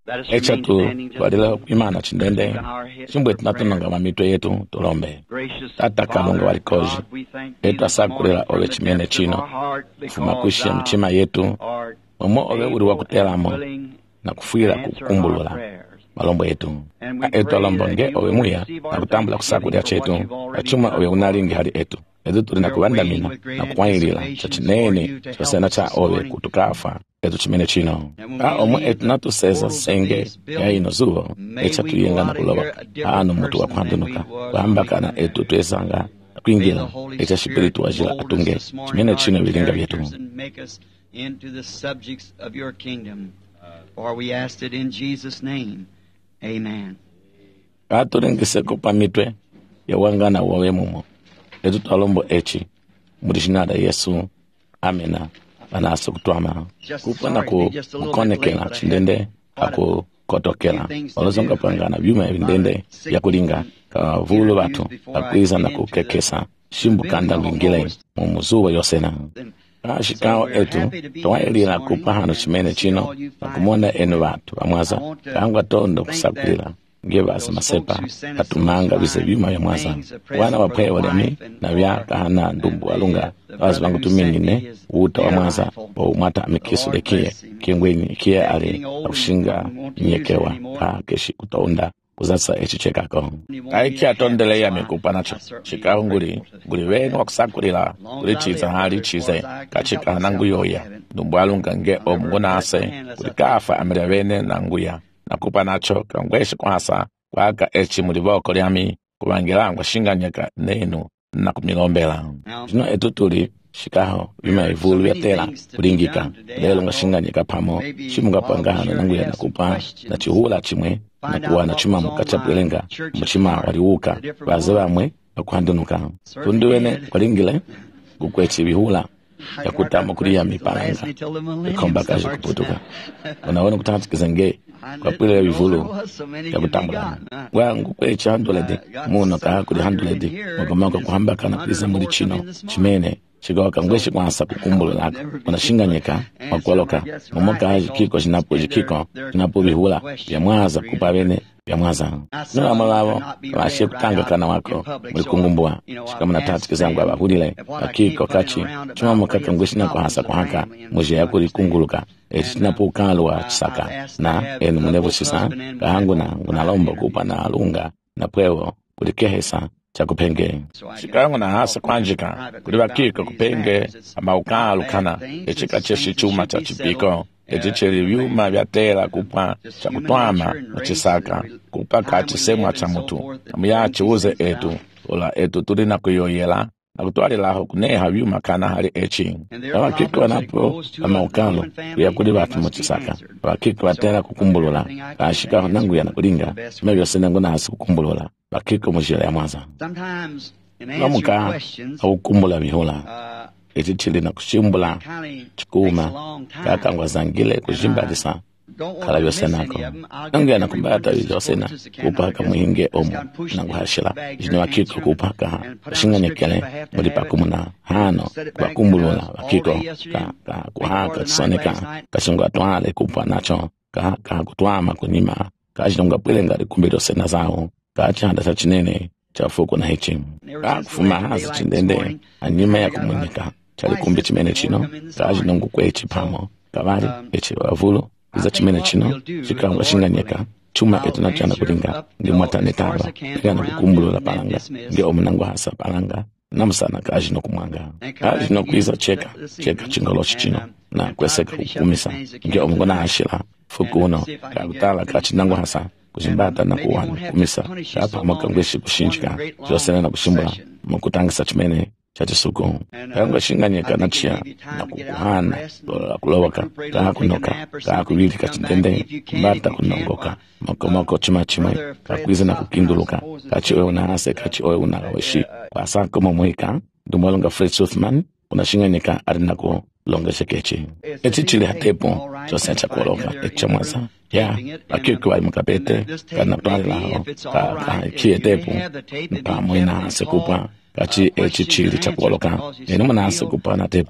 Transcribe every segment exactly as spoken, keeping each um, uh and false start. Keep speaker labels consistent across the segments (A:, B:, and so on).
A: echa tu walila imana chindende chimbwe tunatunanga mamitwe yetu tulombe. Tata Kalunga walikoji etu asakulila owe chimene chino fumakushia mchima yetu omo owe uri wakutelamo na kufuila kukumbulula malombo yetu etu alombo nge owe muya na kutambula kusakulia chetu achuma owe unalingi hali etu etu tulina kuwandamina na kuwailila cha chinene chosena cha owe kutukafa etu chimene chino a omo etu natu seza senge ya ino zuo echa tuyenga na kulowa ano mutu wa kuhandunuka kuhambaka na etu tuesanga kuingila echa shipiritu wajila atunge chimene chino vilinga vyetu.
B: Into the subjects of your kingdom, for we asked it in Jesus' name. Amen.
A: Atulengise kupa mitwe ya wangana wawe mumo etu talombo echi mudishinada Yesu. Amena anaso kutwama kupa na ku mkonekela chindende ako kotokela olozonga pangana vyuma vindende ya kulinga ka vulu watu akwiza na kukekesa shimbu kanda mwingile mumuzuwa yosena ashikao etu tuwailila kupa hano chimene chino na kumona enu watu amwaza kangwa tondo kusakulila ngevasi masepa atumanga vise vyuma ya mwaza wana wapwe walemi na vyaka hana ndumbu walunga wazi wangu tumingine uta wa mwaza wa umata amikisu lekie kiengweni kia ali kushinga nyekewa ka keshi kutaunda kuzasa echi chekako aiki atondele ya mikupa nacho shikao nguli nguli wenu wakusakulila nguli chiza hali chize kachika nangu yoya ndumbu walunga nge omguna ase nguli kafa amiria wene nanguya nakupa nacho kangweshi kwasa waka echi muliboko lyami kubangilangwa shinganyaka nenu na kumilombela jino etu tuli shikaho vima ivulu ya tela kulingika lelo nga shinganyaka pamo shimunga pangana nangu ya nakupa na chihula chimwe na kuwa na chuma mukachapwelenga mchima waliuka baze bamwe bakuhandunuka tunduwene kulingile kukwechi vihula ya kutama kulia mipalanga ikomba kaji kuputuka unaona kutatikiza nge kwa pile vivulu ya kutambula wangu kwechi handuledi muno kaa kuli handuledi wakamaka kuhambaka na kuliza muli chino chimene shigawa kangweshi kwanza kukumbulu lako unashinganyika wakuoloka mumoka haji kiko jinapo jikiko jinapo vihula ya mwaza kupavene ya mwaza nuna malavo kama ashie kutanga kana wako mlikungumbua shikamuna tati kizangu wa bahulile wakiko kachi chuma mokaka ngweshi na kuhasa kuhaka muje ya kuri kunguluka eti napo ukalu wa chisaka na enu mnevu shisa kahangu na unalombo kupa na alunga na pwewo kulikehesa cha kupenge shikangu na hasa kwanjika kuliwa kiko kupenge ama ukalu kana echika cheshi chuma cha chipiko echicheli vyuma vya tela kupa cha kutwama machisaka kupa kati semwa cha mutu amuyachi uze etu ula etu tulina kuyoyela na kutwali laho kuneha vyuma kana hali echi awa kiko wanapo ama ukalu kuya kuliwa atu machisaka awa kiko watela kukumbulula kaashika nangu ya nakulinga mevyo senangu na hasi kukumbulula wakiko mujila ya mwaza lamuka haukumbula vihula eti chili na kushimbula chikuma kakangwa zangile kushimbalisa kala yosenako nangu ya nakumbata yosena kupaka muhinge omu nangu hashila jini wakiko kupaka shinganyekele mulipakumuna hano kuwakumbulula wakiko ka, ka kuhaka chisoneka kashingwa tuale kupa nacho ka, ka kutuama kunima kajinonga pwilenga likumbilo sena zao kachanda cha chinene cha fuko na hichi kakufuma hazi chindende anyima ya kumunyika chali kumbi chimene chino kajinongu kwechi pamo kabari echi wavulu iza chimene chino chikangwa shinganyeka chuma etu na chanda kulinga ndi mwatane taba kaya na kukumbulu la palanga nge omunangu hasa palanga namusana kajino kumwanga kajino kuiza cheka cheka chingolochi chino na kweseka kukumisa nge omungona hashila fuku uno kakutala kachinangu hasa kuzimbata na kuwana kumisa hapa makangweshi kushinjika josena na kushimbula mukutangisa chimene chachisuku kangwa shinganyeka na chia na kukuhana lola kulowaka kaa kunoka kaa kuwili kachindende kumbata kunongoka moko moko chima chimwe kakwiza na kukinduluka kachi oe unahase kachi oe unaweshi kwa sako mamuhika dumolonga Fred Suthman unashinganyeka arinako longa shekechi eti chili hatepo jose cha kuoloka echa mwaza ya akiko wa mkapete kana pale lao ka ka kie tepo pa moina sekupa kachi echi chili cha kuoloka eno mana sekupa na tepo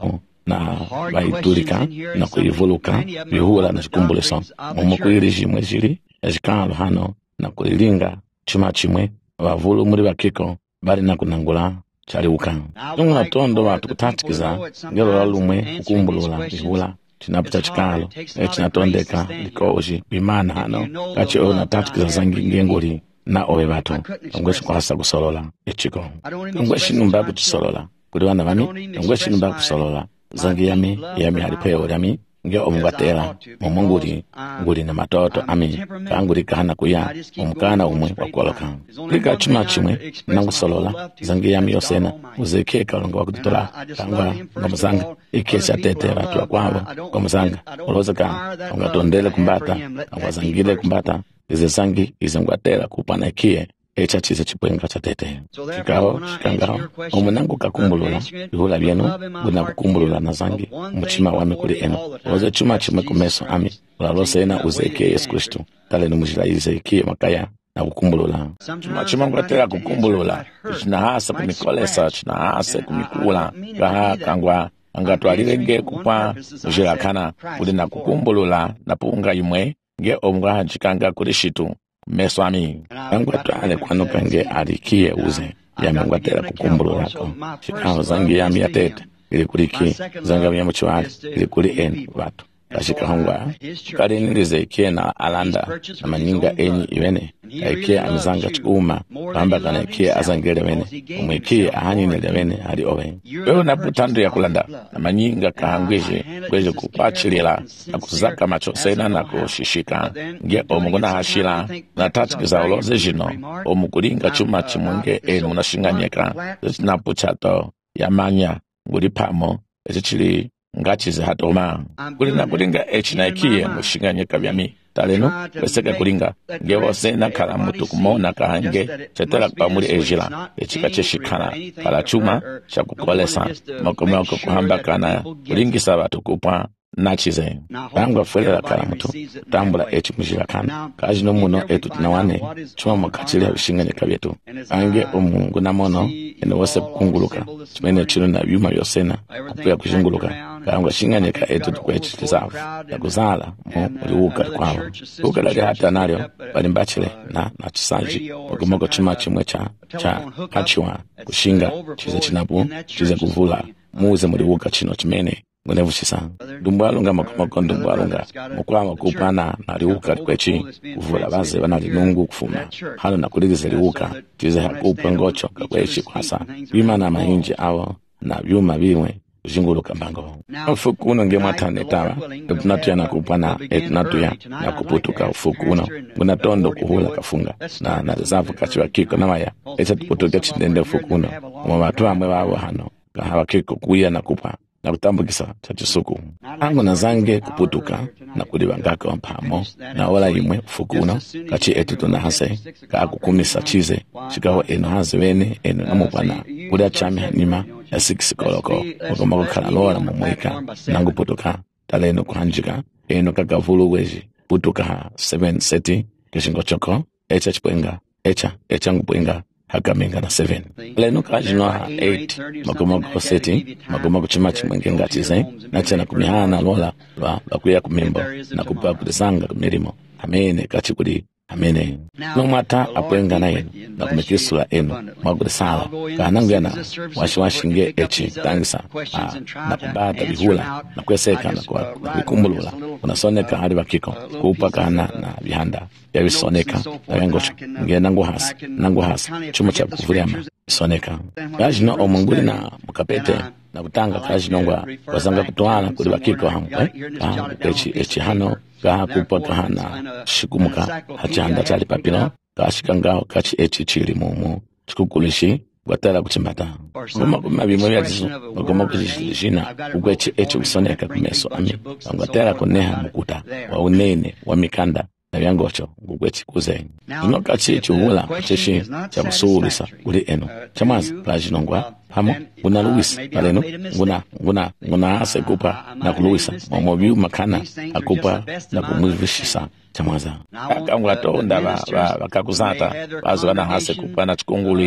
A: na vaitulika na kuivuluka vihula na chikumbuliso momwe kulili chimwe chili achikalo hano na kulilinga chuma chimwe vavulu muri vakiko bali na kunangula chaliuka tunga tondo watu kutatikiza ngelo la lumwe kukumbulula vihula chinapita chikalo echinatondeka likoji bimana hano kachi ona tatikiza zangi ngengoli na owe batu ngweshi kwasa kusolola echiko ngweshi numba kutisolola kuli wana vami ngweshi numba kusolola zangi yami yami halipeyo yami nge omungwatela momunguli nguli na matoto ami kanguli kahana kuya omukana umwe wakwaloka lika chuma chimwe nangusolola zangi yami yosena uzeke kalongo wakutola kangwa ngomuzanga ikesha tete watu wakwabo ngomuzanga olozeka ongatondele kumbata ngwazangile kumbata ize zangi ize ngwatela kupana ikie echa chize chipwenga cha tete chikao chikangao omunangu kakumbulula ihula byenu guna kukumbulula na zangi muchima wame kuli eno oze chuma chimwe kumeso ami ulalosena uzeke Yesu Kristu tale numujila ize makaya na kukumbulula chuma chima ngwatela kukumbulula china hasa kumikolesa china hasa kumikula gaha kangwa angatwalilenge kupa ujila kana kuli na kukumbulula na punga imwe nge omwa chikanga kuli shitu meswami angwatwale kwano kange alikie uze yamangwatela kukumbulula ko chikao zangi yami ya tete ili kuliki zanga ya mchwali ili kuli eni watu kashika hongwa kali nilize ikie na alanda na maninga enyi iwene ikie amzanga chukuma kamba kana ikie azangele wene umwikie ahani nilewene hali owe wewe naputandu ya kulanda na maninga kahangweje kweje kupachilila na kuzaka macho sena na kushishika nge omugona hashila na tatikiza uloze jino omukulinga chuma chimunge eni munashinganyeka zinapuchato ya manya nguli pamo ezichili ngachize hatoma kulina kulinga echina ikie mushinganyeka byami taleno beseka kulinga ngewose nakala mutu kumona kahange chetela pamuli ejila echika cheshikana kala chuma cha kukolesa makomoko kuhamba kana kulingisa batu kupa nachize bangwa fulela kala mutu tambula echi mujila kana kaji no muno etu tinawane chuma makachile bishinganyeka byetu ange omungu namono ene wose kunguluka chimene chino na byuma byosena kuya kushinguluka kangwa shinganyeka etu tukwechitizavu ya kuzala mu uliuka kwao uka lali hata nalyo bali mbachile na na chisanji wakumoko chima chimwe cha cha kachiwa kushinga chize chinapu chize kuvula muze muliuka chino chimene ngunevu chisa dumbwalunga makomoko dumbwalunga mukwama kupana na liuka kwechi kuvula baze banali nungu kufuma hano na kuligize liuka chize hakupa ngocho kakwechi kwasa bimana mahinji awo na byuma bimwe jinguluka mbango ufuku uno nge mwatane tawa tunatuya na kupana etunatuya na kuputuka ufuku uno unatondo kuhula kafunga na na zafu kachiwa kiko na maya echa tuputuka chindende ufuku uno mwatu amwe wawo hano kahawa kiko kuya na kupa na kutambukisa chachisuku angu na zange kuputuka na kulibangaka wampamo na wala imwe ufuku uno kachi etu tunahase kaa kukumisa chize chikawa eno haze wene eno namupana kuda chami hanima ya siksi koloko wakomako kalalola mumwika nangu putuka taleno kuhanjika eno kakavulu weji putuka seven seti kishingo choko echa chipwenga echa echa ngupwenga hakaminga na seven leno kajinoha eight makomako seti makomako chimachi mwenge ngatize na chana kumihana lola lwa lakuya kumimbo na kupa kudisanga kumirimo amene kachikuli amene nomata apwenga na yenu na kumekisula enu mwagudisala kahanangu yana washiwashinge echi tangisa na kubata bihula na kweseka na kuikumbulula unasoneka hadi wakiko kuupa kahana na bihanda ya bisoneka na yangocho nge nangu hasi nangu hasi chuma cha kufuriama bisoneka kajino omunguli na mukapete na kutanga kajinongwa wazanga kutuana kuli wakiko hamwe kahangu echi echi hano kaha kupa kahana shikumuka hachanda chali papino kashikangao kachi echi chili mumu chikukulishi watala kuchimbata ngoma kumabimwe byazizo ngoma kujishina ugwechi echi bisoneka kumeso ami ngwatela kuneha mukuta wa unene wa mikanda na byangocho ngugwechi kuze ino kachi chuhula cheshi cha busulisa uli eno chamazi plajinongwa hamo una Luis paleno nguna nguna nguna ase kupa na kuluisa momobiu makana akupa na kumuvishisa chamaza akangwa tonda ba bakakuzata bazo bana hase kupa na chikungulilo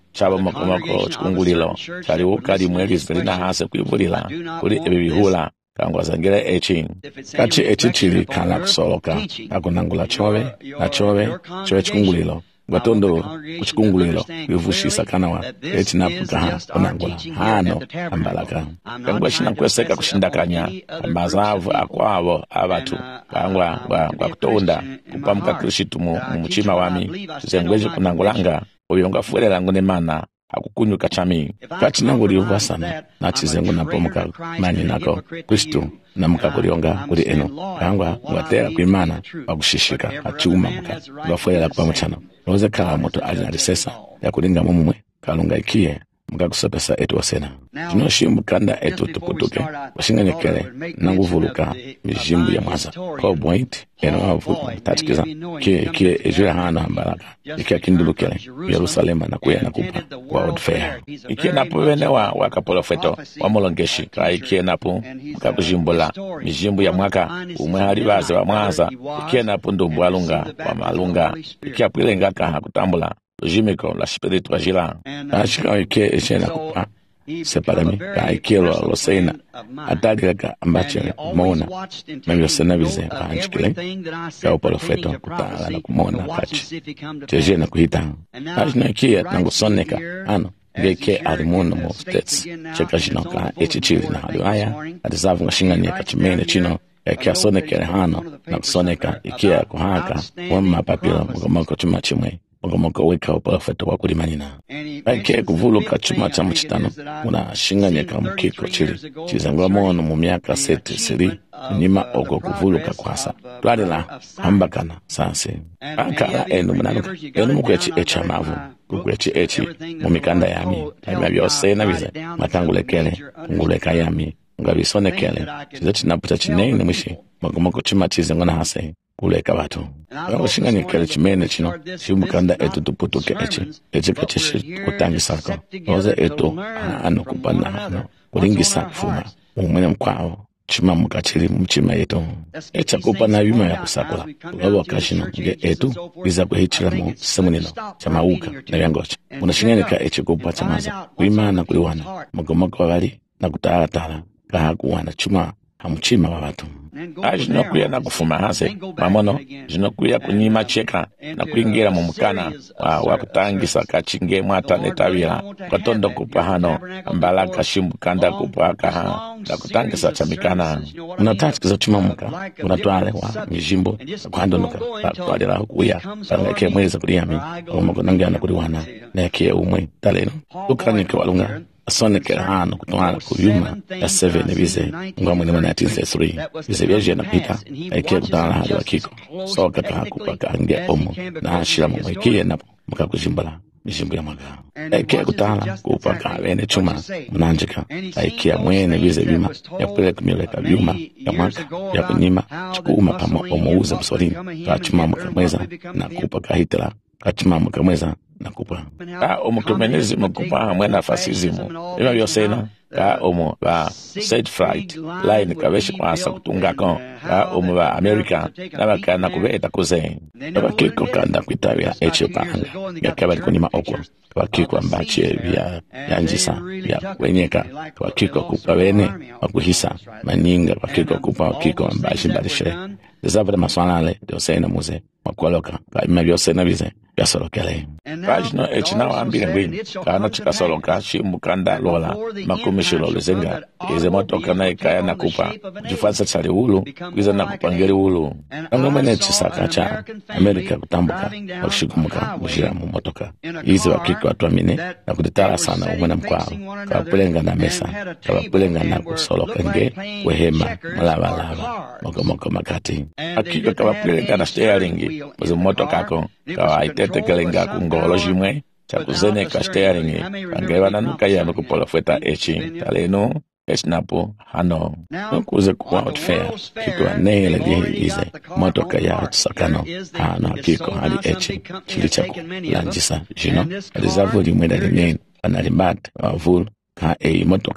A: chaba mokomoko chikungulilo chaliwo kali mwelizi lina hase kuibulila kuli ebe bihula kangwazangira echi kachi echi chili kana kusoloka akunangula chove na chove chove chikungulilo gwatondo kuchikungulilo kuivushisa kanawa echi napuka kunangula hano ambalaka kangwa shina kweseka kushindakanya ambazavu akwavo abatu kangwa kwa kutonda kupamuka Kristu mu muchima wami zengweje kunangulanga oyonga fuelela ngone mana akukunyuka chami kati nangu liuva sana na chizengu na pomuka mani nako Kristu na muka kulionga kuli eno kangwa watera kuimana wakushishika achiuma muka wafuelela kupamuchano roze kala moto alinalisesa ya kulinga mumumwe kalunga ikie muka kusopesa etu wasena tunoshimu kanda etu tuputuke washinganyekele nanguvuluka mijimbu ya mwaza kwa point eno wavu tatikiza kie kie ejura hana ambalaka ikia kindulukele Yerusalema na kuya na kupa World Fair ikie napu wenewa wakapolofeto wa molongeshi kwa ikie napu muka kujimbula mijimbu ya mwaka umwe halibaze wa mwaza ikie napu ndumbu walunga wa malunga ikia pwilenga kaha kutambula jimiko la spiritu ajila ashika wike eshena kupa separami ka ikelo lo seina atali ka ambache mona mabyo senabize panchikile ka profeto kutala na kumona kachi tejena kuhita ashina kia nangu soneka ano geke alimuno mo states cheka jino ka echichili na haliwaya atizavu ngashingania kachimene chino ya soneka hano na kusoneka ikia kuhaka wama papilo mgomoko chuma chimwe Mugomoko weka uprofeto wa kulimanina. Ake kuvuluka chuma cha mchitano. Una shinganya kama mkiko chili. Chizangwa mono mu miaka sete siri. Nima oko kuvuluka kwasa. Tuadila ambakana sanse. Ankala enu mnanuka. Enu mkwechi echa mavu. Kukwechi echi mumikanda yami. Mabyo sena bize. Matangulekele. Nguleka yami. Ngabisonekele. Chizachi naputa chinene mwishi. Mugomoko chuma chizangwa hase. Kuleka watu. Washingani kele chimene chino. Shimukanda etu tuputuke echi. Echi kachishi kutangisa ko. Oze etu ano kupana hano. Kulingisa kufuma. Umene mkwao. Chima mukachili mchima yetu. Echa kupana yuma ya kusakula. Wawa kashino nge etu. Biza kuhichila mu semunino. Chama uka na yangocha. Unashingani ka echi kupa chamaza. Kuima na kuliwana. Mugomoko wali na kutaratara. Kahakuwana chuma. Hamuchima wa watu. Ajinokuya na kufuma hase mamono jinokuya kunyima cheka na kuingira mu mukana wa, wa kutangisa kachinge mwata netawira kwatondo kupa hano mbalaka shimbukanda kupa kaha na kutangisa chamikana unatatikiza chimamuka unatwale wa mijimbo kwandonoka twalira kuya ngeke mweza kuliyami omoko nangyana kuliwana neke umwe taleno ukanike walunga soneke hano kutwala kuyuma ya seven bize ngomwe ni nineteen thirty-three bize byaje na pita eke kutana hali wakiko so kaka kupaka nge omo na ashira mu ikiye na mukakujimbala mijimbo ya maga eke kutana kupaka bene chuma mnanjika eke mwene bize bima ya pele kumileka byuma ya maka ya kunyima chukuma pamo omuuza msolini kachuma mkamweza na kupaka hitela kachuma mkamweza nakupa ka omo kumenezi mkupa mwena fasizimu ema byosena ka omo ba set fright line kabeshi kwasa kutunga kon ka omo ba America nabaka nakubeta kuze abakiko kanda kwitabira eche panga yakabali kunima okwo bakiko ambache bya yanjisa bya kwenyeka bakiko kupa bene bakuhisa maninga bakiko kupa bakiko ambache balishire zabra maswanale dosena muze makwaloka ka imabyosena bize yasolokele kajno echina ambire ngwini kana chikasoloka shimukanda lola makomishilo lezenga ize motoka na ikaya nakupa jifansa chali hulu kwiza nakupangeri hulu angomene chisaka cha Amerika kutambuka wakishikumuka mshira mu motoka izi wakiko watuamine na kuditara sana umwena mkwao kawapulenga na mesa kawapulenga na kusoloka nge wehema malava lava moko moko makati akiko kawapulenga na steeringi uzi motoka ako kawa itete kelenga kungolo jimwe chakuzene ka steeringi angewa nanuka yano kupola fweta echi taleno esnapo hano nukuze kuwa outfare kiko anele lihize motoka ya sakano hano kiko hali echi chilichako lanjisa jino alizavuli mweda linene analimbate wavulu ka e motoka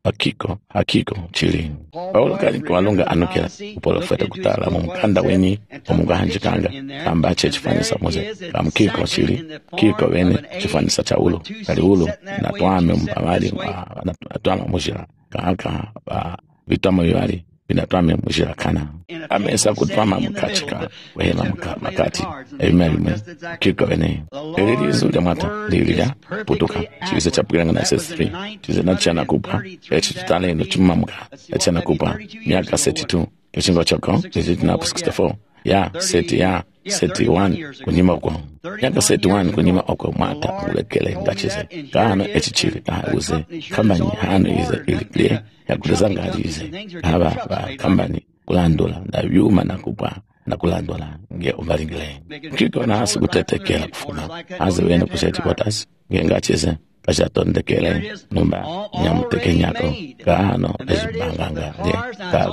A: akiko hakiko chili Paulo kali kwalunga anukela uprofeta kutala mu mkanda wenyi omunga hanjikanga kamba che chifanisa moze kamkiko chili kiko wene chifanisa cha ulo kali ulo na twame mbamali na twama mujira kaka ba vitamo yali binatwame mujira kana amesa kutwama mkachika wema makati amen kiko wene elili zule mata lilija putuka chize chapiranga na sesri chize na chana kupa echi tutale no chumamka chana kupa miaka thirty-two echingo chako chize na sixty-four ya seti ya seti one kunyima kwa miaka thirty-one kunyima okwa mata ulekele ngachize kana echi chile kauze kambani hano ize ilikle ya kulezanga alize haba ba kambani kulandula na yuma na kupa na kulandula nge umalingile kiko na hasi kutetekela kufuna hazi wene kuseti kwatasi nge ngachize kashatondekele numba nyamuteke nyako kahano ezibanganga le ka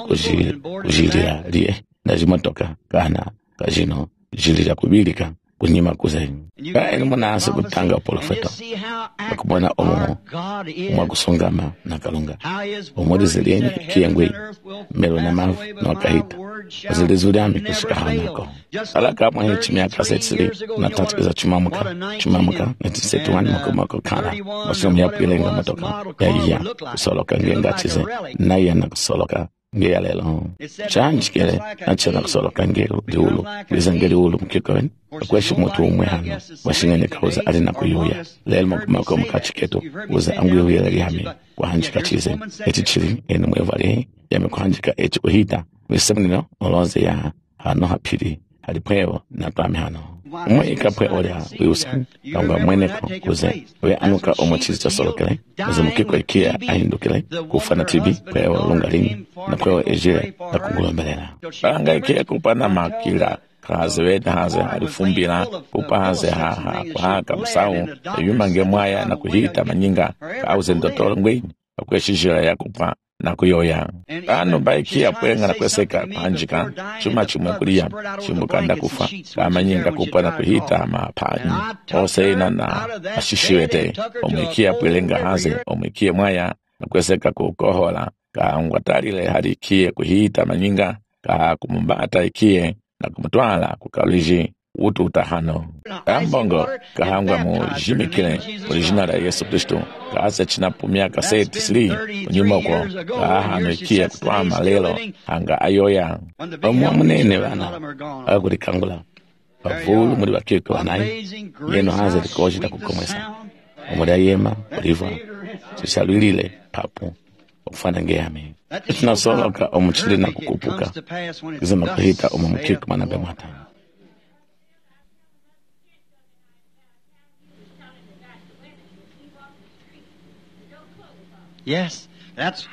A: kujilira liye nazimotoka kana kajino jilira kubilika kunyima kuzenyi kaeni munasi kutanga uprofeta akubona omo umagusungama na kalunga omodi zilienye kiengwe melo na mavu na wakahita zilizuliami kushikahanako alaka mwa hichi miaka setsili na tatikiza chumamuka chumamuka nineteen thirty-one mako mako kana masimu ya pilenga motoka ya iya kusoloka ngenga chize na iya na kusoloka nge alelo chanji kele na chana kusoloka nge diulu wizangeli ulu mkikoen akweshi mutu umwe hano washingene kauza alina kuyuya lel mako mkachiketu uza anguyuya lihame kwa hanjika chize eti chili enu mwevali yame kwa hanjika eti kuhita wisemnino olonze ya hano hapiri halipewo na pami hano umwe ikapwe olia wiusan kanga mweneko kuze we anuka omochizi cha solokele uze mkiko ikia ahindukele kufana tibi pwewo lungalini na pwewo ejire na kungulombelela anga ikia kupana makila kaze weda haze alifumbila kupa haze haha kwa haka msau yumange mwaya na kuhita manyinga kauze ndotolo ngweni akweshijira ya kupa na kuyoya ano baikia pwenga na kweseka kuhanjika chuma chumwe kulia chimbukanda kufa kama nyinga kupa na kuhita mapanyi oseina na ashishiwete omwikia pwilenga haze omwikie mwaya na kweseka kukohola ka ngwatalile halikie kuhita manyinga ka kumumbata ikie na kumutwala kukaliji utu utahano ambongo kahangwa mu jimikile original ya Yesu Kristo kaasa chinapu miaka thirty-three unyuma kwa kahano ikia kutwama lelo hanga ayoya omwa munene bana akulikangula bavulu muri bakiko banayi yeno haze likoji la kukomesa omuri ayema oliva sishalilile papu okufana ngeyame tunasoloka omuchili na kukupuka kizima kuhita omumukiko manabe mwata.
B: Yes, that's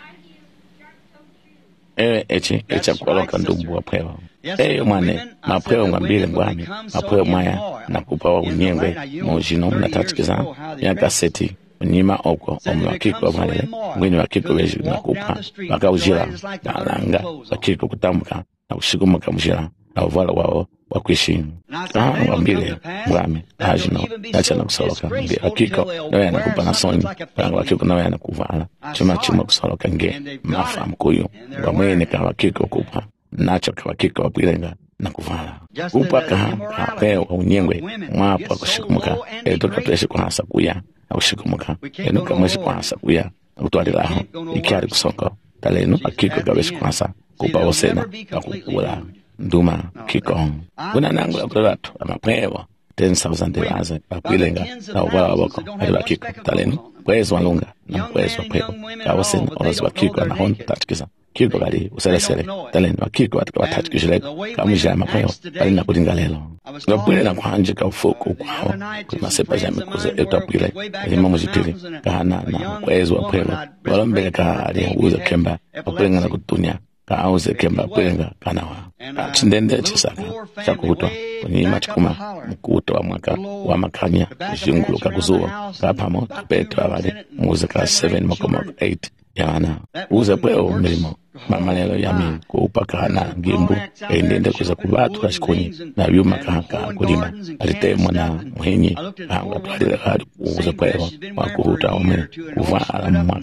A: ewe echi echa kuwaloka ndugu wa pwewa eyo mwane mapwewa ngambile ngwami mapwewa mwaya na kupawa unyengwe mojino na tatikiza miaka seti unyima oko omulakiko wa mwalele ngweni wakiko weji na kupa waka ujira na alanga wakiko kutambuka na ushigumuka mujira na uvala wao wakwishi aha ngambile ngwami hajino nacha na kusoloka nge wakiko nawe na kupa na soni panga wakiko nawe na kuvala chuma chuma kusoloka nge mafa mkuyu ngwamwene ka wakiko kupa nacho ka wakiko wapilenga na kuvala kupa ka peo unyengwe mwapo kushikumuka elitoka tueshi kuhasa kuya akushikumuka enuka mweshi kuhasa kuya akutwalilaho ikiari kusongo talenu akiko gabeshi kuhasa kupa osena akukula nduma kiko kuna nangu ya kulatu amapewa ten thousand dollars akwilenga na uvala waboko aliwa kiko talenu kwezo walunga na kwezo peo kawosena orozi wa kiko na hon tatikiza kiko gali uselesele talenu wa kiko watika watatikishileko kamujila mapeo alina kulinga lelo ngapwile na kuhanjika ufuku kwao kumasepa jame kuze etapwile elima mujitili kahana na kwezo wa peo walombele kahali uza kemba wakulenga na kutunya kauze kemba kulenga kanawa chindende chisaka chakuhutwa kwenye machikuma mkuto wa mwaka wa makanya kushinguluka kuzuwa kapamo kapeto abali muuze ka seven moko eight yana uze pweo milimo mamanelo yami kuupakana ngimbu endende kuza kubatu kashikunyi na yuma kahaka kulima alitemwa na muhinyi hanga twalile hali uze pweo wakuhuta ume kuvala mwaka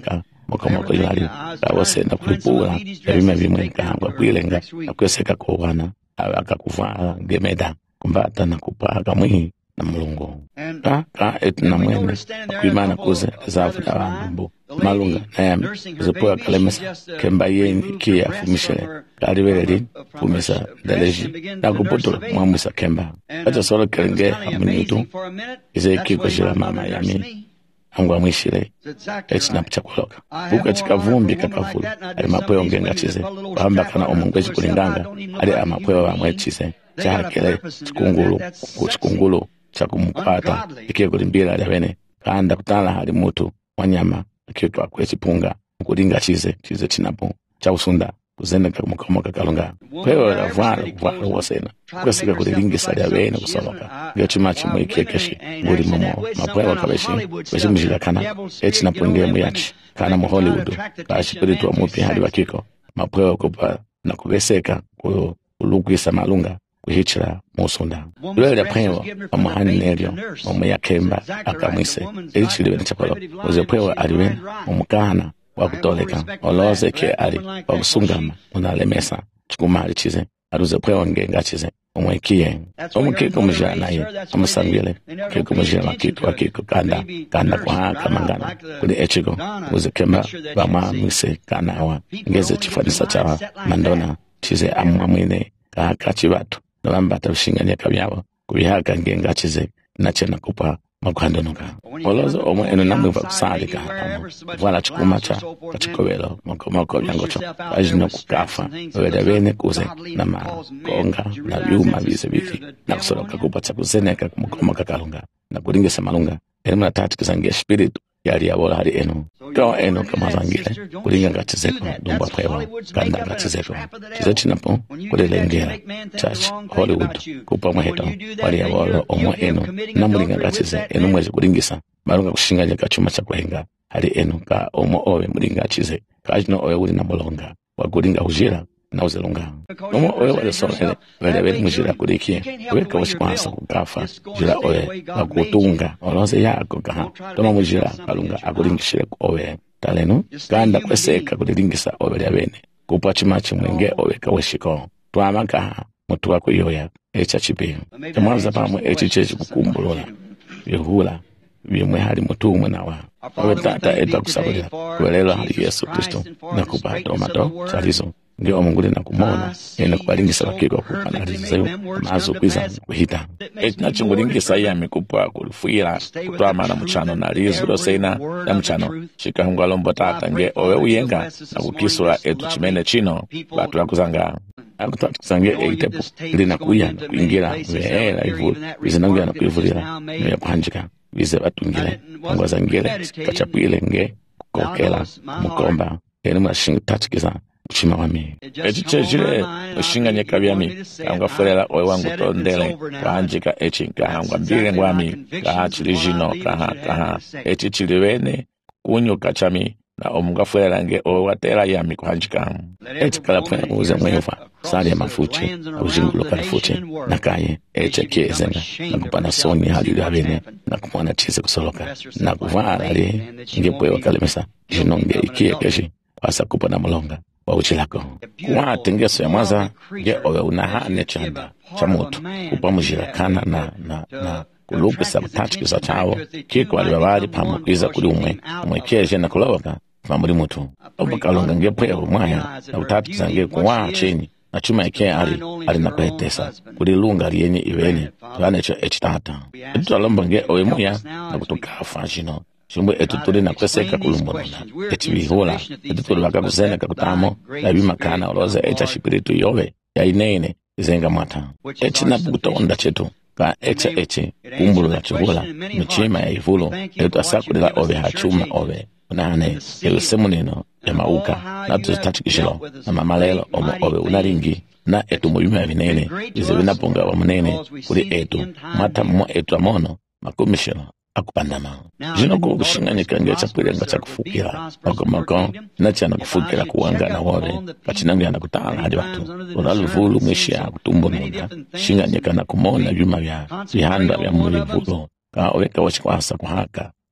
A: moko moko yali kawose na kulipula ebime bimwe kahamba kwilenga akweseka ko wana akakuva gemeda kumbata na kupaka mwi na mulungu ka ka etna mwene kwimana kuze zafuta abantu malunga nayami zipoya kalemesa kemba yeni kia fumishele kaliweli fumisa daleji na kupoto mwamisa kemba acha solo kelenge amunitu ize kiko shira mama yami angwa mwishile etna pichakuloka buka chikavumbi kakavulu ali mapoyo ngengachize bamba kana omungweji kulinganga ali amapoyo wa mwechize chakele chikungulu kuchikungulu chakumkwata ikiye kulimbira lyabene kanda kutala hali mutu wanyama ikiyo akwechipunga kulinga chize chize chinapo chausunda kuzenda kumukomoka kalonga kwewe lavwana kuvwana wasena kwesika kulilingisa lyabene kusoloka ngiyo chimachi mwikiye keshi nguli momo mapwewa wakabeshi weshi mjila kana echi napungie muyachi kana mu Hollywood kaashipiritu wa mupi hali wakiko mapwewa kupa na kugeseka kuyo ulugwisa malunga kuhichira musunda lwele pwewa amuhani nelio omuya kemba akamwise echi liwe nichapalo uzepwewa aliwe umukana wakutoleka oloze ke ali wakusungama unalemesa chikumali chize aruze pwewa ngenga chize umwekiye omukiko mujira naye amusambile kiko mujira makiko wakiko kanda kanda kwa kamangana kuli echigo uze kemba bama mwise kanawa ngeze chifanisa chawa mandona chize amwamwine kahakachi batu nabambata bishinganya kabyabo kubihaka ngenga chize nachena kupa makuhandonoka olozo omwe eno namwe vakusalika vala chikumacha kachikobelo mokomoko byangocho ajino kukafa weda bene kuze na makonga na byuma bize bithi na kusoloka kupacha kuzeneka kumukomoka kalunga na kuringesa malunga eno na tatu kizangia spiritu yali yabola hali eno kawa eno kama zangile kulinga ngatizeko dumba pwewa kanda ngatizeko kizechi napo kulelengera church Hollywood kupa mweheto wali yabola omwa eno na mulinga ngatize eno mwezi kulingisa marunga kushinganya kachuma cha kuhenga hali eno ka omwa owe mulinga chize kajino owe uli na molonga wakulinga ujira na uzelunga omwa owe wale sohele wale wele mujira kulikie weka washikwansa kukafa jira owe wakutunga olonze yako kaha toma mujira kalunga akulingishire ku owe taleno kanda kweseka kulingisa owe ya bene kupa chimachi mwenge owe kaweshiko twamaka mutuwa kuyoya echa chipe tamwaza pamwe echi chechi kukumbulola yehula bimwe hali mutumwe nawa owe tata eta kusabulira kwelelo hali Yesu Kristo na kupa tomato chalizo ndio omungule na kumona ene kubalingisa bakiko kupanalizeyo mazo kwiza kuhita etna chingulingisa ya mikupa kufuira kutwama na mchano na lizo losena na mchano chikahungwa lombo tata nge owe uyenga na kukisura etu chimene chino batu yakuzanga akutatu kuzange eitepo lina kuya na kuingira weela ivulu wizinangia na kuivulira nwe kuhanjika wize batungile ngwazangile kachapwile nge kukokela mukomba ene mwashingi tatikiza uchima wami echi chechile ushinganya kabyami kanga fulela owe wangu tondele kahanjika echi kahangwa mbile ngwami kahachilijino kaha kaha echi chiliwene kunyu kachami na omunga fulela nge owe watela yami kuhanjika echi kalapwena uze mwefa sali ya mafuchi ujingulo kalafuchi na kaye echi kiezenga na kupana soni hali ya bene na kumwana chize kusoloka na kuvana li ngepoe wakalemesa jinonge ikie keshi wasa kupana mulonga wa uchilako kuwa tengeso ya mwaza nge owe unahane chanda cha mutu kupa mujira kana na na na kulupisa kutachikisa chao kiko walibabali pamukiza kuli umwe umwekeje na kulawaka famuli mutu obu kalunga nge pwewa mwaya na kutachikisa nge kuwa chini na chuma ike ali ali na kuhetesa kuli lunga liyenye iweni tuwane cho echitata etu alomba nge owe muya na kutuka fashino Shumbu etu tuli na kweseka kulumburuna eti bihula etu tuli waka kuzene kakutamo na bimakana oloze echa shipiritu yowe ya inene izenga mata eti na pukutonda chetu ka echa eche kumbulula chihula michima ya ivulu etu asakulila owe hachuma owe unane ewe semu nino ya mauka na tuzitachikishilo na mamalelo omo owe unaringi na etu muyume ya vinene izi winapunga wa munene kuli etu mata mwa etu amono makumishilo akupandama jino ko kushinganyika nge chapwilenga cha kufukira makomako na chana kufukira kuwangana wore kachinangia na kutanga hadi watu olaluvulu mwishia kutumbo nunda shinganyika na kumona vyuma vya vihanda vya mwivulu ka oweka wachikwasa kuhaka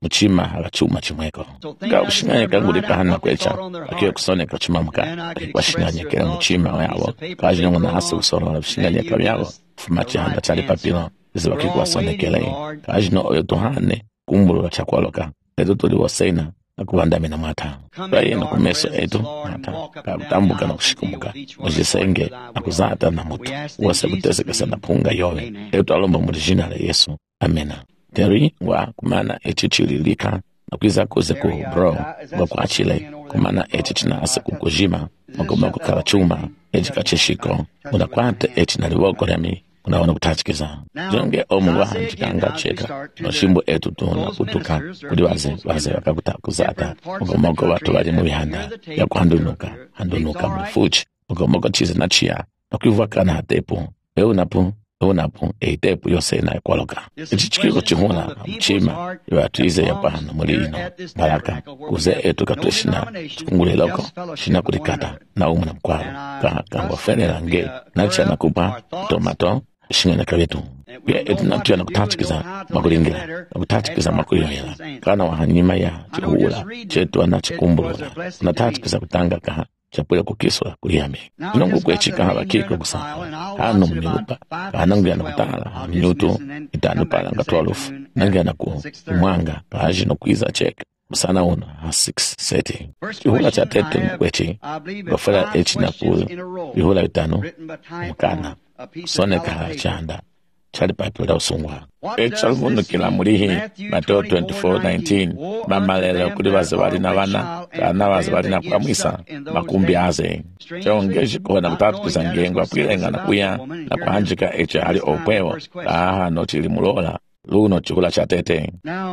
A: muchima agachuma chimweko nga ushinganyika ngulika hana kwecha akiwe kusoneka chimamuka akikuashinganyikira muchima wabo kajina nguna hasa usorola ushinganyika byabo fumachi handa chali papilo izi wakikuwasonekele kajina oyo tuhane kumbulula chakwaloka eto tuli waseina na kubandame na mata baye na kumeso eto mata kakutambuka na kushikumuka mujisenge na kuzata na mutu wase kuteseka sana punga yowe eto alomba murijina la Yesu amena teri wa kumana echichililika na kuiza kuze ku bro wa kuachile kumana echichina asa kukujima magoma kukala chuma ejikacheshiko unakwate echina liwoko remi unaona kutachikiza jonge omwa hanjikanga cheka mashimbo etu tuna kutuka kuli waze waze wakakutakuzata ugomoko watu wali mubihanda ya kuhandunuka handunuka mfuchi ugomoko chize na chia nakuvaka na tepu eunapu eunapu eitepu yose na kwaloka ichichikiko chihuna mchima yatuize ya pahana mulino baraka kuze etu katushina chikunguliloko shina kulikata na umu na mkwaro ka kangofene lange nacha nakupa tomato shingana kabetu ya etu natuya na kutachikiza makulingira na kutachikiza makuyoyela kana wahanyima ya chihula chetu anachikumbulula unatachikiza kutanga kaha chapula kukiswa kuliyame inongu kwechika habakiko kusala hano mnyupa hanangia na kutala mnyutu itanu pala nga twelve nangia na ku mwanga kahaji no kuiza cheka msana una ha six seti ihula cha tete mkwechi gofela echi na ku ihula itanu mkana soneka chanda chali papila usungwa echalvunu kila mulihi Mateo twenty-four nineteen mama lelo kuli waze wali na wana kana waze wali na kwa mwisa makumbi aze chongeji kuona kutatu kuzangengwa kwilenga na kuya na kuhanjika eche hali opwewo aha no chili mulola luno chikula cha tete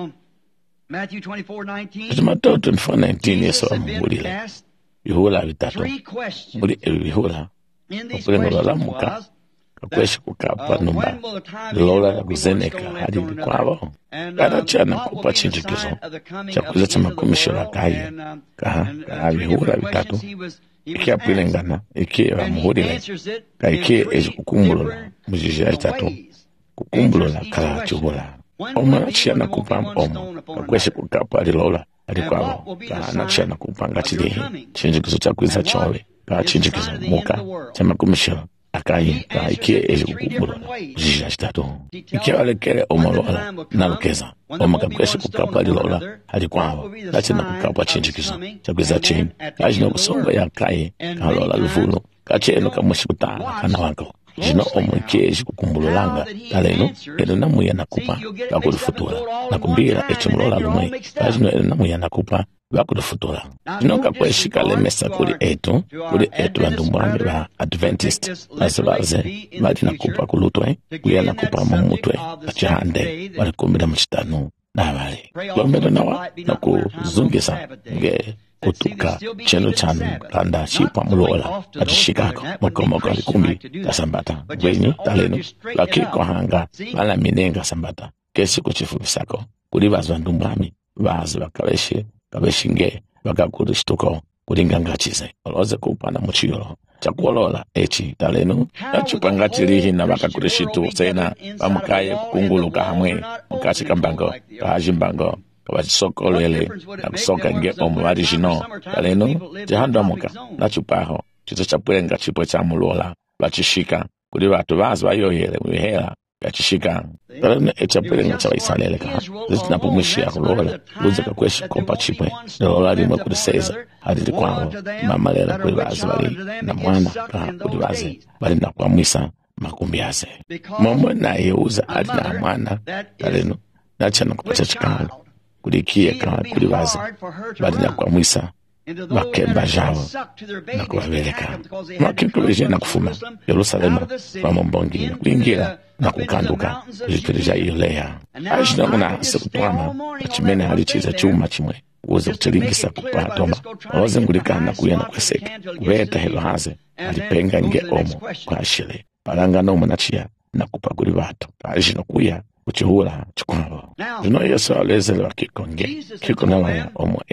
B: Matthew twenty-four nineteen
A: Mateo twenty-four nineteen yeso mulile ihula vitatu muli ihula okulenga lalamuka kakweshi kukapa numba lola ya kuzeneka hadi likwabo kada chana kupa chinjikizo cha kuleta makomishora kaye kaha kaha vihura vitatu iki apilengana iki wa muhurile ka iki eji kukumbulula mujijia vitatu kukumbulula kala chuhula oma chiana kupa omo kakweshi kukapa lilola hadi kwabo kaha na chiana kupa ngachilihi chinjikizo cha kuiza chowe kaha chinjikizo muka cha makomishora akayi ka ikie eji kukumbulula jija chitatu ikie walekele omolola nalukeza omakakwesi kukapa lilola hali kwabo lati na kukapa chinjikizo chakwiza chini kajina kusonga ya kayi kalola luvulu kacheno kamushi kutala kana wako jino omo ikie eji kukumbululanga taleno eno namuya nakupa bakulifutura nakumbira echi mulola lumwe kajino eno namuya nakupa bakulifutura jino kakweshi kalemesa kuli etu kuli etu bandumbwange ba Adventist nasebaze bali nakupa kulutwe kuya nakupa mumutwe achihande bali kumbira mchitanu nabali yombera nawa nakuzungisa nge kutuka cheno chanu kanda chipa mulola achishikako mokomoko alikumbi kasambata gwenyi taleno lakiko hanga bala minenga sambata kesi kuchifubisako kuli bazo ndumbami bazo bakabeshi kabeshinge bakakurishtuko kulingangachize oloze kupana muchiyolo chakuolola echi taleno achipangachilihi na bakakurishitu sena bamukaye kunguluka hamwe mukachi kambango kahajimbango kabachisoko lele na kusoka nge omu warijino taleno jihando muka na chupaho chito chapulenga chipo cha mulola bachishika kuli batu bazi bayoyele mwihela kachishika taleno echapulenga cha waisalele kaha zitina pumwishi ya kulola uze kakweshi kompa chipwe lola limwe kuliseza hadi kwao mama lela kuli bazi bali na mwana kaha kuli bazi bali na kwa mwisa makumbiaze momo na yeuza hadi na mwana taleno nacha na kupacha chikalo kulikie kaha kuli bazi bali na kwa mwisa makemba jao na kuwabeleka makikuleje na kufuma Yerusalema kwa mbongi na kuingira na kukanduka ilipeleza ilea ajina muna sekutwama achimene halichiza chuma chimwe uweze kutilingisa kupatoma waze ngulikana kuyana kweseke kubeta helo haze alipenga nge omo kwa ashile palanga no munachia na kupaguli bato ajina kuya kuchihula chikwabo zino Yesu alezele wakikonge kiko na waya omo eno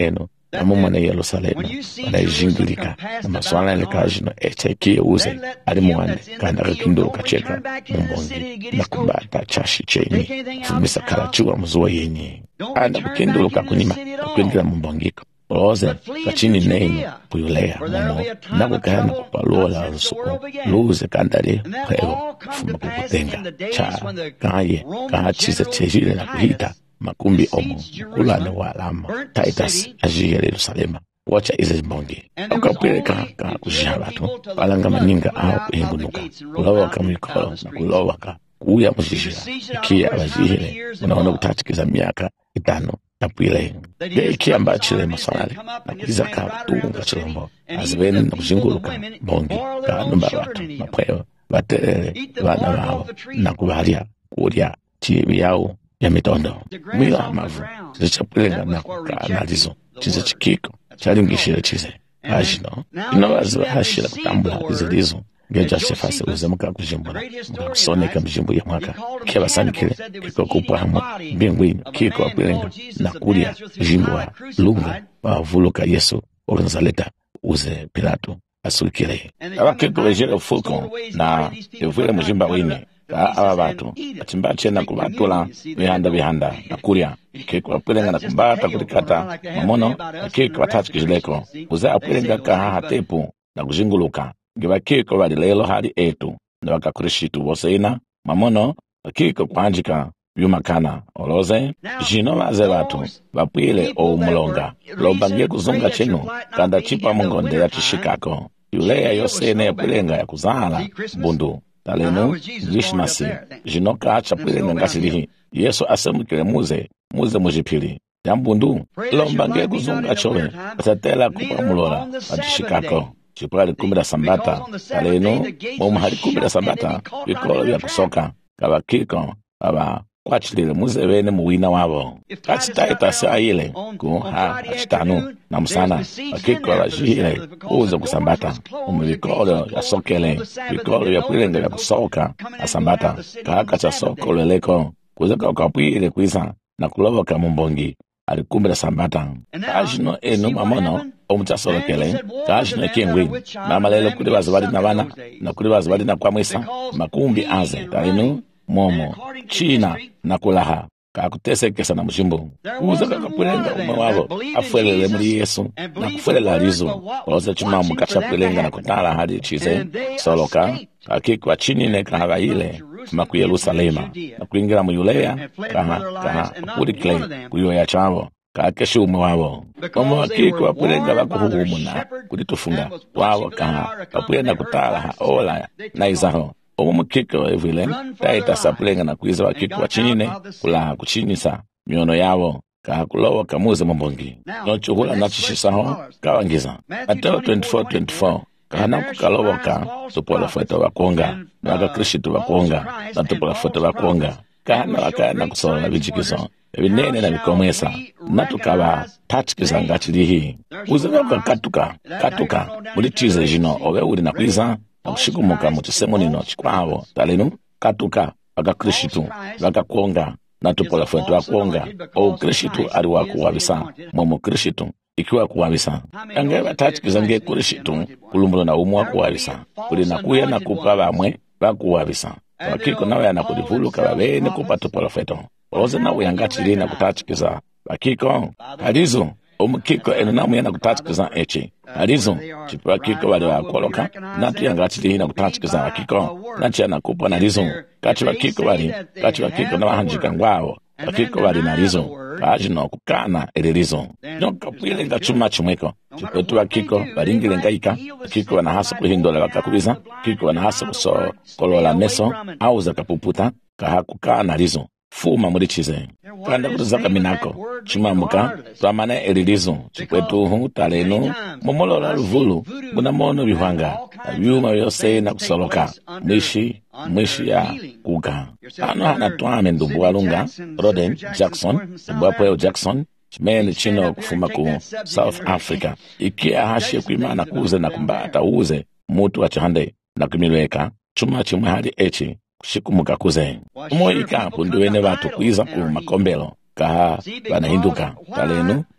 A: amumwana Yerusalemu wanayijingilika na maswala lekajino echekie uze ali muwane kandi akakindulo kacheka mumbongi na kubata chashi chenyi fumisa karachiwa mzuwa yenye anda kukindulo kakunyima kukwindila mumbongiko oloze kachini nenyi kuyulea mumo nakukana kupalola nsuku luze kandale kwego fuma kukutenga cha kaye kachiza chejile na kuhita makumbi omo kulane wa alama Titus ajiye Yerusalema wacha ize mbongi okapeleka ka kujia batu balanga maninga aho kuhingunuka kulowa kamikolo na kulowa ka kuya mujijira ikia abajihile unaona kutachikiza miaka itano na pwile ge ikia ambachile maswali na kuiza ka tunga chilombo azibeni na kujinguluka mbongi ka numba batu mapweo baterele bana bao na kubalia kulia chibi yao ya mitondo mwila mavu zichapulenga na kukana lizo chize chikiko chalingishile chize ajino inowazi hashila kutambula izilizo geja sefase uze muka kujimbula muka kusoneka mjimbu ya mwaka kia basanikile kiko kupahamu mbingwini kiko wapulenga na kulia jimbu wa lunga wa vuluka Yesu oranzaleta uze Pilato asulikile awa kiko wejele ufuko na uvile mjimba wini aba batu achimbache na kubatula bihanda bihanda na kulia kiko apulenga na kumbata kulikata mamono kiko atachikileko uza apulenga ka hatepu na kujinguluka ngiba kiko bali lelo hali etu na bakakurishitu boseina mamono kiko kwanjika yumakana oloze jino baze batu bapwile o mulonga lobangie kuzunga chenu kanda chipa mungonde ya chishikako yuleya yosene apulenga ya kuzala bundu talenu Christmas jinoka acha pulenga ngasilihi Yesu asemukile muze muze mujipili yambundu lombange kuzunga chowe atatela kupamulola atishikako chipali kumira sambata talenu mumu hali kumira sambata bikolo bya kusoka kabakiko aba kwachilile muze bene muwina wabo kachitaita sayile ku ha achitanu na musana akiko abajihile uze kusambata umubikolo ya sokele bikolo ya pulenga ya kusoka asambata kaka cha soko leleko kuzeka ukapwile kuisa na kuloboka mumbongi alikumbira sambata kajino enu mamono omuchasolokele kajino ekengwi namalelo kuli bazabali na bana na kuli bazabali na kwamwisa makumbi aze talenu momo china na kulaha kakutesekesa na mjimbu uza kakapulenga ume wabo afuelele muri Yesu na kufuelela lizo waza chumamu kachapulenga na kutala hadi chize soloka kakikwa chini ne kahaga ile maku Yerusalema na kuingira mu Yulea kaha kaha kulikle kuyo ya chavo kakeshu ume wabo omo akikwa pulenga bakuhumuna kulitufunga wabo kaha kapulenga kutala ha ola na izaho omo mukiko evile taita sapulenga na kuiza wakiko wachinine kula kuchinisa miono yao ka kulowa kamuze mbongi nocho hula nachishisaho kawangiza Mateo twenty-four twenty-four kana kukalowa ka tupola feta wakonga na Kristo wakonga na tupola feta wakonga kana wakana kusola bijikiso ebinene na bikomesa natukaba tachikiza ngachilihi uzaka katuka katuka muri chize jino owe uri na kuiza nakushikumuka muchisemo nino chikwavo talenu katuka waka Kristo waka kuonga na tupola fwetu wa kuonga o Kristo ali wa kuwabisa momo Kristo ikiwa kuwabisa angeba tachikiza nge Kristo kulumbulo na umu wa kuwabisa kuli nakuya na kupa bamwe bakuwabisa wakiko nawe anakudivuluka babene kupa tupola fwetu oze nawe yangachili na kutachikiza wakiko halizo omukiko eno namu yana kutachikiza echi halizo chipu wakiko wale wakoloka natu yangachili na kutachikiza wakiko nachi yanakupa na lizo kachi wakiko wali kachi wakiko na wahanjika ngwao wakiko wali na lizo kaji no kukana ele lizo nyoka pwile nga chuma chumweko chipu tu wakiko walingile ngaika wakiko wanahasa kuhindola wakakubiza wakiko wanahasa kuso kolola meso au za kapuputa kaha kukana lizo fuma muri chize kanda kutuzaka minako chimamuka twamana elilizo chikwetu hu talenu momolola luvulu muna mono bihwanga byuma byose na kusoloka mwishi mwishi ya kuka ano hana twame ndubu walunga Roden Jackson mbwapo Jackson chimene chino kufuma ku South Africa ikia hashie kuimana kuze na kumbata uze mutu wa chihande na kumilweka chuma chimwe hadi echi kushikumuka kuze umo ikapu ndiwene batu kuiza ku makombelo kaha banahinduka talenu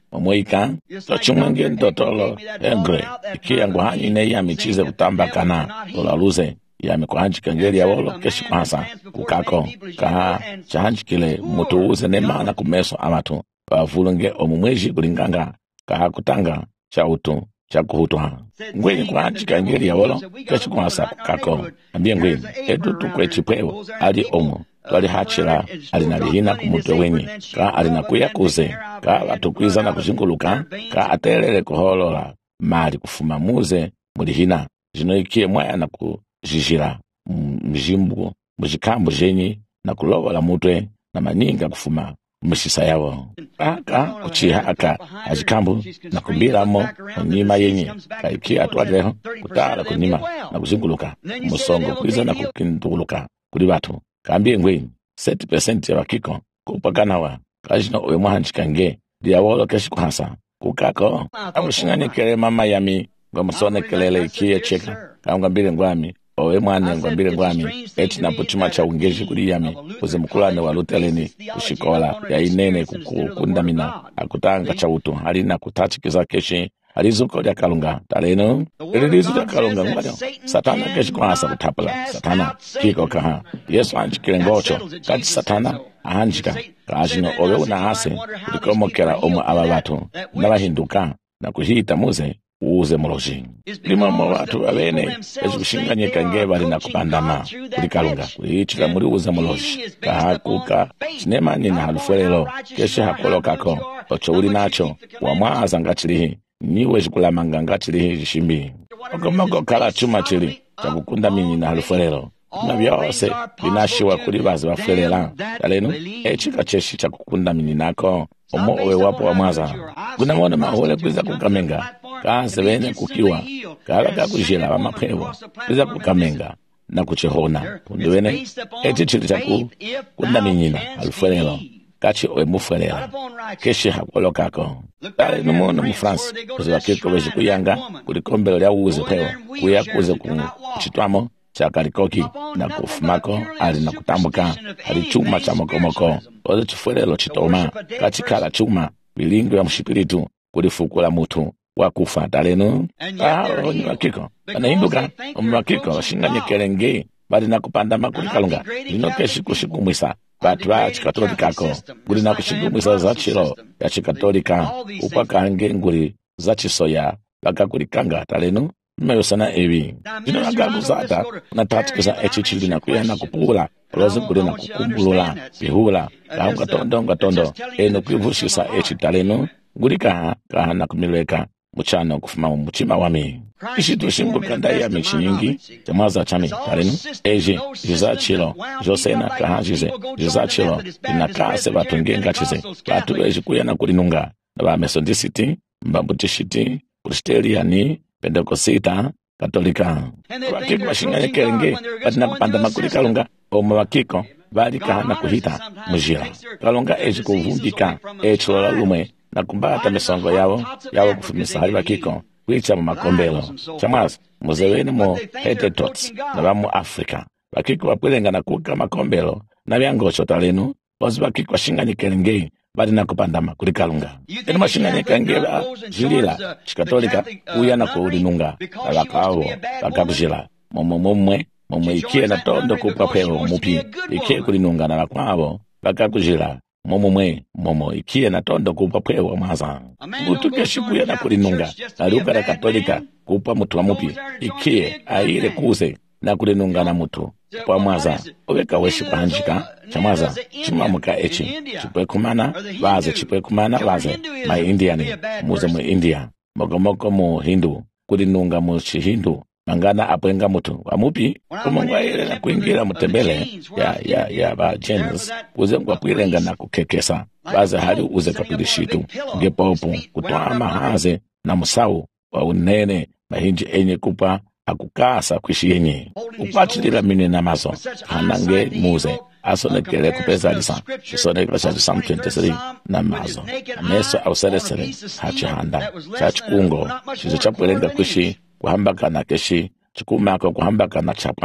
A: mwamoika tochimwenge ndotolo engre ikia nguhanyi ne ya michize kutambakana tolaluze ya mikuhanjika ngeli ya wolo keshi kwanza kukako kaha chahanjikile mutu uze ne maana kumeso amatu wavulunge omumweji kulinganga kaha kutanga cha utu cha kuhutuha ngweni kuhanjika ngeli ya wolo keshi kwanza kukako ambie ngweni edu tukwe chipwewo ali omu twali hachira alinalihina kumutwe wenyi ka alinakuya kuze ka atukwiza na kuzinguluka ka atelele kuholola mali kufuma muze mulihina zino ikie mwaya na kujijira mjimbu mujikambu jenyi na kulobola mutwe na maninga kufuma mishisa yawo aka kuchiha aka ajikambu na kumbiramo onyima yenye ka ikie atwaleho kutala kunima na kuzinguluka musongo kwiza na kukinduluka kuli batu kambie ngweni thirty percent ya wakiko kupakanawa kajino owe mwahanchikange diawolo keshi kuhasa kukako amushinganyikele mama yami ngamusone kelele ikie cheka kamgambile ngwami owe mwane ngwambile ngwami eti napo chuma cha ungeji kuli yami uze mkulane wa luteleni kushikola ya inene kukundamina akutanga cha utu halina kutachikiza keshi alizuko lya kalunga taleno ililizu lya kalunga ngwajo satana keshi kuhasa kutapala satana kiko kaha yesu anjikile ngocho kati satana ahanjika kaajino owe unahase kulikomokela omu aba batu nabahinduka na kuhita muze uuze muloji lima mwa watu abene ezu kushinganyika nge bali na kupandama kulikalunga kulichika muri uze muloji kahakuka sinema nina halufwelelo keshi hakolo kako ocho uli nacho wa mwaza ngachilihi niwe jikulamanga ngachilihi jishimbi okomogo kala chuma chili chakukunda minyi na halufwelelo na byose binashiwa kuli bazi bafwelela taleno echika cheshi chakukunda minyi nako omo owe wapo wa mwaza kuna mwone mahole kwiza kukamenga kaase bene kukiwa kala kakujela wa maphewo kwiza kukamenga na kuchihona punduwene eti chili chaku kunda minyina halufwelelo kachi owe mufwelela keshi hakolo kako tale numono mu France kuziwa kiko beji kuyanga kulikombelo lya uze pewo kuya kuze kuchitwamo cha kalikoki na kufumako ali na kutambuka ali chuma cha mokomoko oze chifwelelo chitoma kachikala chuma bilingo ya mshipiritu kulifukula mutu wakufa taleno ah onyi wakiko anahinduka omu wakiko washinganyikele nge bali na kupandama kulikalunga lino keshi kushikumwisa batu ba chikatolikako guli na kushigumwisa za chilo ya chikatolika upakange nguli za chisoya bakakulikanga taleno mayosana ebi jino nagaguzata na tatikiza echi chili na kuyana kupula rozi nguli na kukumbulula bihula kaunga tondo nga tondo eno kuivushisa echi taleno nguli kaha kaha na kumilweka muchano kufuma muchima wami ishitu shimbuka ndai ya michi nyingi jamaza chami taleno eji jiza chilo josena kahajize jiza chilo inakase batu ngenga chize batu beji kuyana kulinunga na ba mesondisiti mbambutishiti kristeliani pendekosita katolika wakiko washinganyikele nge batina kupanda makulikalunga omu wakiko bali kahana kuhita mujira kalunga eji kuvumbika echilola lumwe na kumbata misongo yawo yawo kufumisa hali wakiko kwicha mu makombelo chamwazi muzeweni mu hete tots na bamu Afrika wakiko wapwilenga na kuka makombelo na byangocho talenu bozi wakiko washinganyikele nge bali na kupandama kulikalunga eno mashinganyika nge ba jilila chikatolika uya na kuulinunga na bakawo bakakujila momo momwe momwe ikie na tondo kupwa pwewo mupi ikie kulinunga na bakwabo bakakujila momo mwe momo ikie na tondo kupwa pwewo mwaza mutuke shikuya na kulinunga na luka la katolika kupwa mutu wa mupi ikie aile kuze na kulinunga na mutu kwa mwaza oweka weshi kuhanjika chamwaza chimamuka echi chipwe kumana waze chipwe kumana waze ma indiani muze mu India mogomoko mu Hindu kulinunga mu Chihindu mangana apwenga mutu wamupi kumongwa ile na kuingira mutembele ya ya ya ba James uze ngwa kwilenga na kukekesa waze hali uze kapilishitu ngepopo kutwama haze na musau wa unene na hinji enye kupa akukasa kwishiyenye upachilila mine na mazo hanange muze asonekele kupeza lisa isonekele cha Psalm twenty-three na mazo ameso au seresere hachihanda chachikungo chizo chapwelenga kwishi kuhambaka na keshi chikumako kuhambaka na chapa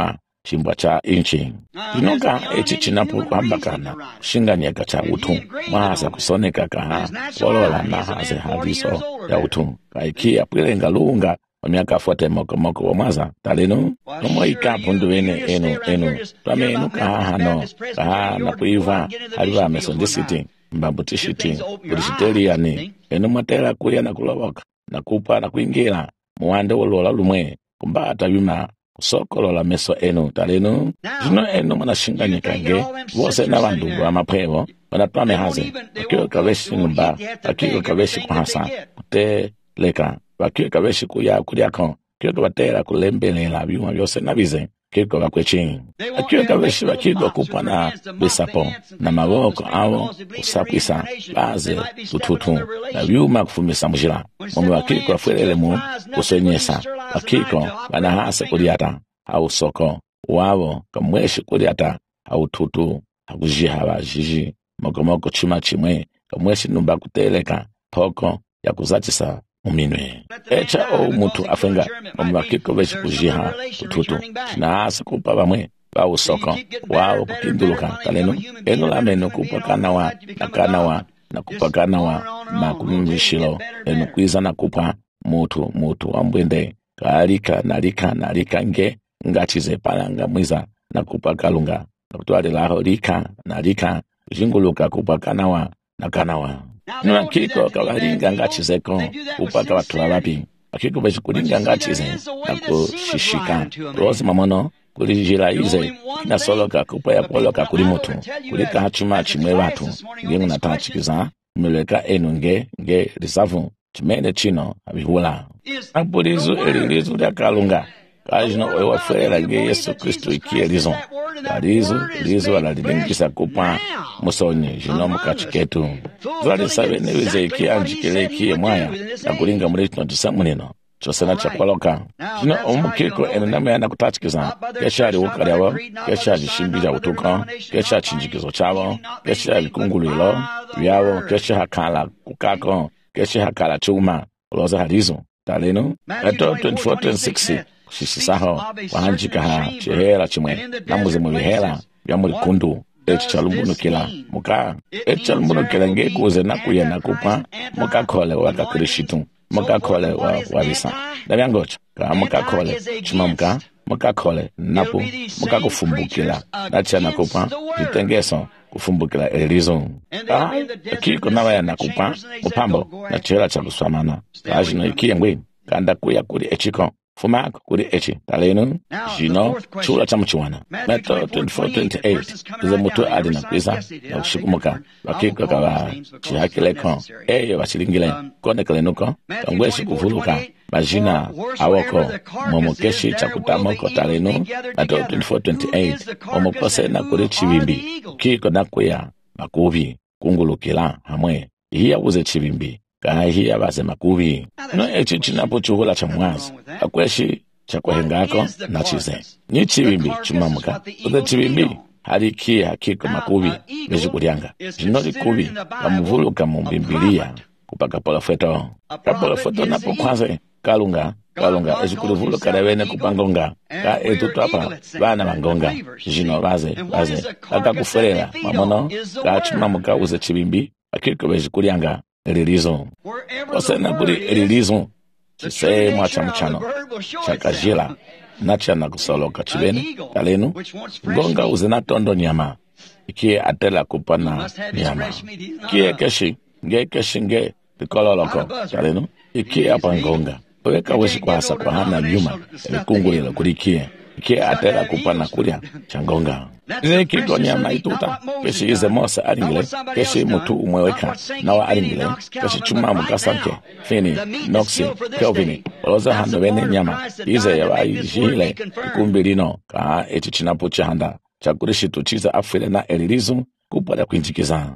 A: chimbwa cha inchi inoka echi chinapo kuhambakana kushinganyika cha utu mwaza kusoneka kaha walola na haze hadiso ya utu kaikia pwilenga lunga wa miaka afuate moko moko wa mwaza talinu nomo ikapu nduwene enu enu tuame enu kaha hano kaha na kuiva haliwa mesondisiti mbambutishiti kurishiteli yani enu matela kuya na kuloboka na kupa na kuingira muwande wolola lumwe kumbata yuma kusokolola meso enu talinu jino enu manashinganyika nge wose na bandu wa mapevo wanatwame haze wakiwa kaweshi ngumba wakiwa kaweshi kuhasa kute leka wakiwa kaweshi kuya kuliako kiwa kabatera kulembelela byuma byose nabize kiwa bakwechi wakiwa kaweshi wakiwa kupa na bisapo na maboko awo kusapisa baze tututu na byuma kufumisa mujila mume wakiwa fuelelemu kusenyesa wakiwa wanahasa kuliata au soko wabo kamweshi kuliata au tutu hakujiha bajiji mokomoko chuma chimwe kamweshi numba kuteleka poko ya kuzatisa muminwe echa o mutu afenga omwakiko beshi kujiha tutu na asa kupa bamwe bawo soko wao kukinduluka taleno eno lameno kupa kanawa na kanawa na kupa kanawa na kumishilo eno kuiza na kupa mutu mutu ambwende kalika nalika nalika nge ngachize palanga mwiza na kupa kalunga kutwale laho lika nalika jinguluka kupa kanawa na kanawa nuna kiko kawalinga ngachizeko kupaka watu wabapi akiko beshi kulinga ngachize na kushishika rozi mamono kulijila ize na soloka kupa ya poloka kulimutu kulika hachuma chimwe watu ngengu na tachikiza mweleka enu nge nge risavu chimene chino abihula apulizu elilizu ya kalunga kajino oewa fuela nge Yesu Kristo ikie lizo kalizu lizo walalilingisa kupa musonye jino mukachiketu zwali sabe newize ikie anjikele ikie mwaya na kulinga mulitino tisamunino chosena chapaloka jino omukiko enu nameyana kutachikiza keshari ukari yabo keshari shimbija utuka keshari chinjikizo chabo keshari kungulilo yabo keshari hakala kukako keshari hakala chuma uloza halizo taleno eto twenty-four twenty-six sisisaho wahanjika ha chihela chimwe namuze mubihela bya muri kundu echi chalumbunukila muka echi chalumbunukila ngekuze nakuye nakupa muka kole waka krishitu muka kole wa wabisa ndabyangocha ka muka kole chima muka muka kole napu muka kufumbukila nacha nakupa jitengeso kufumbukila elizo ah kiko nawaya nakupa mupambo na chihela cha kuswamana kajino ikie ngwe kanda kuya kuli echiko fumako kuri echi talenu jino chula chamuchiwana meto twenty-four twenty-eight ize mutu adina kwisa na kushikumuka wakiko kawa chihakileko eyo wachilingile kone kalenuko kangweshi kuvuluka majina awoko momokeshi chakutamoko talenu meto twenty-four twenty-eight omokose na kuri chibimbi kiko nakuya makubi kungulukila hamwe hiya uze chibimbi kahiya baze makubi no echi chinapo chuhula cha mwazi akweshi cha kwahengako na chize ni chibimbi chumamuka ude chibimbi hariki hakiko makubi beji kulianga jinoli kubi kamuvuluka mumbimbilia kupaka pola feto kapola feto napo kwanze kalunga kalunga eji kulivuluka dawene kupangonga ka etutu hapa bana mangonga jino baze baze kaka kuferela mamono ka chumamuka uze chibimbi hakiko beji kulianga elilizo osena kuli elilizo chise mwacha mchano chakajila nacha na kusoloka chibeni kalenu ngonga uzena tondo nyama ikie atela kupana nyama ikie keshi nge keshi nge pikololoko kalenu ikie apa ngonga weka weshi kwa hasa kwa hana nyuma elikungulila kulikie ikie atela kupana kulia changonga Niki kwa nyama ituta keshi ize mosa aringile keshi mutu umweweka nawa aringile keshi chuma mukasanke fini noksi kelvini oloza hando wene nyama ize ya wa jihile kumbilino ka eti chinapo chahanda chakurishi tuchiza afile na elilizu kupala kuinjikiza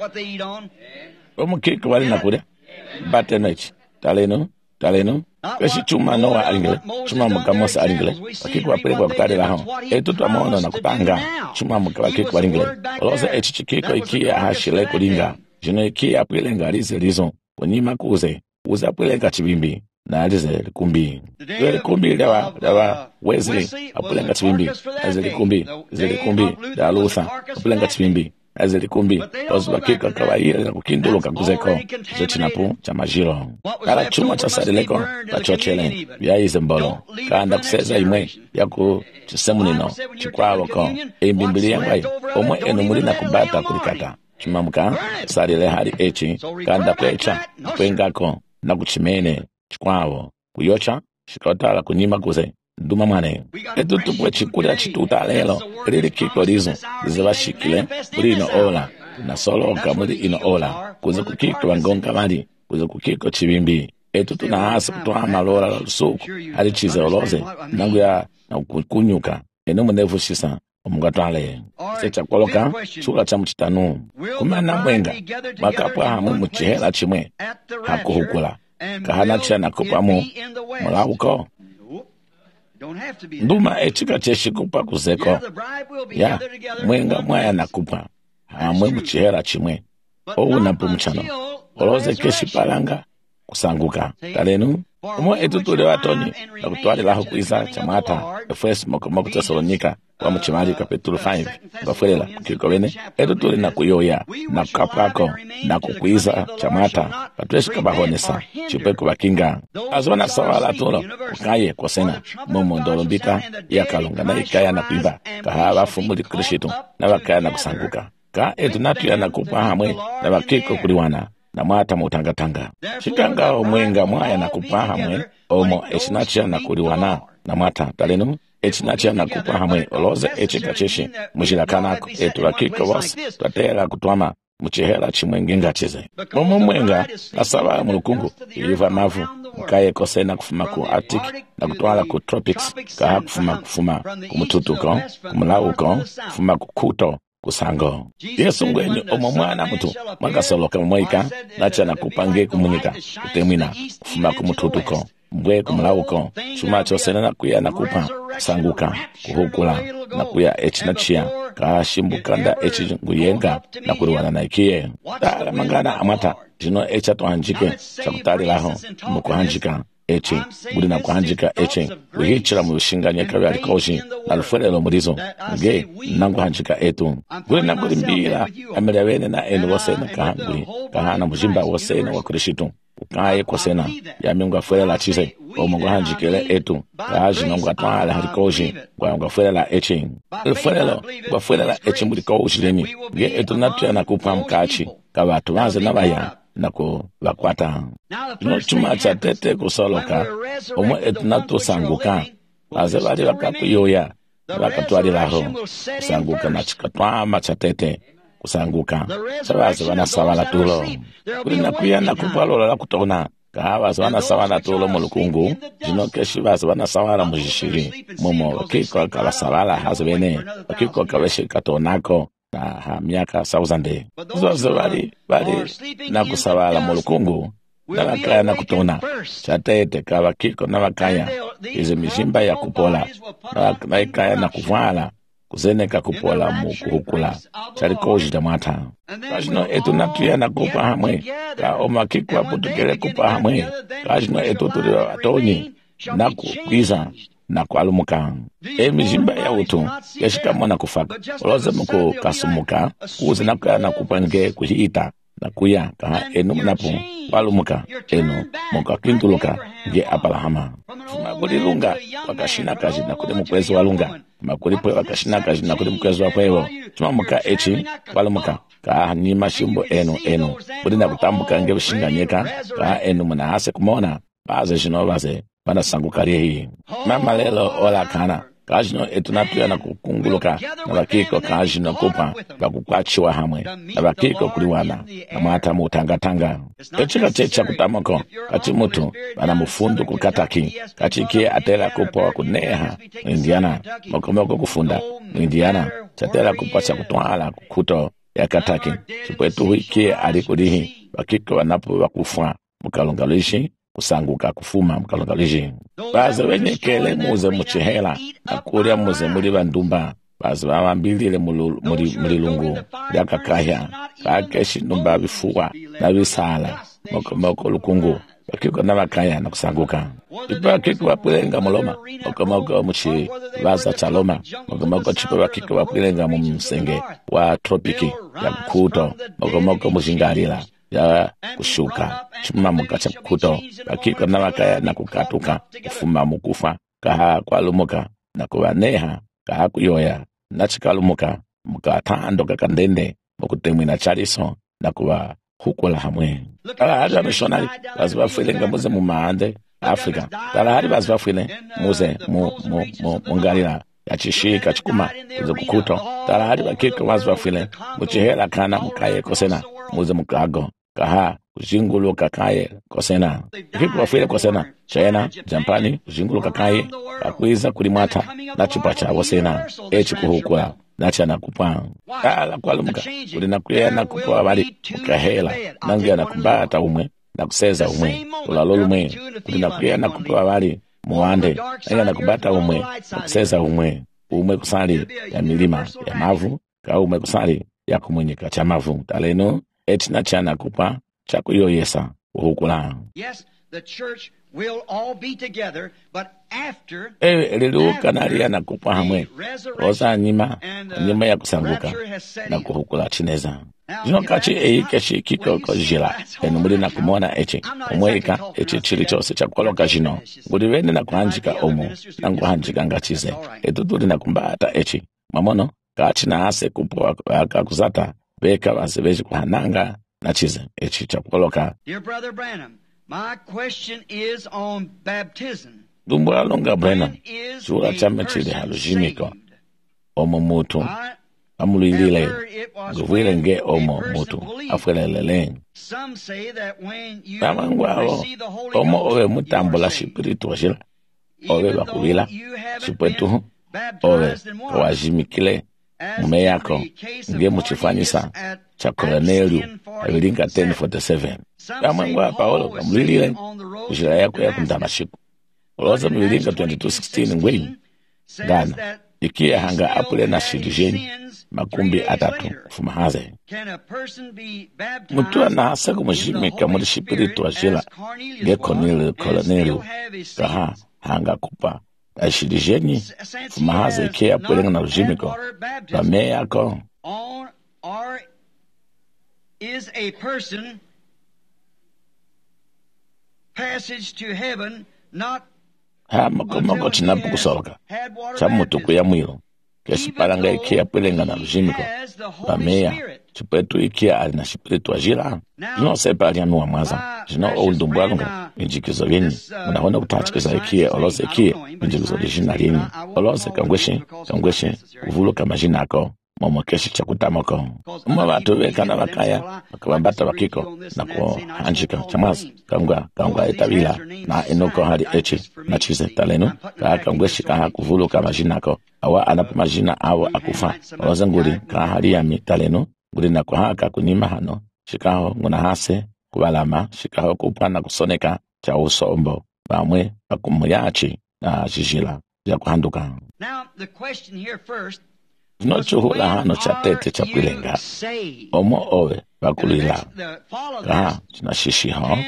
A: omukiko wali nakule batenechi taleno taleno keshi chuma nowa aringile chuma mukamosa aringile wakiko wapelekwa kutadela hao etutu amono na kupanga chuma muka wakiko waringile oloza echi chikiko ikia hashile kulinga jino ikia apilenga alize lizo unima kuze uza apilenga chibimbi na alize likumbi Zwe likumbi lewa lewa Wesley apulenga chibimbi Aze likumbi Zwe likumbi lewa Luther apulenga chibimbi Aze likumbi Ozu bakika kawaii na kukinduluka kuzeko Zwe chinapu cha majiro Kala chuma cha sadileko la chochele Vya ize mbolo Kaanda kuseza imwe Yaku chisemu nino Chikwa wako Eimbibili yangai Omwe enu muri na kubata kulikata Chimamuka Sadile hali echi Kaanda kwecha Kwengako na kuchimene Chikwawo kuyocha shikotala kunyima kuze nduma mwane etu tupwe chikulia chituta lelo lili kiko lizo liziva shikile kuli ino ola na soloka muli ino ola kuze kukiko wangonga mali kuze kukiko chibimbi etu tunahasa kutoa malola la lusuku hali chize oloze nangu ya na kunyuka eno mnevu shisa omungatwale secha koloka chula cha mchitanu kumana mwenga makapwa hamu mchihela chimwe hakuhukula kahana chana kupamu mulauko nduma echika cheshikupa kuzeko ya mwenga mwaya nakupa hamwe mchihela chimwe owu napu mchano oloze keshi palanga kusanguka kalenu umwe etutule watoni na kutuwali laho kuisa chamata efes moko moko Tesalonika wa mchimali kapitulu five ngafwelela kiko wene etutule na kuyoya na kukapako na kukuisa chamata patueshi kabahonesa chupeko wakinga azwana sawala tulo ukaye kwa sena momo ndolombika ya kalunga na ikaya na kuiba kaha wafu muli krishitu na wakaya na kusanguka ka etu natu ya nakupa hamwe na wakiko kuliwana na mwata mutangatanga shikanga omwenga mwaya na kupa hamwe omo echinachia na kuliwana na mwata talenu echinachia na kupa hamwe oloze echika cheshi mujirakanako etu wakiko wose twatela kutwama muchihela chimwengenga chize momo mwenga asaba mulukungu iliva mavu mkaye kosena kufuma ku Arctic na kutwala ku tropics kaha kufuma kufuma kumututuko kumulauko kufuma kukuto kusango Yesu ngweni omo mwana mutu makasoloka mwaika nacha na kupange kumunika kutemina kufuma kumututuko mbwe kumulauko chuma chosena na kuya na kupa sanguka kuhukula na kuya echinachia kaha shimbukanda echi nguyenga na kuruwana na ikie dala mangana amata jino echa tuhanjike chakutali laho mukuhanjika echi budi na kuhanjika echi uhichira mu bishinganye kabya likoshi na lufwerelo murizo nge nangu hanjika etu budi na budi mbira amere wene na eno wose na kahanguri kahana mujimba wose na wakurishitu ukaye kosena ya miunga fwerela chize omungu hanjikele etu kahaji nongu atwala halikoshi kwa mungu fwerela echi lufwerelo kwa fwerela echi mulikoshi leni nge etu natuya na kupa mkachi kabatu waze na baya na kubakwata no chuma cha tete kusoloka omwe etunatu sanguka baze bali bakakuyoya bakatwali laho sanguka na chikatwama cha tete kusanguka sabaze bana sawala tulo kulina kuya na kupalola la kutona kawa bana sawala tulo mulukungu jino keshi baze bana sawala mujishiri momo kiko kala sawala hazbene kiko kaweshi katonako na ha miaka sauzande zozo bali bali na kusawala mulukungu na bakaya na kutona chatete kawa kiko na bakaya ize mishimba ya kupola na bakaya na kuvala kuzeneka kupola mu kuhukula charikoji da mata kajino etu natuya na kupa hamwe ka omakikwa putukele kupa hamwe kajino etu tuli atoni na kukwiza na kualumuka emijimba ya utu yashikamwa na kufaka oloze muku kasumuka kuze na kuya na kupange kuhita na kuya kaha enu napu kualumuka enu muka kintuluka nge apalahama maguli lunga wakashina kaji na kule mkwezi wa lunga makulipwe wakashina kaji na kule mkwezi wa kwewo chuma muka echi kualumuka kaha ni mashimbo enu enu budi na kutambuka nge ushinganyeka kaha enu munahase kumona baze jino baze bana sangukarie hii mama lelo ola kana kajino etunatuya na kukunguluka na bakiko kajino kupa bakukwachiwa hamwe na bakiko kuliwana na mwata mutangatanga echika checha kutamako kati mutu bana mufundu kukataki kachiki atela kupa wa kuneha Indiana mokomoko kufunda Indiana chatela kupa cha kutwala kukuto ya kataki chipwetu wiki alikudihi bakiko wanapu wakufwa mukalungalishi kusanguka kufuma mkalongaliji baze wenye kele muze muchihela na kulia muze muli bandumba baze bamambilile muli lungu yakakaya kakeshi numba bifuwa na bisala moko moko lukungu bakiko na bakaya na kusanguka ipa bakiko bapulenga muloma okomoko muchi vaza chaloma okomoko chipo bakiko bapulenga mu msenge wa tropiki ya kuto okomoko mushingalila ya kushuka chuma mukacha kuto bakiko na bakaya na kukatuka kufuma mukufa kaha kwalumuka na kubaneha kaha kuyoya na chikalumuka mukatando kakandende mukutemwina chaliso na kuba hukula hamwe kala hali missionary bazibafuilenga muze mu mahande Afrika kala hali bazibafuile muze mu mu mu mungalira yachishika chikuma kuze kukuto kala hali bakiko bazibafuile muchihela kana mukaye kosena muze mukago kaha kujingulu kakaye kosena kiko bafuile kosena China Jampani kujingulu kakaye akwiza kulimata na chipacha wasena echi kuhukula nacha na kupanga kala kwalumuka kulina kuyena kupwa bali ukahela nangia na kumbata umwe na kuseza umwe ulalolu umwe kulina kuyena kupwa bali muande nangia na kumbata umwe na kuseza umwe umwe kusali ya milima ya mavu ka umwe kusali ya kumwenyeka cha mavu taleno eti na chana kupa cha kuyoyesa uhukula.
B: Yes, the church will all be together, but after
A: ewe lilu kanaria na kupa hamwe oza nyima nyima ya kusanguka na kuhukula chineza jino kachi eyi keshi kiko kojila enu muli na kumona echi umweika echi chili chose cha koloka jino ngudi wene na kuhanjika omu na kuhanjika ngachize etutuli na kumbata echi mamono kachi na ase kupo kakuzata beka wase veji kuhananga na chize echi cha koloka.
B: Dear Brother Branham, my question is on baptism.
A: Dumbura longa Branham chura chame chile halujimiko omo mutu amulilile guvile nge omo mutu afwelelele tamangwao omo owe mutambula shipiritu wajila owe bakubila shipetu owe kawajimikile mume yako nge muchifanyisa cha Cornelio abilinga ten forty-seven tamangwa Paulo kamulilile kujila yako ya kundamashiku uloza mwilinga twenty-two sixteen ngweni Ghana ikia hanga apule na shirijeni makumbi atatu fumahaze mutua na hasa kumujimika muli shipiritu wa jila ge Cornelio Cornelio kaha hanga kupa na shirijeni fumahaze ikia apule na ujimiko na me yako
B: or is a person passage to heaven not
A: ha makomoko chinapu kusoka cha mutuku ya mwilo kesi palanga ikia pelenga na lujimiko la meya chipetu ikia alina shipiritu wa jila jino sepa alianua mwaza jino oundumbu alunga injikizo lini unahona kutachikiza ikia oloze ikia injikizo lijina lini oloze kangweshe kangweshe uvulu kama jina ako momo keshi cha kutamoko mwa watu weka na wakaya wakawambata wakiko na kuhanjika chamazi kangwa kangwa etabila na inuko hadi echi na chize talenu kaa kangweshi kaha kuvulu kama jinako awa anapu majina awa akufa oloza nguri kaa hadi yami talenu nguri na kuhaka kunima hano shikaho nguna hase kubalama shikaho kupana kusoneka cha usombo bamwe bakumuyachi na jijila ya kuhanduka.
B: Now the question here first
A: nochuhula hano cha tete cha kwilenga omo owe bakulila kaha chinashishi hao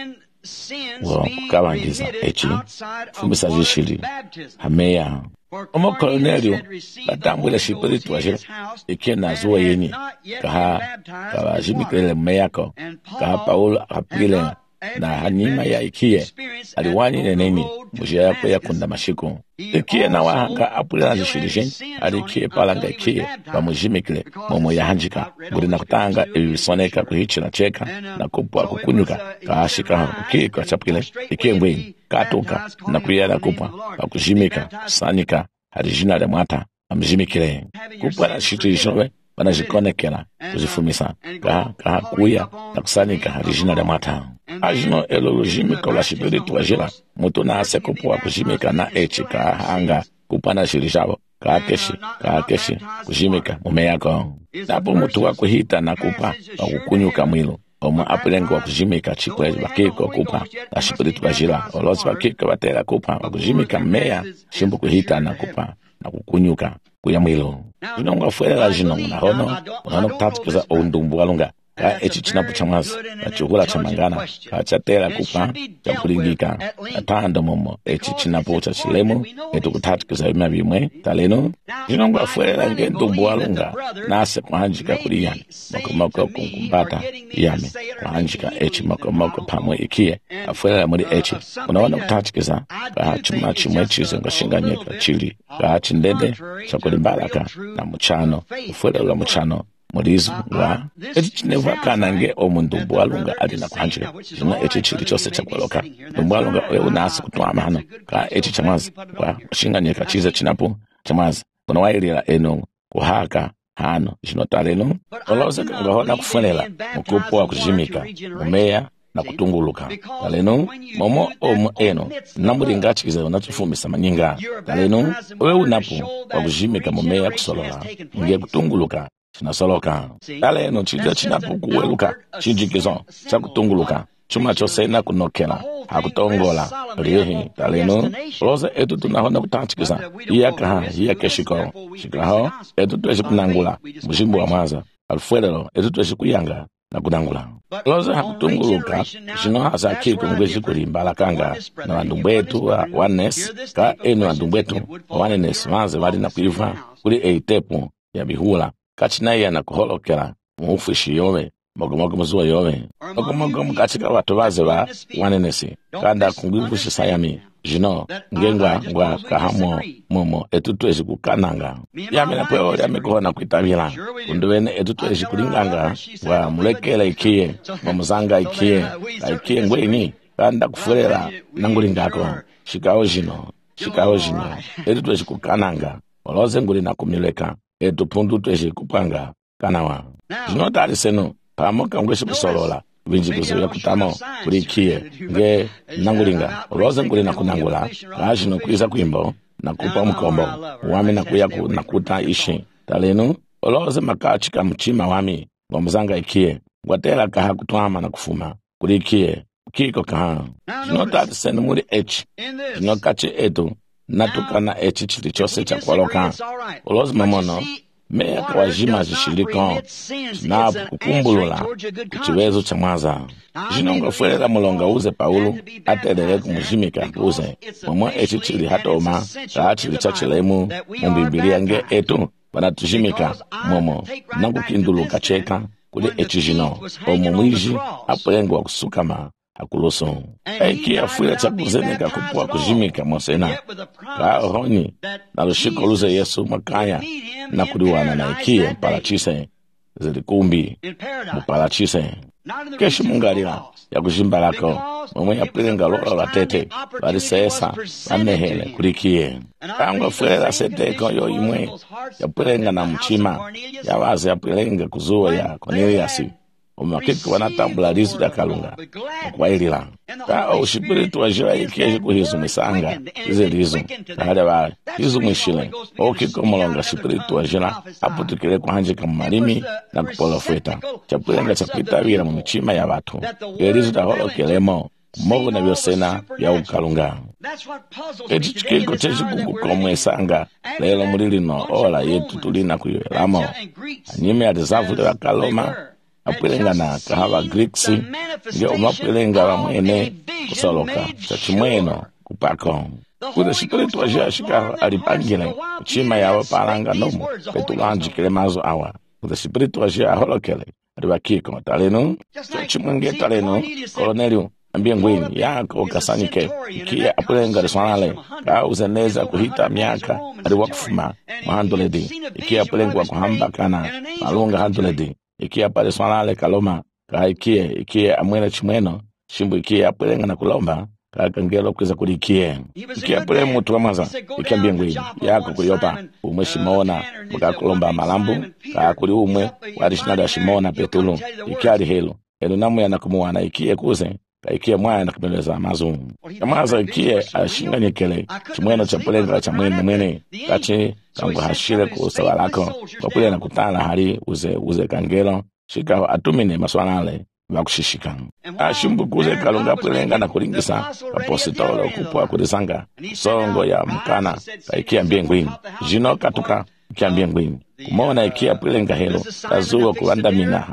A: wa kukawangiza echi fumisa jishili hameya omo Cornelio batambwile shipiritu wajila ikie na zuwa yenye kaha kawa jimikile mmeyako kaha Paulo hapile na hanyima ya ikie aliwani neneni mujia yako ya kunda mashiku ikie na wahanga apule na jishirisheni alikie palanga ikie wa mujimikile momo ya hanjika guri na kutanga iwisoneka kuhichi na cheka na kupwa kukunyuka kaashika ikie kwa chapile ikie mbweni katuka na kuyela kupwa wa kujimika sanika harijina le mwata amjimikile kupwa na shirishowe wanajikonekela kujifumisa kaha kaha kuya na kusanika harijina le mwata ajino elolojimika la shipiritu wa jila mutu na ase kupua kujimika na echi ka hanga kupana shirishabo ka keshi ka keshi kujimika mume yako napo mutu wa kuhita na kupa wa kukunyuka mwilo omo apulengo wa kujimika chikwe wakiko kupa na shipiritu wa jila olozi wakiko watela kupa wa kujimika meya shimbu kuhita na kupa na kukunyuka kuya mwilo junonga fuela la jino unahono unahono kutatikiza oundumbu walunga ka echi chinapo chamazi kachukula chamangana kachatera kupa chakulingika atanda momo echi chinapo cha chilemo etu kutatikiza bima bimwe taleno inonga fuera nge ndumbu walunga nase kuhanjika kuliyani makomoko kunkumbata yame kuhanjika echi makomoko pamwe ikie afuera muri echi unaona kutatikiza ka chuma chimwe chizo ngashinganyeka chili ka chindende chakulimbalaka na muchano ufuera la muchano murizu wa echi chineva kana nge omundumbu walunga alina kuhanjika zina echi chili chose chakwaloka ndumbu walunga wewe nasi kutwa amano ka echi chamazi kwa shinganyeka chiza chinapo chamazi kuna wailira eno kuhaka hano jinotaleno oloze ngahona kufunela mukupo wa kujimika mumeya na kutunguluka taleno momo omu eno namuringa chikiza unatufumisa manyinga taleno wewe unapo wa kujimika mumeya kusolola nge kutunguluka chinasoloka taleno chiza chinapo kuweluka chinjikizo cha kutunguluka chuma chose na kunokela hakutongola rihi taleno roza etu tunahona kutatikiza iyaka iyake shiko shikaho etu tuwezi kunangula mshimbu wa maza alfuelelo etu tuwezi kuyanga na kunangula roza hakutunguluka shino hasa kiku mwezi kulimbala kanga na wandumbu etu wa wanes ka enu wandumbu etu wa wanes maze wali na kuiva kuli eitepu ya bihula kachina iya na kuholokela muufishi yome mogomogo mzuwa yowe mogomogo mkachika watu waze wa wanenesi kanda kungivushi sayami jino ngengwa ngwa kahamo momo etutwezi kukananga yame na pweo yame kuhona kuitabila kunduwene etutwezi kulinganga ngwa mulekela ikie mamuzanga ikie la ikie ngweni kanda kufulela nangulingako shikao jino shikao jino etutwezi kukananga oloze nguli na kumileka etupundu twezi kupanga kanawa jino tali seno pamoka ngweshi kusolola vinjikuzo ya kutamo kulikie nge nangulinga uloze nguli na kunangula kaji no kuiza kuimbo na kupa mkombo wami na kuyaku na kuta ishi talenu uloze makachika mchima wami ngomzanga ikie ngwatela kaha kutwama na kufuma kulikie kiko kaha jinota senu muri echi jinokachi etu natukana echi chili chose cha kwaloka uloze mamono meya kwa jima zishiliko na kukumbulula kuchiwezo cha mwaza jinonga fuelela mulonga uze Paulo atelele kumujimika uze mwa echi chili hatoma ka chili chachilemu mumbibilia nge etu banatujimika momo nangu kinduluka cheka kuli echi jino omu mwiji apelengwa kusukama akuloso eki afuela chakuzeneka kupua kujimika mwasena ka honi na lushiko luze Yesu makaya na kudiwana na ikie mpalachise zilikumbi mpalachise keshi mungalila ya kujimbalako mwe ya pilenga lola la tete bali sesa anehele kulikie kangwa fuela seteko yo imwe ya pilenga na mchima ya wazi ya pilenga kuzuwa ya Cornelius umakiki wanatambula lizu da kalunga kwa ilila ka ushipiritu wa jira ikie kuhizu misanga ize lizu na hada wa hizu mwishile okiko molonga shipiritu wa jira hapo tukile kuhanjika mmalimi na kupolofeta chapulenga chakuita wila mchima ya watu lizu da holo kilemo mogo na biosena ya ukalunga eti chikiko cheshi kukukomwe sanga lelo mulilino ola yetu tulina kuyuelamo anyime ya dezavu wa kaloma apilenga na kahaba Greeks nge umapilenga wa mwene kusoloka chachimweno kupako kude shipiritu wa jia shika alipangile chima ya wapalanga nomu petulanji kile mazo awa kude shipiritu wa jia holokele aliwakiko talenu chachimwenge talenu Kolonelio ambia ngwini yako kasanike kia apilenga riswanale ka uzeneza kuhita miaka aliwakufuma mahandoledi ikia apilenga wa kuhamba kana malunga handoledi ikia pale swanale kaloma ka ikie ikie amwena chimweno shimbu ikie apelenga na kulomba ka kangelo kuza kulikie ikie apele mutu wamaza ikia mbingwini yako kuliopa umwe shimona muka kulomba malambu ka kuli umwe wadishinada shimona petulu ikia alihelo elu namu ya nakumuwana ikie kuze ka ikie mwaya na kumeleza mazumu kamaza ikie ashinga nyekele chimweno chapelenga cha mwene mwene kachi kangu hashile kusawa lako kwa kule na kutana hali uze uze kangelo shika atumine maswanale wakushishika ashimbu kuze kalunga pelenga na kulingisa kapositolo kupwa kudisanga songo ya mkana kaikia mbingwini jino katuka kia mbingwini kumona ikia pelenga helo kazuwa kuandamina hali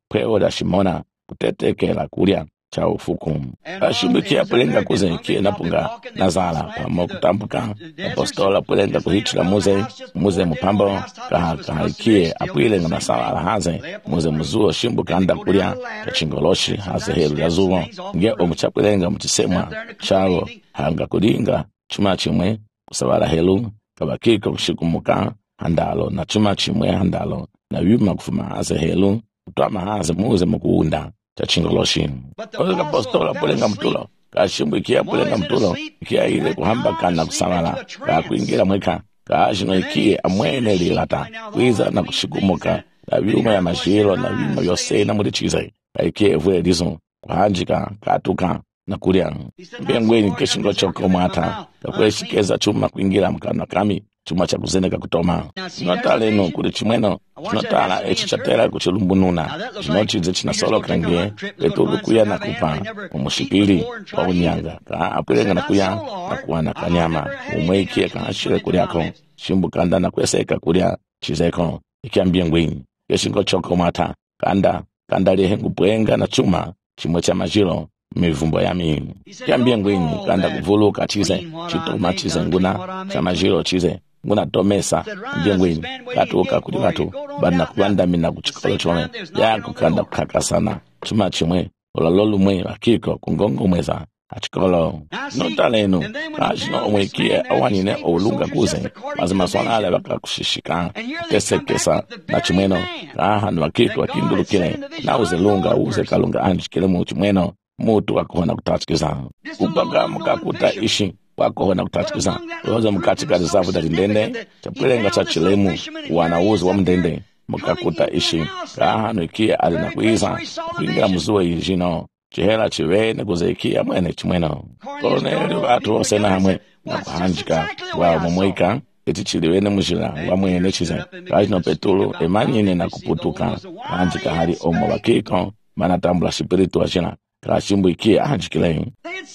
A: pweo da shimona kutetekela kulya cha ufuku ashimbikia pulenga kuzenkie napunga nazala pamo kutambuka apostola pulenga kuhitula muze muze mupambo ka kahaikie apwilenga nasala alahaze muze muzuo shimbuka anda kulya kachingoloshi haze helu yazuo nge omuchapulenga mutisemwa chalo hanga kulinga chuma chimwe kusabala helu kabakiko kushikumuka handalo na chuma chimwe handalo na yuma kufuma haze helu kutwama haze muze mukuunda chachingoloshi oyo kapostola pulenga mtulo kashimbikia pulenga mtulo kia ile kuhamba kana kusamala ka kuingira mweka kaashino ikie amwene lilata kwiza na kushikumuka na vyuma ya mashiro na vyuma yose na mulichize kaikie vwe lizo kuhanjika katuka na kulia mbengweni keshingo choko mwata kakweshikeza chuma kuingira mkana kami chuma cha kuzeneka kutoma notale no kuli chimweno notala echi chatera kuchilumbununa chinochize chinasolo kange petulu kuya na kupa umushipili kwa unyanga ka apulenga na kuya na kuwana kanyama umweikie kaashire kuliako shimbu kanda na kweseka kulia chizeko ikiambia ngweni keshingo choko mata kanda kanda lihengu puenga na chuma chimwe cha majiro mivumbo ya mimi kiambia ngweni kanda kuvuluka chize chitoma chize nguna cha majiro chize nguna tomesa ngweni katuka kuli watu bana kuanda mina kuchikolo chome ya kukanda kukakasana chuma chimwe olololu mwe akiko kungongo mweza achikolo notaleno kashino omwekie awanine olunga kuze mazima swanale bakakushishika kesekesa na chimweno kahanu akiko akindulukile na uze lunga uze kalunga anjikile mu chimweno mutu wakuhona kutachikiza kupanga mkakuta ishi wakuhona kutachikiza uoza mkatika risafu da ndende chapulenga cha chilemu wanauzi wa mdende mkakuta ishi kahanu ikia alina kuiza kuingira mzuwa ijino chihela chiwene kuzeikia mwene chimweno koloneli watu wose na hamwe na kuhanjika wa mumwika eti chiliwene mujila wa mwene chize kajino petulu emanyine na kuputuka kuhanjika hali omo wakiko manatambula shipiritu wa jina kashimbu ikia hanjikile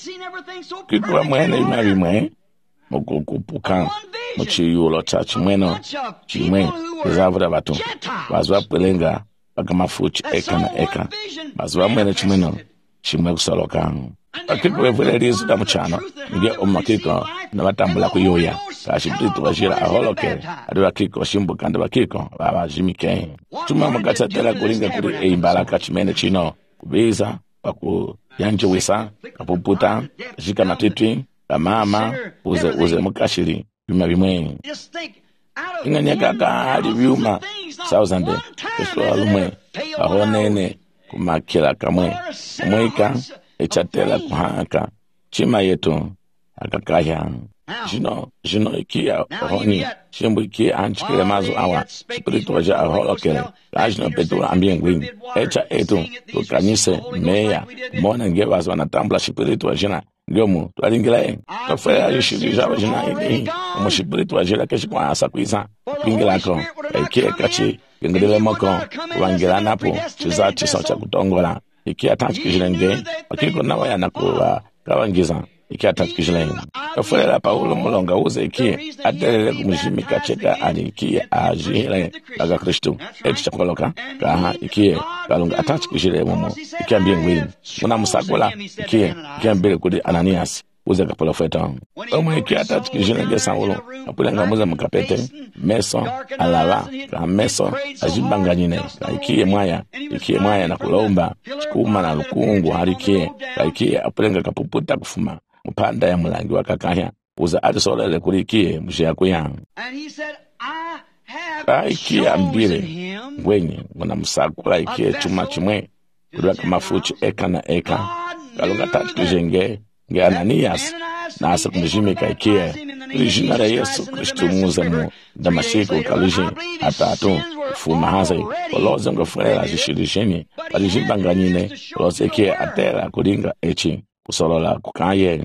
A: kikuwa mwene imari mwe mukukupuka muchiyulo cha chimweno chimwe kizavura batu wazwa pulenga baka mafuchi eka na eka wazwa mwene chimweno chimwe kusoloka akiko wevule lizu da mchano nge omakiko na batambula kuyoya kashipiritu wa jira aholoke adi wakiko shimbu kanda wakiko wawajimike chuma mkachatela kulinga kuri eimbalaka chimene chino kubiza paku yanje wisa kapuputa jika na titwi kamama uze uze mukashiri bima bimwe inganyaka ka hali byuma sauzande kesho alumwe ahonene kumakira kamwe mweka echatela kuhaka chima yetu akakaya jino jino ikia honi shimbu ikia anchikile mazu awa spiritu waja aholokele kajino petu ambien ngwini echa etu tukanise meya mona ngewazi wanatambula spiritu wajina ngemu tualingile tofea yishirija wajina ini umu spiritu wajila keshi kwa asa kuisa pingilako ikia kachi ngilile moko wangila napo chiza chisa cha kutongola ikia tanchikijilenge wakiko nawa ya nakuwa kawangiza ikia tatkijilenge kafulela Paulo mulonga uze ikie adelele kumujimika cheka ali ikie ajihile laga Kristu eti chakoloka kaha ikie kalunga atakijile mumo ikia mbie ngwini muna musakula ikie ikia mbile kudi Ananias uze kapolofeta omu ikia atakijilenge saulo apulenga muze mkapete meso alava ka meso ajibanganyine ka ikie mwaya ikie mwaya na kulomba chikuma na lukungu halikie ka ikie apulenga kapuputa kufuma upanda ya mulangi wakakaya uza atisolele kulikie mshia kuyang aikie ambile ngwenye nguna msakula ikie chuma chimwe kudwaka mafuchi eka na eka kalunga tatu kujenge nge Ananias na asa kumjimika ikie kulijina la Yesu Kristu muze mu Damashiko kaluji atatu fuma haze koloze ngofurela jishirisheni palijibanganyine koloze ikie atera kulinga echi usolola kukaye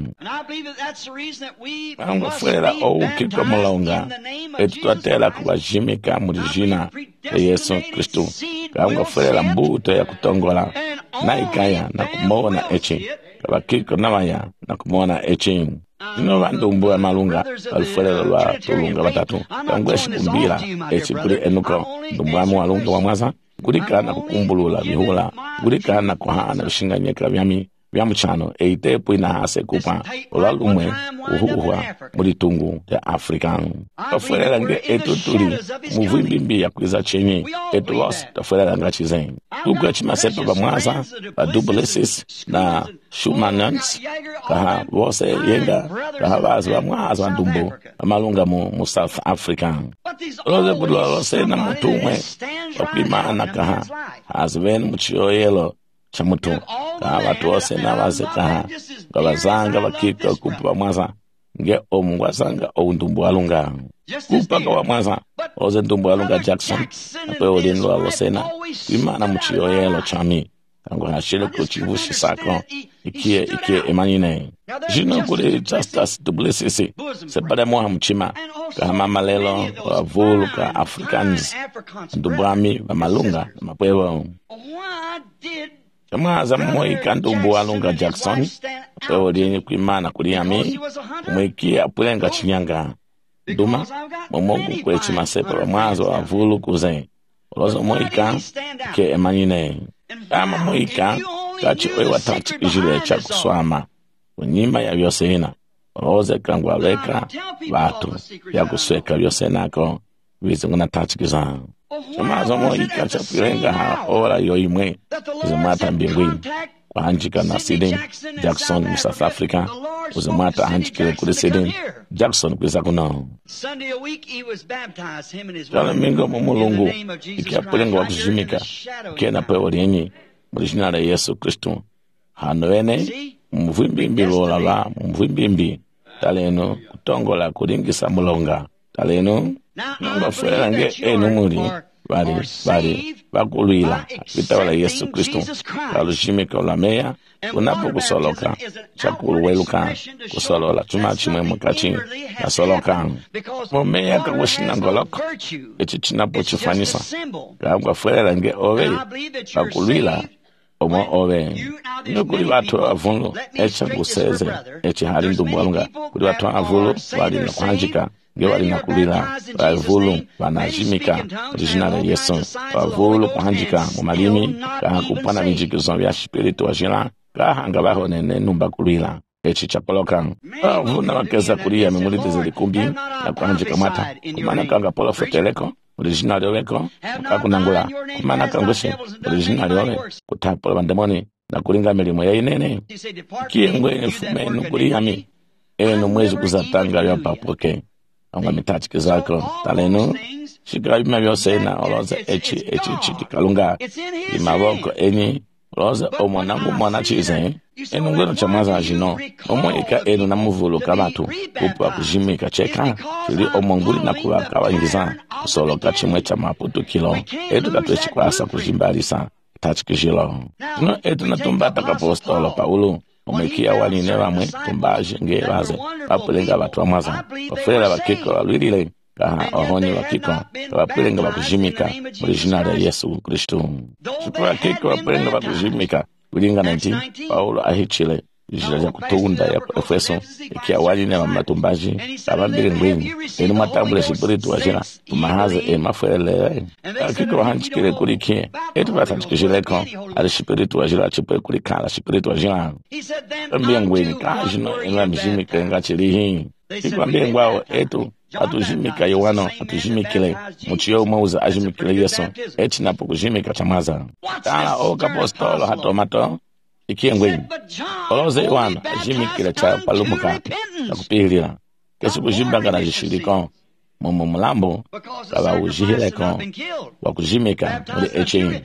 A: anga fuera ou kiko mulonga etutwatela kubajimika mulijina ya Yesu Kristu anga fuera mbuto ya kutongola na ikaya na kumona echi kabakiko namaya na kumona echi ino bandu mbuwa malunga alfuera lwa tulunga batatu kangweshi kumbira echi kuli enuko ndumwamu walunga wa mwaza kulikana kukumbulula mihula kulikana kuhana bishinganyeka byami byamuchano eitepo inahase kupa olalumwe uhuhwa mulitungu ya Afrika tafuela nge etutuli muvimbimbi ya kwiza chenye etulos tafuela nga chizen tukwa chimasepa bamwaza ba Duplessis na Schumanns kaha wose yenga kaha bazi bamwaza ndumbo amalunga mu, mu South Africa loze budwa lose na mutumwe wakimana kaha hazven muchiyoyelo chamutu kaha watu wose na waze kaha kabazanga wakika kupa mwaza nge omungwazanga oundumbu walunga kupa kwa mwaza oze ndumbu walunga Jackson ape olindu walosena imana muchiyoyelo chami kango hashile kuchivushi sako ikie ikie emanine jino kule Justus Duplessis separe moha mchima kama malelo wa vulu ka Africans ndubwami wa malunga mapwewa kama za mwoi kantumbu walunga Jackson ape olindu kuimana kuliami umwiki apulenga chinyanga duma momogu kwe chimasepa wa mwazo wa vulu kuze olozo moika ke emanine kama moika kachi wewa tachi kijile cha kuswama unyima ya vyosena oloze kangwa leka watu ya kusweka vyosenako wizi nguna tachi kiza chamazo moika cha pirenga ha ora yoimwe uzimata mbingwini kwa hanjika na Sidney Jackson mu South Africa uzimata hanjikile kuli Sidney Jackson kwiza kunao kala mingo mumulungu ikia pirenga wa kujimika kena pewa lienyi mwijina la Yesu Kristo hanoene mvumbimbi lolala mvumbimbi taleno kutongola kulingisa mulonga taleno namba fuela nge enu muri bari bari bakulwila vitawala Yesu Kristo kalushimika ulameya unapo kusoloka chakuluweluka kusolola chumachimwe mukachi na soloka mumeya kakushina ngoloko echi chinapo chifanisa kagwa fuela nge ove bakulwila omo ove nukuli watu avulu echa kuseze echi hali ndumwalunga kuli watu avulu wali na kuhanjika nge wali na kulila wavulu wanajimika jina la Yesu wavulu kuhanjika mumalimi kaha kupana mijikizo vya spiritu wa jina kaha ngabaho nene numba kulila echi chapoloka wavuna wakeza kulia memulite zilikumbi na kuhanjika mata kumana kanga pola foteleko original yoweko kakunangula kumana kangwese original yowe kutapola bandemoni na kulinga milimo ya inene kiengwe fume nukuliyami eno mwezi kuzatanga ya papoke anga mitachike zako taleno shikabima byose na oloze echi echi chiti kalunga imaboko enyi oloze omonangu mwana chize eno ngweno chamaza jino omoika eno namuvulu kabatu kupa kujimika cheka chili omonguli na kuwa kawangiza solo kachimwe cha maputu kilo edu katwechi kwasa kujimbalisa tachike jilo no edu natumbata kapostolo Paulo omekia waline bamwe tumbaje ngeraze bapulenga batu amaza ofera bakiko alwilile kaha ohonye bakiko bapulenga bakujimika original ya Yesu Kristo chukua kiko bapulenga bakujimika ulinga ninety Paulo ahichile jira ya kutunda ya Efeso ikia waline bamatumbaji abambire ngwini eno matambule spiritu wa jina tumahaze e mafele akiko hanchikile kulikie etu batanchikileko ali spiritu wa jina chipe kulikala spiritu wa jina ambia ngwini kajino eno mjimika ngachilihi ikwambia ngwao etu atujimika Yohano atujimikile muchiyo mauza ajimikile Yesu eti napo kujimika chamaza tala oka apostolo hatomato ikiengwe oloze Yohana ajimikile cha palumuka na kupilira kesi kujimbaga na jishiriko mumu mulambo kaba ujihileko wakujimika muri echin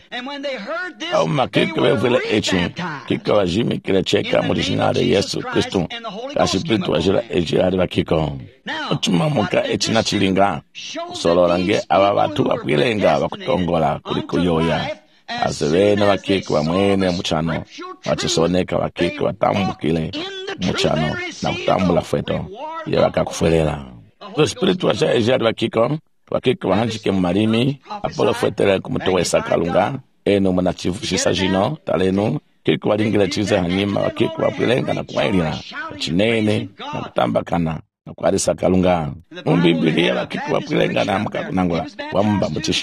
A: au makike wevele echin kika wajimikile cheka muri jinare Yesu Kristo kashipitu wajira ejihari wakiko uchuma muka echina chilinga usolorange aba batu bakwilenga bakutongola kuliko yoya azebene bakike bamwene muchano wachisoneka bakike batambukile muchano na kutambula feto ya bakakufelera so spiritu wa ejihari wakiko wakike wahanjike mumarimi apolo fetere kumutowe sakalunga eno manachivushisa jino talenu kiko walingile chize hanyima wakiko wapilenga na kuwailina chinene na kutambakana kwa risa kalunga umbibilia wakiko wapilenga na mkakunangula wamba mchishiti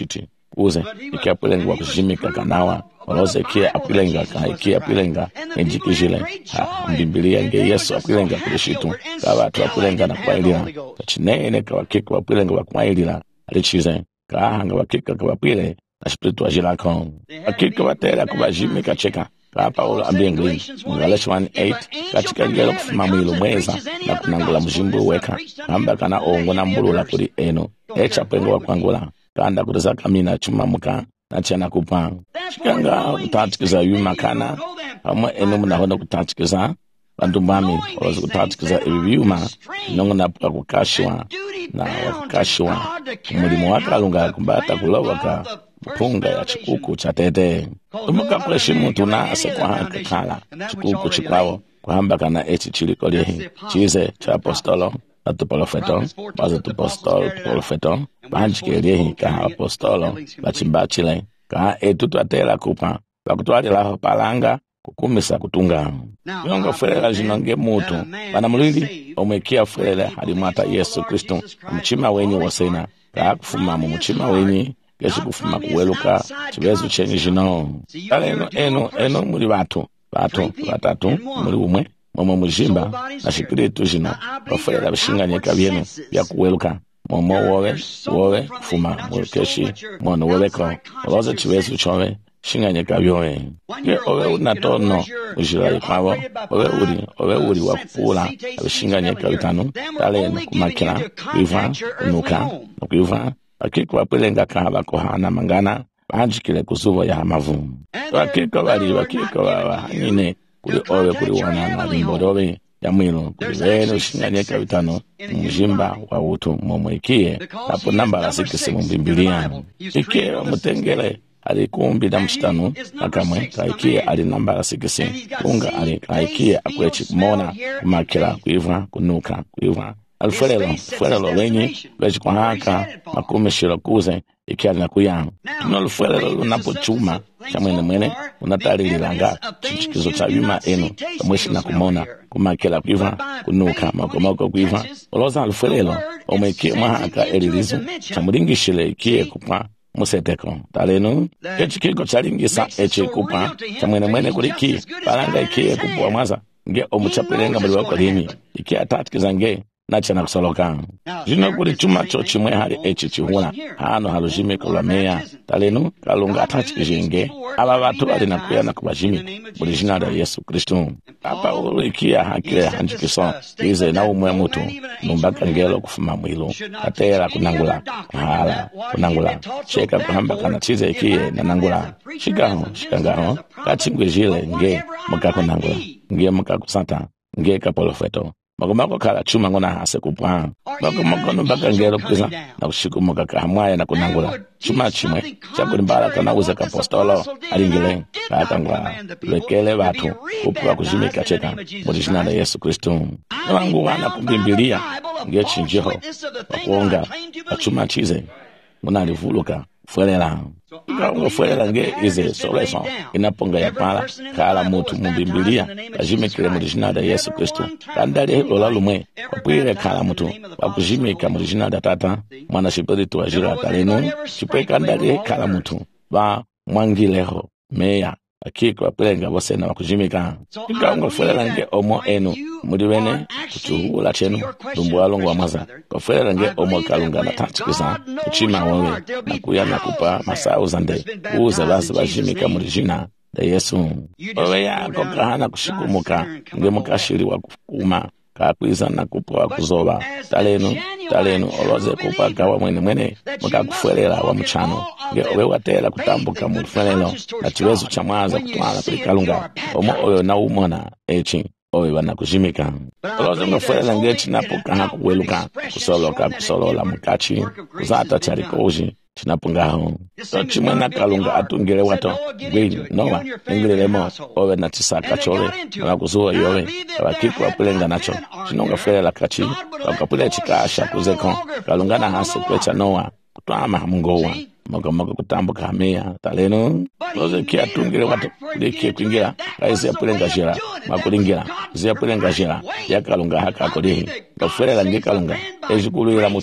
A: kuze ikia pwilenga wakujimika kanawa oloze kia apwilenga kahaikia apwilenga njikijile mbimbilia nge Yesu apwilenga kulishitu kabatu apwilenga na kwailila kachinene kawakika apwilenga wakwailila alichize kahanga wakika kawapwile na spiritu wa jilako akika watela kubajimika cheka ka Paulo ambiengli Galatians one eight katika ngelo kufuma mwilo mweza na kunangula mjimbu weka amba kana ongo na mbulula kuli eno echa pengo wa kwangula kanda kutasa kamina chuma muka na chana kupa chikanga kutatikiza yuma kana hamwe eno munahonda kutatikiza bantu mbami wazi kutatikiza ebyuma nongo na puka kukashwa na wakashwa mulimo wakalunga kumbata kulowaka punga ya chikuku cha tete tumuka kweshi mtu na asekwa kakala chikuku chikwawo kuhamba kana echi chiliko lihi chize cha apostolo na tupolofeto baza tupostolo tupolofeto banjike lihi ka apostolo bachimba chile ka etu tuatela kupa bakutwali laho palanga kukumisa kutunga yonga fwela jinonge mutu bana mulili omwekia fwela halimata Yesu Kristo mchima wenye wasena ka kufuma mu mchima wenye keshi kufuma kuweluka chibezu chenye jino ale eno eno eno muri batu batu batatu muri umwe momo mujimba na shikiritu jino bafela bishinganye kabyeno bya kuweluka momo wowe wowe kufuma mu keshi mono webeko loze chibezu chowe shinganye kabyowe ye owe unatono ujira ikawo owe uri owe uri wakula abishinganye kabitanu ale kumakira kuiva kunuka kuiva akiko wapelenga kahaba kohana mangana banjikile kuzuvo ya mavu akiko bali wakiko wahanyine kuli owe kuli wanana limborowe ya mwilo kuli weno shinganye kabitano mjimba wa utu momwekie hapo namba la sikisi mbimbilia ike mutengele alikumbi na mshitanu akamwe kaikie ali namba la sikisi unga ali kaikie akwechi kumona kumakila kuiva kunuka kuiva alfrelo frelo lenyi leji kwa haka makumi shirokuze ikiali na kuyang tuno alfrelo unapochuma cha mwene mwene unatari lilanga chichikizo cha yuma eno kamweshi na kumona kumakila kuiva kunuka makomoko kuiva oloza alfrelo omeke mahaka elilizu cha muringi shile ikie kupa museteko talenu kechikiko cha lingisa eche kupa cha mwene mwene kuliki palanga ikie kupua mwaza nge omuchapelenga mwili wako lini ikie atatikiza nge nacha na kusoloka jino kuli chuma cho chimwe hali echi chihula hano halujime kulamea talenu kalunga atachikijenge aba batu bali nakuya na kubajimi muri jina la Yesu Kristo apa ulikia hakile hanjikiso ize na umwe mutu numbaka ngelo kufuma mwilo atera kunangula hala kunangula cheka kuhamba kana chize ikie na nangula shigaho shikangaho kachingwe jile nge muka kunangula nge muka kusanta nge kapolofeto magomako kala chuma ngona hase kupwa magomako numbaka ngelo kiza na ushiku muka kahamwaya na kunangula chuma chimwe chakuli mbala kana uza kapostolo alingile katangwa lekele batu kupwa kujimika cheka muri jina la Yesu Kristo wangu wana kumbimbilia ngechi njiho wakuonga chuma chize muna livuluka fwelela Nga fwelela nge ize soleso inaponga ya pala kala mutu mbimbilia kajimikile muri jina la Yesu Kristo kandali lola lumwe wapwile kala mutu wakujimika muri jina la Tata mwana shipiritu wa jira talenu chipwe kandali kala mutu wa mwangileho meya akiko wapelenga bose na wakujimika ika nga fwelela nge omo enu muri wene kuchuhula chenu dumbu walongo wa maza kwa fwelela nge omo kalunga na tachikisa uchima wawe na kuya na kupa masaa uzande uze basi bajimika muri jina la Yesu wawe yako kahana kushikumuka nge mukashiri wa kukuma kakwiza na kupa kuzoba talenu talenu oloze kupa kawa mwene mwene muka kufwelela wa mchano nge owe watela kutambuka mufwelelo na chiwezu cha mwaza kutwala kulikalunga omo oyo na umona echi owe wana kujimika oloze mufwelela nge chinapuka haku weluka kusoloka kusolola mukachi kuzata charikoji chinapungaho so chimwe na kalunga atungile wato gwini nowa ingile lemo owe na tisaka chole na kuzuwa yowe wakiku wapulenga nacho chinonga fwelela kachi wakapule chikasha kuzeko kalunga na hase kwecha nowa kutwama mungowa moga moga kutambuka hamea talenu loze kia tungile watu kulikie kuingira kaisi ya pulenga jira makulingira zia pulenga jira ya kalunga haka kulihi kafwelela nge kalunga ejikulu ila mutu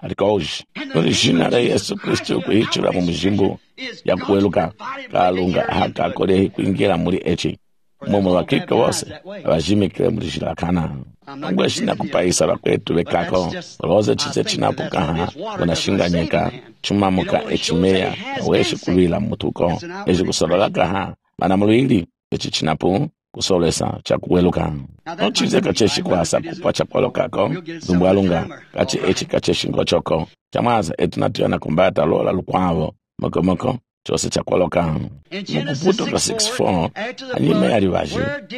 A: alikoji muri jina la Yesu Kristo kuichira mu mujimbo ya kueluka kalunga haka kore kuingira muri echi mumo wakika wose abajimikire muri jira kana ngwe shina kupaisa bakwetu bekako roze chize chinapuka bonashinganyeka chuma muka echimeya weshi kubila mutuko eji kusololaka ha mana mulwili echi chinapu kusolesa cha kueluka ochize kacheshi kwasa kupacha kwalokako dumbwalunga kachi echi kacheshi ngochoko chamaza etunatiana kumbata lola lukwavo moko moko chose cha kwaloka mukuputo ka six four anyime alivaji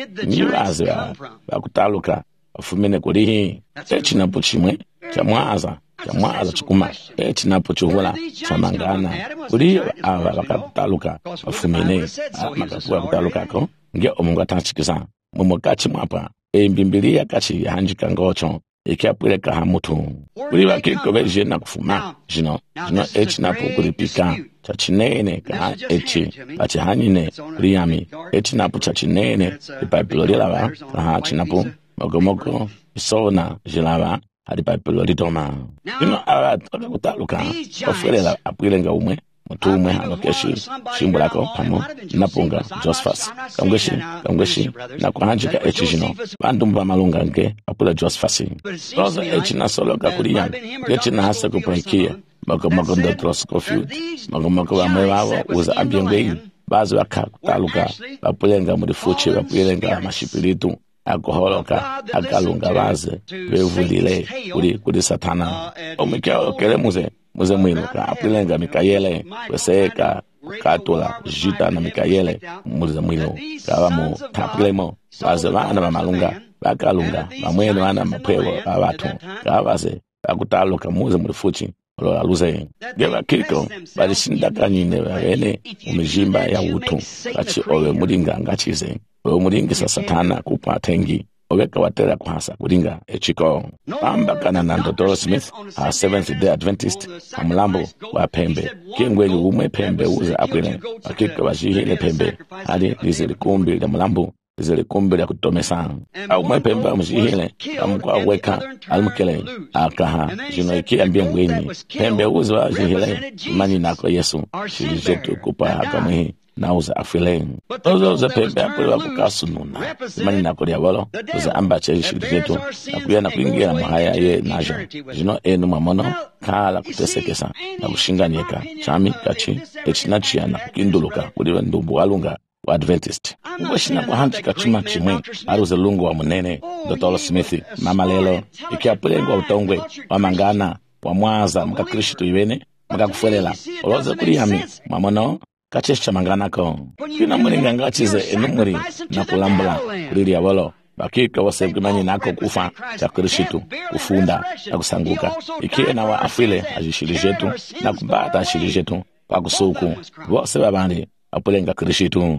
A: nivazi bakutaluka afumene kulihi echinapo chimwe chamwaza chamwaza chikuma echinapo chuhula chamangana kuli ava bakataluka afumene makapuwa kutalukako nge omungu atachikisa mumokachi mwapa embimbilia kachi hanjika ngocho ikiapwileka hamutu kuli bakiko beje na kufuma jino jino echinapo kulipika chachinene ka echi kachihanine kuliyami echinapo chachinene ipapilo lilava kaha chinapo mogomoko isona jilava halipapilo litoma ino awatoka kutaluka ofelela apwilenga umwe mutu umwe hanokeshi shimbulako pamo napunga Josephus kamgeshi kamgeshi na kuhanjika echi jino bandumba malunga nke apula Josephus roza echi nasoloka kuliyami echi na hasa kupaikia Magomoko ndo troskofiu magomoko wa mwewawo uza ambiyongei bazi wakakutaluka wapulenga mudifuchi wapulenga mashipilitu akoholoka akalunga baze bevulile kuli kuli satana omikao kele muze muze mwinuka apulenga Mikayele weseeka katula jita na Mikayele muze mwinu kawa mu tapilemo baze wana mamalunga bakalunga bamwene wana mapwewo abatu kawa baze bakutaluka muze mudifuchi lola luze geba kiko balishindakanyine bene umijimba ya wutu kachi owe mulinga ngachize owe mulingisa satana kupatengi oweka watera kuhasa kulinga echiko ambakana na Doctor Smith a Seventh Day Adventist amulambo wa pembe kingweni umwe pembe uza apwene akiko bashihile pembe hali lizili kumbi la mulambo zile kumbi ya kutomesa au mwepembe amshihile amukwa weka almukele akaha jino iki ambia ngweni pembe uzo wa jihile mani nako Yesu shilijetu kupa haka mwihi na uza afile ozo uza pembe apwewa kukasununa mani nako diabolo uza ambache shilijetu na kuya na kuingia mahaya ye najo jino enu mamono kala kutesekesa na kushinganyeka chami kachi echinachia na kukinduluka kuliwe ndumbu walunga wa Adventist ngweshina kwa hanchika chuma chimwe aruze lungu wa munene Doctor Smith mama lelo ikiapulengwa utongwe wa mangana wa mwaza mka Kristo iwene mka kufuelela oloze kuliyami mamono kachesha mangana ko kina mulinga ngachize enumuri na kulambula kulili ya wolo bakika wasegumanyi nako kufa cha Kristo kufunda na kusanguka ikie na wa afile ajishilijetu na kubata ashilijetu kwa kusuku wose babandi apulenga Kristo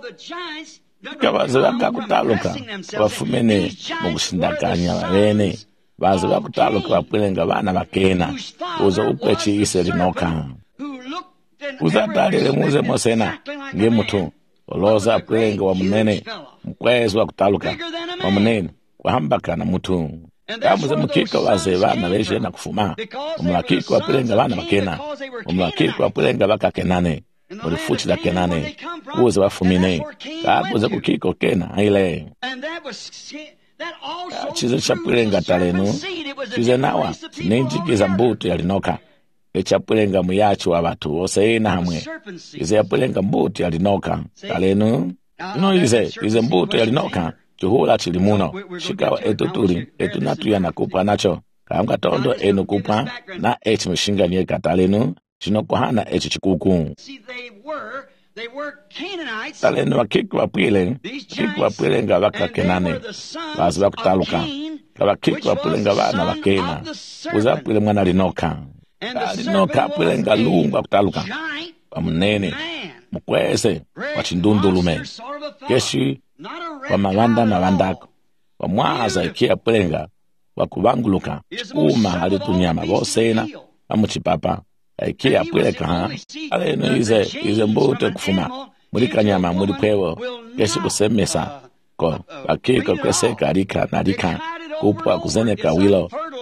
A: kabaze bakakutaluka bafumene mukushindakanya bene baze bakutaluka bapulenga bana bakena uzo ukwechi iselinoka uzatalile muze mosena nge mutu oloza apulenga wa munene mkwezi wa kutaluka wa munene wahambaka na mutu kamuze mukiko waze bana beje na kufuma umulakiko wapulenga bana bakena umulakiko wapulenga bakakenane ulifuchi la kenane uze wafumine kakuze kukiko kena ile chize chapulenga talenu chize nawa ninjikiza mbuto yalinoka echapulenga muyachi wa batu oseina hamwe ize yapulenga mbuto yalinoka talenu ino ize ize mbuto yalinoka chuhula chilimuno shikawa etuturi etunatu ya nakupa nacho kaamka tondo enu kupa na echi mishinga nye katalenu chino kohana echi chikuku talenu wakiku wapile kiku wapile nga waka kenane wazi wakutaluka wakiku wapile nga wana wakena uzapile mwana linoka linoka wapile nga lungu wakutaluka wamunene mkwese wachindundulume keshi wamawanda na wandako wamwaza ikia plenga wakubanguluka uma halitunyama bosena amuchipapa ikia pweleka ha aleno ize ize mbote kufuma muri kanyama muri pewo keshi kusemesa ko akiko kweseka rika na rika kupwa kuzeneka wilo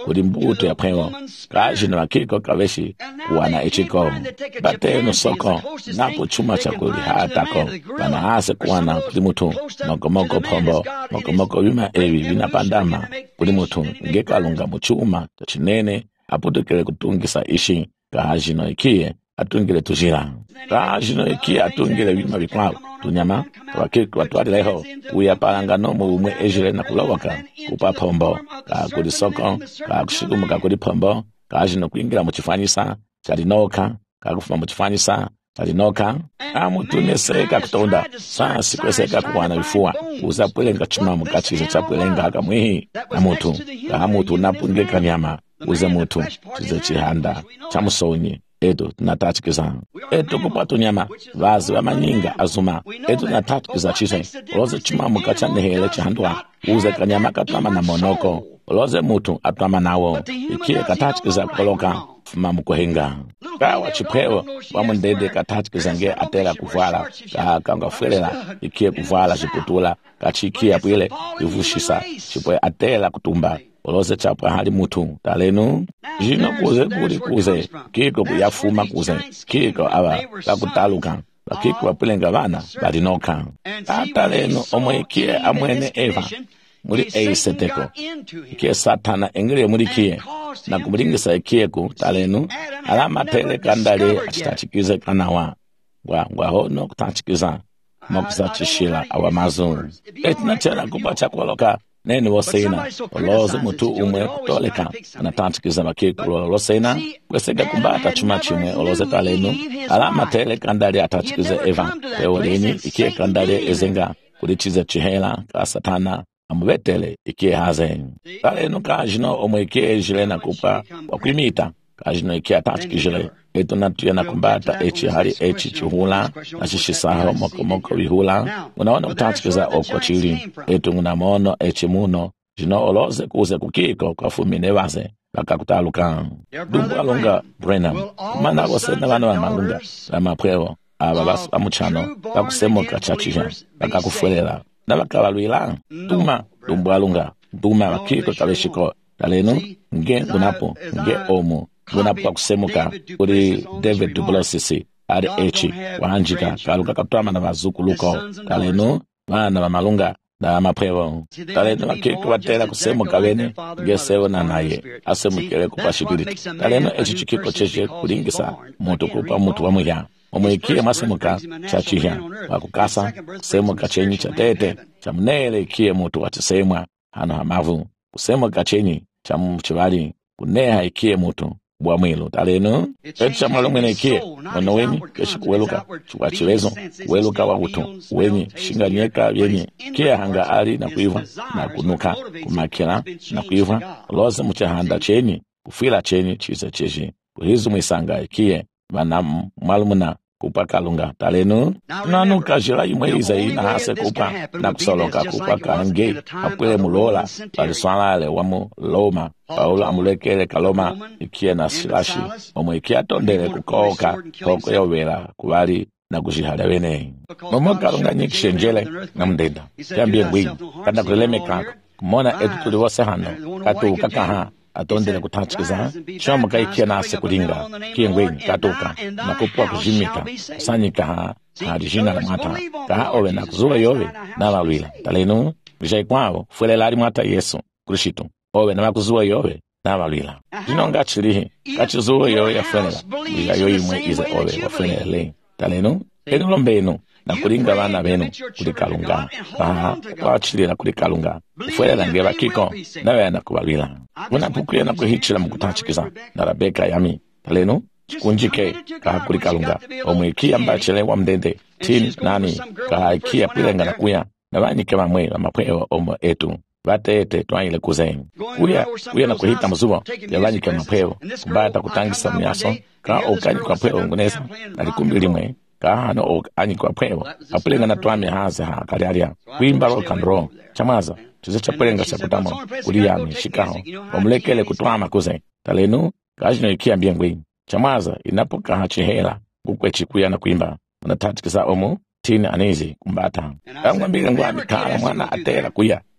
A: kuli mbuto ya pwewo kajino wakiko kaweshi kuwana echiko bate no soko napo chuma cha kuli hatako bana ase kuwana kuli mutu moko moko pombo moko moko wima ewi wina pandama kuli mutu ngekalunga muchuma chinene aputukele kutungisa ishi kajino ikie atungile tujira kajino ikie atungile wima bikwao tunyama wakiko watwalileho uya palangano mu umwe ejire na kulawaka kupa pombo ka kuli soko ka kushikumu ka kuli pombo kajino kuingira mu chifanyisa kalinoka ka kufuma mu chifanyisa kalinoka amutuneseka kutonda sasi kweseka kuwana bifua uza pwelenga chuma mu kachizo cha pwelenga kamwihi amutu ka mutu napungeka nyama uza mutu chizo chihanda chamusonyi eto tunatatikiza eto kupatu nyama vazi wa manyinga azuma eto tunatatikiza chise oloze chuma mukacha nehele chihandwa uze kanyama katama na monoko oloze mutu atama nawo ikie katatikiza koloka fuma mukuhenga kawa chiphewo wamundede katatikiza nge atela kuvala kanga fuelela ikie kuvala chiputula kachikia pwile ivushisa chipwe atela kutumba oloze chapa hali mutu talenu jino kuze kuli kuze kiko kuyafuma kuze kiko aba kakutaluka bakiko bapulenga bana balinoka atalenu omwekie amwene Eva muri eiseteko ikie satana engere muri kie na kumulingisa ikieku talenu alama tele kandale achitachikize kanawa wa wa hono kutachikiza mokuza chishila awa mazun etina chela kupacha kwaloka nene wasena oloze mutu umwe kutoleka anatatikiza bakiku olosena kweseka kumbata chuma chimwe oloze talenu alama tele kandale atatikize Eva eoleni ikie kandale ezenga kulichize chihela ka satana amubetele ikie haze talenu kajino omwe ikie jile na kupa wakwimita kajino ikie atatikijile eto natuya na kumbata echi hali echi chuhula na shishisaho moko moko wihula unaona utatikiza oko chili eto unamono echi muno jino oloze kuze kukiko kwa fumine waze baka kutaluka dumbu alunga Brenham kumana wasena wana wa malunga la mapweo aba basu amuchano bakusemoka chachija baka kufuelela na baka waluila tuma dumbu alunga tuma wakiko kaleshiko talenu nge unapo nge omu unapo kusemuka uri David Duplessis ari echi wahanjika kaluka katama na bazuku luko talenu wana wa malunga na mapwewo talenu wakiko watela kusemuka wene gesewo na naye asemukele kupashikiriti talenu echi chikiko cheche kulingisa mutu kupa mutu wa muya omwikie masemuka chachiha wakukasa kusemuka chenyi cha tete cha mnele ikie mutu watisemwa hano hamavu kusemuka chenyi cha mchivali kuneha ikie mutu bwa mwilo talenu etu cha mwalo mwene ikie ono weni keshi kuweluka chukwa chiwezo kuweluka wa utu weni shinga nyeka yenye kia hanga ali na kuiva na kunuka kumakila na kuiva loze mchahanda chenyi kufila chenyi chize cheshi kuhizu mwisanga ikie wana mwalumuna kupa kalunga talenu nanu kajira imweiza ina hase kupa na kusoloka kupa kange apwele mulola paliswalale wamu loma paula amulekele kaloma ikie na silashi omwe ikie atondele kukoka hoko yowela kubali na kujihala wene momo kalunga nyikishenjele na mdenda yambie ngwini kada kuleleme kako kumona etu tuliwose hano katu kakaha atondele kutachikiza chomo kaikia na ase kulinga kiengweni katoka na kupua kujimika kusanyika ha harijina la mwata kaha owe na kuzuwa yowe na walwila talenu vijai kwao fuele lari mwata Yesu Krishito owe na wakuzuwa yowe na walwila jinonga chilihi kachizuwa yowe ya fuelela wila yoyi mwe ize owe wa fuele le talenu enu lombenu na kulinga wana benu kulikalunga aha kwa chilila kulikalunga fuelela ngeba kiko nawe na kuwalwila una pukuye na kuhichila mukutachikiza na Rebeka yami talenu chikunjike kaha kulikalunga omwikia mbachele wa mdende tini nani kaha ikia pilenga na kuya na wanyike mamwe wa mapweo omo etu vate ete tuwaile kuzenyi uya uya na kuhita mzubo ya wanyike mapweo kumbata kutangisa mnyaso kaha ukanyi kwa pweo nguneza na likumbi limwe kaha no anyi kwa pweo apilenga na tuwami haze ha kalialia kuimba rock and roll chamaza tuze chapelenga cha kutamo kuliyami shikaho omulekele kutwama kuze talenu kajino ikia mbiyengweni chamaza inapoka hachihela kukwe chikuya na kuimba unatatikisa omu tini anizi kumbata kangwa mbile ngwa mikala mwana atela kuya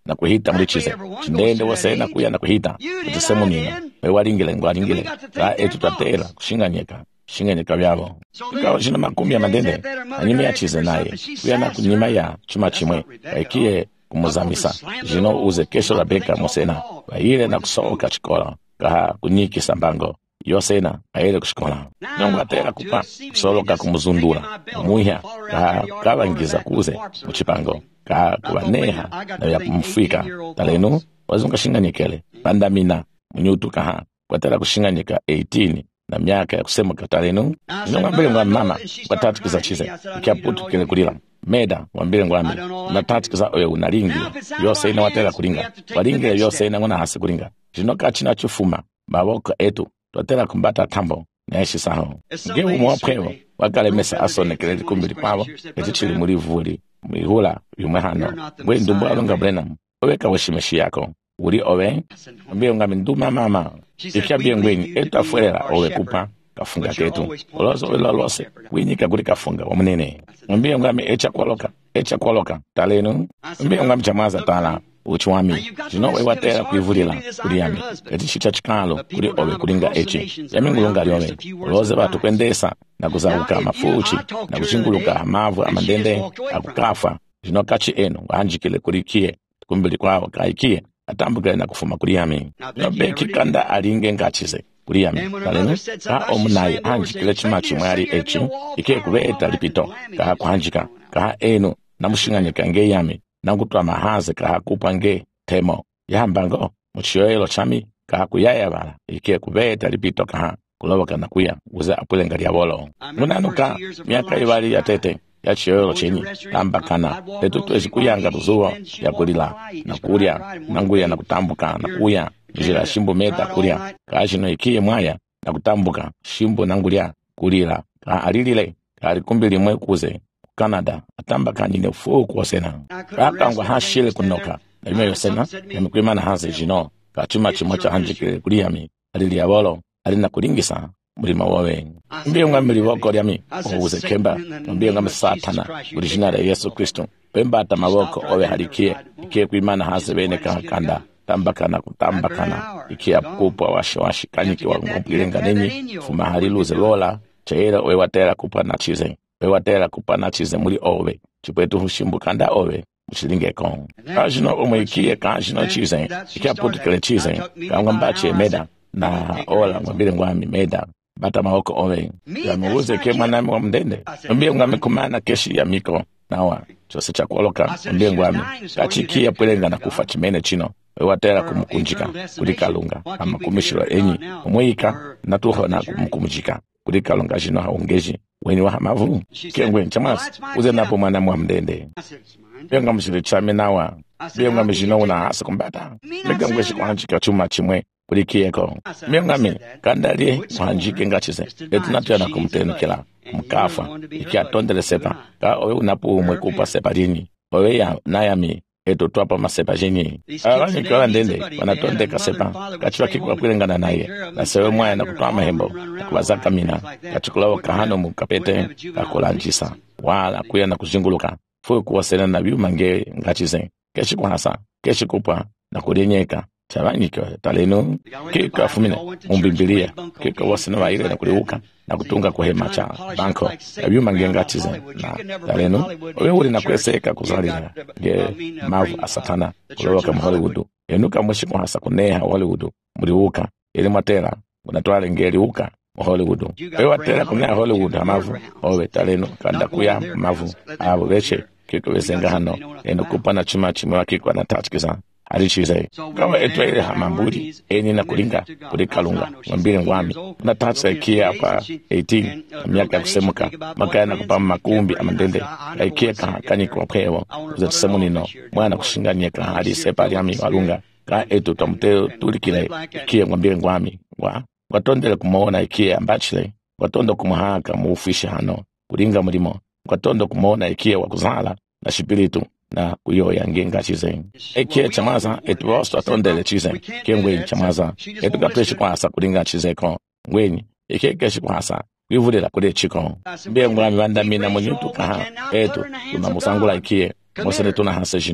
A: na kuhita mulichize chindende wasena kuya na kuhita kutisemu nino wewalingile ngwalingile ka etu tatela kushinganyeka shinganyeka byabo ikawa jina makumi ya mandende anyime ya chize naye kuya na kunyima ya chuma chimwe kaikie kumuzamisa jino uze kesho Rebeka mosena waile na kusoka chikola kaha kunyiki sambango yosena aile kushikola nyongo atela kupa kusoloka kumuzundura muiha kaha kawangiza kuze muchipango kaha kuwaneha na ya kumfika talenu wazunga shinganyekele pandamina mnyutu kaha kwa tela kushinganyeka eighteen na miaka ya kusema katalenu nyongo mbele ngwa mama kwa tatu kiza chize ikia putu kile kulila meda wambile ngwami na tatu kiza oye unalingi yose ina watela kulinga walingi yose ina ngona hasi kulinga jinoka china chufuma maboko etu twatela kumbata tambo na eshi saho ngewu mwapwewo wakale mesa asone kelezi kumbili kwabo etichili muri vuli mwihula yumwe hano ngwe ndumbu alunga brenam owe kawashimeshi yako uri owe mbile ngami nduma mama ikia bie ngweni etu afuela owe kupa kafunga ketu olozo wela lose winyika kuri kafunga wamunene mbile ngami echa kwaloka echa kwaloka talenu mbile ngami chamaza tala uchiwami jino we watela kuivulila kuri yami eti chicha chikalo kuri owe kulinga echi yami ngulunga lyowe oloze batu kwendesa na kuzauka mafuchi na kuchinguluka mavu amandende akukafa jino kachi enu wahanjikile kuri kie kumbili kwao kaikie atambukile na kufuma kuri yami nobeki kanda alinge ngachize kuri yami talenu ka omunayi hanjikile chima chimwari echi ike kubeta lipito kaha kuhanjika kaha enu namushinganyika nge yami nangutwa mahaze kaha kupa nge temo yahambango muchiyoelo chami kaha kuyaya bala ike kubeta lipito kaha kuloboka na kuya uze apulenga lyabolo munanuka miaka ibali ya tete ya chiyoelo chenyi tambakana etu tuwezi kuyanga tuzuo ya kulila na kulia nanguya na kutambuka na kuya njira shimbo meta kulia kaashino ikiye mwaya na kutambuka shimbo nangulia kulila ka alilile ka alikumbili mwe kuze Canada atambaka nyine fuku wasena kakangwa hashile kunoka na yume yosena ya mkwimana haze jino ka chuma chimocha hanjikile kuliyami alili ya wolo alina kulingisa mulima wawe mbiyo nga mili woko liami uwuze kemba mbiyo nga satana urijinala Yesu Kristo pemba ata mawoko owe halikie ikie kuimana haze bene kakanda tambakana kutambakana ikia kupwa washi washi kanyiki wa ngompilenga nenyi fuma haliluze lola chaira owe watera kupa na chize owe watera kupa na chize muli owe chipwetu hushimbu kanda owe mchilinge kong kajino umwe ikie kajino chize ikia putu kile chize kanga mbache meda na ola mwambile ngwami meda bata maoko owe ya muwuze ke mwanami wa mdende mbile ngwami kumana keshi ya miko nawa chose cha kuoloka mbile ngwami kachikia pwelenga na kufa chimene chino watera kumukunjika kuri kalunga ama kumishiro enyi umwika natuho na kumukunjika kuri kalunga jino haungeji weni wa hamavu kengwe chamas uze napo mwana mwa mdende benga mshire chame nawa benga mjino una hasa kumbata benga ngweshi kwanjika chuma chimwe kuri kieko benga me kandali kwanjike ngachize etunatya na kumtenukela mkafa ikia tondele sepa ka owe unapo umwe kupa separini owe ya nayami eto twapa masepa jenye abanye kwa ndende wanatonde kasepa kachwa kikwa kulengana naye na sewe mwaya na kutoa mahembo kubazaka mina kachukulawo kahano mukapete kakolanjisa wala kuya na kuzinguluka fuyo kuwasena na biu mange ngachize keshi kwa hasa keshi kupwa na kulenyeka chabanyika talenu kika fumine umbimbilia kika wasena wa ile na kuliuka na kutunga kuhema cha banko ya biu mange ngachize na talenu owe uli na kweseka kuzalila ge mavu asatana kuloka mu Hollywood enuka mwishi kwa hasa kuneha Hollywood muliuka ili matera unatwale ngeli uka mu Hollywood ewe watera kuneha Hollywood amavu owe talenu kanda kuya mavu abo beche kiko wesenga hano enukupa na chuma chimwa kiko na tachkiza halichize kawa etwele hamamburi eni na kulinga kuri kalunga mwambile ngwami na tatsa ikia hapa eighteen miaka kusemuka makaya na kupama makumbi amandende ikia kaha kanyiko wapewa uza tusemu nino mwana kushingania kaha hadi sepa liami walunga ka etu tamuteo tulikile ikia mwambile ngwami wa watondele kumoona ikia ambachile watondo kumahaka muufishe hano kulinga mulimo watondo kumoona ikia wakuzala na shipiritu na kuyoya ngenga chize ekie chamaza etu rosto atondele chize kengwe chamaza etu kapeshi kwa hasa kulinga chize ko ngweni ekie keshi kwa hasa wivulila kule chiko mbiye mwami wanda mina mwenyutu kaha etu tunamusangula ikie mwosene tuna hasa jino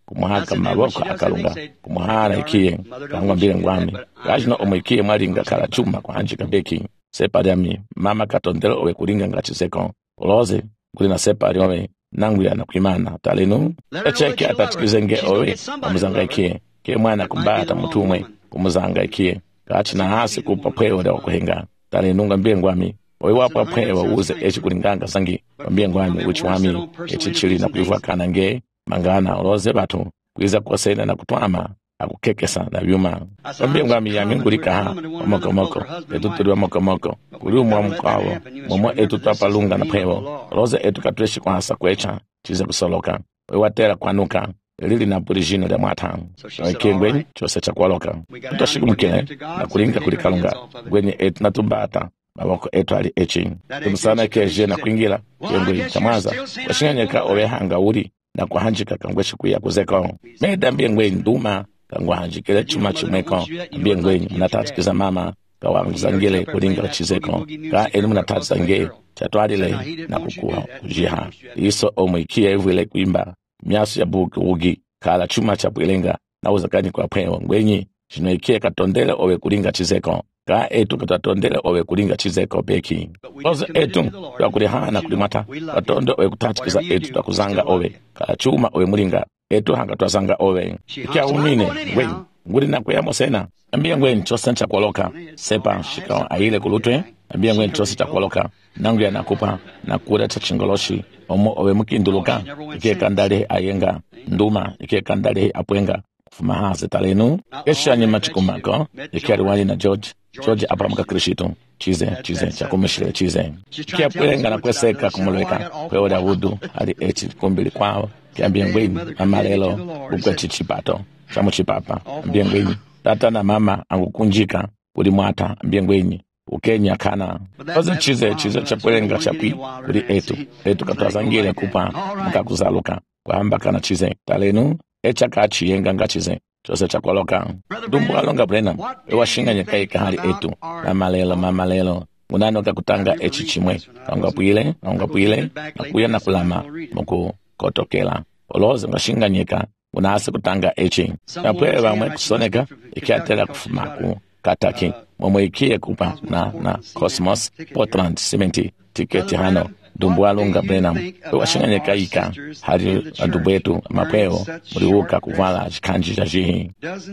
A: kumuhaka maboko akalunga kumuhana ikiye kangwa mbile ngwami kachino omwikiye mwalinga kala chuma kwa hanjika beki separi yami mama katondelo owe kulinga ngachiseko uloze kulina separi ome nangu ya nakuimana talinu echeke atachikizenge owe omuzanga ikiye ke mwana kumbata mutumwe kumuzanga ikiye kachina hasi kupa pwewe da wakuhenga talinu ngambile ngwami owe wapa pwewe uze echi kulinganga sangi ngambile ngwami uchi wami echi chili na kuivwa kanange mangana uloze batu kuiza kuwasena na kutwama akukekesa na vyuma ngambile ngwami ya mingulika ha omoko moko etu tuli wa moko moko kuli umwa mkawo momo etu twapalunga na pwewe uloze etu katweshi kwa hasa kwecha chize kusoloka owe watera kwanuka lili na purijino da mwata kengwe chose cha kwaloka tutashiku mkine na kulinga kulikalunga gwenye etu natumbata maboko etu ali echi tumusana keje na kuingira kengwe chamaza washinganyeka owe hanga uri na kuhanjika kangwe shikuya kuzeko meda mbengwe nduma kangwa hanjikile chuma chumeko mbengwe mnatatikiza mama kawanguzangile kulinga chizeko ka elu mnatatikiza chatwadile na kukua kujiha iso omwikia evwile kuimba miasu ya buki ugi kala chuma cha bwilenga na uzakani kwa pwewa ngwenyi chinoikie katondele owe kulinga chizeko ka etu katatondele owe kulinga chizeko beki oze etu kwa kulihana kulimata katondo owe kutachikiza etu kwa kuzanga owe kala chuma owe mulinga etu hanga tuwazanga owe ikia umine ngwenyi nguri na kuyamo sena ambia ngwenyi chose ncha kwaloka sepa shika aile kulutwe ambia ngwenyi chose cha kwaloka nangu ya nakupa na kura cha chingoloshi omo owe mukinduluka ikie kandale ayenga nduma ikie kandale apwenga fumahaze talenu kesha nyema chikumako ikie aliwali na George George apamuka krishito chize chize chakumishile chize ikie apwenga na kweseka kumulweka kwewe da wudu hali echi kumbili kwao kiambia ngweni amalelo ukwe chichipato chamu chipapa ambia ngweni tata na mama angukunjika kuli mwata ambia ngweni ukenya kana oze chize chize chapwenga chapi kuli etu etu katwazangile kupa mkakuzaluka kwa hamba kana chize talenu echa kachi yenga nga chize chose chakwaloka dumbu alonga brena ewa shinga nyekaika hali etu na malelo mamalelo unano kakutanga echi chimwe kaunga puile kaunga puile na kuya na kulama muku kotokela oloze nga shinga nyeka unase kutanga echi na pwe wamwe kusoneka ikiatela kufumaku kataki momo ikie kupa na na Cosmos Portland Cement tiketi hano dumbu alonga brena ewa shinga nyekaika hali adumbu etu mapeo muriuka kuvala chikanji cha jihi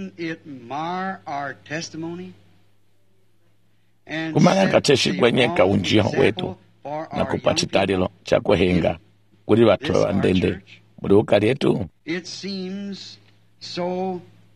A: kumanya kacheshi kwenye kaunjia wetu na kupachitalilo cha kuhenga kuli watu wa ndende muriuka lietu
B: It seems so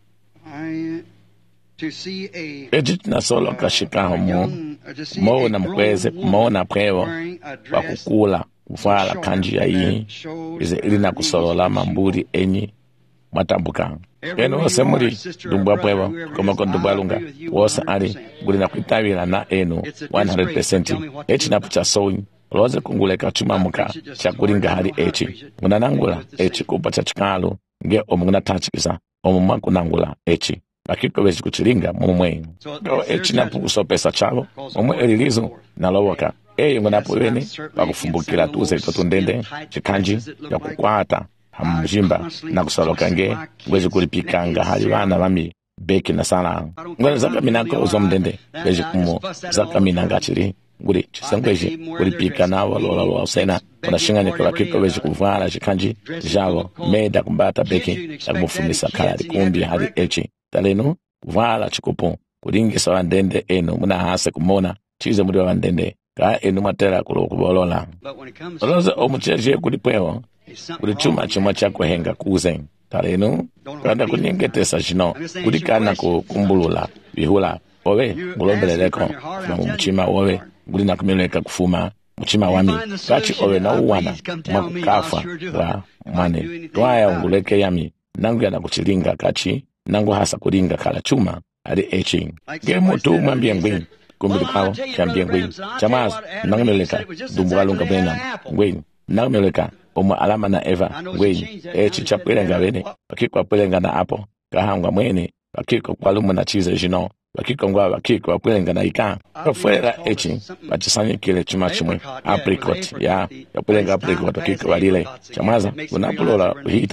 B: I to see a
A: ejit na solo kashikaho mu mo na mkweze mo pwewo wa kukula kufala kanji ya hii ize ili na kusolola mamburi enyi matambuka eno wose muri dumbwa pwewo kama kondumbwa lunga wose ali guli na kuitawila na eno one hundred percent echi na pucha sowi loze kunguleka chuma muka cha kulinga hali echi unanangula echi kupa cha chikalu nge omunguna tachikisa omumwa kunangula echi akiko wezi kuchilinga mumwe o echi na pukuso pesa chalo mumwe elilizo na lowoka eyo ngunapo wene wakufumbukila tuze totundende chikanji ya kukwata hamjimba na kusaloka nge wezi kulipikanga hali wana wami beki na sana ngwene zaka minako uzomdende wezi kumo zaka minanga chiri nguri chisangweji kulipika nawo lola lola sena unashinganya kwa kiko wezi kuvala chikanji jalo meda kumbata beki ya kumufumisa kala kumbi hali echi talenu vala chikupu kuringisa wandende eno muna hasa kumona chize muri wandende ka eno matera kulokubolola oloze omucheje kulipwewo kulichuma chuma cha kuhenga kuze talenu kanda kuningetesa chino kulikana kukumbulula bihula owe mulombeleleko na mumuchima owe ngulina kumileka kufuma muchima wami kachi owe na uwana mwakukafa wa mwane twaya unguleke yami nangu ya na kuchilinga kachi nangu hasa kulinga kala chuma ali echi gemu tu mwambie ngwini kumbili kao kiambie ngwini chamazo nangu mileka dumbu alunga bena ngwini nangu mileka omwa alama na eva ngwini echi chapuelenga wene wakiko wapuelenga na apo kahangwa mwene wakiko kwa lumu na chize jino wakiko ngwa wakiko wapuelenga na ika kafuera echi bachisanye kile chuma chumwe apricot ya wapuelenga apricot wakiko walile chamaza unapulola uhita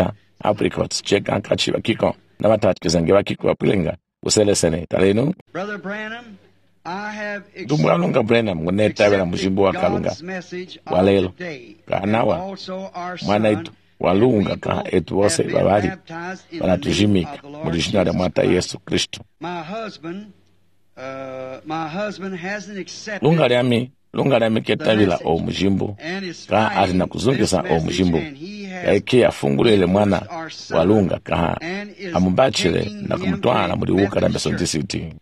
A: apricots cheka kachi wakiko na matatizo nge wakiko wapilenga uselesene talenu
B: Brother Branham, I have
A: dumwalunga Branham ngunetawela mujimbo wa kalunga walelo kanawa mwana itu walunga ka etu wose babali banatujimika mudishina da mwata Yesu Kristo lunga lyami lunga lyami ketavila o mujimbo ka alina kuzungisa o mujimbo yaike afungulele mwana walunga ka amubachile na kumutwala muri uka na Methodist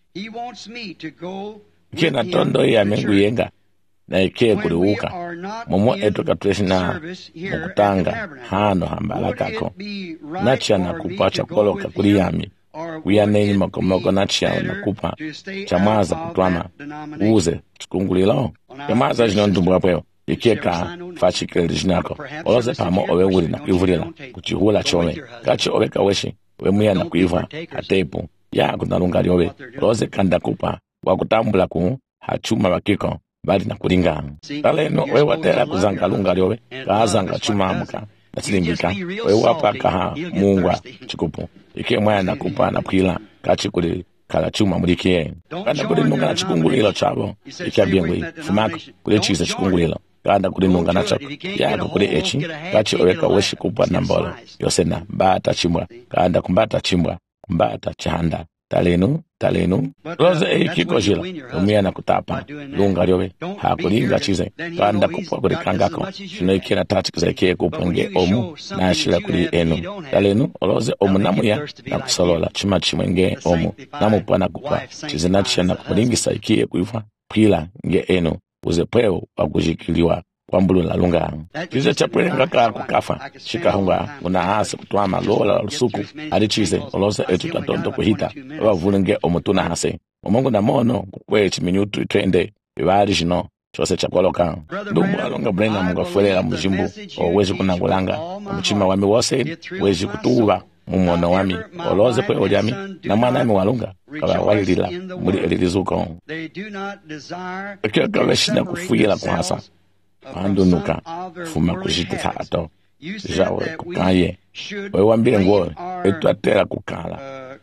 A: kena tondo ya mengu yenga na ike kuriuka momo etu katweshina mukutanga hano hambala kako nachia na kupacha koloka kuriyami kuyanenyi makomoko nachia na kupa chamaza kutwama uze chikungulilo chamaza jino ndumbu wapweo ikeka fachikele jinako oloze pamo owe wuli na kuivulila kuchihula chome kachi owe kaweshi owe muya na kuiva atepu ya kunalunga liowe oloze kanda kupa wakutambula ku hachuma wakiko bali na kulinga taleno we watera kuzanga lunga liowe kaazanga chuma amuka nasilingika we wapa kaha mungwa chikupu ike mwaya na kupa na pwila kachikuli kala chuma mulikie kanda kuli nunga na chikungulilo chabo ikia biengwe fumako kuli chiza chikungulilo kanda kuli nunga na chako yako kuli echi kachi oweka weshi kupa na mbolo yosena mbata chimbwa kanda kumbata chimbwa kumbata chanda talenu talenu roze eikiko jila umia na kutapa lunga liowe hakulinga chize kanda kupwa kuli kangako shino ikina tati kiza ikie kupunge omu na ashila kuli enu talenu oloze omu namuya na kusolola chima chimwenge omu namupwa na kupwa chize nachia na kupulingisa ikie kuifa pila nge enu uze pweo wakujikiliwa kwa mbulu la lunga chize chapwele ngaka kukafa shikahunga unahasa kutuama lola lusuku hadi chize oloze etu tatondo kuhita wavulenge omutuna hase omongo na mono kukwe chiminyutu itwende ibali jino chose chakoloka ndumbu alonga Branham munga fuelela mujimbu owezi kunangulanga omuchima wami wose wezi kutuwa mumono wami oloze kwe olyami na mwanami walunga kaba walilila muli elilizuko kia kaweshina kufuyela kuhasa pandunuka fuma kujitita ato jawe kukaye wewambile nguo etu atela kukala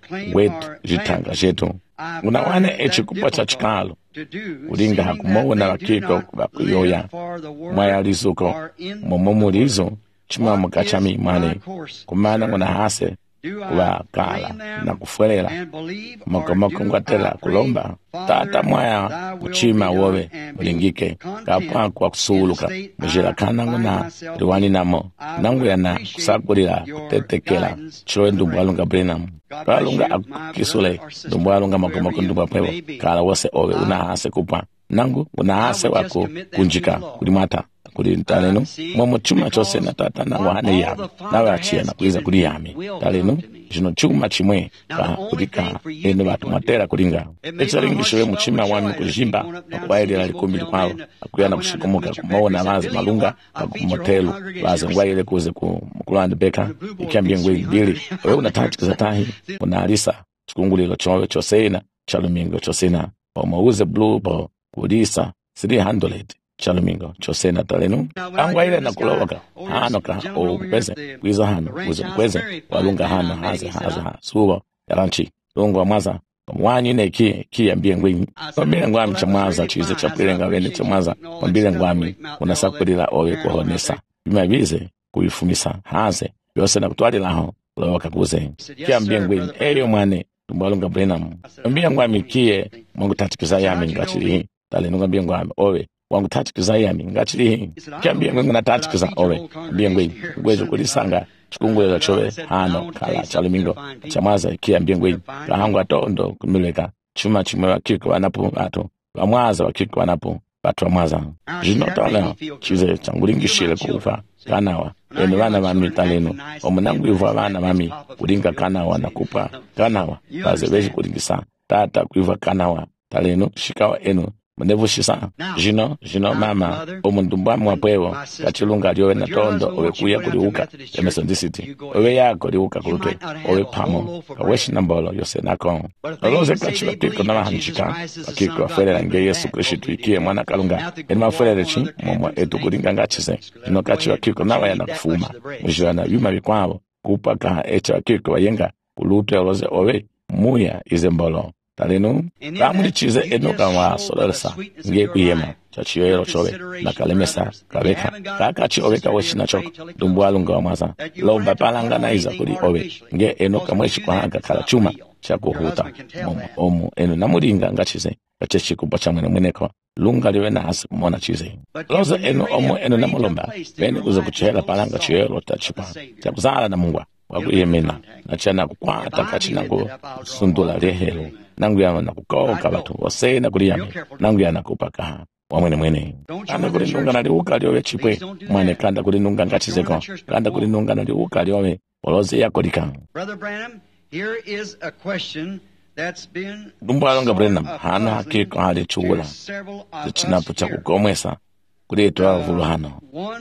A: wetu jitanga jetu unawane echi kupacha chikalo ulinga hakumowona wakiko kubakuyoya mwayalizuko momomulizo chima mukachami mwane kumana nguna hase kuba kala na kufuelela mokomoko ngwatela kulomba tata mwaya kuchima wowe mulingike kapwa kwa kusuluka mujila kana nguna riwani namo nangu yana kusakulila kutetekela chilowe ndumbu alunga Branham kalunga akisule ndumbu alunga mokomoko ndumbu apwewa kala wose owe unahase kupwa nangu unahase wako kunjika kulimata kuli talenu momo chuma chose na tata na wahane yami nawe achia na kuiza kuli yami talenu jino chuma chimwe ka kulika ene watu matera kulinga echaringishiwe muchima wami kujimba wakwaelila likumbi likwao akuya na kushikumuka kumona mazi malunga kumotelu wazi ngwaile kuze kumkulanda beka ikiambia ngwe bili wewe unatatikiza tahi unalisa chikungulilo chowe choseina chalumingo chosena omauze blue po kulisa three hundred chalumingo chosena talenu angwaile na kuloka hano ka o kweze kwiza hano uze kweze walunga hano haze haze ha suwa yaranchi longo amaza mwanyi ne ki ki ambie ngwini mbile ngwami chamwaza chize chapilenga wene chamwaza mbile ngwami unasakulila owe kohonesa bimabize kuifumisa haze yose na kutwalila ho loka kuze ki ambie ngwini elio mwane tumbalunga Branham ambie ngwami kie mungu tatikiza yami ngachili talenu ngambie ngwami owe wangu tatikiza yami ngachili kiambia ngwe na tatikiza owe mbingwe ngwezo kulisanga chikungulelo chowe hano kala chalumingo chamaza kiambia ngwe kahangwa tondo kumileka chuma chimwe wakiko wanapo ato wamwaza wakiko wanapo watu wamwaza jinotala chize changulingishile kufa kanawa ene wana mami taleno omunangu iva wana mami kulinga kanawa nakupa kanawa bazebeji kulingisa tata kuiva kanawa taleno shikawa eno mnevushisa jino jino mama omundumba mwapwewo kachilunga lyowe na tondo owe kuya kuliuka ya Methodist owe yako liuka kulutwe owe pamo kaweshi nambolo yose nako oloze kachila kiko na mahanchika akiko afuelela nge Yesu Kristo ikie mwana kalunga eni mafuelela chi momwa etu kulinga ngachise jino kachila kiko na waya na kufuma mujilana yuma bikwabo kupaka echa kiko wayenga kulute oloze owe muya izembolo talenu kamuli chize eno kama solesa nge kuyema chachiyo chowe na kalemesa kabeka kaka chi owe kawe shina choko dumbwalu nga wamaza lo bapalanga na iza kuli owe nge eno kama shi kwa hanga kala chuma chako huta omu omu eno namuringa nga chize kachechi kupacha mwene mweneko lunga liwe na hasi kumona chize loze eno omu eno namulomba bene kuza kuchihela palanga chiyo lota chipa chakuzala na mungwa wakuyemena na chana kukwata kachina ku sundula lehelo nangu ya na kukoka batu wose na kuliyame nangu ya na kupaka wamwene mwene kanda kulinunga na liuka liyowe chipwe mwene kanda kulinunga ngachizeko kanda kulinunga na liuka liyowe oloze ya kodika
B: Brother Branham, here is a question that's been
A: Dumbalonga Branham hana hakiko hali chugula chinapo cha kukomwesa kuletwa vuluhano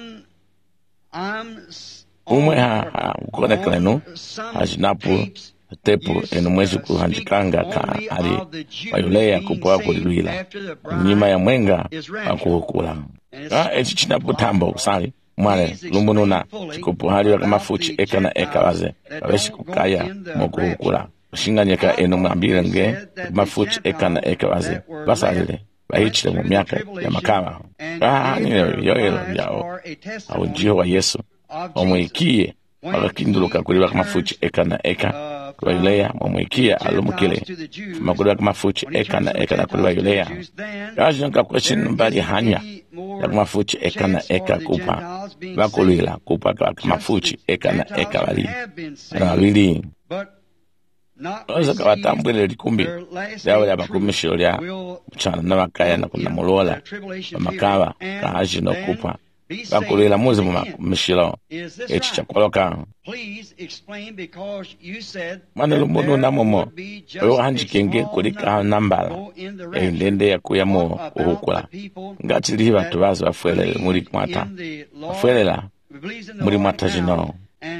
A: umwe ha ukone klenu hajinapu tepu enu mwezi kuhanjikanga ka ali wayulea kupwa kulilwila nyima ya mwenga akuhukula ka echi chinapu tambo kusali mwale lumbununa chikupu hali waka mafuchi eka na eka waze waweshi kukaya mokuhukula shinganyeka enu mwambile nge mafuchi eka na eka waze basalile bahichile mu miaka ya makawa ka nile yoyelo yao au njiho wa Yesu omwikie wakakinduluka kuliwa kamafuchi eka na eka kuliwa yulea omwikia alumukile makuliwa kamafuchi eka na eka na kuliwa yulea kaji nka kweshinu mbali hanya ya kamafuchi eka na eka kupa wakulila kupa kamafuchi eka na eka wali na wali oza kawatambwile likumbi yawe ya bakumishilo ya mchana na wakaya na kuna mulola makawa kahaji no kupa bakulila muzi mumishilo echi chakwaloka manelu munu na momo oyo hanjikenge kulika nambala eyo ndende ya kuyamo uhukula ngati lihi batu bazi bafuelele muri mwata bafuelela muri mwata jino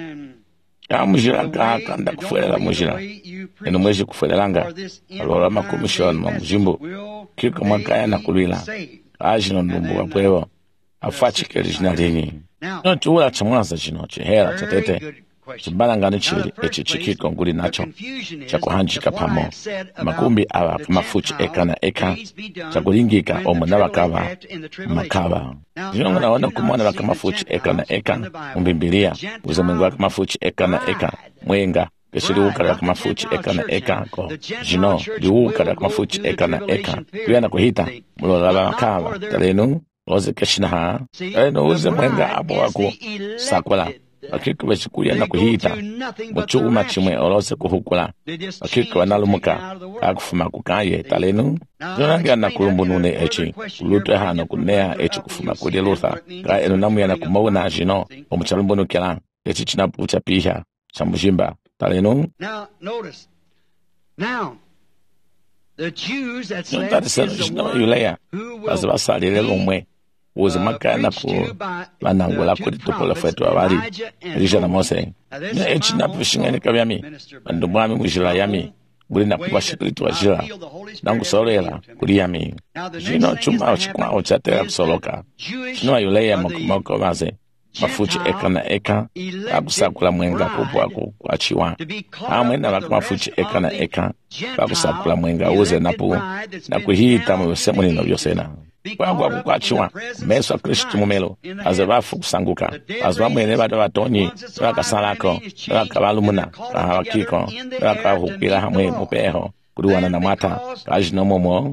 A: ya mujira ka kanda kufuelela mujira eno mwezi kufuelelanga alola makumishilo na mujimbo kiko mwakaya na kulila ajino ndumbu wapwewo afachike lijina linyi no tuula chamwaza chino chihela tatete chibalangani chili echi chikiko nguli nacho chakuhanjika pamo makumbi awa mafuchi eka na eka chakulingika omu na wakava makava jinongo na wana kumwana waka mafuchi eka na eka umbimbilia uze mwengu waka mafuchi eka na eka mwenga keshiri ukara waka mafuchi eka na eka ko jino di ukara waka mafuchi eka na eka tuyana kuhita mulola wakava talenu oze keshina haa eno uze mwenga abo wako sakwala wakiko wechikuya na kuhita mochuma chimwe olose kuhukula wakiko wanalumuka kakufuma kukaye talenu zonangia na kulumbu nune echi kulutwe hano kunea echi kufuma kudi lutha ka eno namu ya na kumauna jino omuchalumbu nukela echi chinapu chapiha chambujimba talenu
B: Now notice now the Jews that
A: Notari selo jino yulea bazi basalile lumwe uze maka na ku lanangula kuri tukola fetu awali elisha na Mose ne echi na pushingani kabyami bandu mwami mujila yami buli na kubashikiritu wajila nangu solela kuri yami jino chuma ochikwa ochatela kusoloka jino ayulea mokumoko baze mafuchi eka na eka akusakula mwenga kupwa kuachiwa hamwe na mafuchi eka na eka akusakula mwenga uze napu na kuhita mwese munino vyosena kwangu akukwachwa meso wa Kristu mumelo azebafu kusanguka azwa mwene bada watonyi wakasalako wakabalumuna kahawakiko wakahukila hamwe mupeho kuduwana na mwata kajino momo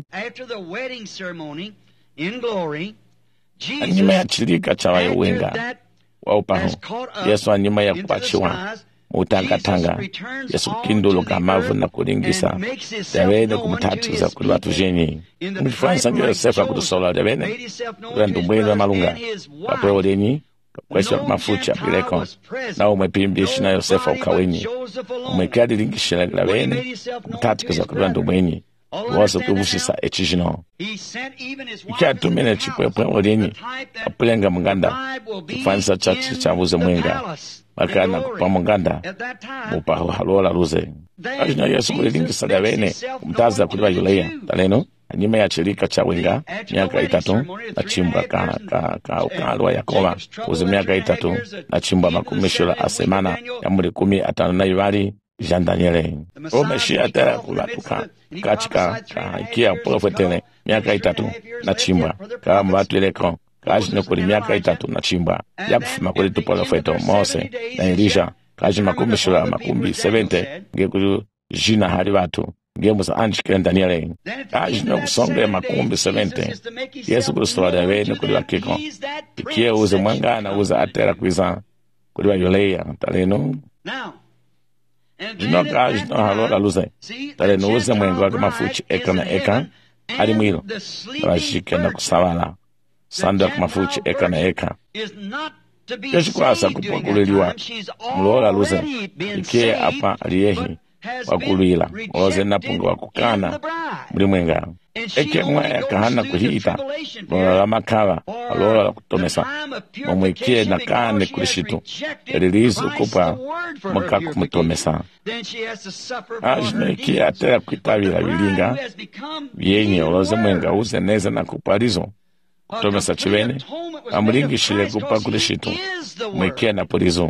A: anyuma ya chilika cha wayo wenga waupaho Yesu anyuma ya kupachiwa mutangatanga Yesu kinduluka mavu na kulingisa yawene kumutatiza kuli watu jenyi mkifansa nge Yosefa kutusola yawene kula ndumbwene wa malunga kapwewo lenyi kwesha kumafucha pileko na umepimbishi na Yosefa ukawenyi umekadi lingishila yawene kumutatiza kuli ndumbwene wose kubushisa echijino ikiatumene chipwepwewo lenyi apulenga munganda kufansa chachi chabuze mwenga makana kupamonganda mupaho halola luze ajina Yesu kulingisa yawene kumtaza kuliwa yulea taleno nyuma ya chilika cha winga miaka itatu na chimbwa ka ka ka ukalwa Yakoba uze miaka itatu na chimbwa makumishula asemana ya muri kumi atano na ibali Jean Daniel o Meshia tera kulatuka kachika ka ikia profetele miaka itatu na chimbwa ka mbatu ileko kaji kuli miaka itatu na chimbwa ya kufuma kuli tu profeto Mose na Elisha kaji makumishula makumbi sebente ngekulu jina hali watu Gemuza anjikira Daniel kaji no kusonge makumbi sebente Yesu Kristo wa dawe ni kuli wakiko ikie uze mwanga na uze atera kuiza kuli wa yoleya taleno jino kaji no halora luze taleno uze mwenga wake mafuchi eka na eka hali mwilo rashike na kusawala sanda mafuchi eka na eka Yesu kwasa kupokuliliwa mlola luze ikie apa aliyehi wakulila oze napunga wakukana muli mwenga eke mwaya kahana kuhita lola la makava alola la kutomesa mwemwekie na kane kulishitu elilizu kupa mwaka kumutomesa ajino ikie atera kuitawila wilinga yenye oloze mwenga uze neza na kupalizo kutomesa chivene amulingishile kupa kulishitu mwekie na polizo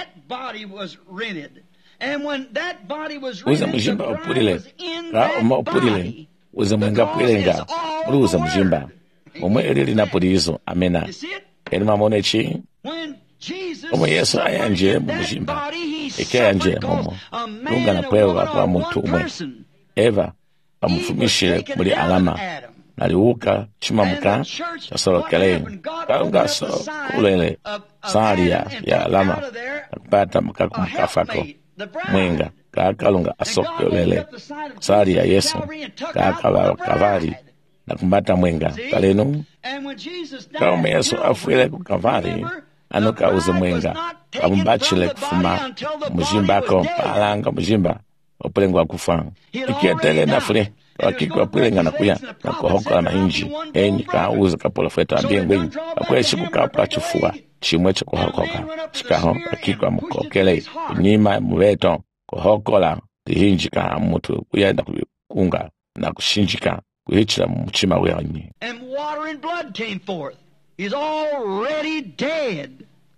A: uza mujimba opulile ka oma opulile uza mwenga pulenga muri uza mujimba omwe elili na polizo amena elima monechi omwe Yesu ayanje mu mujimba eke yanje momo lunga na pwewa kwa muntu umwe Eva amufumishile muri alama naliuka chima muka chasoro kele kaunga so kulele saria ya alama kupata muka kumkafako mwenga kakalunga asokyo lele sari ya Yesu kakala kavari na kumbata mwenga kaleno kama Yesu afuile kukavari anuka uze mwenga abumbachile kufuma mujimbako palanga mujimba opulengwa kufa ikietele na fule wakiko apulenga na kuya na kuhokola na inji enyi ka uze kapolofeta ambie ngwenyi akweshi kukapa chufua chimwe cha kuhokoka chikaho akiko mukokele nyima muweto kuhokola kihinjika mutu kuyenda kunga na kushinjika kuhichira muchima wenyi
B: and water and blood came forth. He's already dead.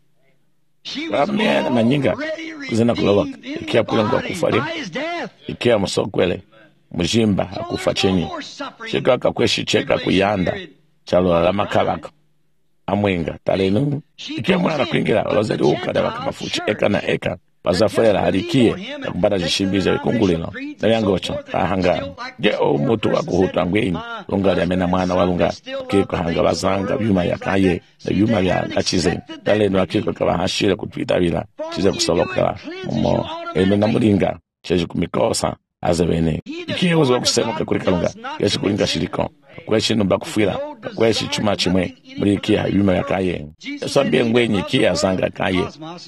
B: She was already redeemed in the body by his death.
A: Ikia musokwele mujimba akufa chenyi cheka kakweshi cheka kuyanda chalo la makabaka amwenga talenu ikia mwana kuingira olozeli ukada wakamafuchi eka na eka bazafela halikie na kumbata jishimbiza wikungulino na yangocho kahanga je o mutu wakuhuta ngwenyi lunga ya mena mwana walunga kiko hanga bazanga vyuma ya kaye na vyuma ya kachize talenu wakiko kabahashire kutwita vila chize kusoloka mumo eme na mulinga cheji kumikosa azabene ikiye uzo kusema kakurika lunga yeshi kulinga shiriko kweshi numba kufira kweshi chuma chimwe muri kia yuma ya kaye esambie ngwenyi kia zanga kaye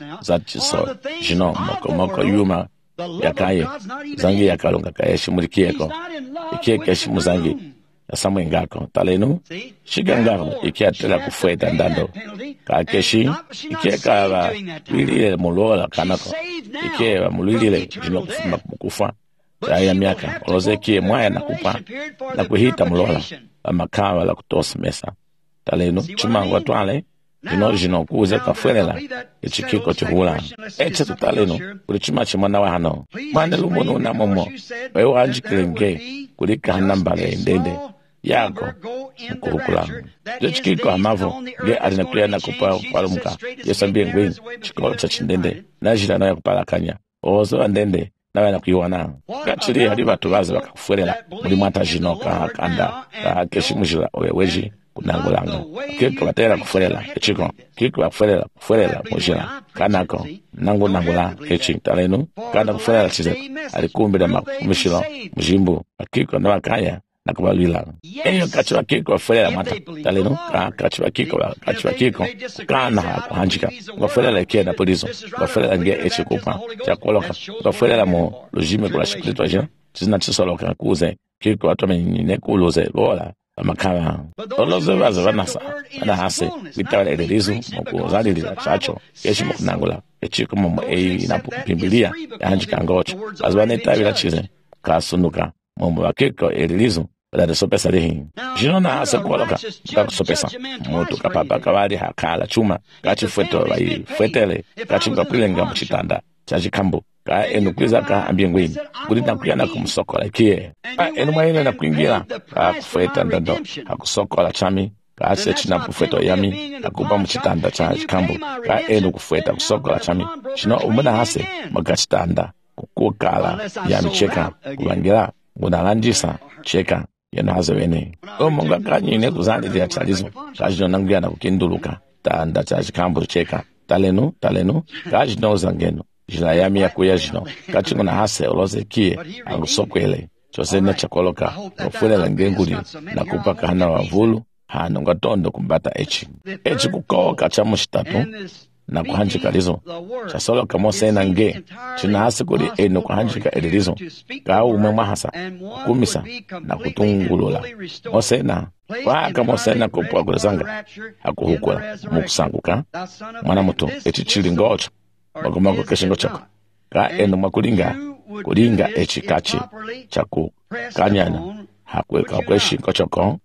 A: zachiso jino moko moko yuma ya kaye zangi ya kalunga kayeshi muri kieko ikie keshi muzangi ya samwe ngako talenu shiga ngako ikia tela kufueta ndando kakeshi ikie kawa lilile mulola kanako ikie wa mulilile jino kufuma kufa ya miaka olozekie mwaya na kupa na kuhita mulola amakawa la kutosa mesa taleno chimango twale jino jino kuze kafuelela echikiko chihula eche tutaleno kuli chima chimwana wa hano mwane lumono na momo wewe anjikilenge kulika hanambale ndende yako mkuhukula echikiko amavo ge alinakuya na kupa walumuka yesambie ngwenyi chikolo cha chindende na jila na ya kupalakanya ozo ndende nawe nakuiwana kachiri hali batu baze bakafuelela muri mwata jino ka kanda ka keshi mujila oweweji kunangulanga kiko batera kufuelela echiko kiko bafuelela kufuelela mujila kanako nangu nangula echi talenu kana kufuelela chize alikumbira makumishilo mujimbu kiko na bakaya nakubalila eyo kachwa kiko bafuelela mwata talenu ka kachwa kiko kachwa kiko kana kuhanjika bafuelela ikia na polizo bafuelela nge echi kupa chakoloka bafuelela mo lojime kula shikulitwa jina chizina chisoloka kuze kiko watu amenyine kuluze lola amakala oloze baza banasa ana hase bitala elelizo mokuzalilira chacho yeshi mokunangula echiko momo ei inapimbilia yanjika ngocho azwane tabira chize kasunuka momo bakeko elelizo badala sopesa lehi jinona hasa kuoloka kakusopesa mutu kapapa kawali hakala chuma kachi fweto bai fwetele kachi ngapilenga mchitanda chaji kambo ka enu kwiza ka ambiengwini kuli nakuyana kumusokola kie ka enu mwaile na kuingira ka kufweta ndando hakusokola chami ka ase china kufweto yami akupa mchitanda chaji kambo ka enu kufweta kusokola chami chino umuna hase magachitanda kukukala yami cheka kulangira unalandisa cheka yanazo wene omonga kanyine kuzandi ya chalizo kajino nanguyana kukinduluka tanda chaji kambo cheka talenu talenu kajino zangeno jina yami ya kuya jino kachingo na hase oloze kie angusokwele chose ne chakoloka ofule langenguli na kupaka hana wavulu hano ngatondo kumbata echi echi kukoka cha mushitatu na kuhanjika lizo chasoloka mose na nge china hase kuli eno kuhanjika elilizo ka ume mahasa kumisa na kutungulula mose na waka mose na kupwa kulezanga hakuhukula mukusanguka mwana mutu echi chilingocho magomako keshingo chako ka eno makulinga kulinga echi kachi chaku kanyana hakweka kweshingo chako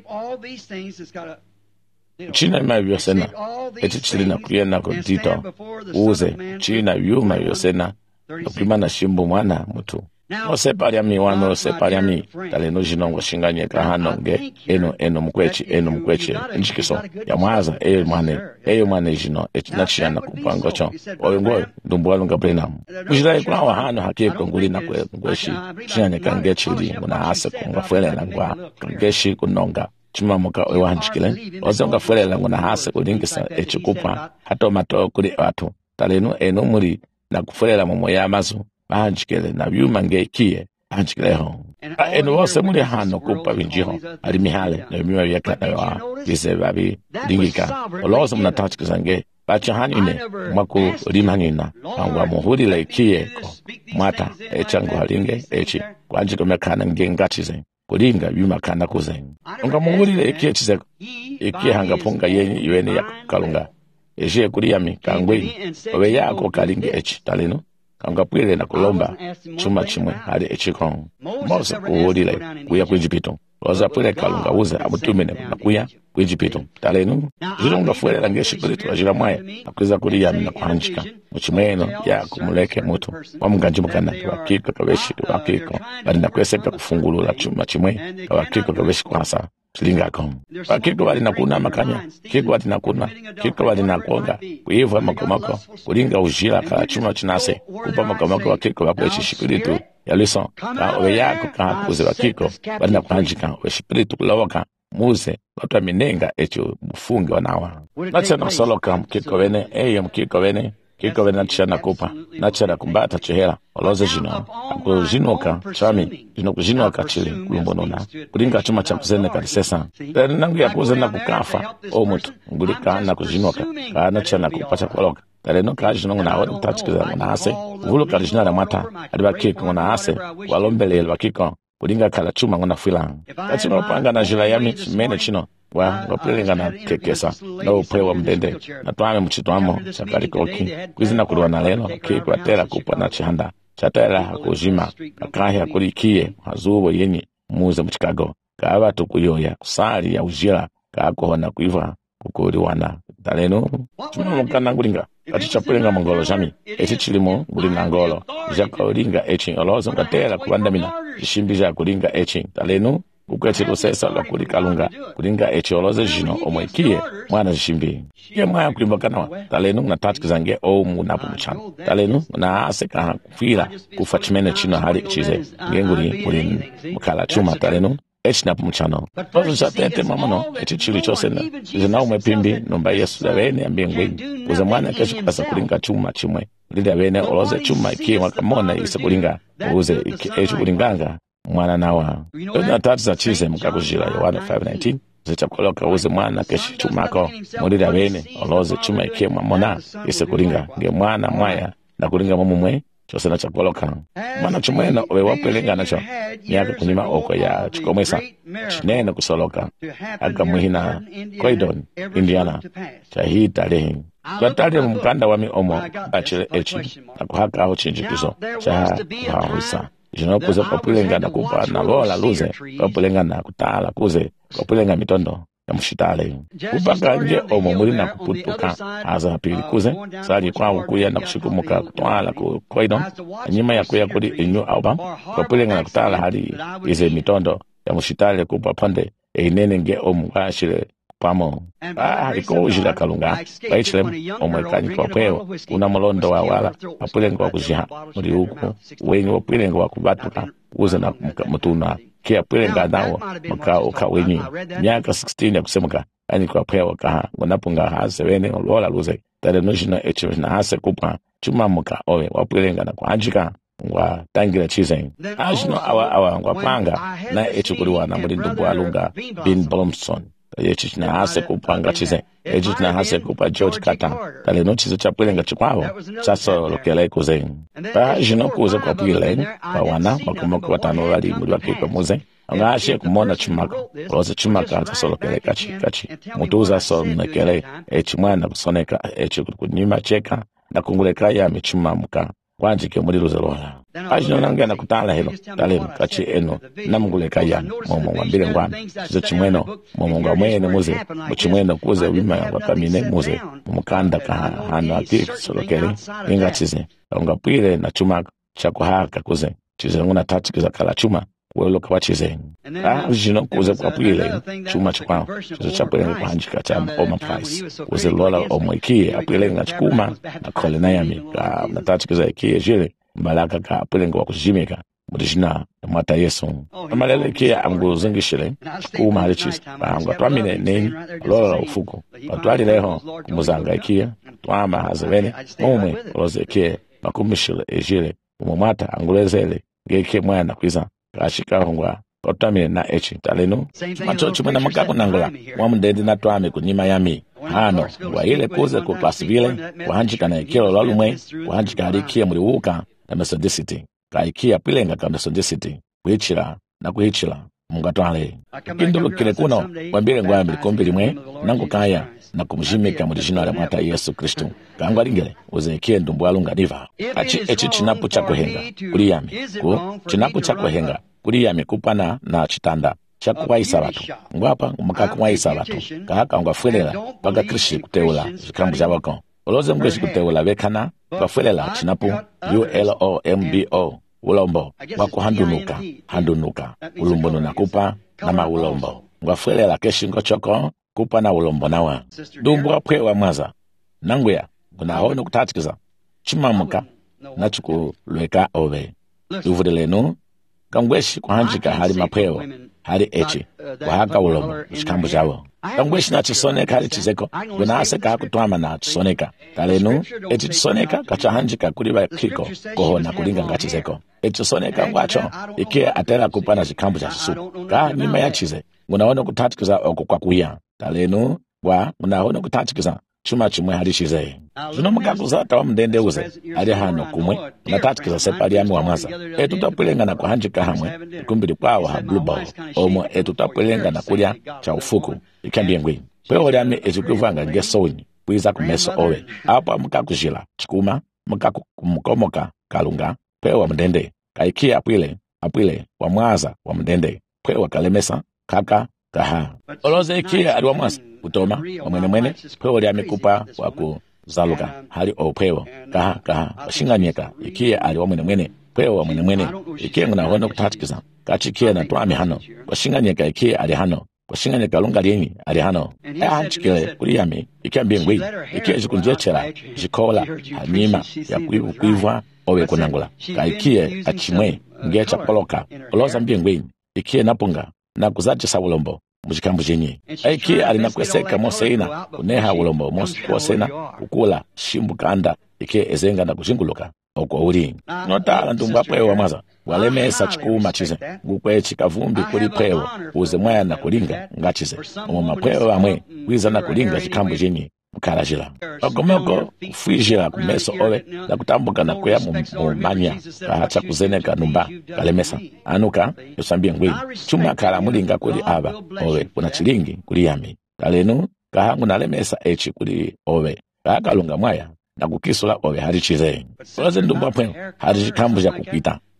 A: china ima yosena echi chilina kuyena kudito uze china yuma yosena nopimana shimbu mwana mutu ose pariami wano ose pariami taleno jinongo shinganye kahano nge eno eno mkwechi eno mkwechi njikiso ya mwaza eyo mwane eyo mwane jino etina chiana kupango cho oyo ngoyo ndumbuwalu nga brena mjilai kuna wahano hakie konguli na kwe kweshi chianye kange chili muna ase kunga fuele langwa kangeshi kunonga chima muka oyo wahanchikile oze unga fuele langu na hase kulingisa echi kupa hato mato kuli watu taleno eno muri na kufuela momo ya mazu bahanchikele na vyuma ngekie bahanchikileho eno wose muli hano kupa vinjiho ali mihale na vyuma vyakata wa vise babi dingika oloza muna tachikizange bacha hanine mwaku limhanina angwa muhuri la ikie ko mwata echangu halinge echi kwa njiko mekana nge ngatize kulinga vyuma kana kuze unga muhuri la ikie chizeko ikie hanga punga yenye yuene ya kalunga eje kuliyami kangwe owe yako kalinge echi talino kanga pwile na kulomba chuma chimwe hali echikong mose kuhulile kuya kwijipito loza pwile kalunga uze abutumene na kuya kwijipito talenu zilunga fuele lange shikuritu wajira mwae akuiza kuliyami na kuhanjika mchimweno ya kumuleke mutu wa mganjimukana wakiko kaweshi wakiko bali na kweseka kufungulula chuma chimwe wakiko kaweshi kwasa chilinga kom wakiko wali na kuna makanya kiko wali na kuna kiko wali na konga kuiva makomako kulinga ujira kala chuma chinase kupa makomako wakiko wakweshi shikuritu ya liso ka owe yako ka kuze wakiko bali na kuhanjika we shikuritu kulawaka muze watu minenga echo mfunge wanawa nacha na soloka mkiko wene eyo mkiko wene kiko wene nacha na kupa nacha na kumbata chehera oloze jino ako jinoka chami jinoku jinoka chili kulumbonona kulinga chuma cha kuzene kalisesa tani nangu ya kuze na kukafa o mutu ngulika na kujinoka ka nacha na kupata kwaloka tani no ka jinongu na wadu tachikiza muna ase uhulu ka jina na mata adiba kiko muna ase walombele elwa kiko kulinga kala chuma ngona fila kachima upanga na jila yami mene chino wa wapilinga na kekesa na upewa mdende na tuame mchituamo chakari koki kwizina kuliwa na leno kiko atela kupa na chihanda chatela hakujima kakahi hakulikie hazubo yenye muze mchikago kaaba tukuyoya kusali ya ujira kakohona kuiva kukuliwana taleno chuma mkana ngulinga kachicha pulinga mongolo jami echi chilimo ngulina ngolo jaka ulinga echi olozo ngatela kubandamina ishimbija kulinga echi taleno ukwechi kusesa la kulikalunga kulinga echi oloze jino omwekie mwana jishimbi ye mwaya kulimbakana wa taleno na tatikizange o munapu mchano taleno na aseka kufila kufachimene chino hali chize ngenguri mulin mkala chuma taleno echi napu mchano ozo chatete mamano echi chili chosena zina umepimbi nomba yesu da wene ambengweni uza mwana kesho kasa kulinga chuma chimwe lida wene oloze chuma ikie wakamona isa kulinga uze echi kulinganga mwana nawa na tatu za chize mkakujira Yohana five nineteen zichakoloka uze mwana keshi chumako mulida wene oloze chuma ikie mamona isa kulinga nge mwana mwaya na kulinga mumumwe chose na chakoloka mwana chumwena owe wapelenga nacho nyaka kunyima oko ya chikomesa chinene kusoloka aga muhina Croydon Indiana chahi tarehe Gatali mkanda wami omo bachile echi na kuhaka aho chinjikizo cha kuhahusa jino kuze kwapulenga na kupa na lola luze kwapulenga na kutala kuze kwapulenga mitondo ya mshitale kupanga nje omo muri na kuputuka aza pili kuze sali kwa ukuya na kushikumuka kutwala ku koido nyima ya kuya kuli inyu album kwapulenga na kutala hali ize mitondo ya mshitale kupa pande einene nge omu kashire pamo ah iko ujira kalunga baichile omwekani kwa peo una molondo wa wala apulenga wa kujiha muri huku wengi wapulenga wa kubatuka uze na mutuna kia pulenga dawo maka ukawenyi miaka sixteen ya kusemuka ani kwa peo kaha wanapunga hase wene lola luze tare noshina eche na hase kupa chuma muka owe wapulenga na kuanjika wa tangira chizen ajino awa awa ngwa panga na eche kuliwa na mulindu bwalunga bin Blomson yechi na hase kupanga chize yechi na hase kupa George Carter tale no chizo cha pulenga chikwawo sasa lokele kuze pa jino kuze kwa pulenga kwa wana makumoko watano wali muri wakiko muze angashe kumona chumako roza chumaka sasa lokele kachi kachi mutuza so nekele echi mwana kusoneka echi kunyima cheka na kunguleka ya michuma muka kwanjike muri ruzerola ajino nange na kutala helo tale kachi eno namguleka ya momo wambile ngwana chizo chimweno momo ngwa mwene muze muchimweno kuze wima wa kamine muze mukanda ka hano ati solokele inga chize nga pile na chuma chako haka kuze chize nguna tatu kiza kala chuma welo kwa chize ah jino kuze kwa pile chuma chukwa chizo chapele kwa hanjika cha oma price kuze lola omwiki apile nga chukuma na kole na yami ka na tatu kiza ikie jile malaka ka apile nga wakujimika mudishina mata Yesu amalele kia amguzingishile kuma halichis bangwa twamine neni lola ufuko batwali leho kumuzanga ikia twama hazevene umwe roze kie bakumishile ejile umumata angulezele ngeke mwana kwiza kashika hongwa twamine na echi taleno macho chimena makako nangula wamndende na twame kunyima yami hano wa ile kuze ku pasivile kuhanjika na ikilo lolumwe kuhanjika halikia muri wuka na Methodicity kaikia pilenga ka Methodicity kuichira na kuichira mungatwale kindu kile kuno wambire ngwambi kombili mwe nango kaya na kumjimika mu jina la Mata Yesu Kristo kangwa lingele uzekie ndumbu alunga diva achi echi chinapu cha kuhenga kuliyami ku chinapu cha kuhenga kuliyami kupana na chitanda cha kuwaisa watu ngwapa umaka kuwaisa watu kahaka ngwafuelela paka Kristo kuteula zikambu jabako oloze mgeshi kuteula bekana kwafuelela chinapu U L O M B O ulombo wakuhandunuka handunuka ulumbono na kupa na maulombo ngwafuelela keshingo choko kupa na ulombo nawa dumbu apwewa mwaza nanguya gunahono kutatikiza chimamuka na chuku lweka ove uvudelenu kangweshi kuhanjika hali mapwewa hali echi wahaka ulombo chikambu jawo kangweshi na chisoneka hali chizeko gunaaseka hakutwama na chisoneka talenu echi chisoneka kachahanjika kuliba kiko koho na kulinga nga chizeko echi chisoneka ngwacho ikie atela kupana chikambu cha susu ka nima ya chize gunahono kutatikiza okukwa kuya talenu wa gunahono kutatikiza chuma chimwe hali chize zino mukakuza tawa mndende uze ali hano kumwe natatikiza sepali yami wa mwaza etu tapulenga na kuhanjika hamwe kumbili kwawa ha blue ball omo etu tapulenga na kulya cha ufuku ikambi ngwi peo lyami ezikuvanga ngesoni kwiza kumeso owe apa mukakujila chikuma mukakumoka kalunga peo wa mndende kaikia apwile apwile wa mwaza wa mndende peo wa kalemesa kaka kaha oloze ikia ali wa mwaza kutoma wa mwene mwene peo lyami kupa waku zaluka hali opeo kaha kaha washinganyeka ikia ali wa mwene mwene peo wa mwene mwene ikia nguna hono kutatikiza kachikia na twami hano washinganyeka ikia ali hano washinganyeka lunga lieni ali hano ya hanchikile kuliyami ikia mbingwi ikia jikunjechera jikola hanyima ya kuivu kuivwa owe kunangula kaikie achimwe ngecha poloka oloza mbingwi ikia napunga na kuzache sa ulombo mujikambu jenye aiki alinakweseka moseina kuneha ulombo mosi kwosena kukula shimbu kanda ike ezenga na kushinguluka okwa uli notala ndumba pwewa maza walemesa chikuma chize gukwe chikavumbi kuli pwewa uze mwaya na kulinga ngachize umo mapwewa amwe kwiza na kulinga chikambu jenye mukarajila ogomoko kufwijila kumeso owe na kutambuka na kwea mumanya kahacha kuzeneka numba kalemesa anuka yosambia ngwini chuma kala mulinga kuli aba owe kuna chilingi kuli yami kalenu kahangu nalemesa echi kuli owe kahakalunga mwaya na kukisula owe hali chize oze ndumba pweno hali chikambu ja kupita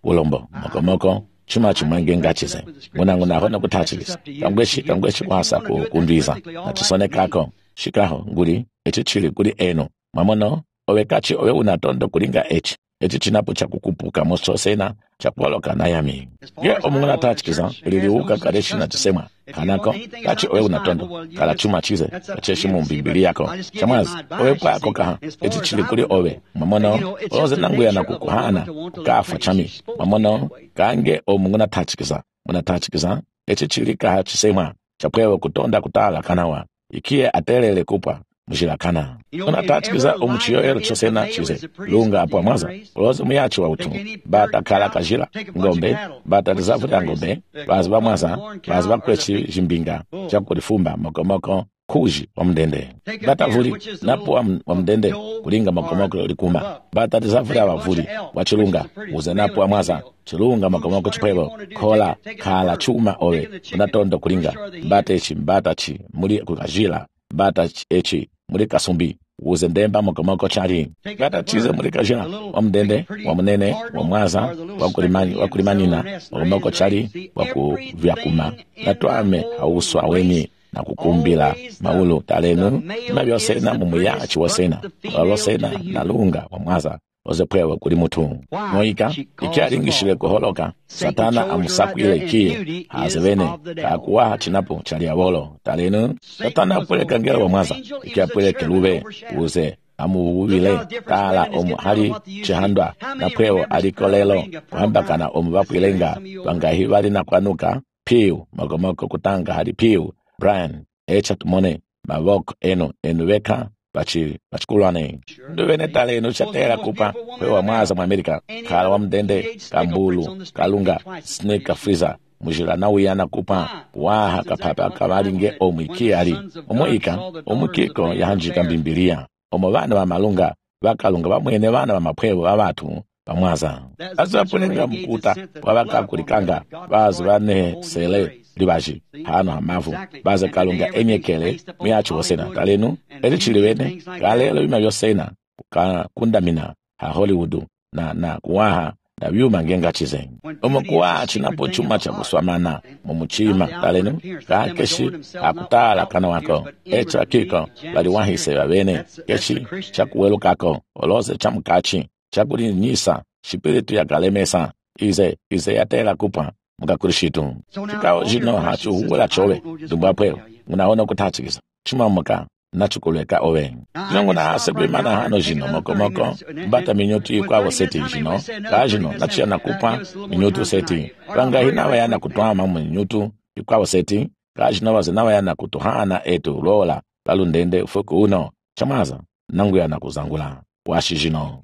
A: ulombo moko moko chuma chimwange ngachize munangu nahona kutachikisa kangweshi kangweshi kwasa kundwiza na chisone kako shikaho nguli echi chili kuli eno mamono owe kachi owe unatondo kulinga echi echi chinapo cha kukupuka mososena cha kuoloka nayami ye omunguna tachikiza ililiuka kadeshi na chisemwa kanako kachi owe unatondo kala chuma chize kacheshi mumbibili yako chamazi owe kwa yako kaha echi chili kuli owe mamono oze nangu ya na kukuhana kukafa chami mamono kange omunguna tachikiza muna tachikiza echi chili kaha chisemwa cha pwewe kutonda kutala kanawa ikie atelele kupa mujilakana ona tachikiza omuchiyoero chosena chize lunga apo mwaza uloze muyachi wa utu bata kala kajila ngombe bata lizavuta ngombe bazi ba mwaza bazi ba kwechi jimbinga chakulifumba mokomoko kuji wa mdende bata vuli napo wa mdende kulinga mokomoko likuma bata lizavuta wa vuli wa chilunga uze napo wa mwaza chilunga mokomoko chipwebo kola kala chuma owe unatondo kulinga bata echi mbata chi muli kukajila bata echi muri kasumbi uze ndemba mokomoko chari bata chize muri kajila wa mdende wa mnene wa mwaza wa kulimani wa kulimanina mokomoko chari wa kuvyakuma natwame hauswa weni na kukumbila maulu talenu mabyosena mumuyachi wasena walosena na lunga wa mwaza oze pwewe kuli mutu moika ikiaringishile kuholoka satana amusakwile ikie hazevene kakuwaha chinapo chali awolo talenu satana apweleka ngela wa mwaza ikiapweleke lube uze amuwile tala omu hali chihandwa na pwewo aliko lelo kuhambakana omu wapwilenga wangahi wali na kwanuka piu magomoko kutanga hali piu Brian echa tumone mavoko eno enuweka bachi bachikulwane ndwene talenu chatera kupa kwewa mwaza mu Amerika kala wa mdende kambulu kalunga snake freezer mujila na uyana kupa waha kapapa kabalinge omwiki ali omwika omukiko yahanjika mbimbilia omobana ba malunga bakalunga bamwene bana ba mapwewo babatu bamwaza azapulenga mkuta wabakakulikanga bazi bane sele libaji hano hamavu baza kalunga enyekele miyachi wasena talenu eri chiliwene kalelo yuma yosena kundamina ha Hollywood na na kuwaha na vyuma ngenga chize omo kuwaha chinapo chuma cha kuswamana mumuchima talenu kakeshi akutala kana wako echa kiko bali wahise babene keshi chakuwelu kako olose chamukachi chakuli nisa shipiritu ya galemesa ize ize yatela kupa mukakurishitu chikao jino hachu huwela chowe dumbapweo unaona kutachikisa chuma muka nachukuleka owe jinongo na asegwe mana hano jino moko moko mbata minutu ikwawo seti jino ka jino nachia nakupa minutu seti wanga hinawa yana kutuama minutu ikwawo seti ka jino waze nawa yana kutuhana etu lola lalundende ufuku uno chamaza nangu yana kuzangula washi jino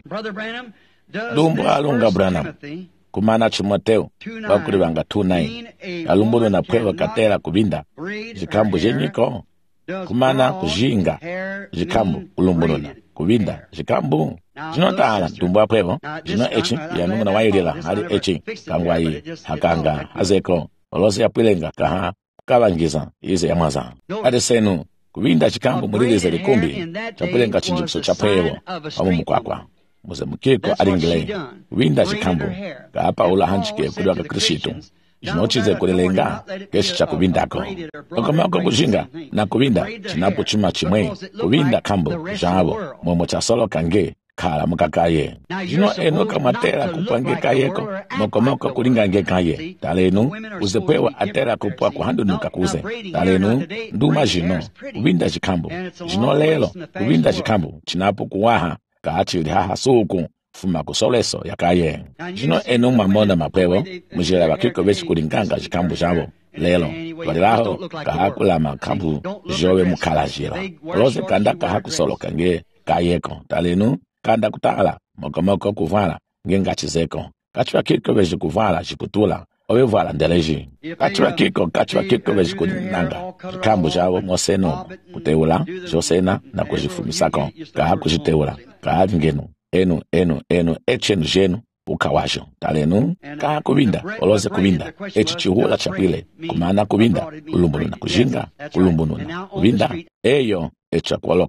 A: Dumbu alunga Branham kumana chimoteo wakuri wanga two nine alumbulu na pwewa katera kubinda jikambu jenyiko kumana kujinga jikambu ulumbulu na kubinda jikambu jino taala dumbu apwewa jino echi ya nungu na wairila hali echi kangwayi hakanga hazeko olosi ya pwilenga kaha kawangiza ize ya maza hadi senu kubinda jikambu mulilize likumbi chapwilenga chinjipso chapwewa wamu mkwakwa muze mukiko alingile winda chikambu kaapa ula hanchike kuli waka krishitu jinochize kulilenga keshi cha kubindako okomako kujinga na kubinda chinapo chuma chimwe kubinda kambu jabo momo cha solo kange kala mukakaye jino eno kamatera kupange kayeko mokomoko kulinga nge kaye talenu uzepwewa atera kupwa kuhandu nukakuze talenu nduma jino kubinda chikambu jino lelo kubinda chikambu chinapo kuwaha kaachili haha suku fuma kusoleso yakaye jino enu mamona mapwewo mujela bakiko bechi kulinganga jikambu jabo lelo walilaho kahakula makambu jowe mukalajila oloze kanda kahakusoloka nge kayeko talenu kanda kutala mokomoko kuvala nge ngachizeko kachwa kiko bechi kuvala jiputula owevala ndeleji kachwa kiko kachwa kiko bechi kulinanga jikambu jabo moseno kuteula josena na kujifumisako kahakushiteula kaali ngenu enu enu enu echenu jenu ukawasho talenu kaha kubinda oloze kubinda echi chihula chapile kumana kubinda ulumbunu na kujinga ulumbunu na kubinda eyo echa kuoloka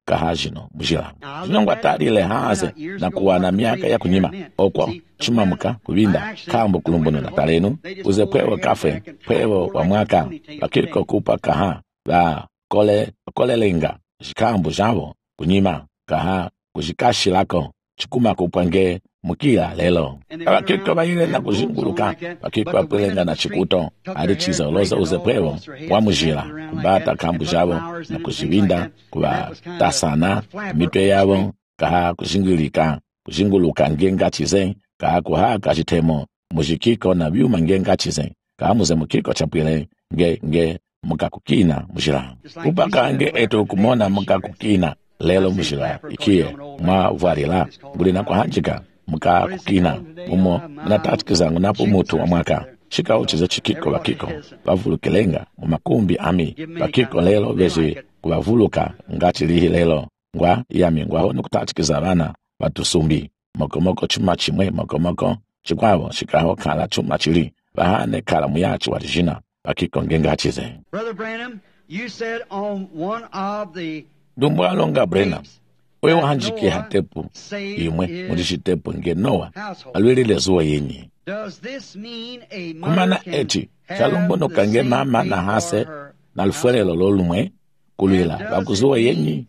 A: kahajino mujila jinongwa talile haze na kuwa na miaka ya kunyima okwa chimamuka kubinda kambo kulumbuno na talenu uze pwewo kafe pwewo wa mwaka bakiko kupa kaha la kole kolelenga jikambo javo kunyima kaha kujikashi lako chikuma kupange mukila lelo abakiko bayile na kuzinguluka bakiko apelenga na chikuto ali chiza oloza uze pwewo wa mujila kubata kambo javo na kujibinda kuba tasana mitwe yavo kaha kuzingulika kuzinguluka ngenga chize kaha kuha kachitemo mujikiko na byuma ngenga chize kaha muze mukiko chapwile nge nge mukakukina mujila kupaka nge eto kumona mukakukina lelo mujila ikie mwa varila bulina kwa hanjika mukakukina umo mnatatikizangu napo mutu wa mwaka shika uchize chikiko bakiko bavulukelenga mumakumbi ami bakiko lelo veji kubavuluka ngati lihi lelo ngwa yami ngwa hono kutatikiza bana batusumbi mokomoko chuma chimwe mokomoko chikwavo shikaho kala chuma chili bahane kala muyachi walijina bakiko ngengachize.
B: Brother Branham, you said on one of the
A: Dumbwalonga Branham wewe hanjike hatepu imwe mudishitepu nge Noah alwelile zuwa yenyi kumana eti chalumbono kange mama na hase na alfuelelo lolumwe kulila bakuzuwa yenyi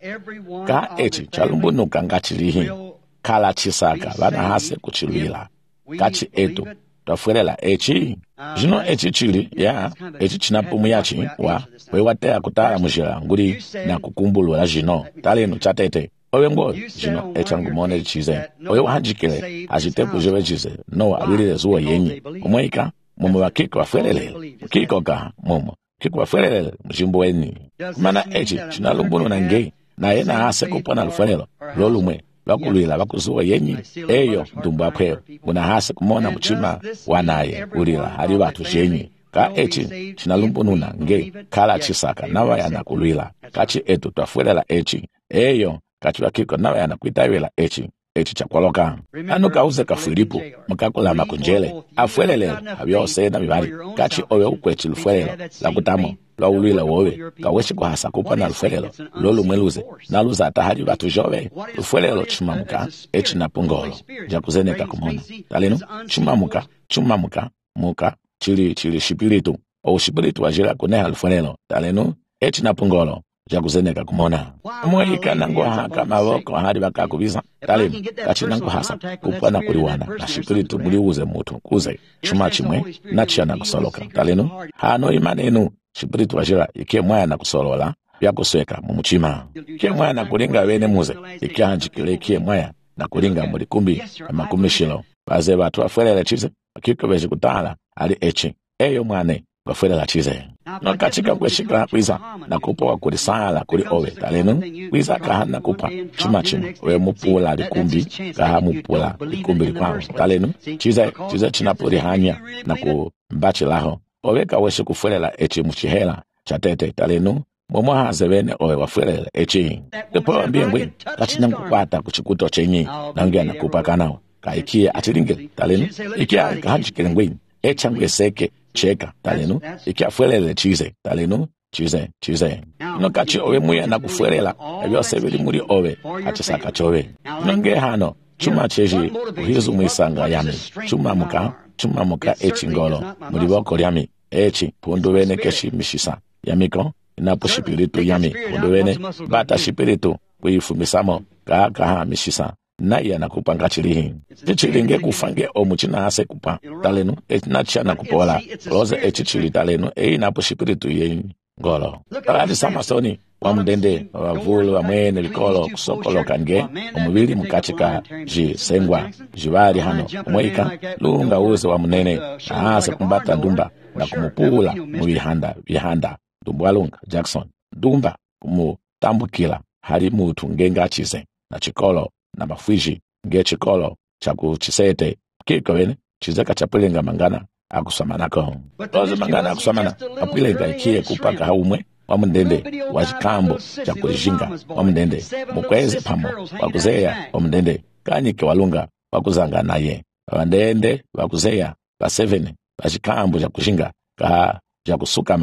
A: ka eti chalumbono kangachilihi kala chisaka bana hase kuchilwila kachi etu tafuelela echi jino echi chili ya echi chinapumu yachi wa wewatea kutala mujila nguri na kukumbulwa jino talenu chatete owe mbo jino echangu mone chize owe wahanjikile ajitepu jewe chize no alwile zuwa yenyi umweika mumu wa kiko wafuelele kiko ka mumu kiko wafuelele mjimbo weni kumana echi chinalumbuno na nge na yena hase kupona alfuelelo lolumwe bakulwila bakuzuwa yenyi eyo ndumba pwe una hase kumona muchima wanaye ulila hali batu jenyi ka echi chinalumpununa nge kala chisaka nawa yana kulwila kachi etu twafuelela echi eyo kachi wakiko nawa yana kuitawila echi echi chakwaloka anu kauze ka Filipo mukakula makunjele afuelele abyose na bibali kachi owe ukwechi lufuelelo la kutamo la ulwila wowe kaweshi kwa hasa kupana lufuelelo lolu mweluze na luza atahali batu jove lufuelelo chumamuka echi na pungolo jakuzeneka kumona talenu chumamuka chumamuka muka chili chili shipiritu o shipiritu wajira kuneha lufuelelo talenu echi na pungolo jakuzeneka kumona mweka nango haka mawoko hadi bakakubiza talenu kachi nango hasa kupana kuliwana na shipiritu muliuze mutu kuze chuma chimwe na chiana kusoloka talenu hano imanenu shipiritu wajira ikie mwaya na kusolola ya kusweka mumuchima kie mwaya na kulinga wene muze ikie hanjikile ikie mwaya na kulinga mulikumbi amakumishilo baze batu wafuelele chize kiko beji kutala ali echi eyo mwane wafuelele chize no kachika kweshika kwiza na kupowa kuli sala kuli owe talenu kwiza kahana kupa chima chima we mupula likumbi kaha mupula likumbi likwangu talenu chize chize chinapuri hanya na kumbachi laho owe kaweshi kufuelela echi muchihela chatete talenu momo hazewene owe wafuelele echi depo wambie ngwe kachina mkukwata kuchikuto chenyi nangia na kupa kanao kaikia atilinge talenu ikia kahanjikile ngwe echangwe seke cheka talenu ikia fuelele chize talenu chize chize no kachi owe muya na kufuelela ebyo sebili muri owe achisaka chowe nonge hano chuma cheji uhizu muisanga yami chuma muka chuma muka echi ngolo muri boko lyami echi pundu wene keshi mishisa yamiko inapo shipiritu yami pundu wene bata shipiritu kuifumisamo kaha kaha mishisa na iya na kupanga chilihi chichilinge kufange omuchina hase kupa talenu etina chana kupola roze echi chili talenu e inapo shipiritu yenyi ngolo aladi samasoni wa mdende wa vulu wa mwene likolo kusokolo kange omubili mkachika ji sengwa jibali hano umweika lunga uze wa mnene na hasa kumbata ndumba na kumupula mwihanda vihanda Dumbwalunga Jackson dumba kumutambukila hali mutu ngenga chize na chikolo na mafwiji nge chikolo chaku chisete kiko wene chizeka chapilenga mangana akusamanako tozi mangana akusamana apilenga ikie kupaka haumwe wa mndende wa chikambo chakulijinga wa mndende mukweze pamo wakuzeya wa mndende kanyike walunga wakuzanga naye wandende wakuzeya ba seven ba chikambo chakushinga ka chakusukama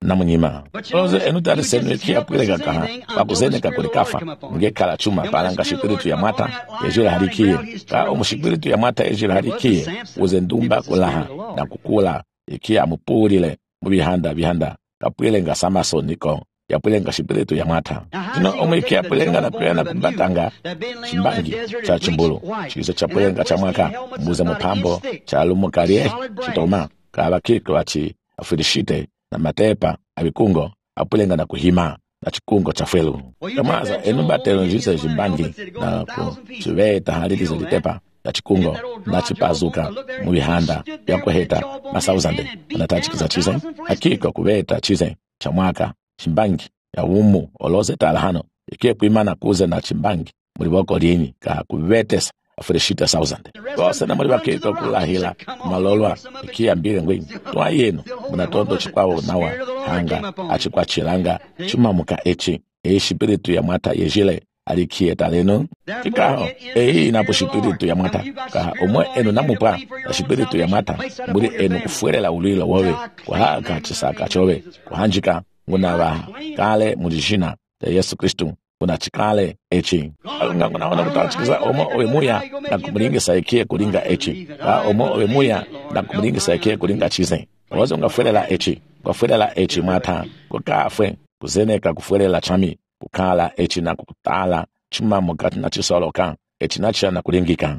A: na munyima ozo enutari senu ikia pwilega kaha pakuzene kakuli kafa nge kala chuma palanga shipiritu ya mata yejira harikie ka omushipiritu ya mata yejira harikie uze ndumba kulaha na kukula ikia mupulile mubihanda bihanda kapwilenga samaso niko ya pwilenga shipiritu ya mata tino omuikia pwilenga na pwilenga kumbatanga chimbangi cha chimbulu chizo cha pwilenga cha mwaka mbuze mupambo cha lumukalie chitoma kaba kiko wachi afirishite na matepa abikungo apwilenga na kuhima na chikungo cha felu kamaza enubatelo njise chimbangi na kuchiveta haliti zilitepa na chikungo na chipazuka mubihanda ya kuheta masauzande na tachikiza chize hakiko kubeta chize cha mwaka chimbangi ya umu oloze talahano ikie kuimana kuze na chimbangi muliboko lini ka kubetesa afirishita sauzande kose na mulibake kwa kulahila malolwa ikia mbile ngwini tuwa yenu munatondo chikwawo nawa hanga achikwa chilanga chuma muka echi e shipiritu ya mata yejile alikie taleno kikaho ehi inapo shipiritu ya mata kaha omwe enu namupa ya shipiritu ya mata mbuli enu kufuelela ulilo wawe kwa haka chisaka chowe kwa hanjika nguna wa kale mujishina ya Yesu Kristu kuna chikale echi alunga nguna wana kutachikiza omo owe muya na kumulingi saikie kulinga echi ka omo owe muya na kumulingi saikie kulinga chize wazo nga fuelela echi kwa fuelela echi mata kwa kafwe kuzeneka kufuelela chami kukala echi na kukutala chuma mokati na chisoloka echi na chia na kulingika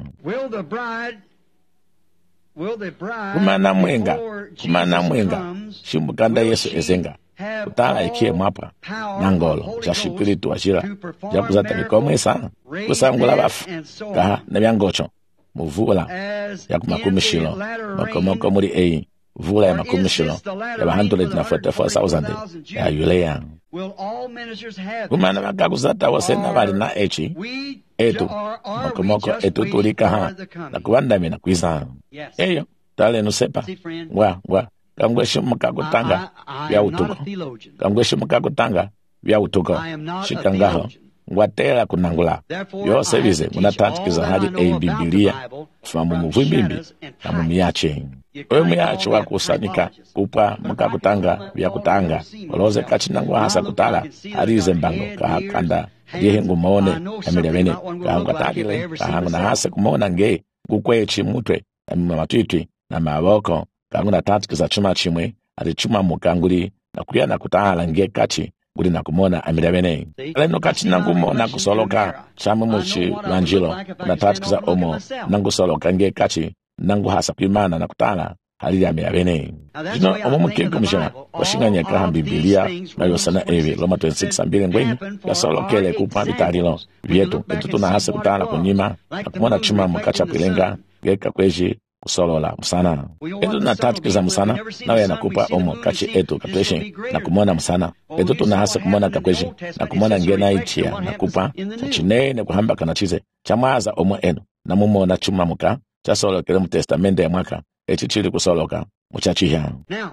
A: kumana mwenga kumana mwenga shimbukanda Yesu ezenga kutala ikie mwapa nangolo cha shipiritu wajira ja kuzata mikomwesa kusangula bafu kaha na byangocho muvula ya kumakumishilo makomoko muri eyi vula ya makumishilo ya bahanduleti na forty-four thousand ya yulea kumana makakuzata wasena bali na echi etu makomoko etu tulikaha na kuwandami na kuiza eyo tale nusepa wa wa kangweshe mukakutanga vya utuko kangweshe mukakutanga vya utuko shikangaho ngwatela kunangula yose bize munatatikiza hali e Biblia famu muvimbi na mumiache oyo muyache wakusanika kupa mukakutanga vya kutanga oloze kachinangwa hasa kutala halize mbango kahakanda yehe ngumone amile bene kahangwa takile kahangwa na hasa kumona nge gukwechi mutwe na matwitwi na maboko kanguna tatikiza chuma chimwe ati chuma mukanguli na kulia na kutala nge kachi guli na kumona amile bene aleno kachi nangumo na kusoloka chamu muchi wanjilo na tatikiza omo nangu soloka nge kachi nangu hasa kuimana na kutala hali ya amile bene jino omo mkiko mishana washinganya kaha Biblia na yosana ewe Roma twenty-six ambile ngweni ya solokele kupa mitalilo vyetu etutu na hasa kutala kunyima na kumona chuma mukacha pilenga geka kweji kusolola msana etu na tatikiza msana nawe yanakupa omo kachi etu katweshi na kumona msana etu tunahasa kumona kakweshi na kumona ngena ichia na kupa chinene kuhamba kana chize chamaza omo enu na mumo na chuma muka chasolo kele mtestamende ya mwaka echi chili kusoloka muchachia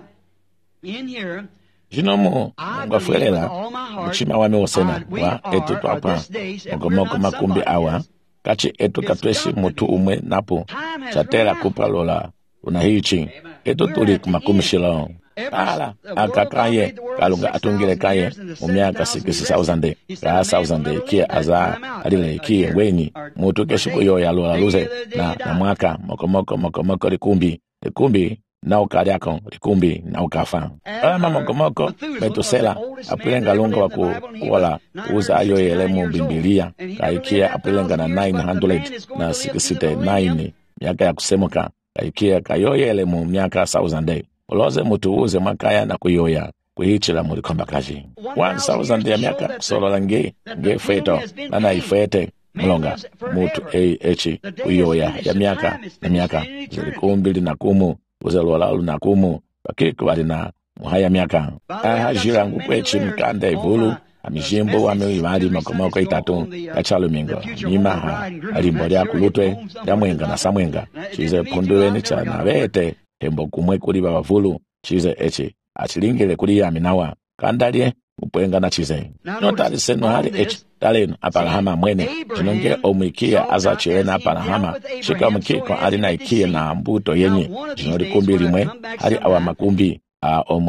A: jinomu mwafuelela mchima wame osena wa etu tuapa mkomoko makumbi awa kachi etu katweshi mutu umwe napo chatela kupa lola unahichi etu tuli kumakumishilo ala akakaye kalunga atungile kaye umyaka sixty thousand ka thousand kia aza alile kia ngweni mutu keshiku yo ya lola luze na, na mwaka mokomoko mokomoko likumbi likumbi na ukariako likumbi na ukafa ama mokomoko metusela apilenga lunga wa kuwala uza ayo yelemu Biblia kaikia apilenga na nine hundred na sixty-nine miaka ya kusemuka kaikia kayoye elemu miaka thousand uloze mutu uze makaya na kuyoya kuhichila muri komba kaji one thousand ya miaka kusolola nge nge feto na na ifete mulonga mutu e echi kuyoya ya miaka na miaka zilikumbili na kumu uze lola na kumu bakiku wali na muhaya miaka aha jirangu kwechi mkanda ibulu amijimbo wame imali makomoko itatu kachalo mingo nima ha alimboli akulutwe ya mwenga na samwenga chize punduwe ni cha na vete hembo kumwe kuli babavulu chize echi achilingile kuli ya minawa kandalie upwenga na chize notali seno hali echi taleno apalahama mwene jinonge omikia aza chirena apalahama shika mkiko alina ikie na mbuto yenye jinori kumbi limwe hali awa makumbi a omo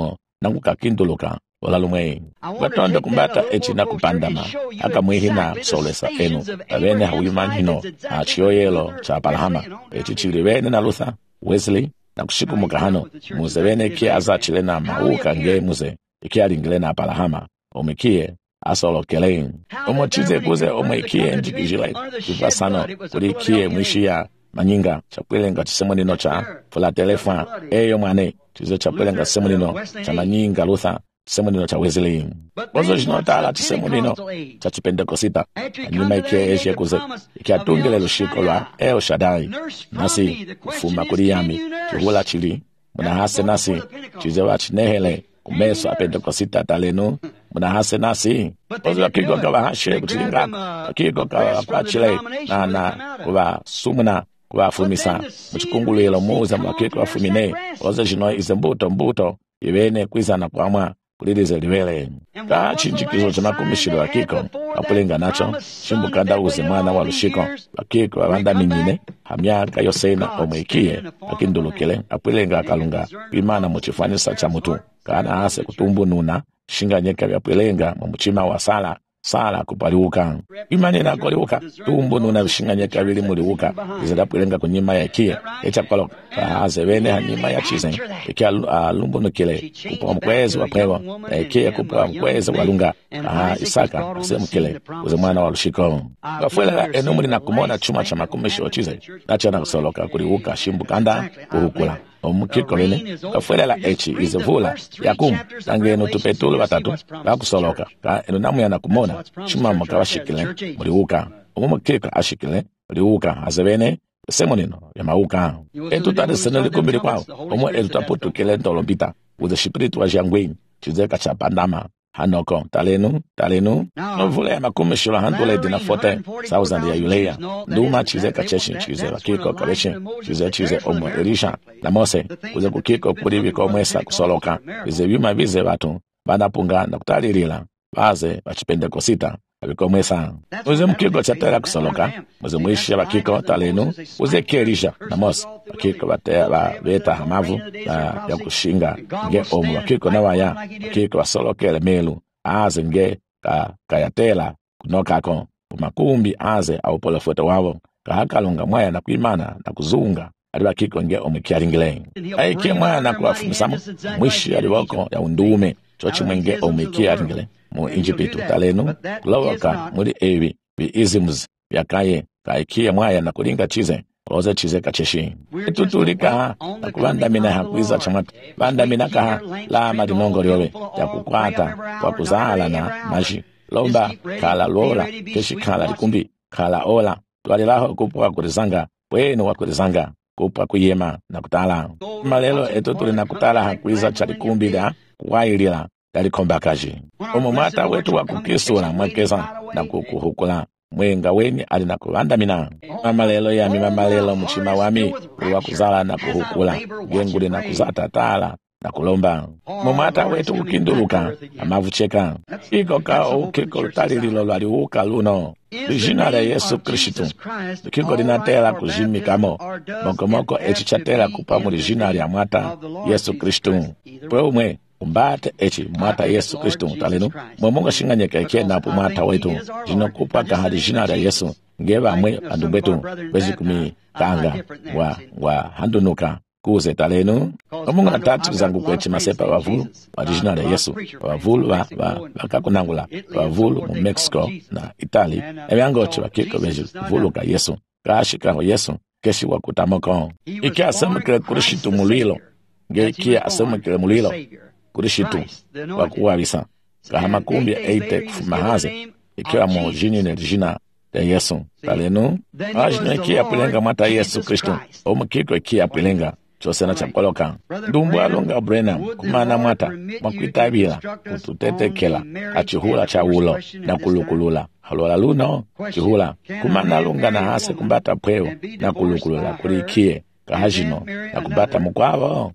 A: nakukakinduluka ola lumwe batonda kumbata echi nakupandama akamwihina solesa enu abene hauyumanhino achiyoyelo cha Palahama echi chili bene na Luther Wesley nakushikumuka hano muze bene kie azachile na mauka nge muze ike alingile na Palahama omikie asolokele omochize kuze omikie njikijile kivasano kulikie mwishia manyinga chapwelenga chisemonino cha fula telefon eyo mwane chize chapwelenga chisemonino cha manyinga Luther chisemonino cha Wesley ozo jinotala chisemonino cha chipendekosita anyuma ike eshe kuze ike atungile lushiko lwa El Shaddai nasi kufuma kuliyami kihula chili munahase nasi chize wachinehele kumeso apendekosita talenu munahase nasi ozo kiko kawa hashe kuchilinga kiko kawa kwachile na na kuwa sumuna kuwafumisa muchikungulilo muza mwakiko wafumine ozo jino ize mbuto mbuto ibene kwizana kwamwa kulilize liwele ka chinjikizo cha makumishilo wakiko apulenga nacho shimbukanda uze mwana wa lushiko wakiko wabanda minyine hamyaka yosena omwikie akindulukile apulenga akalunga imana muchifanisa cha mutu kana hase kutumbu nuna shinga nyeka apulenga mumuchima wa sala sala kupaliuka imani na koliuka tumbu nuna vishinga nyeka vili muliuka izada pulenga kunyima ya ikie echa kolo kahaze vene hanyima ya chizen ikia lumbu nukile kupa mkwezi wa pwewa na ikia kupa mkwezi wa lunga aha Isaka asemu kile uze mwana wa lushiko kafuela enumuli na kumona chuma cha makumishi wa chize nacha na kusoloka kuliuka shimbukanda uhukula omukiko lene kafuela echi izevula yakumu tangenu tupetulu watatu kakusoloka ka enu namu ya nakumona chuma mwakawashikile muliuka omukiko ashikile muliuka azevene semonino ya mauka etu tade senele kumbili kwao omo etu taputu kile ntolombita uze shipiritu wa jangweni chizeka cha pandama hanoko talenu talenu novule ya makumishilo handule dina fote thousand ya yuleya nduma chize kacheshi chize wakiko kareshi chize chize omo Elisha na Mose uze kukiko kulivi komwesa kusoloka vize vima vize watu banapunga na kutalilila baze bachipendekosita abikomwesa uze mkiko chatela kusoloka uze mwisha wakiko talenu uze Elisha na Mose wakiko batea ba beta hamavu na ya kushinga nge omu wakiko na waya wakiko wasolokele melu aze nge ka kayatela kunokako umakumbi aze au polofote wavo kahakalunga mwaya na kuimana na kuzunga aliwa kiko nge omekiaringile aike mwaya na kuwafumisamu mwishi aliwoko ya undume chochi mwenge omekiaringile mu injipitu talenu kulowoka muri evi vi izimuzi vyakaye kaikie mwaya na kulinga chize oze chize kacheshi itutulika na kubandamina hakuiza chamatu bandamina kaha la madinongo ryowe ya kukwata kwa kuzala na maji lomba kala lola keshi kala likumbi kala ola twalilaho kupwa kurizanga wenu wa kurizanga kupwa kuyema na kutala malelo etutuli na kutala hakuiza chalikumbi la kuwailila yalikomba kaji omumata wetu wa kukisula mwekeza na kukuhukula mwenga weni ali na kubandamina mamalelo ya mimamalelo mchima wami uwa kuzala na kuhukula genguli na kuzata tala na kulomba mumata wetu kukinduluka amavucheka iko kao ukiko talililo lwaliuka luno lijina la Yesu Kristu kiko linatela kujimikamo mokomoko echi chatela kupamu lijina lya mwata Yesu Kristu pwe umwe umbate echi mwata Yesu Kristu talenu mwemunga shinganyeka ike na pumata wetu jino kupaka hadi jina la Yesu ngeba mwe andumbetu bezi kumi kanga wa wa handunuka kuze talenu omunga na tatu zangu kwechi masepa wavulu wa jina la Yesu wavulu wa wakakunangula wavulu mu Mexico na Italy eyangochi wakiko bezi vulu ka Yesu kashika wa Yesu keshi wakutamoko iki asemekele kurishitu mulilo nge iki asemekele mulilo kurishitu wakuwabisa kahama kumbi eite kufumahaze ikiwa mo jini na jina ya Yesu talenu ajina ikia pilenga mata Yesu Kristo omukiko ikia pilenga chosena chakoloka ndumbu alonga Brenham kumana mwata mwakuitabila kututetekela achihula cha ulo na kulukulula halola luno chihula kumana alonga na hase kumbata pweo na kulukulula kulikie kahajino na kubata mukwavo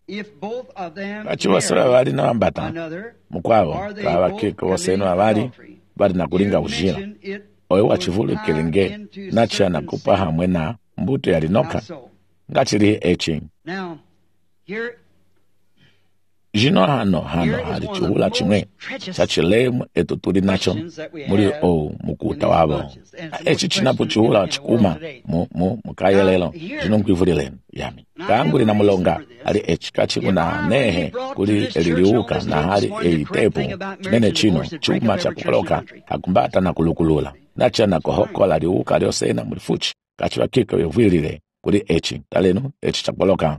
A: kachiwasira wali na wambata mukwavo kawakiko waseno wali bali na kulinga ujila oyo wachivulu kilenge nacha na kupa hamwe na mbuto yalinoka ngachili echi Jino hano hano hali chihula chimwe cha chilemu etu tuli nacho muri o mukuta wabo. Echi chinapo chihula chikuma mu mu mukayelelo jino mkwivulile yami. Kanguli na mulonga hali echi kachikuna nehe kuli eliliuka na hali eitepu nene chino chuma cha kukoloka hakumbata na kulukulula. Nacha na kohokola liuka liosena mulifuchi kachiwa kiko yovwilile kuli echi talenu echi chakoloka.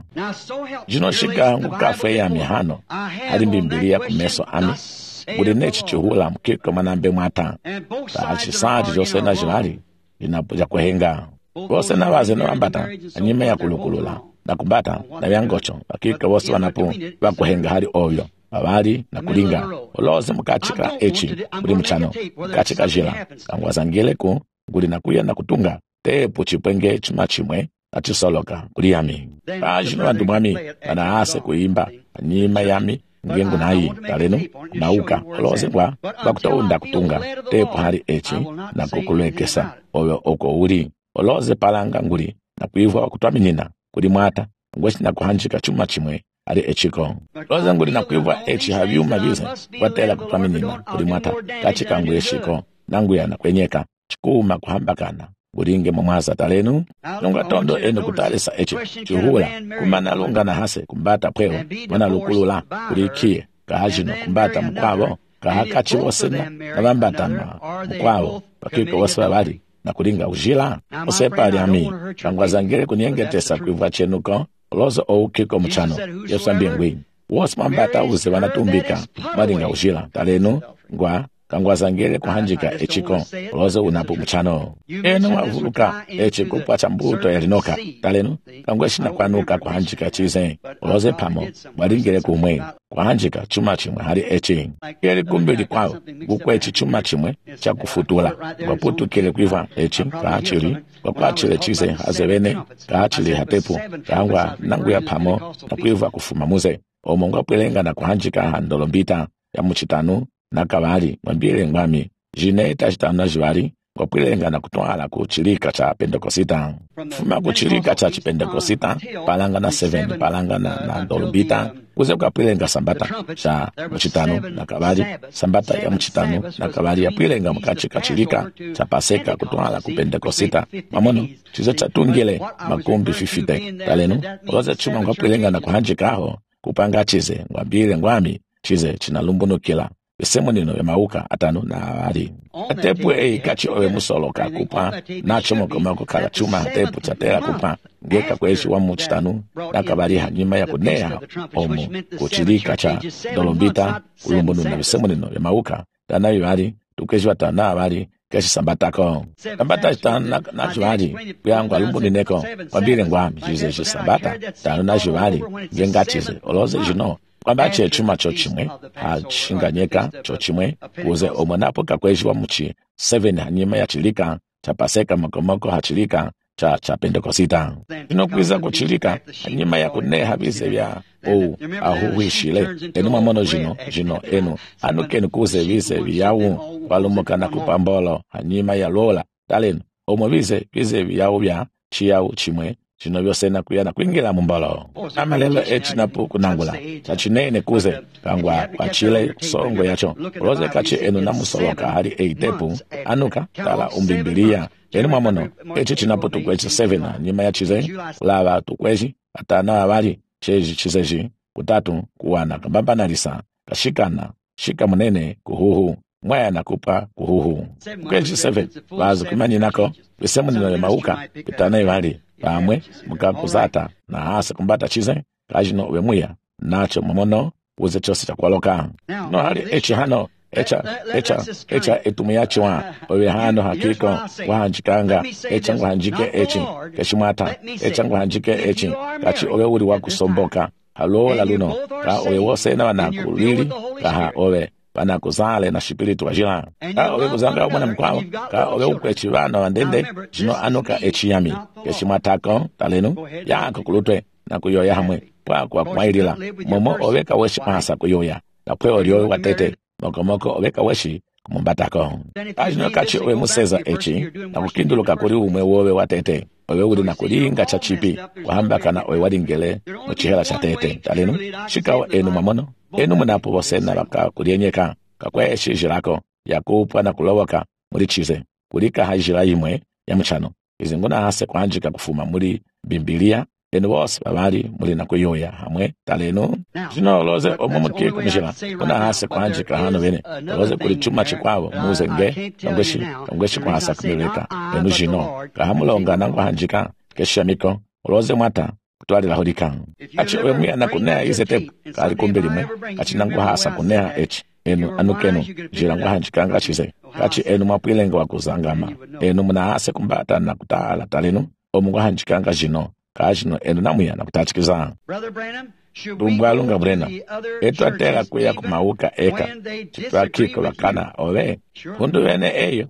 A: Jino shika ngukafe ya mihano hali mbimbilia kumeso ami kuli nechi chihula mkiko manambe mwata tachi saaji josena jilali linapuja kuhenga wose na waze na wambata anyime ya kulukulula na kumbata na yangocho wakika wose wanapu wakuhenga hali ovyo wawali na kulinga uloze mkachika echi kuli mchano mkachika jila kangwazangile ku kuli na kuya na kutunga tepu chipenge chumachimwe atisoloka kuli yami kajino wandu mwami wanaase kuimba anyima yami ngengu nayi talenu nauka uloze kwa wakutounda kutunga tepu hali echi na kukulekesa oyo oko uli uloze palanga nguli na kuivwa wakutwaminina kuli mwata ngweshi na kuhanjika chuma chimwe ali echiko uloze nguli na kuivwa echi havyuma vize watela kutwaminina kuli mwata kachika ngu echiko nangu ya na kwenyeka chikuma kuhambakana ngulinge mumwaza talenu lunga tondo enu kutalisa echi chuhula kumana lunga na hase kumbata pweo wana lukulula kulikie kahajino kumbata mkwabo kahakachi wosena na bambata mkwabo pakiko woswa wali na kulinga ujila osepa ali ami kangwazangile kuniengetesa kuivwa chenuko ulozo ou kiko mchano yesu ambingwi wosi mambata uze wanatumbika malinga ujila talenu ngwa kangwazangile kuhanjika echiko ulozo unapu mchano enu wavuluka echiko pacha mbuto yalinoka talenu kangweshina kwanuka kuhanjika chize uloze pamo walingile kumwe kuhanjika chuma chimwe hali echi yeli kumbili kwao kukwechi chuma chimwe cha kufutula waputu kile kuiva echi kaachili wakwachile chize hazewene kaachili hatepu kangwa nangu ya pamo na kuiva kufuma muze omongo pwelenga na kuhanjika handolombita ya mchitanu na kabali mwambile ngwami jine tachitanu na jwali kwa pwilenga na kutwala kuchilika cha Pendekosita fuma kuchilika cha Pendekosita palanga na seven palanga na, na dolubita kuze kwa pwilenga sambata cha mchitanu na kabali sambata ya mchitanu na kabali ya pwilenga mkachika chilika cha Paseka kutwala ku Pendekosita mamono chizo cha tungile makumbi fifite talenu uloze chuma kwa pwilenga na kuhanjika aho kupanga chize ngwambile ngwami chize chinalumbuno semo nino ya mauka atano na wali atepu e kachi owe musoloka kupa nacho mokomoko kala chuma atepu chatela kupa ngeka kweshi wa mchitanu na kabali hanyima ya kuneha omu kuchilika cha dolombita kulumbunu na semo nino ya mauka dana yuwali tukeshi watana wali keshi sambatako sambata chitana na juwali kuyangwa lumbuni neko wambile ngwami jize jisambata tano na juwali ngenga chize oloze jino kwamba che chuma chochimwe hachinganyeka chochimwe kuze omonapo kakweshi wa mchi seven hanyima ya chilika cha Paseka makomoko hachilika cha cha Pendekosita ino kwiza kuchilika hanyima ya kuneha bize vya ou ahuwishile enu mamono jino jino enu anukenu kuze bize viyawu walumuka na kupambolo hanyima ya lola talenu omo bize bize viyawu vya chiyawu chimwe chino vyosena kuyana kuingila mumbalo amalelo echi napu kunangula chachinene kuze kangwa kwa chile songo yacho uloze kachi enu namusoloka hali eitepu anuka tala umbimbilia enu mamono echi chinapo tukwechi seven nyima ya chize lava tukwechi atana wawali cheji chizeji kutatu kuwana kambamba nalisa kashikana shika munene kuhuhu mwaya nakupa kuhuhu kwechi seven wazu kumanyi nako visemu nino ya mauka pitana iwali pamwe mukakuzata na hasa kumbata chize kajino uwemuya nacho mamono uze chose cha kwaloka no hali echi hano echa echa echa etumiyachiwa owe hano hakiko wahanjikanga echa nguhanjike echi keshimata echa nguhanjike echi kachi owe uli wakusomboka halola luno ka owe wose na wanakulili kaha owe banakuzale na shipiritu wajila ka owe kuzanga umwana mkwao ka owe ukwechi vana wandende jino anuka echi yami keshimatako talenu yako kulutwe na kuyoya hamwe kwa kwa kumailila momo owe kaweshi pasa kuyoya na pwe oliowe watete moko moko owe kaweshi kumumbatako ajino kachi owe museza echi na kukinduluka kuri umwe wowe watete owe uli na kulinga cha chipi kuhambaka na owe wadingele mchihela cha tete talenu shikawa enu mamono enu munapo wosena baka kulienyeka kakwe shijirako yakupa na kulowaka muri chize kulika hajira imwe ya mchano izinguna hase kwanjika kufuma muri Biblia enu bose babali muri nakuyoya hamwe taleno zino loze omumuke kumishira kuna hase kwanjika hano bene loze kuli chuma chikwabo muze nge ngweshi ngweshi kwa hasa kumileka enu jino kahamulonga nango hanjika keshamiko loze mwata kutwalira holika achi wemwe nakunea izete kali kumbilimwe achi nango hasa kunea echi enu anukenu jirangwa hanjikanga chize kachi enu mapwilenga wakuzangama enu munahase kumbata na kutala taleno omungwa hanjikanga jino kajino enu namuya na kutachikiza Dumbwalunga Brena etu atera kuya kumauka eka chitwakiko wakana owe hundu wene eyo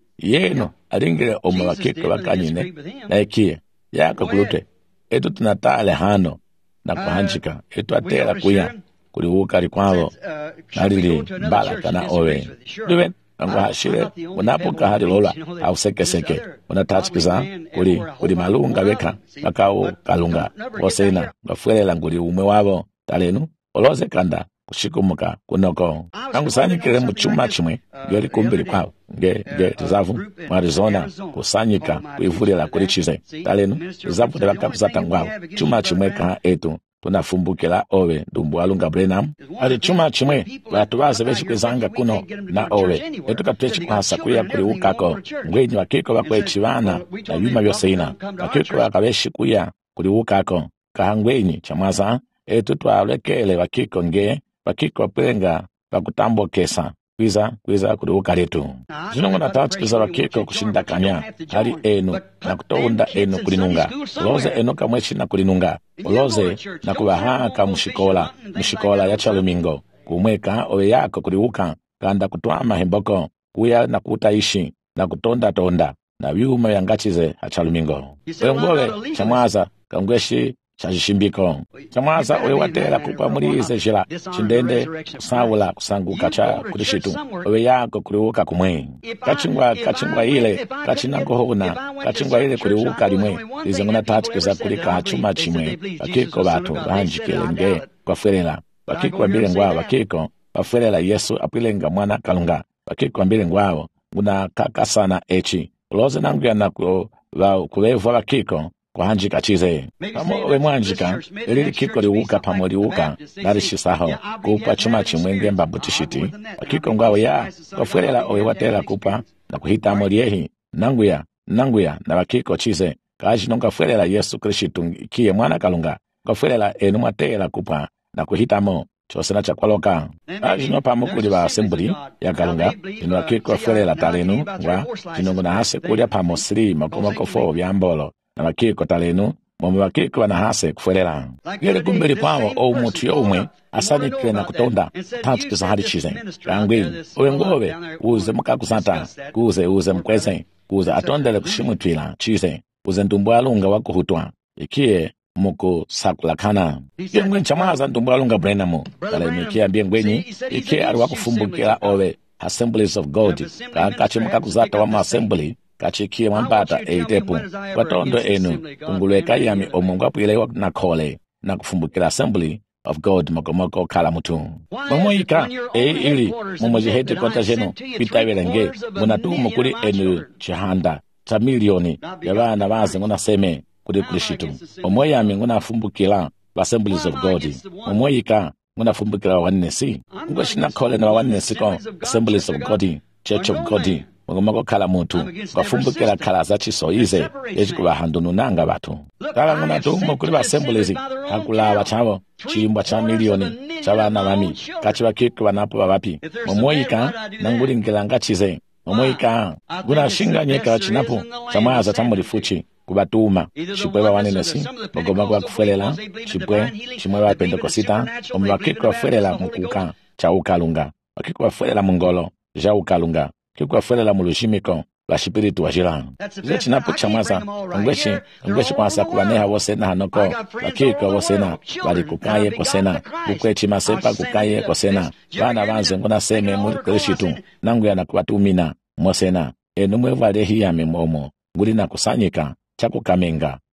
A: yeno aringire omu wakiko wakanyine na ikie yaka kulute etu tunatale hano na kuhanjika etu atera kuya kuliuka likwalo nalili mbala kana owe duwe ngwa hashire unapoka hadi lola au seke seke unatachikiza kuli kuli malunga weka bakao kalunga wasena bafuelela nguli umwe wabo talenu oloze kanda kushikumuka kunoko angusanyikire mu chuma chimwe yoli kumbiri kwabo nge nge tuzavu mu Arizona kusanyika kuivulira kuli chize talenu tuzavu de bakapsata ngwabo chuma chimwe ka etu tunafumbukira owe Dumbwalunga Branham ali chuma chimwe batu baze bechikwezanga kuno na owe etukatwechi kwasa kuya kuli ukako ngwenyi wakiko bakwechibana na bima byose ina wakiko bakabeshi kuya kuli ukako kahangwenyi chamwaza etu twalekele wakiko nge wakiko plenga bakutambokesa kwiza kwiza kuli ukaletu zinongo natachikiza wakiko kushindakanya hali enu na kutonda enu kulinunga loze enu kamwechi na kulinunga uloze na kubahaka mushikola mushikola ya chalumingo kumweka owe yako kuliuka kanda kutwama hemboko kuya na kutaishi na kutonda tonda na byuma yangachize hachalumingo wengowe chamwaza kangweshi chashimbiko chamwaza owe watera kupa mulize jila chindende kusawula kusanguka cha kulishitu owe yako kuliuka kumwe kachingwa kachingwa ile kachinango hona kachingwa ile kuliuka limwe lizengona tatikiza kulika chuma chimwe bakiko batu banjikilenge kwaferela bakiko mbile ngwa bakiko baferela Yesu apilenga mwana kalunga bakiko mbile ngwao nguna kakasana echi uloze nangu ya nako kulevu bakiko kwa hanjika chize pamo we mwanjika elili kiko liuka pamo liuka nalishisaho kupa chuma chimwenge mbabutishiti akiko ngwawo ya kwafuelela owe watela kupa na kuhita amoriehi nanguya nanguya na wakiko chize kaji nonga fuelela Yesu Krishitu kie mwana kalunga kwafuelela enu mwatela kupa na kuhita amo chosena chakwaloka kaji no pamo kuli wa assembly ya kalunga inu wakiko fuelela talenu ngwa jinongo na hase kulia pamo sri makomoko fo vyambolo na wakiko talenu mwamu wakiko na hase kufuelela yele kumbeli pao o mutu yomwe asanyikile na kutonda tatikiza hali chize kangwini uwe ngowe uze mkakusanta kuze uze mkweze kuze atondele kushimutwila chize uze Dumbwalunga wakuhutwa ikie muku sakulakana yengwe nchamaza Dumbwalunga Branham talemikia mbengwenyi ikie ari wakufumbukila owe Assemblies of God kakachi mkakuzata wa ma-assembly kachikie mwambata eitepu watondo enu kungulweka yami omungwapu ile na kole na kufumbukila Assembly of God mokomoko kala mutu momoika e ili momojihete konta jeno pitawelenge munatumu kuli enu chihanda cha milioni ya bana baze nguna seme kuli kulishitu omoyami nguna fumbukila Assemblies of God momoika nguna fumbukila wanesi ngwashina kole na wanesi ko Assemblies of God Church of God mokomoko kala mutu bafumbukila kala zachi soize yechikuba handununanga batu kala nguna tumu kuli Assemblies hakula bachabo chimbwa cha milioni chabana bami kachi bakiko banapo babapi momoika nangulingila ngachize momoika guna shinga nyeka chinapo chamaza tamulifuchi kubatuma chipwe wanenesi mogoma kwa kufuelela chipwe chimwe wa Pendekosita omwakiko afuelela mukuka cha ukalunga wakiko afuelela mungolo ja ukalunga kiko afuelela mulushimiko la shipiritu wa jila ze chinapo chamaza ngweshi ngweshi kwa sa kubaneha wosena hanoko wakiko wosena bali kukaye kosena ukwe chimasepa kukaye kosena bana banze ngona seme muri Krishitu nangu ya nakubatumina mosena enumwe vale hiyame momo nguli na kusanyika chakukamenga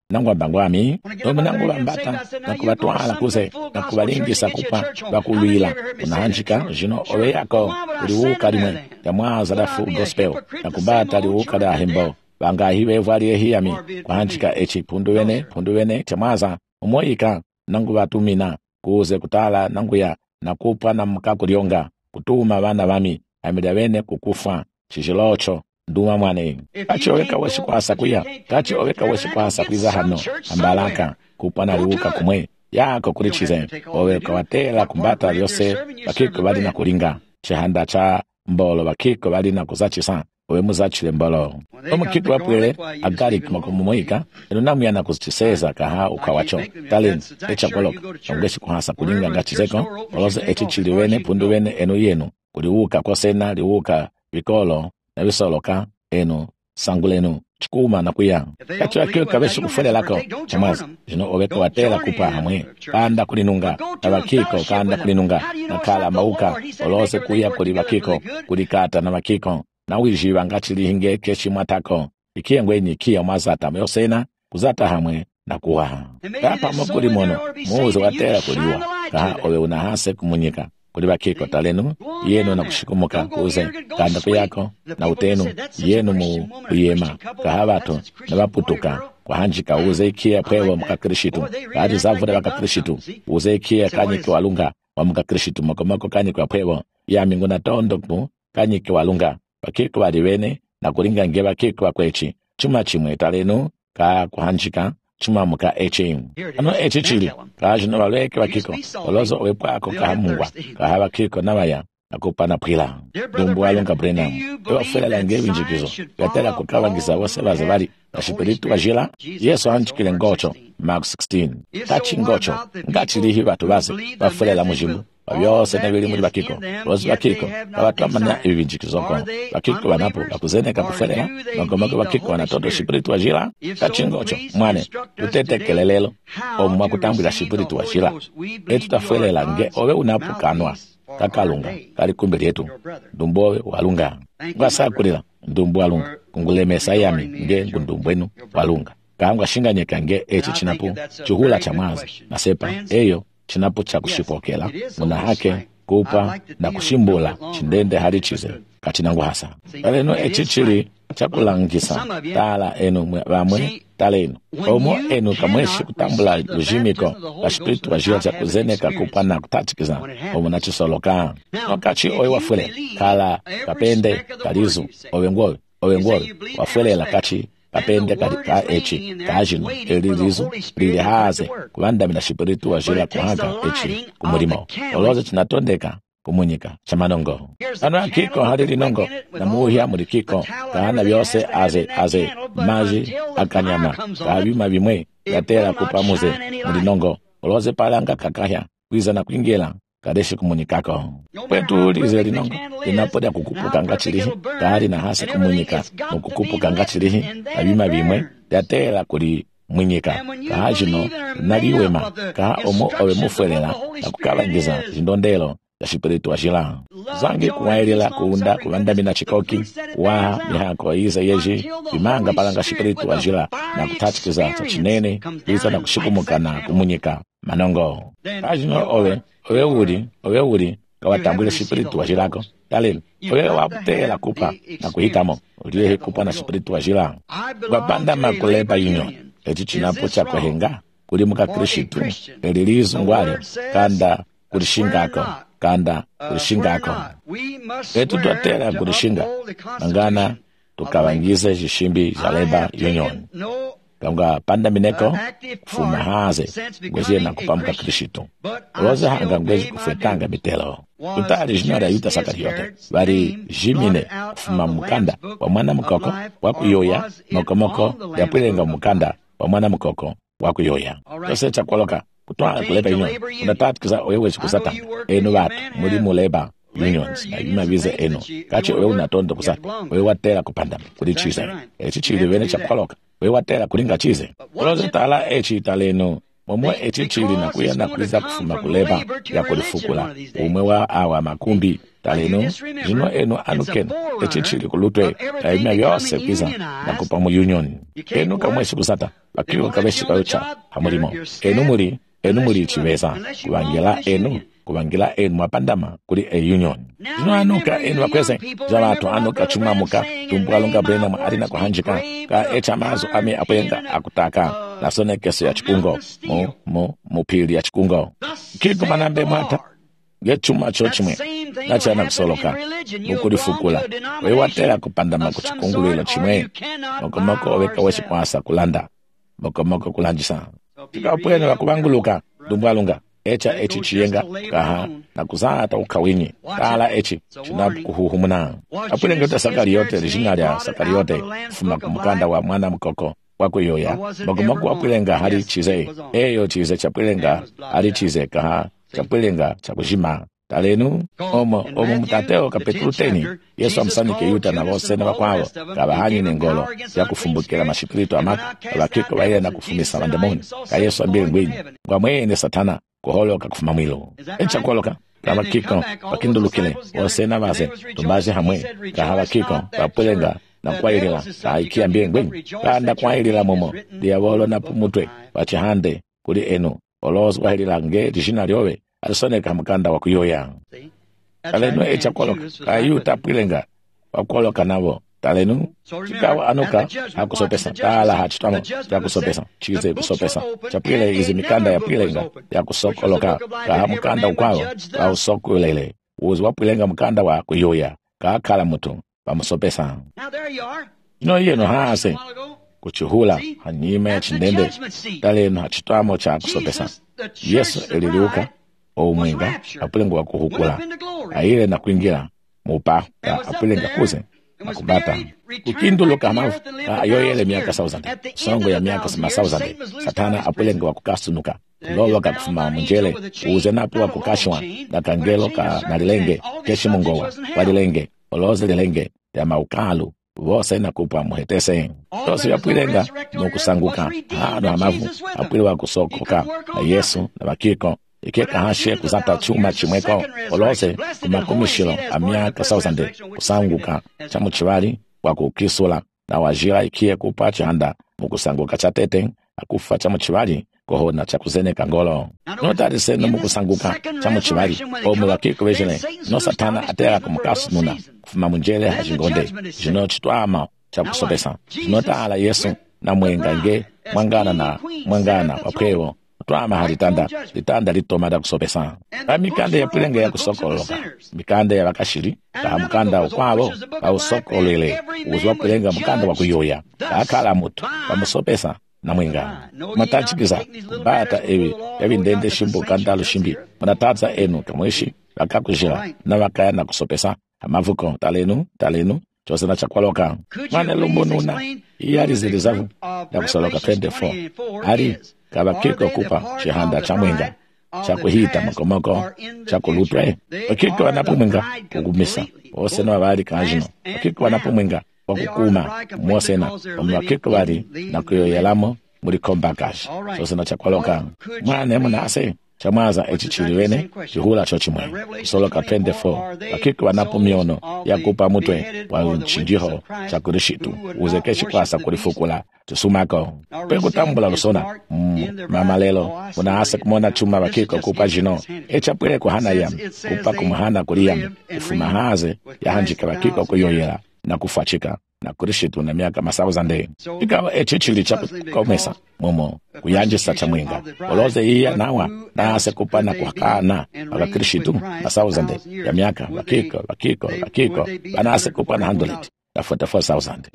A: nangwa bangwami omwe nangu bambata nakubatwala kuze nakubalingisa kupa bakulwila unahanjika jino owe yako uliwuka limwe yamwaza da full gospel nakubata liwuka da hembo bangahiwe vwaliye hiyami kuhanjika echi pundu wene pundu wene temwaza umoyika nangu batumina kuze kutala nangu ya nakupa na mkakulionga kutuma bana bami amida wene kukufa chichilocho nduma mwane kachi oweka weshi kwasa kuya kachi oweka weshi kwasa kwiza hano ambalaka kupana liwuka kumwe yako kuri chize oweka watela kumbata lyose bakiko bali na kulinga chihanda cha mbolo bakiko bali na kuzachisa owe muzachile mbolo omukiko wapwele agari kumakumumwika eno namu yana kuzichiseza kaha ukawacho talin echa kolok ongeshi kuhasa kulinga ngachizeko oloze echichili wene pundu wene eno yenu kuliwuka kosena liwuka vikolo na bisoloka eno sangulenu chikuma na kuya kacho akio kabeshi kufele lako chamazi jino oweka watela kupa hamwe kanda kulinunga na bakiko kanda kulinunga na kala mauka olose kuya kuli bakiko kulikata na bakiko na wijiba ngachili hinge keshi mwatako ikie ngwenye kia mazata mayosena kuzata hamwe na kuwaha kapa mokuli mono muuzo watela kuliwa kaha owe unahase kumunyika kuli bakiko talenu yenu na kushikumuka kuze kanda kuyako na utenu yenu mu uyema kahabato na baputuka kuhanjika uze ikia pwewa mkakrishitu kaadi zavure bakakrishitu uze ikia kanyike walunga wa mkakrishitu mokomoko kanyike wa pwewa ya mingu na tondo kumu kanyike walunga bakiko wadiwene na kulinga nge bakiko wa kwechi chuma chimwe talenu ka kuhanjika chuma muka echi ano echi chili kajino waleke bakiko olozo owepako kahamungwa kahaba kiko nawaya nakupana pwila dumbu walunga brenam ewa fela lange winjikizo gatela kukawangiza wose baze bali bashipiritu wajila yesu hanjikile ngocho Mark sixteen kachi ngocho ngachilihi batu baze bafulela mujimu byose nebili muri bakiko bozi bakiko abatamana ibinjikizo ko bakiko banapo bakuzeneka kufelera bagomako bakiko banatoto shipiritu wajila kachingocho mwane tutetekelelelo omwa kutambira shipiritu wajila etu tafelela nge owe unapukanwa kakalunga kali kumbiri yetu ndumbowe walunga ngasakulira ndumbu walunga kungulemesa yami nge ngundumbwenu walunga kangwa shinganyeka nge echi chinapu chuhula cha mwazi nasepa eyo chinapo cha kushipokela muna hake kupa na kushimbula chindende hali chize kachinangu hasa aleno echichili chakulangisa tala enu bamwe tala enu omo enu kamweshi kutambula lujimiko bashipiritu wajila cha kuzeneka kupa na kutatikiza omo na chisoloka wakachi owe wafule kala kapende kalizu owe ngwowe owe ngwowe wafule la kachi kapende ka echi kajino elilizu lili haze kubanda mina shipiritu wajila kuhanga echi kumurimo oloze chinatondeka kumunyika chamanongo ano akiko halili nongo na muhia muri kiko kahana byose aze aze maji akanyama kabima bimwe gatera kupamuze muri nongo oloze palanga kakahya kwiza na kwingela kadeshi kumunyikako kwetu lize linongo linapoda kukupuka ngachilihi kahali na hasi kumunyika mukukupuka ngachilihi kabima bimwe gatera kuli munyika kahajino naliwema kaha omo owe mufelela na kukalangiza jindondelo ya shipiritu wajila zangi kuwailila kuunda kuwandamina chikoki wa mihako iza yeji bimanga palanga shipiritu wajila na kutatikiza cha chinene iza na kushikumuka na kumunyika manongo kajino owe owe uri owe uri kawatambwile shipiritu wajilako talini owe waputela kupa na kuhitamo uliyehe kupa na shipiritu wajila wapanda makuleba yinyo echi chinapo cha kuhenga kulimuka krishitu elilizu ngwale kanda kulishingako kanda kulishingako etu tuatela kulishinga mangana tukawangize jishimbi jaleba union kanga panda mineko kufuma haze ngweje na kupamuka krishitu roze hanga ngweje kufetanga mitelo tutali jinora yuta sakari yote bari jimine kufuma mukanda wa mwana mukoko wakuyoya mokomoko yapwilenga mukanda wa mwana mukoko wakuyoya yose chakwaloka kutwala kuleba inyo unatatikiza oyewe chikusata eno batu muri muleba unions na yuma vize eno kachi oyewe unatondo kusata oyewe watela kupanda kuli chize echi chili vene chakwaloka oyewe watela kulinga chize uloze tala echi taleno momwe echi chili na kuya na kuliza kufuma kuleba ya kulifukula umwe wa awa makumbi talenu jino enu anuken echichili kulutwe taimia yose kiza na kupa mu union enu kamweshi kusata bakiwa kabeshi kaucha hamulimo enu muri enu muri chiveza kubangela enu kubangela enu mapandama kuli e union jino anuka enu wakweze jawatu anuka chumamuka tumbwalunga brena ma arina kuhanjika ka echa mazo ame apenga akutaka na sone keso ya chikungo mo mo mupili ya chikungo kiku manambe mata gechuma chochimwe nachana kusoloka ukulifukula wewatela kupandama kuchikungulilo chimwe mokomoko oweka weshi kwasa kulanda mokomoko kulanjisa tikapwene wakubanguluka dumbwalunga echa echi chiyenga kaha na kuzata ukawinyi kala echi chinapu kuhuhumuna apwene ngeta sakari yote rijinali ya sakari yote fuma kumukanda wa mwana mkoko wakuyoya mokomoko wapwilenga hali chize eyo chize chapwilenga hali chize kaha chapwilenga chakujima talenu omo omo mutateo kapetruteni Yesu amsanike yuta na vose na wakwao kabahanyi nengolo ya kufumbukira mashipirito amaka abakiko baile na kufumisa mandemoni ka Yesu ambile ngwini kwa mwene satana kuholoka kufuma mwilo echa kuholoka kama kiko bakindulukile wose na vaze tumbaje hamwe kahawa kiko kapwelenga na kwailila kaikia mbile ngwini kanda kwailila momo diabolo na pumutwe wachihande kuli enu olozi wahilila nge dijina liowe alisoneka mkanda wa kuyoya talenu echa kwaloka kayu tapwilenga wakwaloka navo talenu chikawa anuka hakusopesa tala hachitamo ya kusopesa chize kusopesa chapwile izi mikanda ya pwilenga ya kusokoloka kaha mkanda ukwao ka usokulele uzi wapwilenga mkanda wa kuyoya kaha kala mutu pamusopesa ino yeno haase kuchuhula hanyime ya chindende talenu hachitamo cha kusopesa Yesu eliliuka omwenga apulenga wa kuhukula aile na kuingira mupa apulenga kuze na kubata ukinduluka mafu ayoyele miaka sauzande songo ya miaka sama sauzande satana apulenga wa kukasunuka lolo ka kufuma munjele uze napo wa kukashwa na kangelo ka nalilenge keshi mungowa walilenge oloze lilenge ya maukalu vose na kupa muhetese tosi apulenga nukusanguka hano hamavu apule wa kusokoka na Yesu na bakiko ikeka hashe kuzata chuma chimweko olose kumakumishilo amyaka sauzande kusanguka chamu chiwali wa kukisula na wajira ikie kupa chanda mukusanguka chatete akufa chamu chiwali kohona chakuzene kangolo notari seno mukusanguka chamu chiwali omu wakiko wejene no satana atera kumukasu nuna kufuma munjele hajingonde jino chituama chakusopesa jinota ala Yesu na mwenga nge mwangana na mwangana wapwewo twama halitanda litanda litomada kusopesa amikande ya pwilenga ya kusokoloka mikande ya wakashiri ka mkanda ukwabo ka usokolele uzwa pwilenga mkanda wa kuyoya akala mutu pamusopesa na mwenga matachikiza bata ewi yavi ndende shimbo kandalo shimbi manataza enu kamweshi wakakujira na wakaya na kusopesa amavuko talenu talenu chose na chakwaloka mwane lumbonuna iyari zilizavu ya kusoloka twenty-four hari kaba kiko kupa chihanda cha mwenga cha kuhita mokomoko cha kulutwe wakiko wanapumwenga kugumisa ose na wabali kajino wakiko wanapumwenga wakukuma mwosena wakiko wali na kuyoyelamo muri kombakash chose na chakwaloka mwane munase chamaza echichiliwene chihula chochimwe soloka twenty-four wakiko wanapo miono ya kupa mutwe wa nchinjiho cha kurishitu uzekeshi kwasa kulifukula tusumako pengu tambula lusona mm, mama lelo unaasa kumona chuma wakiko kupa jino echa pwele kuhana yam kupa kumuhana kuliyam ufumahaze ya hanjika wakiko kuyoyela na kufachika na kurishitu na miaka masauzande ikawa echichili cha komesa momo kuyanjisa cha mwenga oloze iya nawa naase kupana kuhakana wakakirishitu masauzande ya miaka wakiko wakiko wakiko banase kupana handoleti ya forty-four thousand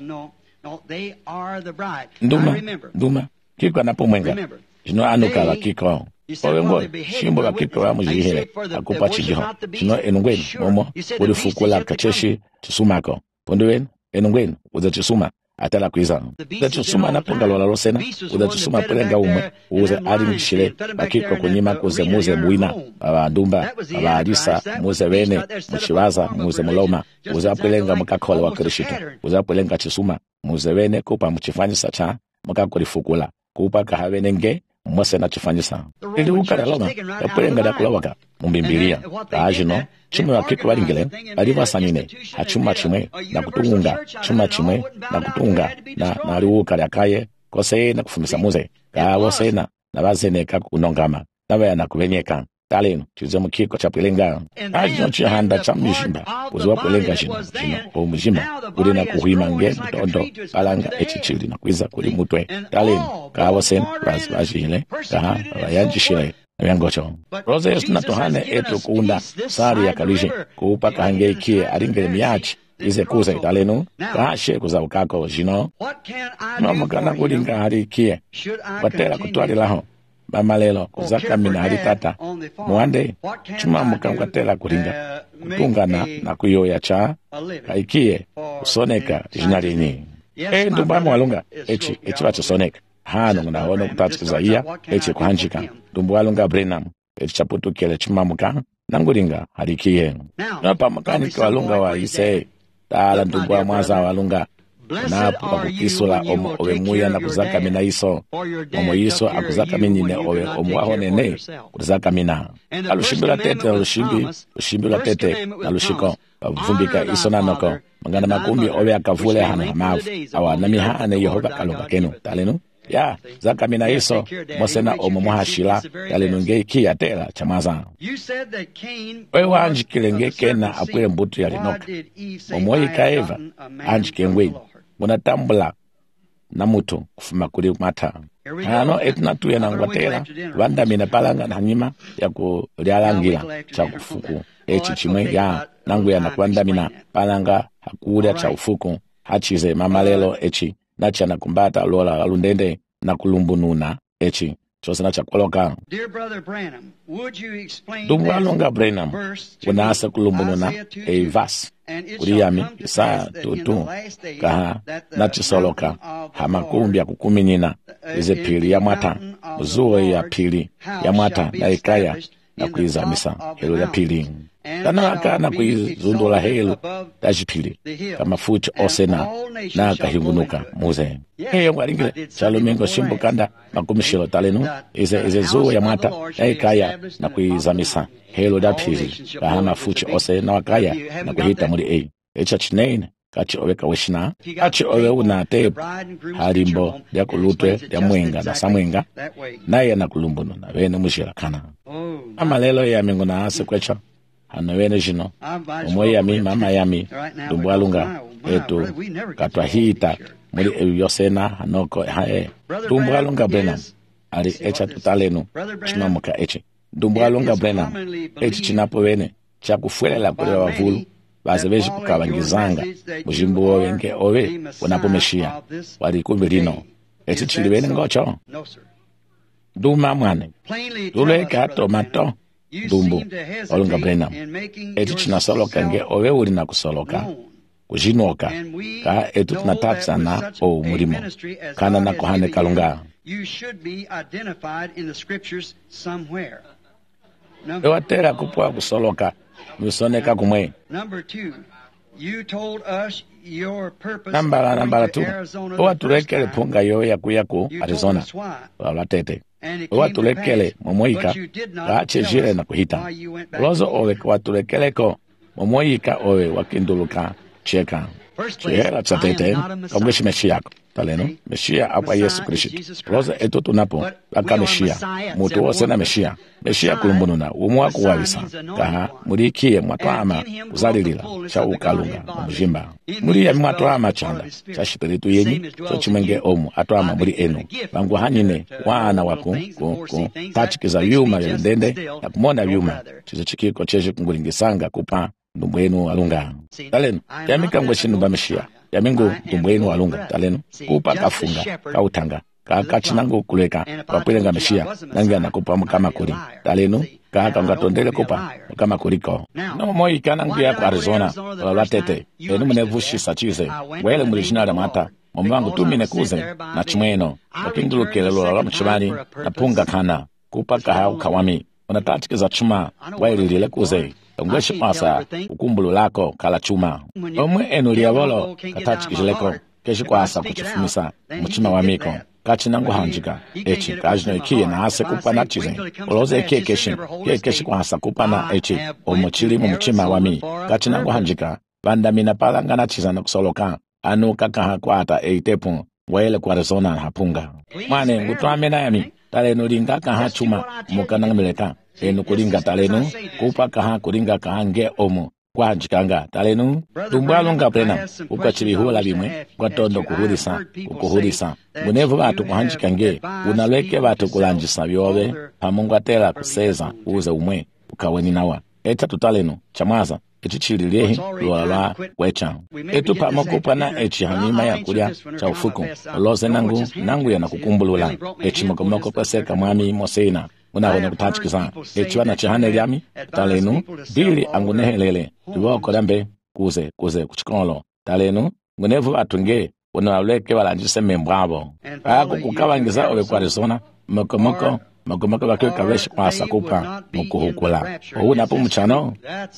A: nduma nduma kiko anapo mwenga jino anuka wakiko owengo shimbo wakiko wa mujihele akupa chijiho jino enungweni momo ulifukula kacheshi tusumako ponduweni enungweni uza chisuma atala kuiza uza chisuma naponga lola losena uza chisuma pwelenga umwe uza ali mshile bakiko kunyima kuze muze muina abandumba abalisa muze wene mchiwaza muze muloma uza pwelenga mukakole wa kirishitu uza pwelenga chisuma muze wene kupa mchifanyisa cha mukakulifukula kupa kahawenenge Mose na chifanyisa ili ukala loma yapwenga da kulawaka mumbimbiriya kaajino chimwe wakiko balingile aliva sanine hachuma chimwe na kutunga chuma chimwe na kutunga na na aliuka yakaye kose na kufumisa muze ka wose na nabazene ka kunongama nabaya na kubenyeka taleno chizo mukiko cha pwelenga ajino chihanda cha mjimba uziwa pwelenga jino jino o mjimba uri na kuhima nge mtondo alanga echichili na kwiza kuli mutwe taleno ka wose raz bajile ka bayajishile yangocho roze yesu natuhane etu kuunda sari ya kalishe kuupa kahange ikie alingele miyachi ize kuza italenu kashe kuza ukako jino mamukana kulinga hali ikie watela kutuali laho bamalelo kuzaka mina hali tata muande chuma mukangwatela kulinga kutungana na kuyoya cha kaikie usoneka jinarini e ndumbamu walunga echi echi wacho soneka hano ngana hono kutatsikiza iya echi kuhanjika dumbu walunga Branham echi chaputukele chimamuka nangulinga halikiye napa makaniki walunga wa ise tala ndumbu wa mwaza walunga napo pakukisula omu owe muya na kuzaka mina iso omo iso akuzaka minine owe omu waho nene kuzaka mina alushimbila tete alushimbi alushimbi tete alushiko vumbika iso nanoko mangana makumbi owe akavule hana hamavu awa nami hane Yehova kalunga kenu talenu ya zaka mina iso Mose omu muhashila talenu nge kia tela chamaza wewe anjikile nge kena akwele mbutu yalinoka omu ikaeva anjike ngweni munatambula na mutu kufuma kuli mata hano etunatuye na ngwatela vandamine palanga na nyima ya kulialangila cha kufuku echi chimwe ya nanguya na kuandamina palanga hakulia cha ufuku hachize mamalelo echi nacha na kumbata lola alundende na kulumbununa echi chose na chakoloka Dumbu walunga Branham unasa kulumbununa e vas kuriyami isa tutu kaha nachisoloka hamakumbi ya kukuminina ize pili ya mwata uzuwe ya pili ya mwata na ikaya na kuizamisa helu ya pili tanaka na kuizundula helu tajipili kama fuchi osena na kahimbunuka muze heyo mwaringile chalumingo shimbukanda makumishilo talenu ize ize zuwe ya mwata na ikaya na kuizamisa helu ya pili kahama fuchi ose na wakaya na kuhita muri e echa chinene kachi owe kaweshina kachi owe una tepu halimbo ya kulutwe ya mwenga na samwenga na ya na kulumbuno na wene mujila kana ama lelo ya mingu na ase kwecha hana wene jino umwe ya mi mama ya mi dumbu walunga etu katwa hita muri ewi yosena hanoko hae dumbu walunga Branham ali echa tutalenu chinamuka eche dumbu walunga Branham echi chinapo wene cha kufuelela kule wavulu bazebeji kukabangizanga mujimbu owe nge owe unapomeshia wali kumbi lino echi chili wene ngocho duma mwane duleka tomato dumbu walunga Branham echi chinasoloka nge owe uli na kusoloka kujinoka ka etu tunatatsa na o mulimo kana na kohane kalunga ewatera kupwa kusoloka musoneka kumwe nambala nambala tu owatulekele punga yo ya kuya ku Arizona walatete owatulekele momoika kaache jile na kuhita lozo owe watulekele momoika owe wakinduluka cheka chihera tsatete kamgeshi meshiyako taleno meshia apa Yesu Kristo lozo eto tunapo aka meshia mutu wose na meshia meshia kulumbununa umwa kuwabisa kaha mulikie mwatwama uzalilila cha ukalunga mujimba muri ya mwatwama chanda cha shipiritu yenyi cho chimenge omu atwama muri enu bangu hanyine wana waku ku ku tachikiza yuma ya ndende na kumona yuma chizo chikiko cheje kungulingisanga kupa ndumbwenu alunga taleno yamikangwe shinumba meshia yamingu ndumbwenu alunga taleno kupa kafunga kautanga kakachinangu kuleka kwapwelenga meshia nangia nakupa mukama kuli taleno kaka ngatondele kupa mukama kuliko no moi kana ngia kwa Arizona walatete enu mnevushisa chize wele mulijinala mata mwangu tumine kuze na chimweno wakindulukele lola mchibani na punga kana kupa kahau kawami unatatikiza chuma waililile kuze ngweshi masa ukumbulu lako kala chuma omwe enu liabolo katachikijileko keshi kwasa kuchifumisa mchima wa miko kachinango hanjika echi kajino ikiye na ase kupana chizen oloze ikiye keshin kiye keshi kwa hasa kupana echi omochili mu muchima wami kachinango hanjika bandamina palangana chizana kusoloka anu kakaha kwata eitepu waele kwa Arizona hapunga mwane ngutwamena yami talenu linga kaha chuma mukanang mileka enu kulinga talenu kupa kaha kulinga kaha nge omu kwa hanjikanga talenu tumbwalo nga plena ukachili hula bimwe kwa tondo kuhulisa ukuhulisa munevu batu kuhanjikange unaleke batu kulanjisa byobe pamungu atela kuseza uze umwe ukaweni nawa eta tutalenu chamaza echichili lehi luwala wecha etu pamokupa na echi hanima ya kulia cha ufuku oloze nangu nangu ya nakukumbulula echi mokomoko paseka mwami mosena unahone kutachikisa echi wana chihane liami talenu bili angunehelele iwoko lambe kuze kuze kuchikolo talenu ngunevu atunge unaleke walanjise membrabo ako kukawangiza owe kwa Arizona mokomoko mokomoko bakwe kaweshi kwa sakupa mukuhukula owu napo mchano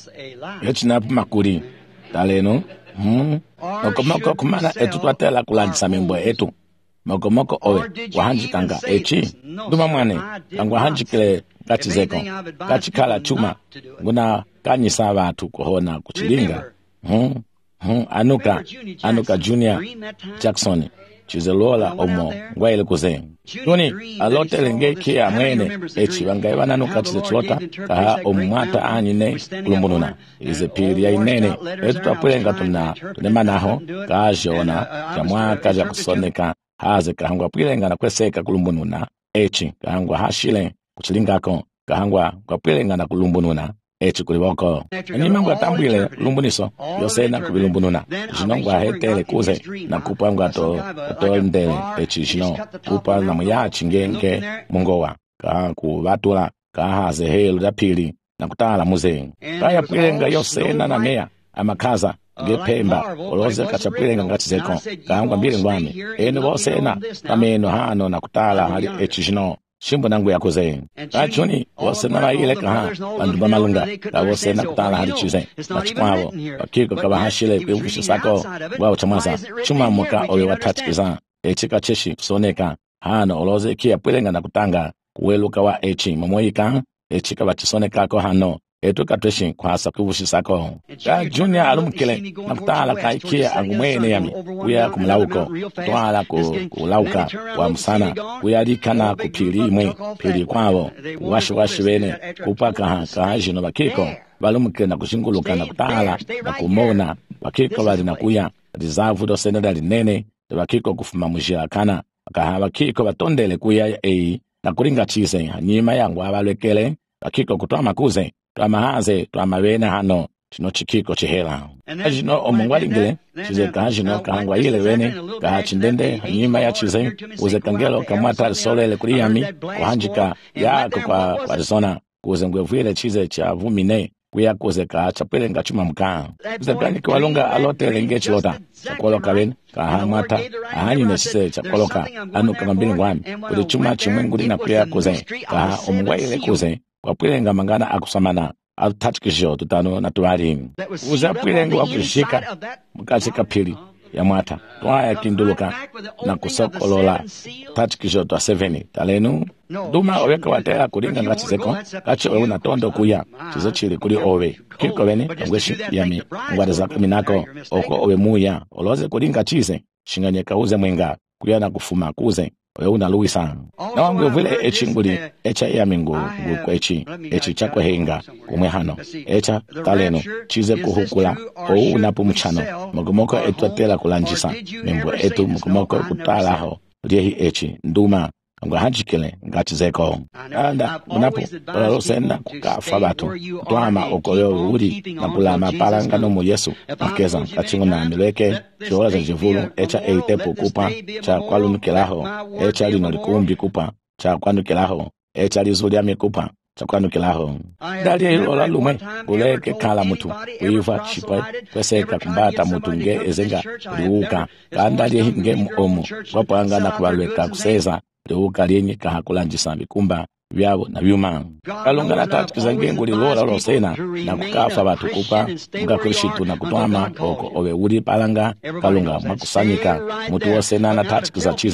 A: echi napo makuri talenu hmm mokomoko kumana etu twatela kulanjisa membo etu mokomoko owe wahanjikanga echi duma mwane kangwa hanjikile kachizeko kachikala chuma nguna kanyisa abantu kuhona kuchilinga hmm hmm anuka anuka Junior Jackson chizelola omo ngwaile kuze tuni alote lengeki ya mwene echi wangai nanuka chize chilota kaha omumata anyine kulumbununa ize pili ya inene etu tapulenga tuna tunemanaho kajona kamwaka ja kusoneka haze kahangwa pilenga na kweseka kulumbununa echi kahangwa hashile kuchilingako kahangwa kwa pilenga na kulumbununa echi kuliboko animangu atambwile lumbuniso yosena kubilumbununa jinongwa hetele kuze na kupangwa to to ndele echi jino kupa na muya chingenge mungowa ka kubatula ka haze helu da pili na kutala muze kaya pilenga yosena na meya amakaza ngepemba oloze kachapilenga ngatizeko kahangwa mbili ngwami ene bosena kameno hano na kutala hali echi jino shimbo nangu ya kuze kachuni wasena na ile kaha bandu bamalunga ka wasena kutala hali chize na chikwavo bakiko kaba hashile kwifusha sako wao chamasa chuma muka owe watatikiza echika cheshi soneka hano oloze kia pilenga na kutanga kuweluka wa echi mamoyika echika batisoneka ko hano etu katweshi kwasa kwifusha sako ka Junior alumkile na kutala ka ikia angumwene yami uya kumlauko twala ku kulauka wa msana uyalikana kupili imwe pili kwabo washi washi bene kupaka ha kajino bakiko balumkile na kushinguluka na kutala na kumona bakiko bali na kuya rizavu do senada linene bakiko kufuma mujira kana akaha bakiko batondele kuya e na kuringa chize hanyima yangu abalekele bakiko kutwa makuze twamahaze twamabene hano chino chikiko chihela ajino omungwalingile chize kajino kahangwa ile wene kaha chindende hanyima ya chize uze kangelo kamata solele kuliyami kuhanjika yako kwa kwa Arizona kuze ngwevile chize cha vumine kuya kuze ka chapelenga chuma mkaa uze kani kwa lunga alote lenge chilota chakoloka wene kaha mata ahanyi nesize chakoloka anu kamambili ngwami kuli chuma chimwenguli na kuya kuze kaha omungwaile kuze kwa pilenga mangana akusamana atachikisho tutano na tuwari uza pilenga wakushika mkachika pili ya mwata twaya kinduluka na kusokolola tachikisho twa seveni talenu duma oweka watela kulinga ngachizeko kachi owe na tondo kuya chizo chili kuli owe kiko wene kangweshi yami ngwada za kaminako oko owe muya oloze kulinga chize shinganyeka uze mwenga kuya na kufuma kuze owe una luisa na wangu vile echi nguli echa ya mingu kwa echi echi chakwe henga kumwe hano echa talenu chize kuhukula owe unapu mchano mugumoko etu atela kulanjisa mimbo etu mugumoko kutalaho liehi echi nduma ngwa hanjikile ngachizeko anda unapo olosenda kukafa batu twama okoyo uri na kulama palangano mu Yesu akeza kachingo na mileke chola za jivulu echa eitepo kupa cha kwalumikelaho echa lino likumbi kupa cha kwanukelaho echa lizuli amekupa cha kwanukelaho dali ilola lume uleke kala mutu uiva chipa kweseka kumbata mutu nge ezenga liuka kandali hinge omu kwapanga na kubalweka kuseza liuka lienye kahakulanjisa bikumba byabo na byuma kalunga na tatu kizangengo lilola losena na kukafa batu kupa mukakurishitu na kutwama oko owe uri palanga kalunga makusanyika mutu wosena na tatu kizachize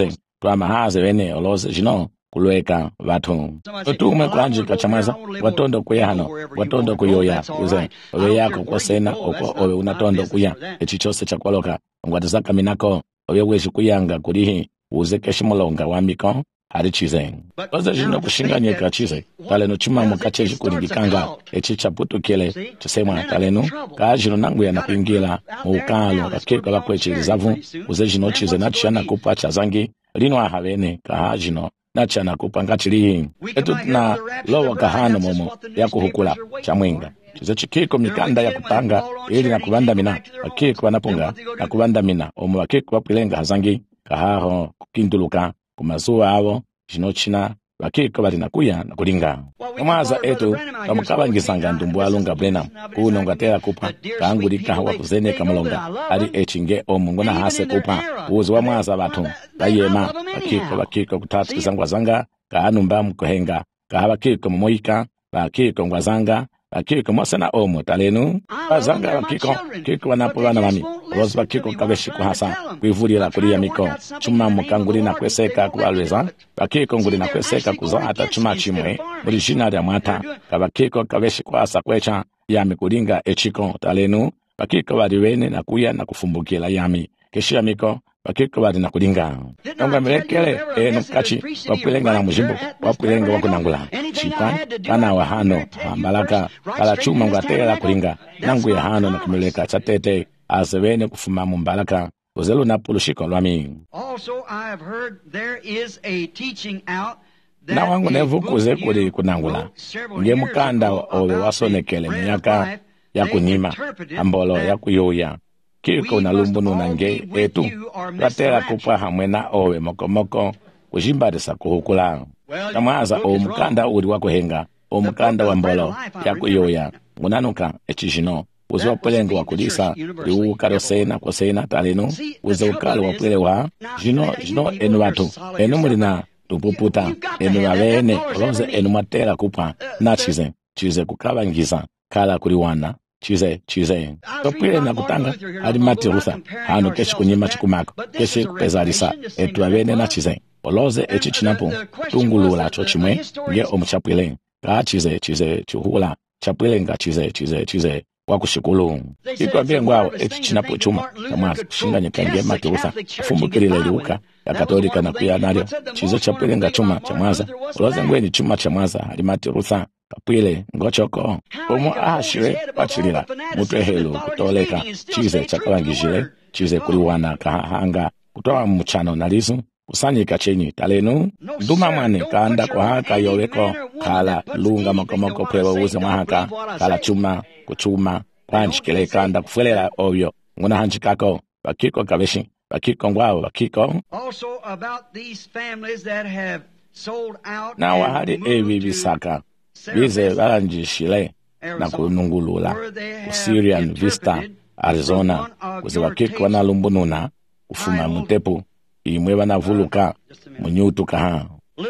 A: twama haze wene oloze jino kulweka vatu otume kwanji kachamaza watondo kuya hano watondo kuyoya uze owe yako kwasena oko owe unatondo kuya echichose chakwaloka ngwatazaka minako owe weshi kuyanga kurihi uze keshimolonga wamiko hari chize oze jino kushinganyeka chize taleno chuma mukacheji kulibikanga echi chaputu kele tusema taleno ka jino nangu ya nakuingila muukalo kakeka bakwechilizavu uze jino chize nachana kupa chazangi lino ahavene ka jino nachana kupanga chili etu na lowa kahano momo ya kuhukula cha mwenga chizo chikiko mikanda ya kupanga ili na kubanda mina wakiko wanapunga na kubanda mina omu wakiko wapilenga hazangi kahaho kukinduluka kumazuwa awo jinochina wakiko bali nakuya na kulinga kamaza etu kamukaba ngisanga ndumbu alunga Branham kuno ngatera kupa kaangulika hawa kuzene kamulonga ali echinge omungu na hase kupa uzi wa mwaza batu bayema wakiko wakiko kutatu kizangwa zanga kaanumba mkuhenga kahaba kiko mmoika bakiko ngwazanga bakiko mosana omu talenu bazanga bakiko kiko wanapo bana mami rozi bakiko kabeshi kuhasa kuivulira kulia miko chuma mukanguli na kweseka kualweza bakiko nguli na kweseka kuzaata chuma chimwe buli jina lya mwata kabakiko kabeshi kuhasa kwecha yami kulinga echiko talenu bakiko baliwene na kuya na kufumbukila yami keshia miko bakiko bali na kulinga nonga melekele eno kachi wapulenga na mujimbo wapulenga wakunangula chipa kana wa hano ambalaka kala chuma ngatela kulinga nangu ya hano na kumeleka chatete azewene kufuma mumbalaka uzelu na pulushiko lwami
B: Also I have heard there is a teaching out
A: na wangu nevukuze kuli kunangula nge mukanda owe wasonekele miaka ya kunyima ambolo ya kuyoya kiko na lumbunu nange etu ratera kupa hamwe na owe mokomoko kujimbarisa kuhukula kamaza o mukanda uri wakuhenga o mukanda wa mbolo ya kuyoya munanuka echijino uzo wapulenga wakulisa liu karosena kosena talenu uzo ukalo wapulelewa jino jino enu watu enu mulina tupuputa enu wawene roze enu matera kupa na chize chize kukabangiza kala kuliwana chize chize topile na kutanga hadi matirusa hano keshi kunyima chikumako keshi kupezalisa etu wawene na chize oloze echi chinapu tungulula chochimwe nge omuchapwile ka chize chize chuhula chapwile nga chize chize chize kwa kushikulu iko bile ngwao echi chinapu chuma kama shinganye kange matirusa fumbukilile liuka ya katolika na pia nario chizo chapwile nga chuma chamaza oloze ngweni chuma chamaza hadi matirusa kapwile ngochoko omo ahashire pachilila mutwe helu kutoleka chize chakawangijile chize kuliwana kahanga kutoa mchano na lizu kusanyika chenyi talenu nduma mwane kaanda kwa haka yoweko kala lunga mokomoko pwewa uze mwahaka kala chuma kuchuma kwanchikile kanda kufuelela ovyo nguna hanchikako bakiko kabeshi bakiko ngwao bakiko
B: Also about these families that have sold out
A: na wahali evi bisaka bize balanjishile na kunungulula Syrian Vista Arizona kuze bakiko na lumbununa kufuma mutepu imwe banavuluka munyutu kaha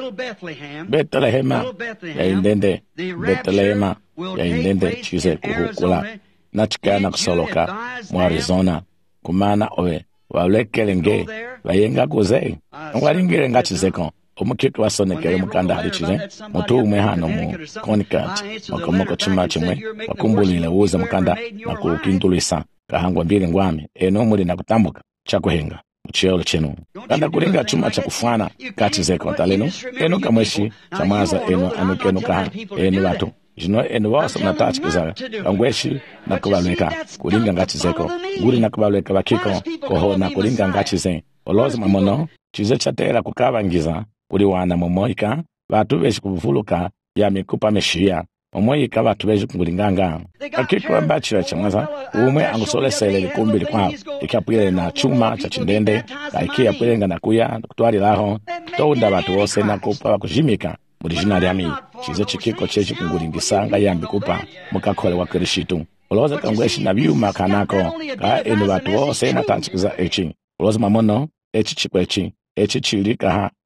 A: Bethlehema ya indende Bethlehema ya indende chize kuhukula nachikana kusoloka mu Arizona kumana owe walekele bayenga kuze ngwalingire ngachizeko omukiko wasonekele mukanda hali chize mutu umwe hano mu Connecticut makomoko chima chimwe wakumbulile uze mukanda na kukintulisa kahangwa mbili ngwami eno muli na kutambuka chakuhenga mchiolo chenu kanda kulinga chuma cha kufana kati zeko talenu eno kamweshi chamaza eno anukenu kaha eno watu jino eno wasa mnatachikiza kangweshi na kubaleka kulinga ngati zeko guri na kubaleka bakiko koho na kulinga ngati ze olozi mamono chize chatera kukabangiza uli wana momoika batu beshi kuvuluka ya mikupa meshia omoyika batu beshi kulinganga akiko ambachira chamaza umwe angusolesele likumbili kwa ikapwile na chuma cha chindende kaikia pwilenga na kuya kutwali laho tounda batu wose na kupa kujimika mulijina lyami chize chikiko chechi kungulingisanga yambi kupa mukakole wa kirishitu uloza kangweshi na biuma kanako ka enu batu wose matanchikiza echi uloza mamono echi chikwechi echi chilika ha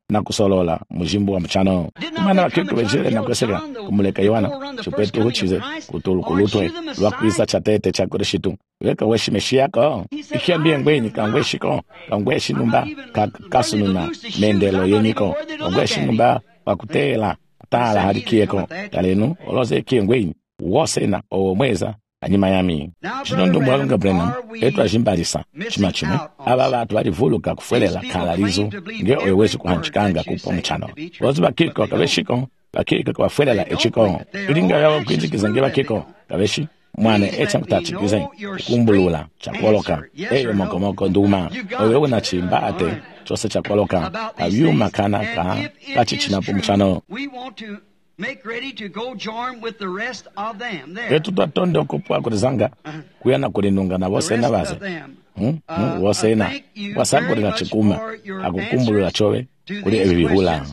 A: na kusolola mujimbo wa mchano kumana bakiko bejele na kweseka kumuleka Yohana chupetu huchize kutulu kulutwe lwakwisa chatete cha kureshitu weka weshi meshiyako ikiambie ngweni kangweshiko kangweshi numba kasununa mendelo yeniko kangweshi numba wakutela tala hadikieko kalenu oloze kiengweni wosena owomweza anyima yami chinondo mwalunga Branham etwa jimbalisa chima chimwe aba bantu balivuluka kufelela kalalizo nge oyewezi kuhanchikanga kupo mchano bozi bakiko kabeshiko bakiko kwafelela echiko ilinga yawo kwinjikiza nge bakiko kabeshi mwane echa mutachikiza kumbulula chakwoloka eyo mokomoko nduma oyewe na chimbate chose chakwoloka abyuma kana ka kachichinapo mchano
B: make ready to go join with the rest of them there.
A: Etu tatondo kupwa kurizanga kuyana kulinunga na wose na baze. Hmm? Hmm? Wose na wasakuri na chikuma akukumbulula chowe kuli ebibihula.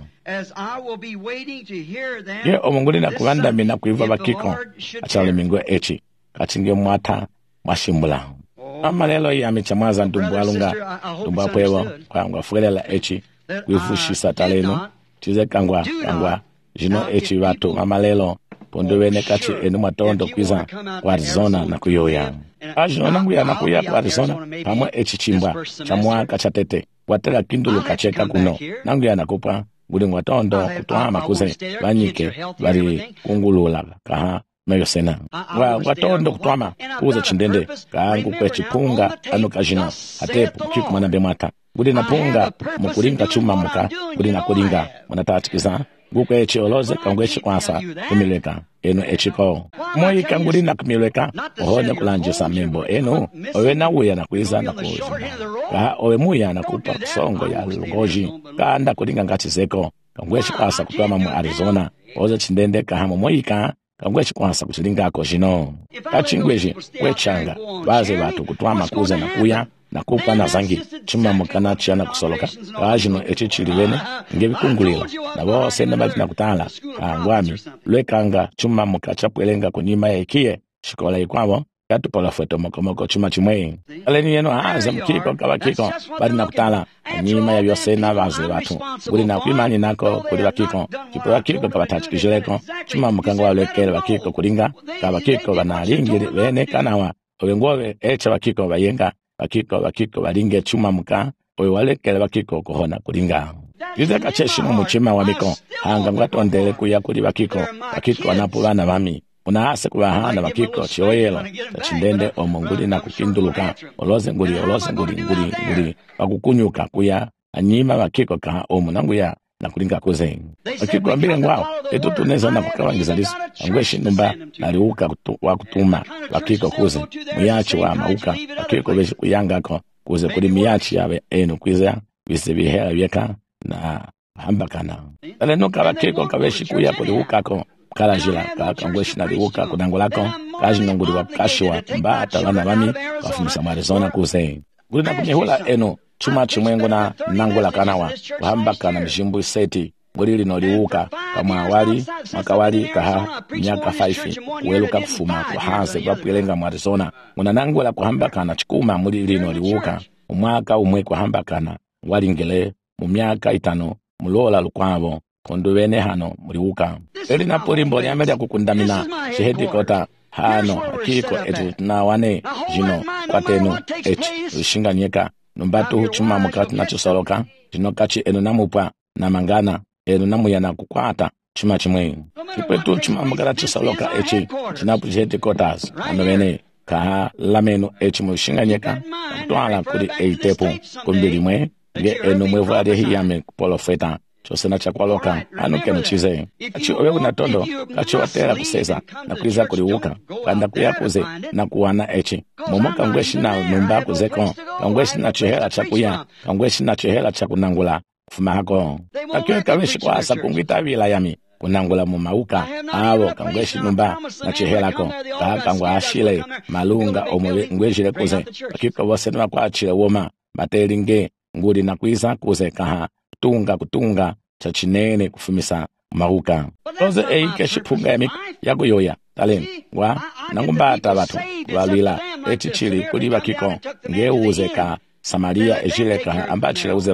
A: Ye omunguli na kuwanda mina kuiva bakiko achale mingwe echi kachinge mwata mashimbula. Ama lelo ya michamaza ndumbu alunga ndumbu apwewa kwa ngwa fuelela echi kuifushisa taleno chize kangwa kangwa jino echi watu amalelo pondo wene kachi enu matondo kwiza kwa Arizona na kuyoya ajino nangu ya nakuya kwa Arizona pamwe echi chimba chamwa kachatete watela kindulu kacheka kuno nangu ya nakupa nguli mwatondo kutuwa makuze banyike bari kungulula kaha meyo sena wa watondo kutuama kuze chindende kaangu kwe chipunga anu kajina hatepu kiku manambe mata nguli napunga mukulinga chuma muka nguli nakulinga mwanatatikiza guko echi oloze kangwechi kwasa kumileka eno echiko moyi kanguli na kumileka ohonya kulanjisa membo eno owe na uya na kuiza na kuiza ka owe muya na kupa kusongo ya lugoji ka anda kulinga ngati zeko kangwechi kwasa kutama mu Arizona oze chindende ka hamo moyi ka kangwechi kwasa kuchilinga ko jino kachingweji kwechanga baze batu kutwama kuza na kuya na kupa na zangi chuma mukana chiana kusoloka wajino echi chiliwene ngebikungulila na bose nabati na kutala angwami lwekanga chuma mukacha pwelenga kunyima ya ikie shikola ikwabo yatupola fweto mokomoko chuma chimwe aleni yeno haza mkiko kawa kiko badi na kutala nyima ya byose na baze batu uli na kuimani nako kuli bakiko kipo bakiko kawa tachikijileko chuma mukanga walekele bakiko kulinga kawa kiko banalingili wene kanawa owengowe echa bakiko bayenga bakiko bakiko balinge chuma muka owe walekele bakiko kuhona kulinga yuze kacheshi mumuchima wa miko hanga ngwatondele kuya kuli bakiko bakiko wanapulana bami unaase kubahana bakiko chioyelo chindende omonguli na kukinduluka oloze nguli oloze nguli nguli nguli bakukunyuka kuya anyima bakiko ka omunangu ya na kulinga kuze bakiko ambile ngwao etu tuneza na kukawangiza lisu angweshi numba naliuka kutu, wa kutuma bakiko kuze muyachi wa mauka bakiko beshi kuyangako kuze kuli miyachi yawe enu kwiza bise bihela byeka na hambakana ale nuka bakiko kabeshi kuya kuliukako kala jila kakangweshi naliuka kunangulako kaji nunguli wa kashiwa mbata wana bami wafumisa mu Arizona kuze guli na kumihula enu chuma chimwengu na nangula kanawa kuhambaka na mjimbu iseti ngulili noliuka kama awali makawali kaha miaka faifi uweluka kufuma kuhanse kwa pwelenga mu Arizona muna nangula kuhambaka na chikuma mulili noliuka umwaka umwe kuhambaka na walingele mu miaka itano mulola lukwabo konduwene hano muliuka eli napoli mboli amelia kukundamina shihedi kota hano hakiko etu na wane jino kwa tenu echi ushinga nyeka numbatu huchuma mukati na chusoloka jino kachi enu namupwa na mangana enu namuyana kukwata chuma chimwe kipetu chuma mukati chusoloka echi chinapu shihedi kotas konduwene kaha lamenu echi mushinga nyeka kutuala kuli eitepu kumbili mwe nge enu mwevu adehiyame kupolofeta chosena chakwaloka anuke mchize achi owe unatondo kachi watera kuseza na kuiza kuliuka kanda kuyakuze na kuwana echi momo kangweshi na numba kuzeko kangweshi na chehela chakuya kangweshi na chehela chakunangula kufuma hako akiwe kaweshi kwa asa kungwita vila yami kunangula mumauka awo kangweshi numba na chehela ko kakangwa ashile malunga omwe ngwejile kuze akiko wose na kwa achile woma matelinge nguli na kuiza kuze kaha tunga kutunga chachinene kufumisa maruka oze eike shipunga ya miku yaku yoya talen wa nangumbata batu walila eti chili kuliba kiko ngeuze ka Samaria ejile ka ambachile uze lunga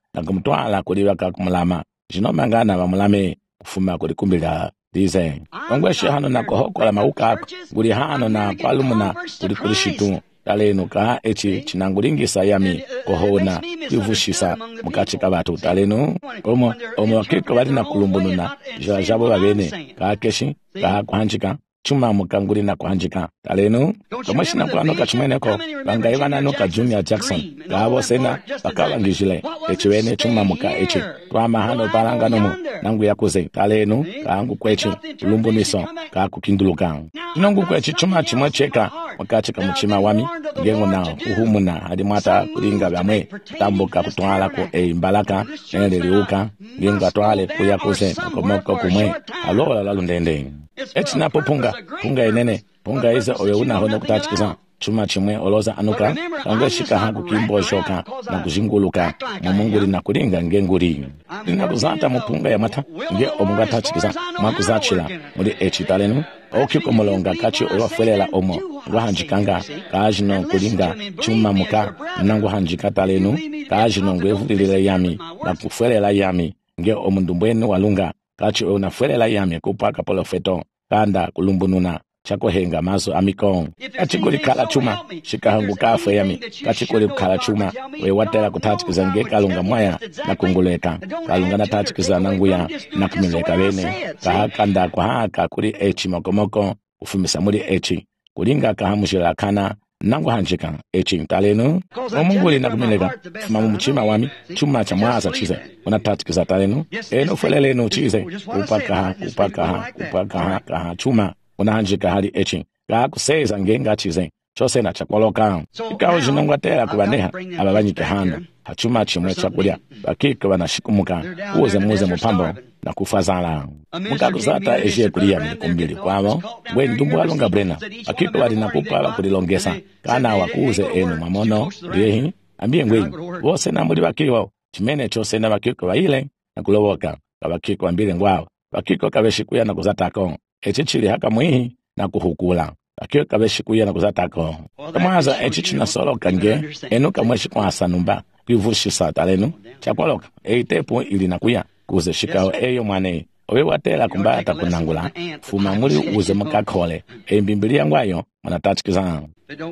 A: na kumtwala kuli wakakumulama zinomangana bamulame kufuma kuli kumbila dize ongweshe hano na kohokola mauka guli hano na palumuna kuli kuli shitu taleno ka echi chinangulingisa yami kohona kivushisa mukachika batu taleno omo omo wakiko bali na kulumbununa jabo babene ka keshi ka kuhanjika chuma mukanguli na kuhanjika taleno kamashina kwano kachmeneko bangaibana no ka Junior Jackson gabo sena bakabangijile echiwene chuma muka echi twama hano balanga no nangu yakuze taleno kangu kwechi lumbuniso ka kukinduluka nangu kwechi chuma chimwe cheka wakachika muchima wami ngengo na uhumuna hadi mwata kulinga bamwe tambuka kutwala ko e mbalaka nele liuka ngengo atwale kuyakuze komoko kumwe alola lalundende eti napo punga punga enene punga ize oyo una hono kutachikiza chuma chimwe oloza anuka angeshika hangu kimbo shoka na kuzinguluka mumunguli na kulinga ngenguli linakuzata mupunga ya mata nge omunga tachikiza makuzachila muri echi talenu okiko molonga kachi owafelela omo wahanjikanga kajino kulinga chuma muka nangu hanjika talenu kajino ngwevulile yami na kufelela yami nge omundumbwenu walunga kachi onafelela yami kupaka polofeto kanda kulumbununa chakohenga mazo amikon kachikuli kala chuma shikahangu kafe yami kachikuli kala chuma we watela kutachikiza nge kalunga mwaya na kunguleka kalunga na tachikiza nanguya na kumileka bene kahakanda kwa haka kuli echi mokomoko ufumisa muri echi kulinga kahamushila kana nangu hanjika echi talenu omunguli na kumileka fuma mumuchima wami chuma cha mwaza chize unatachikiza talenu eno felelenu chize upaka upaka upaka kaha chuma unahanjika hali echi kakuseza ngenga chize chose na chakwaloka ikawo jinongwatela kubaneha ababanyike hano hachuma chimwe chakulya bakike banashikumuka uze muze mupambo na kufazala mukakuzata eje kulia mikumbili kwabo ngwe ndumbu alonga brena bakike bali nakupala kulilongesa kana wakuze enu mamono lehi ambie ngwe bose na muri bakiwo chimene chose na bakike baile na kuloboka bakike ambile ngwao bakike kabeshikuya na kuzatako echichili haka mwihi na kuhukula akio kabeshikuya na kuzatako kamaza echichi na solo kange enu kamweshi kwa hasanumba kuivushisa talenu chakwaloka eitepo ili nakuya kuze shikao eyo mwane owe watela kumbata kunangula fuma muri uze mukakole embimbilia ngwayo manatachikiza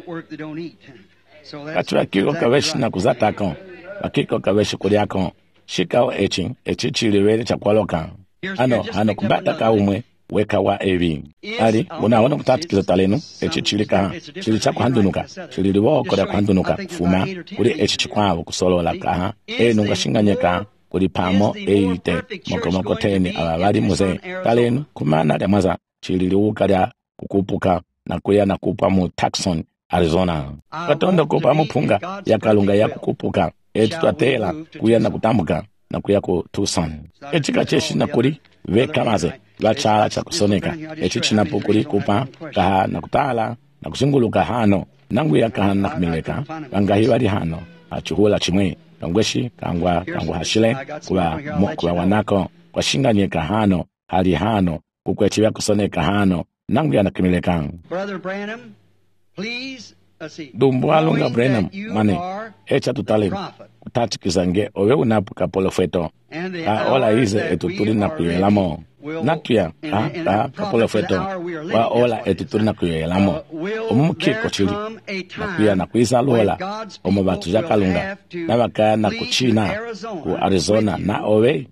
A: kachura kiko kabeshi na kuzatako bakiko kabeshi kuliako shikao echi echichili wele chakwaloka ano ano kumbata kaumwe weka wa evi ali unaona kutatikiza talenu echi chilika chili cha kuhandunuka chili liboko la kuhandunuka fuma kuli echi chikwabo kusolola kaha enu ngashinganyeka kuli pamo eite mokomoko teni ababali muze talenu kumana lya maza chili liuka lya kukupuka na kuya na kupa mu Tucson Arizona katondo kupa mupunga ya kalunga ya kukupuka etu twatela kuya na kutambuka na kuya ku Tucson echi kacheshi na kuli veka maze vachala cha kusoneka echi chinapukuli kupa kaha na kutala na kuzinguluka hano nangu ya kaha na kumileka kangahi wali hano achuhula chimwe kangweshi kangwa kangwa hashile kuwa mokwa wanako kwa shinga nyeka hano hali hano kukwechi ya kusoneka hano nangu ya nakimileka
B: Brother Branham, please
A: dumbu alunga Branham mane echa tutale kutachikiza nge owe unapuka polofeto ka ola ize etuturi na kuyelamo natuya ka ka kapolofeto wa ola etuturi na kuyelamo omumukiko chili na kuya na kuiza lola omubatu jakalunga na bakaya na kuchina ku Arizona na owe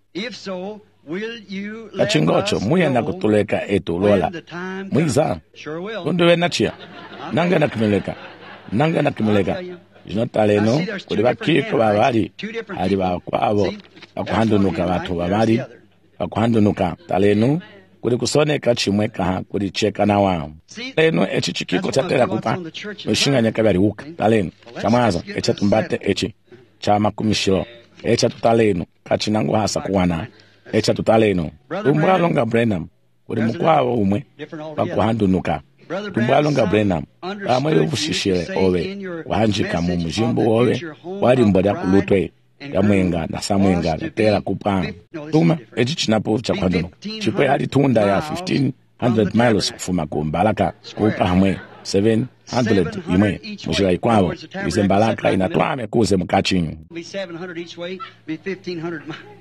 A: kachingocho muya na kutuleka etu lola muiza kunduwe nachia nanga na kumileka nanga na kumileka jino taleno kuli bakiko babali ali bakwabo bakuhandunuka batu babali bakuhandunuka taleno kuli kusoneka chimwe kaha kuli cheka na wao taleno echi chikiko chatela kupa mshinganya kabali uka taleno chamaza echa tumbate echi chama kumishiro echa tutaleno kachinangu hasa kuwana echa tutaleno umwalonga Branham kuli mkwao umwe bakuhandunuka tumbalonga Branham amwe yovushishile owe wahanjika mu mujimbo owe wali mbodya kulutwe yamwenga na samwenga natela kupanga tuma echi chinapo cha kwandono chipwe hali tunda ya fifteen hundred miles kufuma ku Mbalaka kupa hamwe seven hundred imwe mushira ikwao ize mbalaka inatwame kuze mukachinyu
B: seven hundred each way, be fifteen hundred.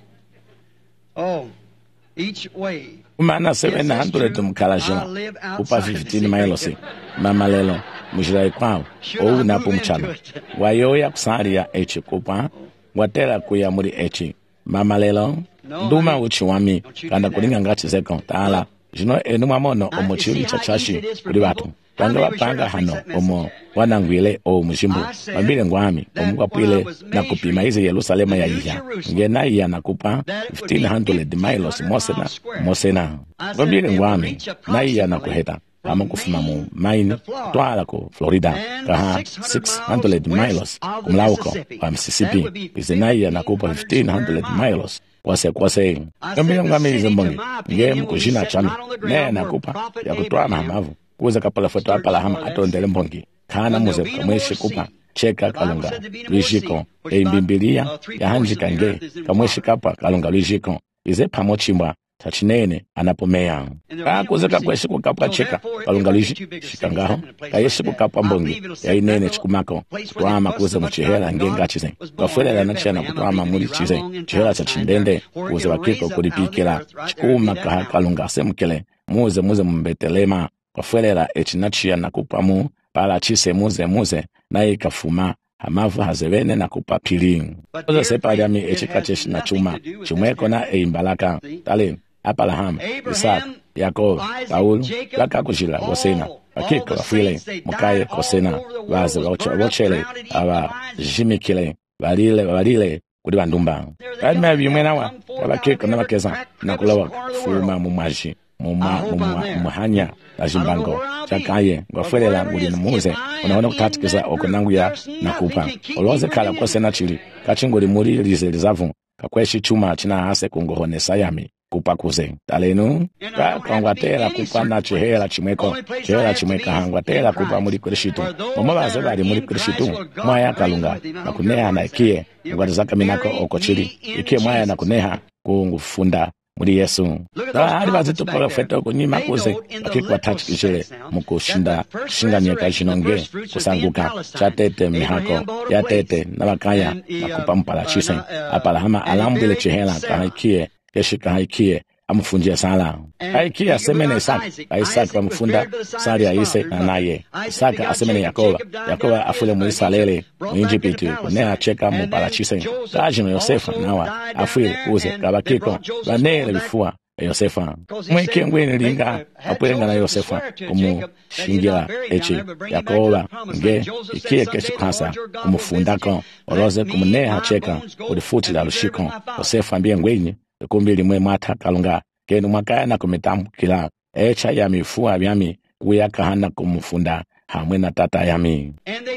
B: Oh, each way.
A: Umana seven hundred mkalajila kupa fifteen miles mama lelo mushira ikwao ou napo mchana wayoya kusaria echi kupa watela kuya muri echi mama lelo nduma uchiwami kanda kulinga ngati zeko tala jino enuma mono omochiri chachashi kuri batu panga wapanga hano omo wanangwile o mushimbu mambile ngwami omukapwile na kupima izi Yerusalema ya iya ngena iya nakupa fifteen hundred miles mosena mosena mambile ngwami na iya nakuheta kama kufuma mu maini twala ko Florida kaha six hundred miles kumlauko wa Mississippi izina iya nakupa fifteen hundred miles kwase kwase ngambile ngwami izi mbongi nge mkushina chami ne nakupa ya kutwa mahamavu kuza kapala foto apala hama atondele mbongi kana muze kamweshi kupa cheka kalunga luishiko eimbibilia ya hanji kange kamweshi kapa kalunga luishiko ize pamochimba tachinene anapomea kuza kakweshi kukapa cheka kalunga luishi shikangaho kayeshi kukapa mbongi ya inene chikumako kutwama kuza mchihela ngenga chize kafuela na chena kutwama muri chize chihela cha chindende kuza wakiko kulipikila chikuma kaha kalunga semkele muze muze mbetelema kwafuelela echinachia nakupamu pala chise muze muze na ikafuma hamavu hazewene nakupa piling oza sepa yami echikacheshi na chuma chumweko na eimbalaka tale Abraham Isaac Yakob Paul laka kujila wasena akiko afile mukaye kosena baze wochele aba jimikile balile balile kuri bandumba adma bimwenawa abakiko nabakeza nakulawa fuma mu maji muma muhanya ajimbango chakaye ngwafelela nguli muze unaona kutatikisa okonangu ya nakupa oloze kala kosena chili kachingoli muri lize lizavu kakweshi chuma china hase kungohone sayami kupa kuze talenu ka kwangwatela kupa na chihela chimweko chihela chimweka hangwatela kupa muri krishitu mama baze bali muri krishitu mwaya kalunga na kuneha na ikie ngwatazaka minako okochili ikie mwaya na kuneha kungufunda muri Yesu hali bazito profeta kunyima kuze akikwa touch kishele mukushinda shinga nyeka shinonge kusanguka chatete mihako ya tete na bakaya nakupa mpala chise apala hama alambile chihela kahikie yeshika haikie amufunjia sala haikia asemene Isaka Isaka amfunda sali ya ise na naye Isaka asemene Yakoba Yakoba afule mu Israeli mu Egypt kunea cheka mu palachise tajino Yosefa nawa afule kuze kabakiko banele bifua Yosefa mweke ngwene linga apwenga na Yosefa kumu shingira echi Yakoba nge ikie keshikasa kumufundako oroze kumuneha cheka ulifuti la lushiko Yosefa mbie ngwene kumbili mwe mata kalunga kenu mwakaya na kumitamu kila echa ya mifua yami kuya kahana kumufunda hamwe na tata yami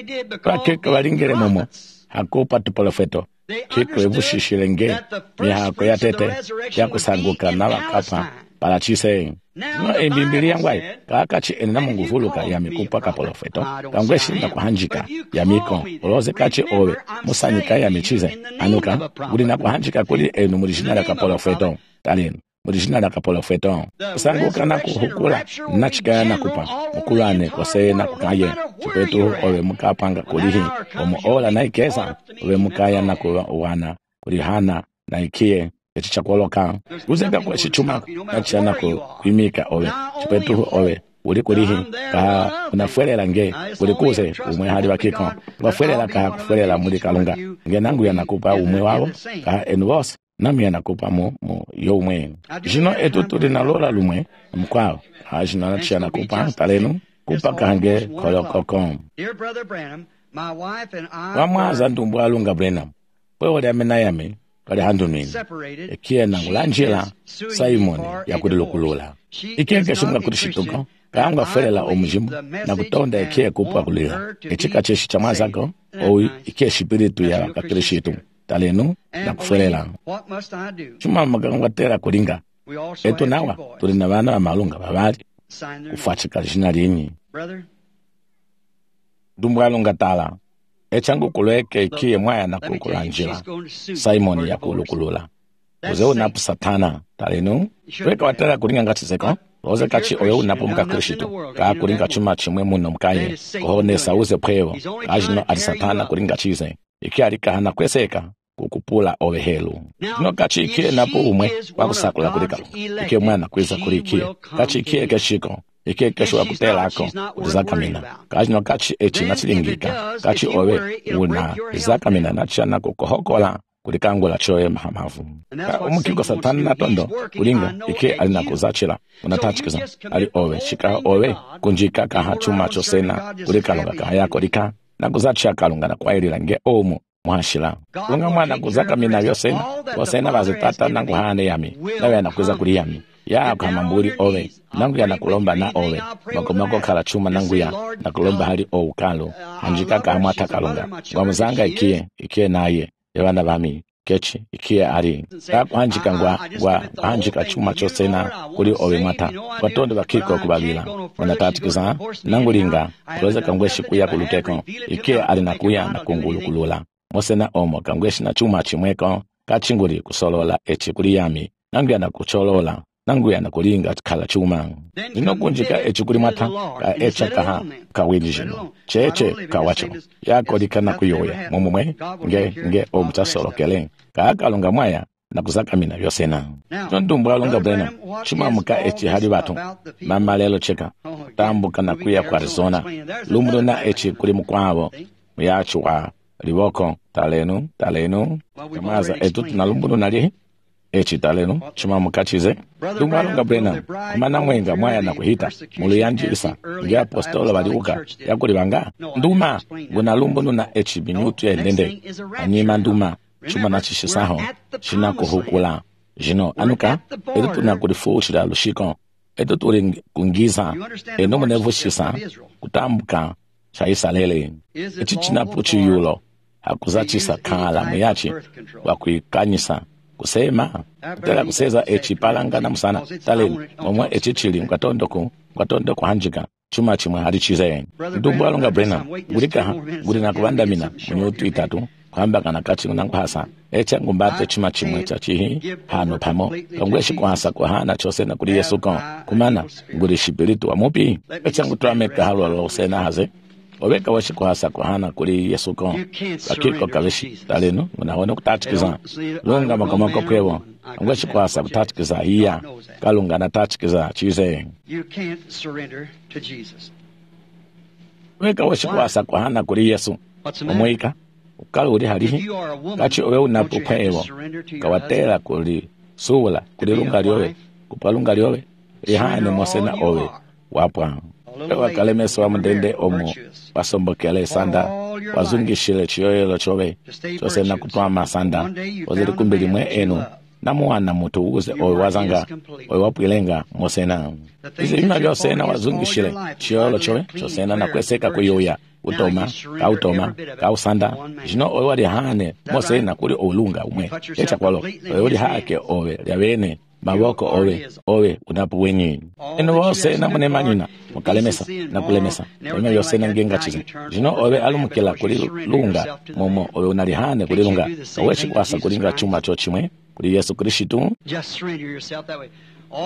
A: kwa kika walingere momo hakupa tupolofeto kiko evushishilenge mihako ya tete ya kusanguka na wakapa palachise no embimbilia ngwai kakachi enena munguvuluka ya mikupa kapolofeto kangweshi na kuhanjika ya miko uloze kachi owe musanyika ya michize anuka guli na kuhanjika kuli enu murijinala kapolofeto talinu murijinala kapolofeto kusanguka na kuhukula na chikaya na kupa mukulane kose na kukaye chipetu owe mukapanga kulihi omu ola na ikesa owe mukaya na kuwana kulihana na ikie echi chakwoloka uzeka kwa chichuma na chana kuimika owe chipetu owe uli kulihi ka unafuelela nge uli kuze umwe hali wakiko wafuelela ka kufuelela muli kalunga nge nangu ya nakupa umwe wao ka enuos nami ya nakupa mu, mu yo umwe jino etu tuli na lola lumwe mkwao ha jino na chia nakupa talenu kupa kange kolokokom wamwaza ndumbu alunga Branham kwe wale amena yame kale handunini ekie nangulanjila Simon ya kudilukulula ikie keshunga kudishituko kaanga felela omujimu na kutonda ekie kupwa kulila echika cheshi chamazako owi ikie shipiritu ya kakirishitu talenu na kufelela chuma magangwa tera kulinga etu nawa tulina bana wa malunga babali kufachika jina linyi dumbu alunga tala echangu kulweke ikie mwaya na kukulanjila Simon ya kulukulula uzeo napu satana talenu weka watera kulinga ngati seko oze kachi owe unapomka Kristo ka kuringa chuma chimwe muno mkaye kohone sauze pwewo ajino alisatana kuringa chize iki alikahana kweseka kukupula owe helu no kachi ikie napo umwe wakusakula kulikalo iki mwana kweza kulikie kachi ikie keshiko iki kesho wakutela ako utizakamina kajino kachi echi nachilingika kachi owe una izakamina nachana kukohokola kulikangula choye mahamavu umukiko satani na tondo kulinga ike alina kuzachila unatachikiza ali owe shika owe kunjika kaha chuma chosena kulikalunga kaha yako lika na kuzachia kalunga na kwa ili lange omu mwashila kunga mwana kuzaka mina yosena wasena bazitata nangu hane yami nawe anakuza kuli yami ya kama mburi owe nangu ya nakulomba na owe makomako kala chuma nangu ya nakulomba hali owu kalu anjika kaha mwata kalunga kwa mzanga ikie ikie naye yabana bami kechi ikie ari akwanjika ngwa ngwa anjika chuma chosena kuli owe mwata watondo bakiko kubalila wanatatikiza nangulinga kuweza kangweshi kuya kuluteko ikie ari nakuya na kungulu kulula mosena omo kangweshi na chuma chimweko kachinguli kusolola echi kuli yami nanguya na kucholola nanguya na kulinga kala chuma inokunjika echi kuli mwata ka echa kaha kawili jino cheche kawacho yako likana kuyoya mumumwe nge nge omutasolo kele kakalunga mwaya na kuzakamina yosena tondumbu alunga brena chuma muka echi hali batu mama lelo cheka tambuka na kuya kwa Arizona lumuro na echi kuli mukwabo muyachwa liboko talenu talenu kamaza etutu na lumuro nali echi talenu chuma mukachize dumbu alunga brena kumana mwenga mwaya na kuhita mulu yanjilisa nge apostolo baliuka yakulibanga nduma guna lumuro na echi binyutu ya ndende anyima nduma chuma na chishisaho china kuhukula jino anuka edo tuna kulifushira lushiko edo tuli kungiza eno mnevushisa kutambuka chaisa lele echi china puchi yulo hakuzachisa kala muyachi wakuikanyisa kusema tela kuseza echi palanga na musana tale momwe echi chili mkatondoko mkatondoko hanjika chuma chimwe hali chize ndumbu alunga brena gulika gulina kubandamina mnyutu itatu kwamba kana kati unanguhasa echa ngumbate chima chimwe cha chihi hano pamo kangweshi kwasa kwa hana chosena kuli Yesu kon kumana nguli shipiritu wa mupi echa ngutwameka halo lo sena haze obeka washi kwasa kwa hana kuli Yesu kon akiko kaveshi taleno unaona kutatikiza longa makamako kwewo ngweshi kwasa kutatikiza iya kalunga na tatikiza chize
B: you can't surrender to Jesus
A: obeka washi kwasa kwa hana kuli Yesu omwika ukalo uri halihi kachi owe unapopewo kawatela kuli suwala kuli lunga liowe kupalunga liowe ihane mosena owe wapwa ewa kalemeso wa mdende omu wasombokele sanda wazungishile chiyoyelo chowe chose na kutuwa masanda waziri kumbili mwe enu na muwana mutu uze owe wazanga owe wapwilenga mosena izi ima vyo sena wazungishile chiyoyelo chowe chosena na kweseka kuyoya utoma kautoma kausanda jino owe wali hane mosena kuli olunga umwe echa kwalo owe wali hake owe lyawene maboko owe owe unapu wenyi eno wose na mune manyina mukalemesa na kulemesa eno yose na ngenga chize jino owe alumukela kuli lunga momo owe unalihane kuli lunga owe chikwasa kulinga chuma chochimwe kuli Yesu Kristo
B: just surrender yourself that way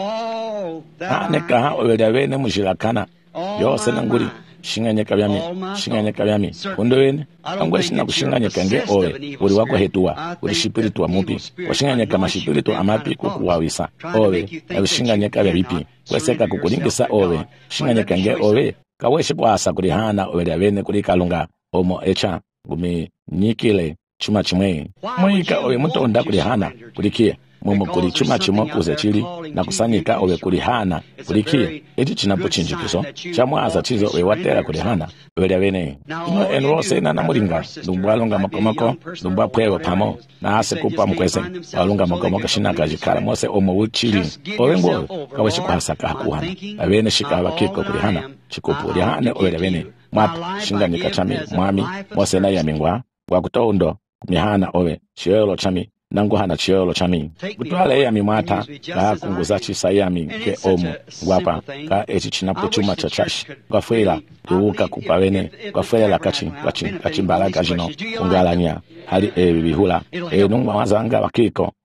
B: all that
A: ane kaha owe lyawene mujilakana yose na nguli shinganyeka byami shinganyeka byami kondowene angweshi na kushinganyeka nge owe uri wako hetua uri shipiritu wa mupi washinganyeka mashipiritu amapi kukuwawisa owe na shinganyeka byabipi kweseka kukulingisa owe shinganyeka nge owe kaweshi kwasa kuli hana owe lyawene kuli kalunga omo echa gumi nyikile chuma chimwe mwika owe mutonda kuli hana kulikia mumo kuli chuma chimwe kuze chili na kusanyika owe kuli hana kulikia eti chinapo chinjikizo chamwaza chizo owe watera kuli hana owe lyawene ino enrose na namulinga ndumbu alunga makomako ndumbu apwewa pamo na ase kupa mkwese alunga makomako shinaka jikala mose omo uchili owe ngwe kaweshi kwasaka hakuhana awene shikaba kiko kuli hana chikupu lyahane owe lyawene mwata shinganyika chami mwami mose na yamingwa wakutondo mihana owe chiolo chami nangu hana chiolo chami kutwale ya mimwata ka kunguza chisa ya minke omu wapa ka echi chinapo chuma chachashi kwa fuela kuuka kupawene kwa fuela kachi kachi kachi mbalaga jino ungalanya hali e bihula e nungwa wazanga wakiko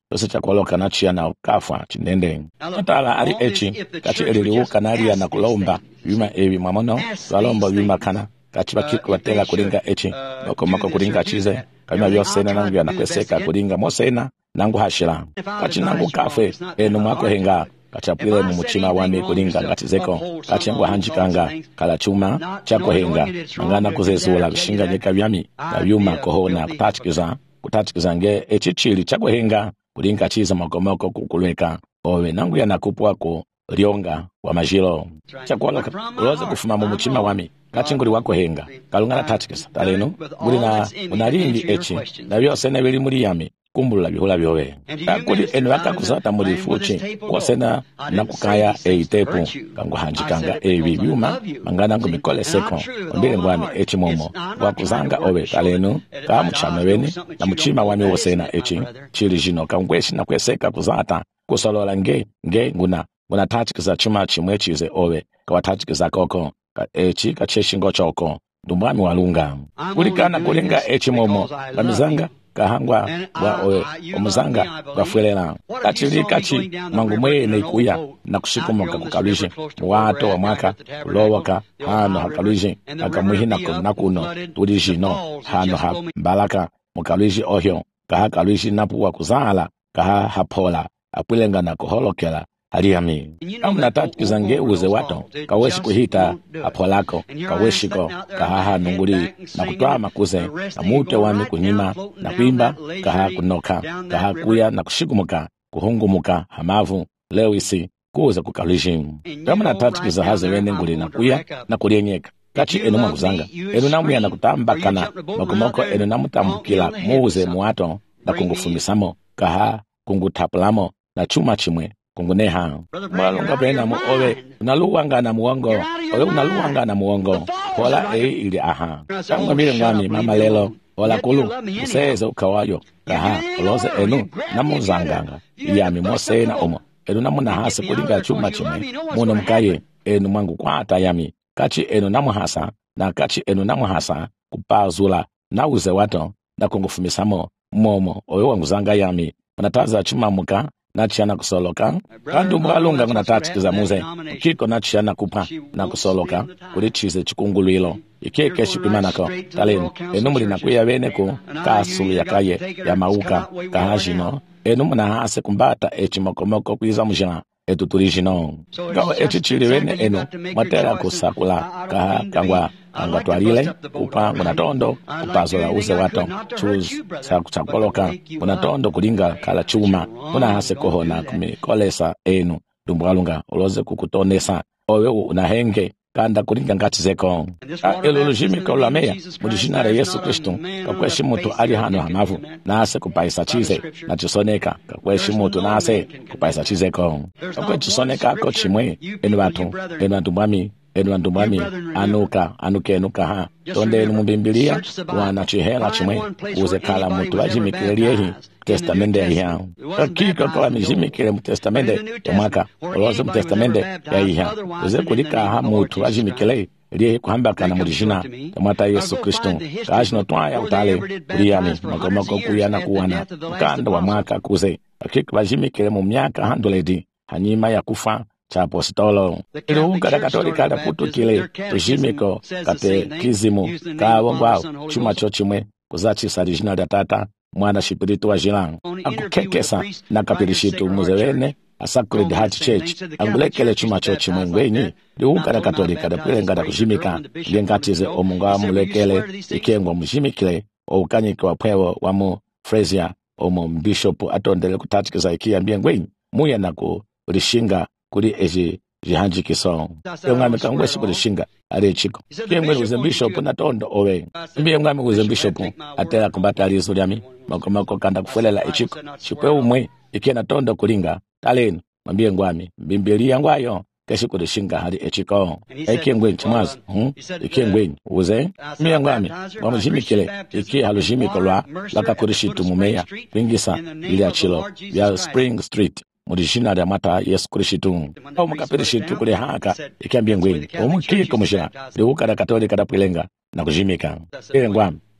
A: chose chakwaloka nachia na ukafwa chinende atala ali echi kati eliliuka nalia na kulomba yuma evi mamono walomba yuma kana kati bakiku batela kulinga echi nokomako kulinga chize kama byosena nangu yanakweseka kulinga mosena nangu hashira kati nangu kafwe eno mwako henga kachapwile mu mutima wami kulinga ngati zeko kati yangu hanjikanga kala chuma chako henga ngana kuzezula kushinga nyeka byami na byuma kohona kutachikiza kutachikiza nge echichili chako henga kulinga chiza makomoko kukulweka owe nangu yanakupwa ku lyonga wa majilo chakwala kuloza kufuma mu mutima wami kati nguli wako henga kalungana tachikiza taleno nguli na unalindi echi na byose na bili muri yami kumbula bihula byowe akuli eno akakusata muri fuchi kwasena nakukaya eitepu kangu hanjikanga ebi byuma mangana ngo mikole seko mbele ngwami echi momo wakuzanga owe taleno ka muchama bene na muchima wami wosena echi chili jino kangweshi na kweseka kuzata kusolola nge nge nguna nguna tachikiza chuma chimwe chize owe kwa tachikiza koko ka echi kacheshingo choko ndumwami walunga kulikana kulinga echi momo bamizanga kahangwa wa owe omuzanga bafwelera kachili kachi mangu mwene ikuya na kushikumoka kukalishe mwato wa mwaka ulowoka hano hakalishe akamuhina kunakuno tulijino hano ha mbalaka mukalishe ohyo kaha kalishe napuwa kuzala kaha hapola apwilenga na kuholokela aliyami amna tatikiza nge uze wato kaweshi kuhita apolako kaweshiko kahaha nunguli na kutwa makuze na mute wami kunyima na kuimba kaha kunoka kaha kuya na kushikumuka kuhungumuka hamavu leo isi kuza kukalishi amna tatikiza haze wene nguli na kuya na kulienyeka kachi enu mwanguzanga enu namu ya na kutambakana makumoko enu namu tambukila muuze muato na kungufumisamo kaha kungutapulamo na chuma chimwe kunguneha mwalunga pena mu owe unaluwanga na muongo owe unaluwanga na muongo hola e ili aha kama mire ngami mama lelo hola kulu useze ukawayo aha oloze enu namuzanganga yami mose na omo enu namuna hasa kulinga chuma chime muno mkaye enu mwangu kwata yami kachi enu namuhasa na kachi enu namuhasa kupazula na uze wato na kungufumisamo momo owe wanguzanga yami unataza chuma muka nachiana kusoloka kandu mwalunga kuna tatikiza muze kiko nachiana kupa na kusoloka kuli chize chikungulwilo ikeke shipimanako talenu enu muli nakuya veneko kasulu ya kaye ya mauka kahajino enu muna hase kumbata echi mokomoko kuiza mujina etu tulijino kawa echi chili vene enu matera kusakula kaha kangwa kangwa tualile kupa nguna tondo kupazola uze wato chuz sakuchakoloka nguna tondo kulinga kala chuma nguna hase kohona kumikolesa enu dumbualunga uloze kukutonesa owe unahenge kanda kulinga ngati zeko elolojimi kolameya mujina la Yesu Kristo kakweshi mutu ali hano hamavu nase kupaisa chize na chisoneka kakweshi mutu nase kupaisa chize ko kakweshi chisoneka ko chimwe enu watu enu watu mwami enu watu mwami anuka anuke enuka ha tonde enu mbimbilia wana chihela chimwe uze kala mutu wajimikiliehi testamende ya iha kakika kwa mijimikile mtestamende ya mwaka uloze mtestamende ya iha uze kulika ha mutu wajimikile liye kuhambaka na mulijina ya mwata Yesu Kristo kaashino tuaya utale uliyami makomoko kuyana kuwana mkanda wa mwaka kuze kakika wajimikile mu miaka handuledi hanyima ya kufa cha apostolo iluunga da katolika da kutu kile tujimiko kate kizimu kawongwao chuma chochimwe kuzachi sarijina da tata mwana shipiritu wa jilang akukekesa na kapirishitu muzewene a Sacred Heart Church angulekele chuma chochi mwengwenyi liunga da katolika da pilenga da kujimika liengatize omunga mulekele ikengwa mujimikile oukanyike wa pwewo wa mu Frezia omu mbishopu atondele kutatikiza ikia mbengwenyi muya na kulishinga kuli eji jihanjikiso yongami kangweshi kulishinga ali chiko kengwe uze bishop na tondo owe mbiye ngami uze bishop atela kumbata ali zulyami makomako kanda kufulela echiko chikwe umwe ikena tondo kulinga taleni mbiye ngwami mbimbilia ngwayo keshi kulishinga hali echiko ekengwe chimazi hm ikengwe uze mbiye ngwami bamujimikile iki halujimiko lwa laka kulishitu mumeya kwingisa ili achilo ya Spring Street mulijina ya mata Yesu Kristo au makapirishitu kule haka ikiambia ngweni omukiko musha liuka da katolika da pilenga na kujimika ile ngwami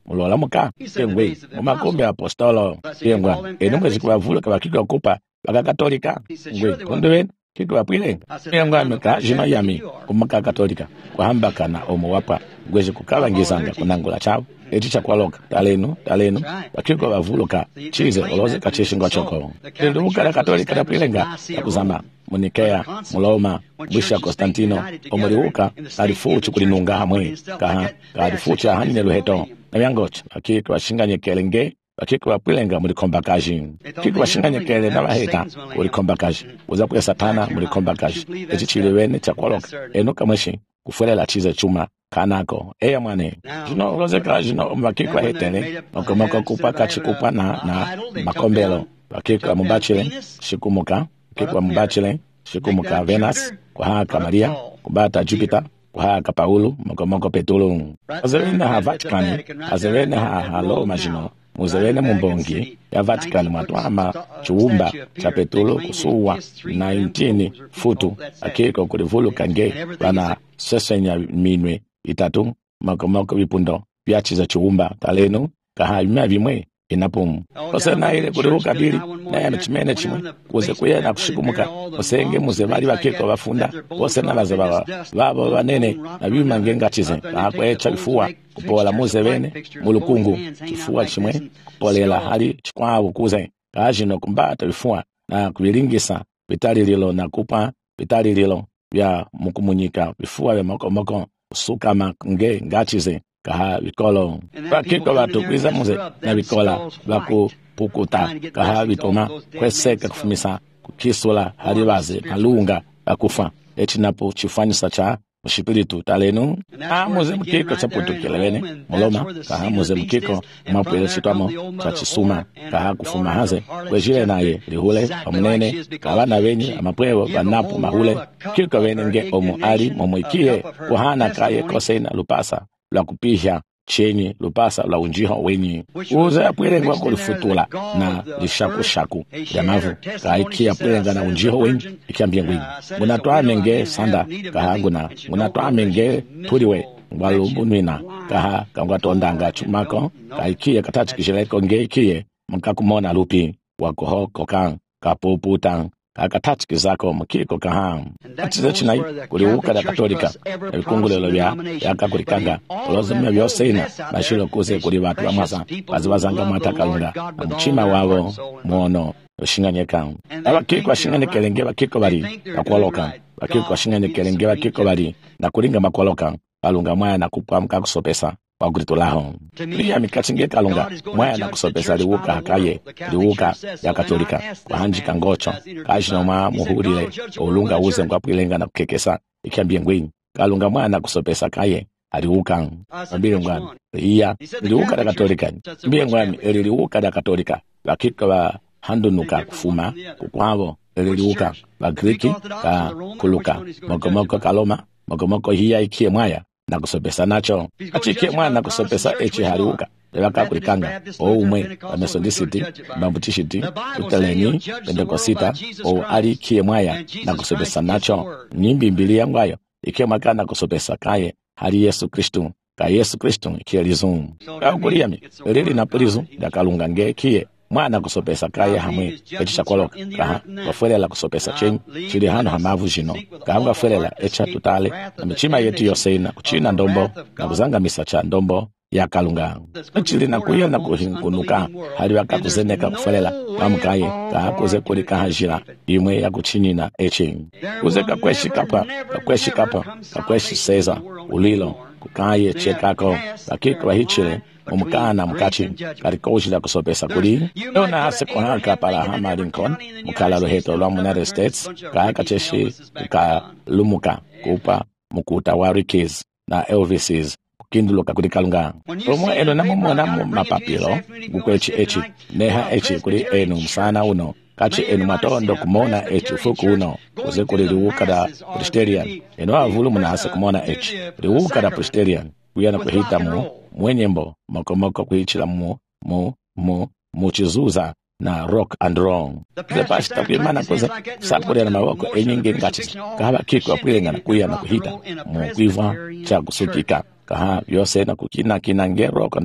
A: mulola muka kengwe mumakombe apostolo kengwa eno mwezi kubavula kabakiko kupa bakakatolika ngwe kondowen kiko apwile kengwa meka jina yami kumaka katolika kuhambakana omuwapa ngwezi kukabangizanga kunangula chawo eti chakwaloka taleno taleno bakiko bavuluka chize oloze kachishingo choko ndo mukala katolika tapwilenga akuzama munikea muloma bwisha Konstantino omuriuka alifuchi kulinunga hamwe kaha alifuchi hanine luheto nabyangocha akiko bashinganye kelenge bakiko bapwilenga muri kombakaji kiko bashinganye kele nabaheta muri kombakaji uza kuya satana muri kombakaji eti chilewene chakwaloka eno kamweshi kufuela chize chuma kanako eya mwane jino ulozeka jino makiko hetele okomoko kupa kachikupa na na makombelo bakiko mubachile shikumuka kiko mubachile shikumuka Venus kwa haka Maria kubata Jupiter kwa haka Paulo mokomoko Petolo azerena ha Vatican azerena ha halo majino muzerena mumbongi ya Vatican matwama chuumba cha Petolo kusuwa nineteen futu akiko kulivulu kange bana sesenya minwe itatu makomoko bipundo byachiza chuumba taleno kahayima bimwe inapum osena ile kuruhuka bili na yana chimene chimwe kuze kuya na kushikumuka osenge muze bali bakiko bafunda osena baze baba babo banene na bima ngenga chize na kwecha bifua kupola muze bene mulukungu kifua chimwe kupolela hali chikwawo kuze kajino kumbata bifua na kubilingisa bitali lilo na kupa bitali lilo bya mukumunyika bifua bya makomoko sukama nge ngachize kaha bikolo bakiko batukwiza muze na bikola baku pukuta kaha bitoma kweseka kufumisa kukisula halibaze kalunga bakufa etinapo chifanyisa cha mshipiritu talenu a muze mkiko cha putukelewene muloma kaha muze mkiko mapwele chitwamo cha chisuma kaha kufuma haze kwejile naye lihule pamunene kabana wenye amapwewo banapu mahule kiko wene nge omu ali momuikie kuhana kaye koseina lupasa la kupisha chenye lupasa la unjiho wenye uza apwilenga kulifutula na lishaku shaku yamavu kaikia apwilenga na unjiho wenye ikiambia ngwini munatoa menge sanda kahangu na munatoa menge tuliwe walumbu nwina kaha kangwatondanga chumako kaikia katati kishileko nge ikie mkakumona lupi wakoho kokang kapuputang kakatati kizako mkiko kahang atiza chinai kuliuka da katolika ebikungulelo bya yakakulikanga olozimya byosena bashilo kuze kuli batu bamasa bazibazanga mwatakalunda mchima wabo muono oshinganyeka abakiko bashingane kelenge bakiko bali bakwaloka bakiko bashingane kelenge bakiko bali na kulinga makwaloka alunga mwaya na kupamka kusopesa wagritulaho liya mikachinge kalunga mwaya na kusopesa liuka hakaye liuka ya katolika kwa hanji kangocho kajinoma muhurire olunga uze ngwapwilenga na kukekesa ikiambia ngwini kalunga mwaya na kusopesa kaye aliuka mbile ngwami iya liuka da katolika mbile ngwami eli liuka da katolika bakiko ba handunuka kufuma kukwavo eli liuka ba griki ka kuluka mokomoko kaloma mokomoko hiya ikie mwaya na kusopesa nacho achikie mwana na kusopesa echi hariuka lewaka kulikanga o umwe wa Methodicity Baptist uteleni Pentecosita o ali kie mwaya na kusopesa nacho nyimbi mbili yangu ayo ikie mwaka na kusopesa kaye hali Yesu Kristu ka Yesu Kristu ikie lizumu kao kuliyami lili na polizu ya kalunga nge kie mwana kusopesa kaye hamwe echi chakwaloka kaha wafuelela kusopesa chenyi chili hano hamavu jino kahanga fuelela echa tutale na michima yetu yoseina kuchina ndombo na kuzanga misacha ndombo ya kalunga chili na kuya na kuhingunuka hali waka kuzeneka kufuelela kamukaye kaha kuze kuli kaha jira imwe ya kuchini na echi kuze kakweshi kapa kakweshi kapa kakweshi seza ulilo kukaye chekako kakiko hichile umukana mukachi karikoshi la kusopesa kuli yona hase kuhaka pala hama Lincoln mukala loheto lwa United States kaka cheshi ka lumuka kupa mukuta wa Rickes na Elvises kinduloka kuli kalunga omo eno namumona mapapilo gukwechi echi neha echi kuli enu msana uno kachi enu matondo kumona echi fuku uno uze kuli liuka da Presbyterian eno avulu muna hase kumona echi liuka da Presbyterian kuyana kuhita mu mwenyembo mokomoko kuichila mu mu mu muchizuza na rock and roll the pasta kuyimana kuze sapure na mawoko enyinge ngati kahaba kiko apwilenga na kuya na kuhita mu kuiva cha kusukika kaha yose na kukina kinange rock and roll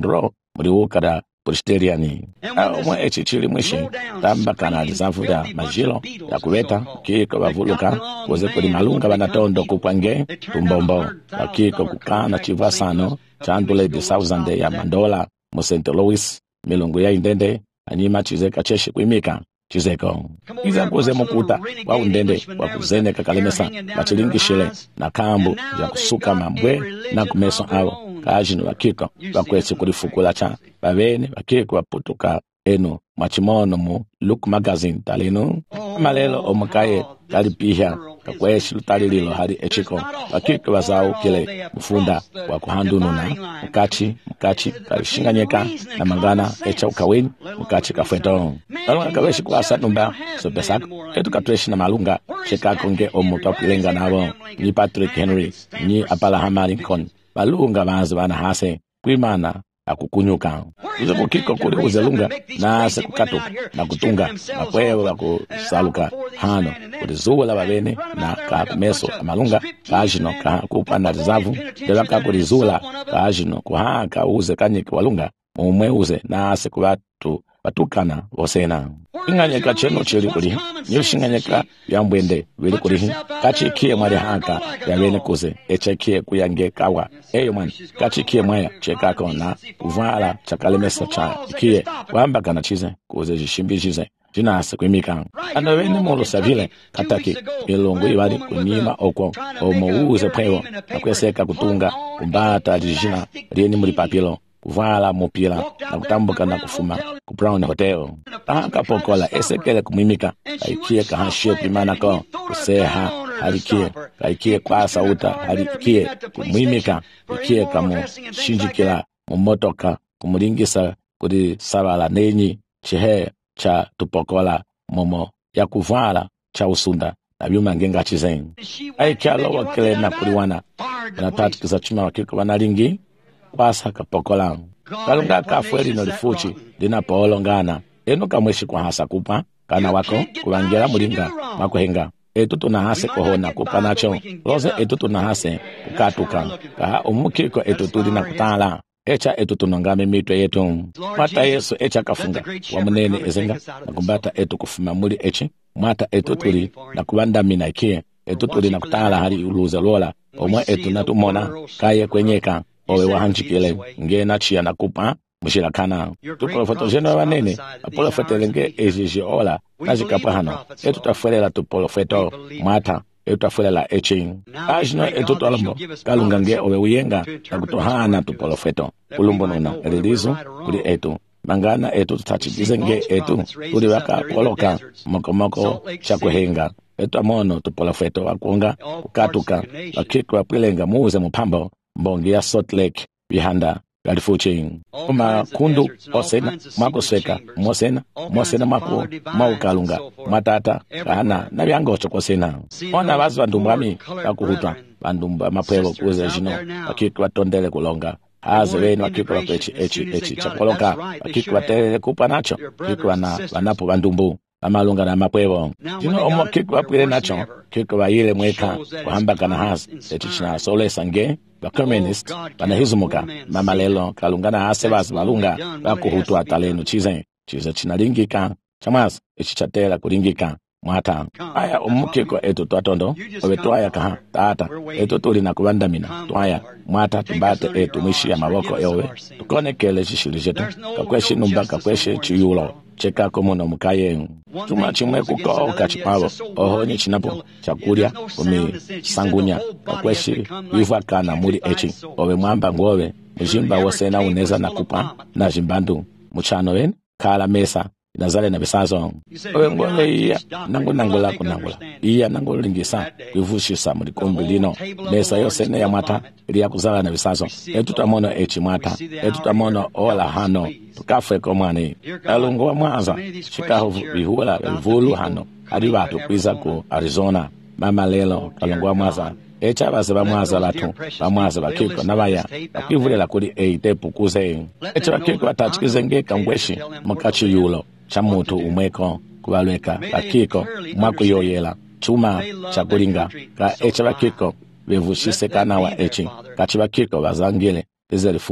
A: muri ukara presteriani omwe echi chili mwishi tamba kana lizavuda majilo ya kuweta kiko bavuluka koze kuli malunga banatondo kupwange tumbombo akiko kukana chivasano chandule de thousand ya mandola mu Saint Louis milungu ya indende anyima chizeka cheshi kuimika chizeko iza kuze mukuta wa undende wa kuzene kakalemesa bachilingishile na kambu ya kusuka mambwe na kumeso ao kajino bakiko bakwese kulifukula cha babene bakiko baputuka eno machimono mu Look magazine talino malelo omukaye kalipihya kakwese lutalililo hali echiko bakiko bazao kile mfunda wa kuhandununa mukachi mukachi kalishinganyeka na mangana echa ukawini mukachi kafeto alunga kaweshi kwa sanumba so pesako etu katweshi na malunga chekako nge omuto kulenga nabo ni Patrick Henry ni Abraham Lincoln balunga bazi bana hase kwimana akukunyuka izo kukiko kuli uzelunga na ase kukatuka na kutunga makwewe wakusaluka hano kulizuwa babene na kakumeso amalunga kajino kakupanda rizavu debaka kulizula kajino kuhaka uze kanyiki walunga umwe uze na ase kubatu batukana bosena inganyeka cheno chili kuli nyushinganyeka yambwende bili kuli kachikie mwali haka yabene kuze echekie kuyange kawa eyo man kachikie mwaya chekako na uvala chakalemesa cha kie wamba kana chize kuze jishimbijize jinase kwimika anawene molo savile kataki milongo ibali kunyima okwo omouze pwewo akweseka kutunga kumbata jijina rieni muri papilo kuvala mupila na kutambuka na kufuma ku Brown Hotel aka pokola esekele kumimika aikie kahashie pimana ko kuseha halikie aikie kwa sauta halikie kumimika ikie kamo shinjikila mumotoka kumulingisa kuri sabala nenyi chihe cha tupokola momo ya kuvala cha usunda na byuma ngenga chizen aikyalo wakile na kuliwana na tatu kizachuma wakiko banalingi kwasa kapokola kalunga kafweli no lifuchi dina polo ngana eno kamweshi kwa hasa kupa kana wako kulangira mulinga makuhenga etu tunahase kohona kupanacho loze etu tunahase kukatuka ka omukiko etu tudina kutala echa etu tunongame mitwe yetu mata Yesu echa kafunga wa munene ezenga na kumbata etu kufuma muri echi mata etu tuli na kubanda minakie etu tuli na kutala hali uluza lola omwe etu natumona kaye kwenyeka owe wahanjikile ngena chia nakupa mushilakana tuprofetogeno wanene apolofetelenge ejiji ola najikapa hano etu tafuelela tuprofeto mata etu tafuelela echin ajino etu tolombo kalungange owe uyenga na kutohana tuprofeto ulumbo nuna elilizo kuli etu mangana etu tutachigizenge etu kuli waka koloka mokomoko chakuhenga etu amono tuprofeto wakunga kukatuka wakikwa pilenga muuze mupambo mbongi ya Salt Lake bihanda galifuching uma kundu osena makoseka mosena mosena mako maukalunga matata kana na byango chokosena ona bazi bandumbami bakuhutwa bandumba mapwewo kuze jino akitwa tondele kulonga aze beno akitwa pechi echi echi chakoloka akitwa tele kupa nacho akitwa na banapo bandumbu amalunga na mapwewo jino omo kikwa pile nacho kikwa ile mweka kuhamba kana has echi china sole sange ba communist banahizumuka mamalelo kalungana ase basi balunga bakuhutwa taleno chize chize chinalingika chamas echichatela kulingika mwata aya omukiko eto twatondo obetwaya kaha tata eto tuli na kubandamina twaya mwata tumbate eto mwishi ya maboko ewe tukonekele chishili jetu kakweshi numba kakweshi chiyulo cheka komuno mukaye chuma chimwe kuko kachipavo ohonye chinapo chakulya kumi sangunya kakweshi wiva kana muri echi owe mwamba ngowe mjimba wosena uneza na kupa na jimbandu muchano wen kala mesa inazale na bisazo owe ngole iya nangu nangula kunangula iya nangu lingisa kwivushisa muri kombilino mesa yose ne ya mata ili ya kuzala na bisazo etu tamono echi mata etu tamono ola hano tukafe komwane alungu wa mwanza shikaho bihula vulu hano hadi watu kwiza ku Arizona mama lelo alungu wa mwanza echa base bamwaza batu bamwaza bakiko nabaya bakivulela kuli eite pukuze echa bakiko batachikize ngeka ngweshi mukachi yulo cha mutu umweko kubalweka bakiko mwako yoyela chuma cha kulinga ka echa bakiko bevushise kana wa echi kachi bakiko bazangile ezeli fuchi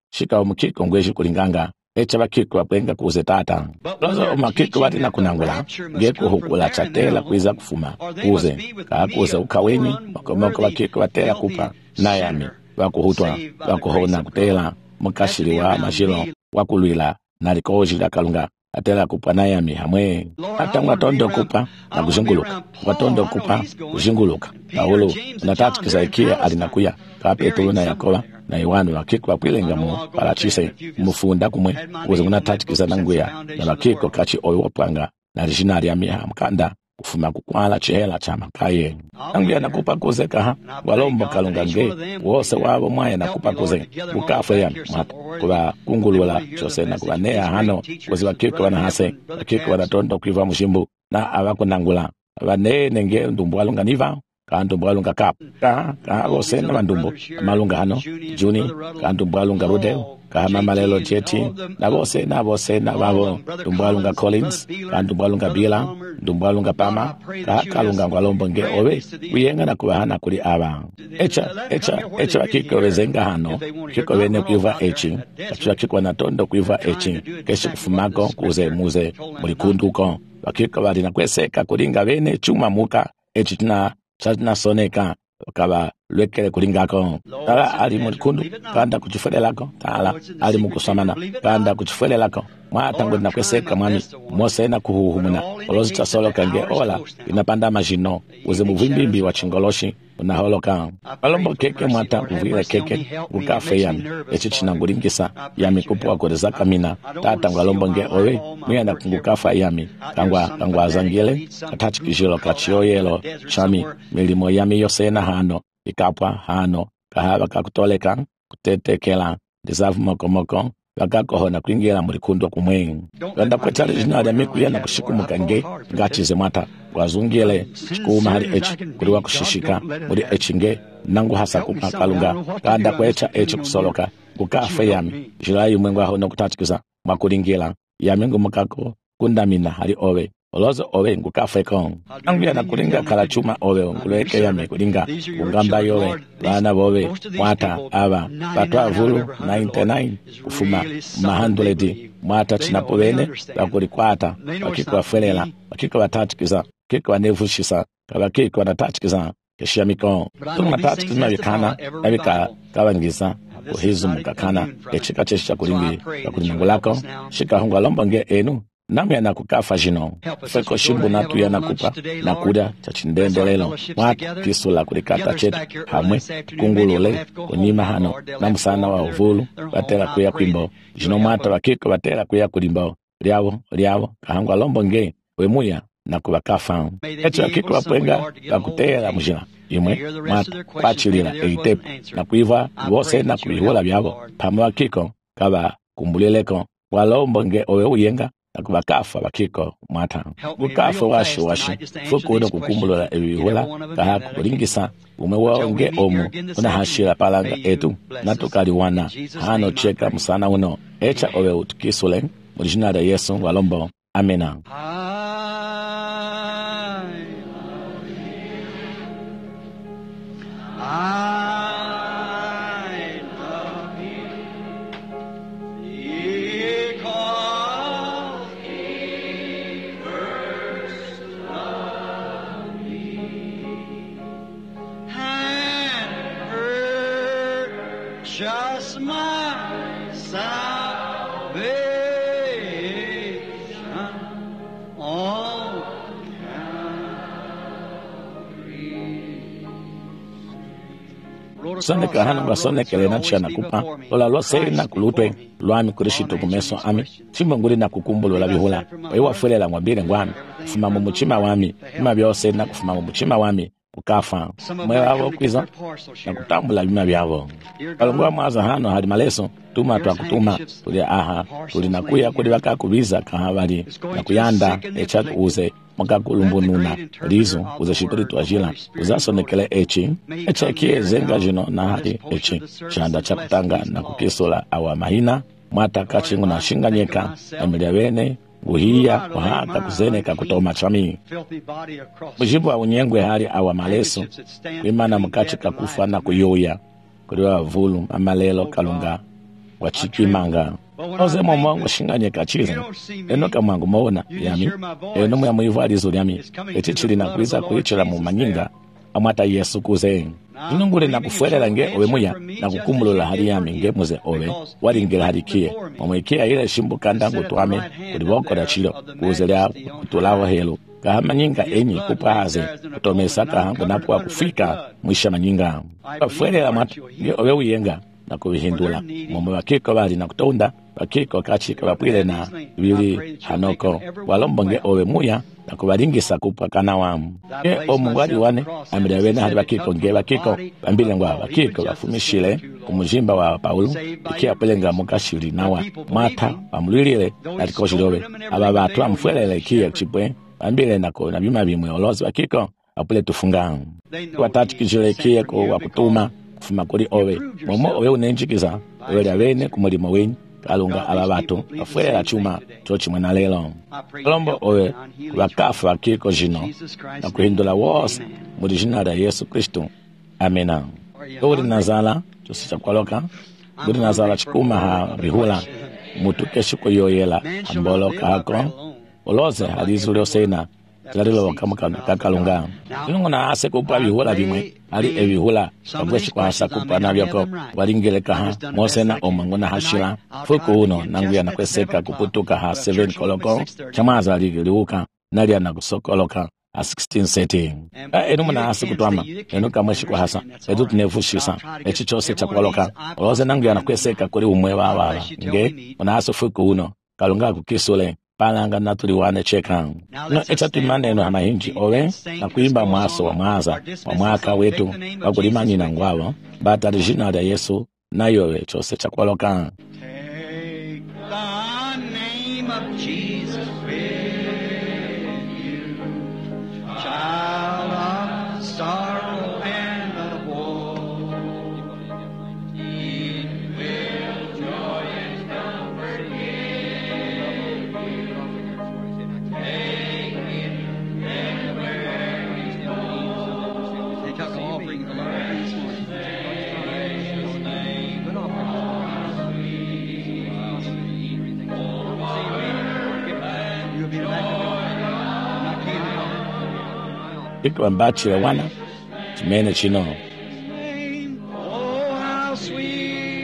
A: shika omukiko ngweshi kulinganga echa bakiko bapenga kuze tata lozo omakiko bati na kunangula ngeko hukula chatela kuiza kufuma kuze kakuze ukaweni bakomoko bakiko batela kupa nayami bakuhutwa bakuhona kutela mukashiriwa mashiro wakulwila nalikojila kalunga atela kupa nayami hamwe hata mwatondo kupa na kuzunguluka mwatondo kupa kuzunguluka paulo natatu kisaikia alinakuya kapetulu na yakoba na Yohana bakiko bakwilenga mu parachise mufunda kumwe kuze kunatatikiza nanguya na bakiko kachi oyo wapanga na rijinari ya miha mkanda kufuma kukwala chihela cha makaye nanguya nakupa kuze kaha walombo kalunga nge wose wabo mwaya nakupa kuze ukafe ya mata kuba kungulula chose na kuba nea hano kuzi bakiko wana hase bakiko wana tondo kuiva mushimbu na abako nangula abane nenge ndumbu walunga niva kandu mbwalunga kap ka ka ose na mandumbo malunga hano juni kandu mbwalunga rodeo ka mamalelo jeti na bose na bose na babo mbwalunga collins kandu mbwalunga bila mbwalunga pama ka kalunga ngwalombo nge owe uyenga na kubahana kuli aba echa echa echa bakiko wezenga hano kiko bene kuiva echi acha kiko na tondo kuiva echi keshi kufumako kuze muze muri kunduko bakiko bali na kweseka kulinga bene chuma muka echi tuna chazina soneka kaba lwekele kulingako tala ali mukundu kanda kuchifelelako tala ali mukusamana kanda kuchifelelako mwatangu na kweseka mwami mose na kuhuhumuna olozi chasolo kange ola inapanda majino uze muvimbimbi wa chingoloshi unaholoka palombo keke mwata kuvile keke ukafe yami echi chinangulingisa yami kupua kureza kamina tata ngalombo nge owe mwenda kungukafa yami kangwa kangwa azangile katachi kijilo kachioyelo chami milimo yami yose na hano ikapwa hano kahaba kakutoleka kutetekela disavu moko moko bakakohona kwingira muri kundo kumwe ganda kwetale jina ya miku yana kushikumuka nge ngachize mwata wazungile kuma hali echi kuliwa kushishika muri echi nge nangu hasa kukakalunga ganda kwecha echi kusoloka kukafe yami jilayi mwengu aho nokutatikiza makulingila yamingu mukako kundamina hali owe olozo owe ngukafe kong nangu yana kulinga kalachuma owe nguleke yami kulinga kungamba yowe bana bowe mwata aba batwa vulu ninety nine kufuma mahanduledi mwata chinapowene bakulikwata bakiko bafelela bakiko batatikiza kiko banevushisa kabakiko batatikiza keshia mikon tunga tatikiza bikana nabika kabangiza kuhizu mukakana echika chesha kulingi bakulimangulako shika honga lomba nge enu namu yana kukafa jino feko shimbu natu yana kupa na kuda chachindendelelo mwata kisula kulikata chetu hamwe kungulule kunima hano namu sana wa uvulu batela kuya kuimbo jino mwata wakiko batela kuya kulimbo liabo liabo kahangwa lombo nge wemuya na kubakafa echo wakiko wapenga kakutela mujina imwe mwata kwachilila eitepu na kuiva wose na kuihula byabo pamwe wakiko kaba kumbulileko walombo nge owe uyenga nakubakafa bakiko mwata bukafa washi washi fukuno kukumbulula ebihula kaha kulingisa umwe waonge omu kuna hashira palanga etu natukali wana hano cheka musana uno echa owe utukisule mujina da Yesu walombo amena.
B: Just my salvation on
A: Sonne kahana wa sonne kelena chana kupa ola lo se na kulutwe lwami kurishito kumeso ami chimbo nguli na kukumbulu la bihula ewa fulela ngwabire ngwami kufuma mu muchima wami ima byose na kufuma mu muchima wami kukafa mwe wabo kwiza na kutambula bima byabo kalungwa mwaza hano hadi maleso tuma twakutuma tuli aha tuli nakuya kuli bakakubiza kahabali na kuyanda echa uze mukakulumbununa lizo uze shipiri twajila uzasonekele echi echa kiezenga jino na hadi echi chanda cha kutanga na kukisola awa mahina mwata kachingu na shinganyeka emilia bene guhiya wahaka kuzeneka kutoma chami mujibu wa unyengwe hali awa maleso wimana mukachika kufa na kuyoya kuliwa vulu amalelo kalunga wachikimanga oze momo ngashinganye kachize eno kamwangu maona yami eno mwa mwivu alizo yami eti chili na kuiza kuichira mu manyinga amata Yesu kuze inungule na kufuelela nge owe muya na kukumulula hali yami nge muze owe walingela halikie omwekia ile shimbuka ndangu twame kuliboko da chilo kuzelea kutulawa helo kahama nyinga enyi kupahaze kutomesa kahangu napo kufika mwisha manyinga kafuelela matu nge owe uyenga na kuhindula mume wakiko bali na kutonda wakiko kachika bapwile na bili hanoko walombo nge owe muya na kubalingisa kupakana wamu nge omungwali wane amidawena hali bakiko nge bakiko bambile ngwa bakiko bafumishile kumujimba wa Paulo ikia pelenga mukashiri nawa mata bamulilile alikoshilowe aba batu amfuelele ikia chipwe bambile nako na bima bimwe olozi bakiko apule tufunga watatu kijile ikia ko wakutuma kufuma kuli owe momo owe unenjikiza owe labene kumulimo wenyi kalunga ababatu afuela chuma chochi mwena lelo lombo owe kubakafu wakiko jino na kuhindula wose muri jina la Yesu Kristo amena uri nazala chosisa kwaloka uri nazala chikuma ha bihula mutuke shiko yoyela amboloka hako oloze halizulio sena lalilo wakamuka kakalunga inungu na ase kupa bihula bimwe ali ebihula kabweshi kwa asa kupa na byoko walingeleka ha mosena omangona hashira fuku uno nanguya na kweseka kuputuka ha seven koloko chamaza ligiliuka nali anakusokoloka a sixteen setting enungu na ase kutwama enuka mweshi kwa hasa edu tunevushisa echi chose chakwaloka oloze nanguya na kweseka kuli umwe wawa nge una ase fuku uno kalunga kukisule palanga natuli wane cheka no echatu maneno hamahinji owe na kuimba mwaso wa mwaza wa mwaka wetu wakulimani na ngwalo bata jina la Yesu na yowe chose chakwaloka
B: Take the name of Jesus with you, child of sorrow and of woe. He will joy and comfort give you. Take him everywhere he goes. They took the offering of the Lord this morning. Praise his name. Good offering.
A: iko ambachile wana chimene chino
B: Oh, how sweet,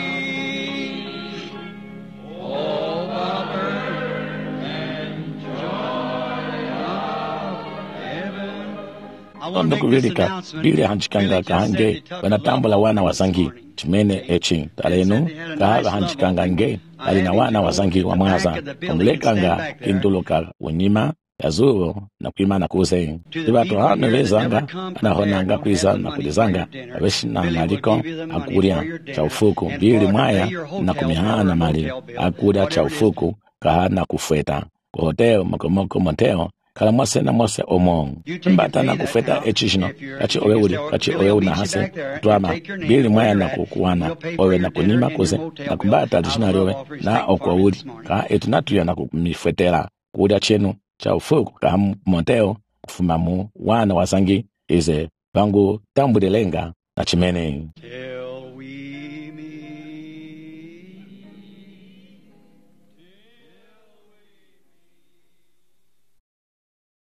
B: oh, the birth and joy of heaven. I want
A: ondo
B: to make this
A: kuvilika
B: announcement.
A: bili hanchikanga kahange wanatambula wana wazangi chimene echi talenu kahaba hanchikanga nge alina wana wazangi wa mwaza omulekanga kinduluka unyima yazuro na kuimana kuze tibatu hano lezanga anahonanga kuiza na kulizanga abeshina maliko akulia cha ufuku bili mwaya na kumihana mali akulia cha ufuku kahana kufeta kuhoteo makomoko moteo kala mwase na mwase omong mbata na kufeta echishino kachi owe uli kachi owe unahase tuama bili mwaya na kukuwana owe na kunima kuze na kumbata adishina liwe na okwa uli ka etunatuya na kumifetela kulia chenu cha ufuku ka moteo kufumamu wana wasangi ize bangu tambudelenga na chimene
B: Till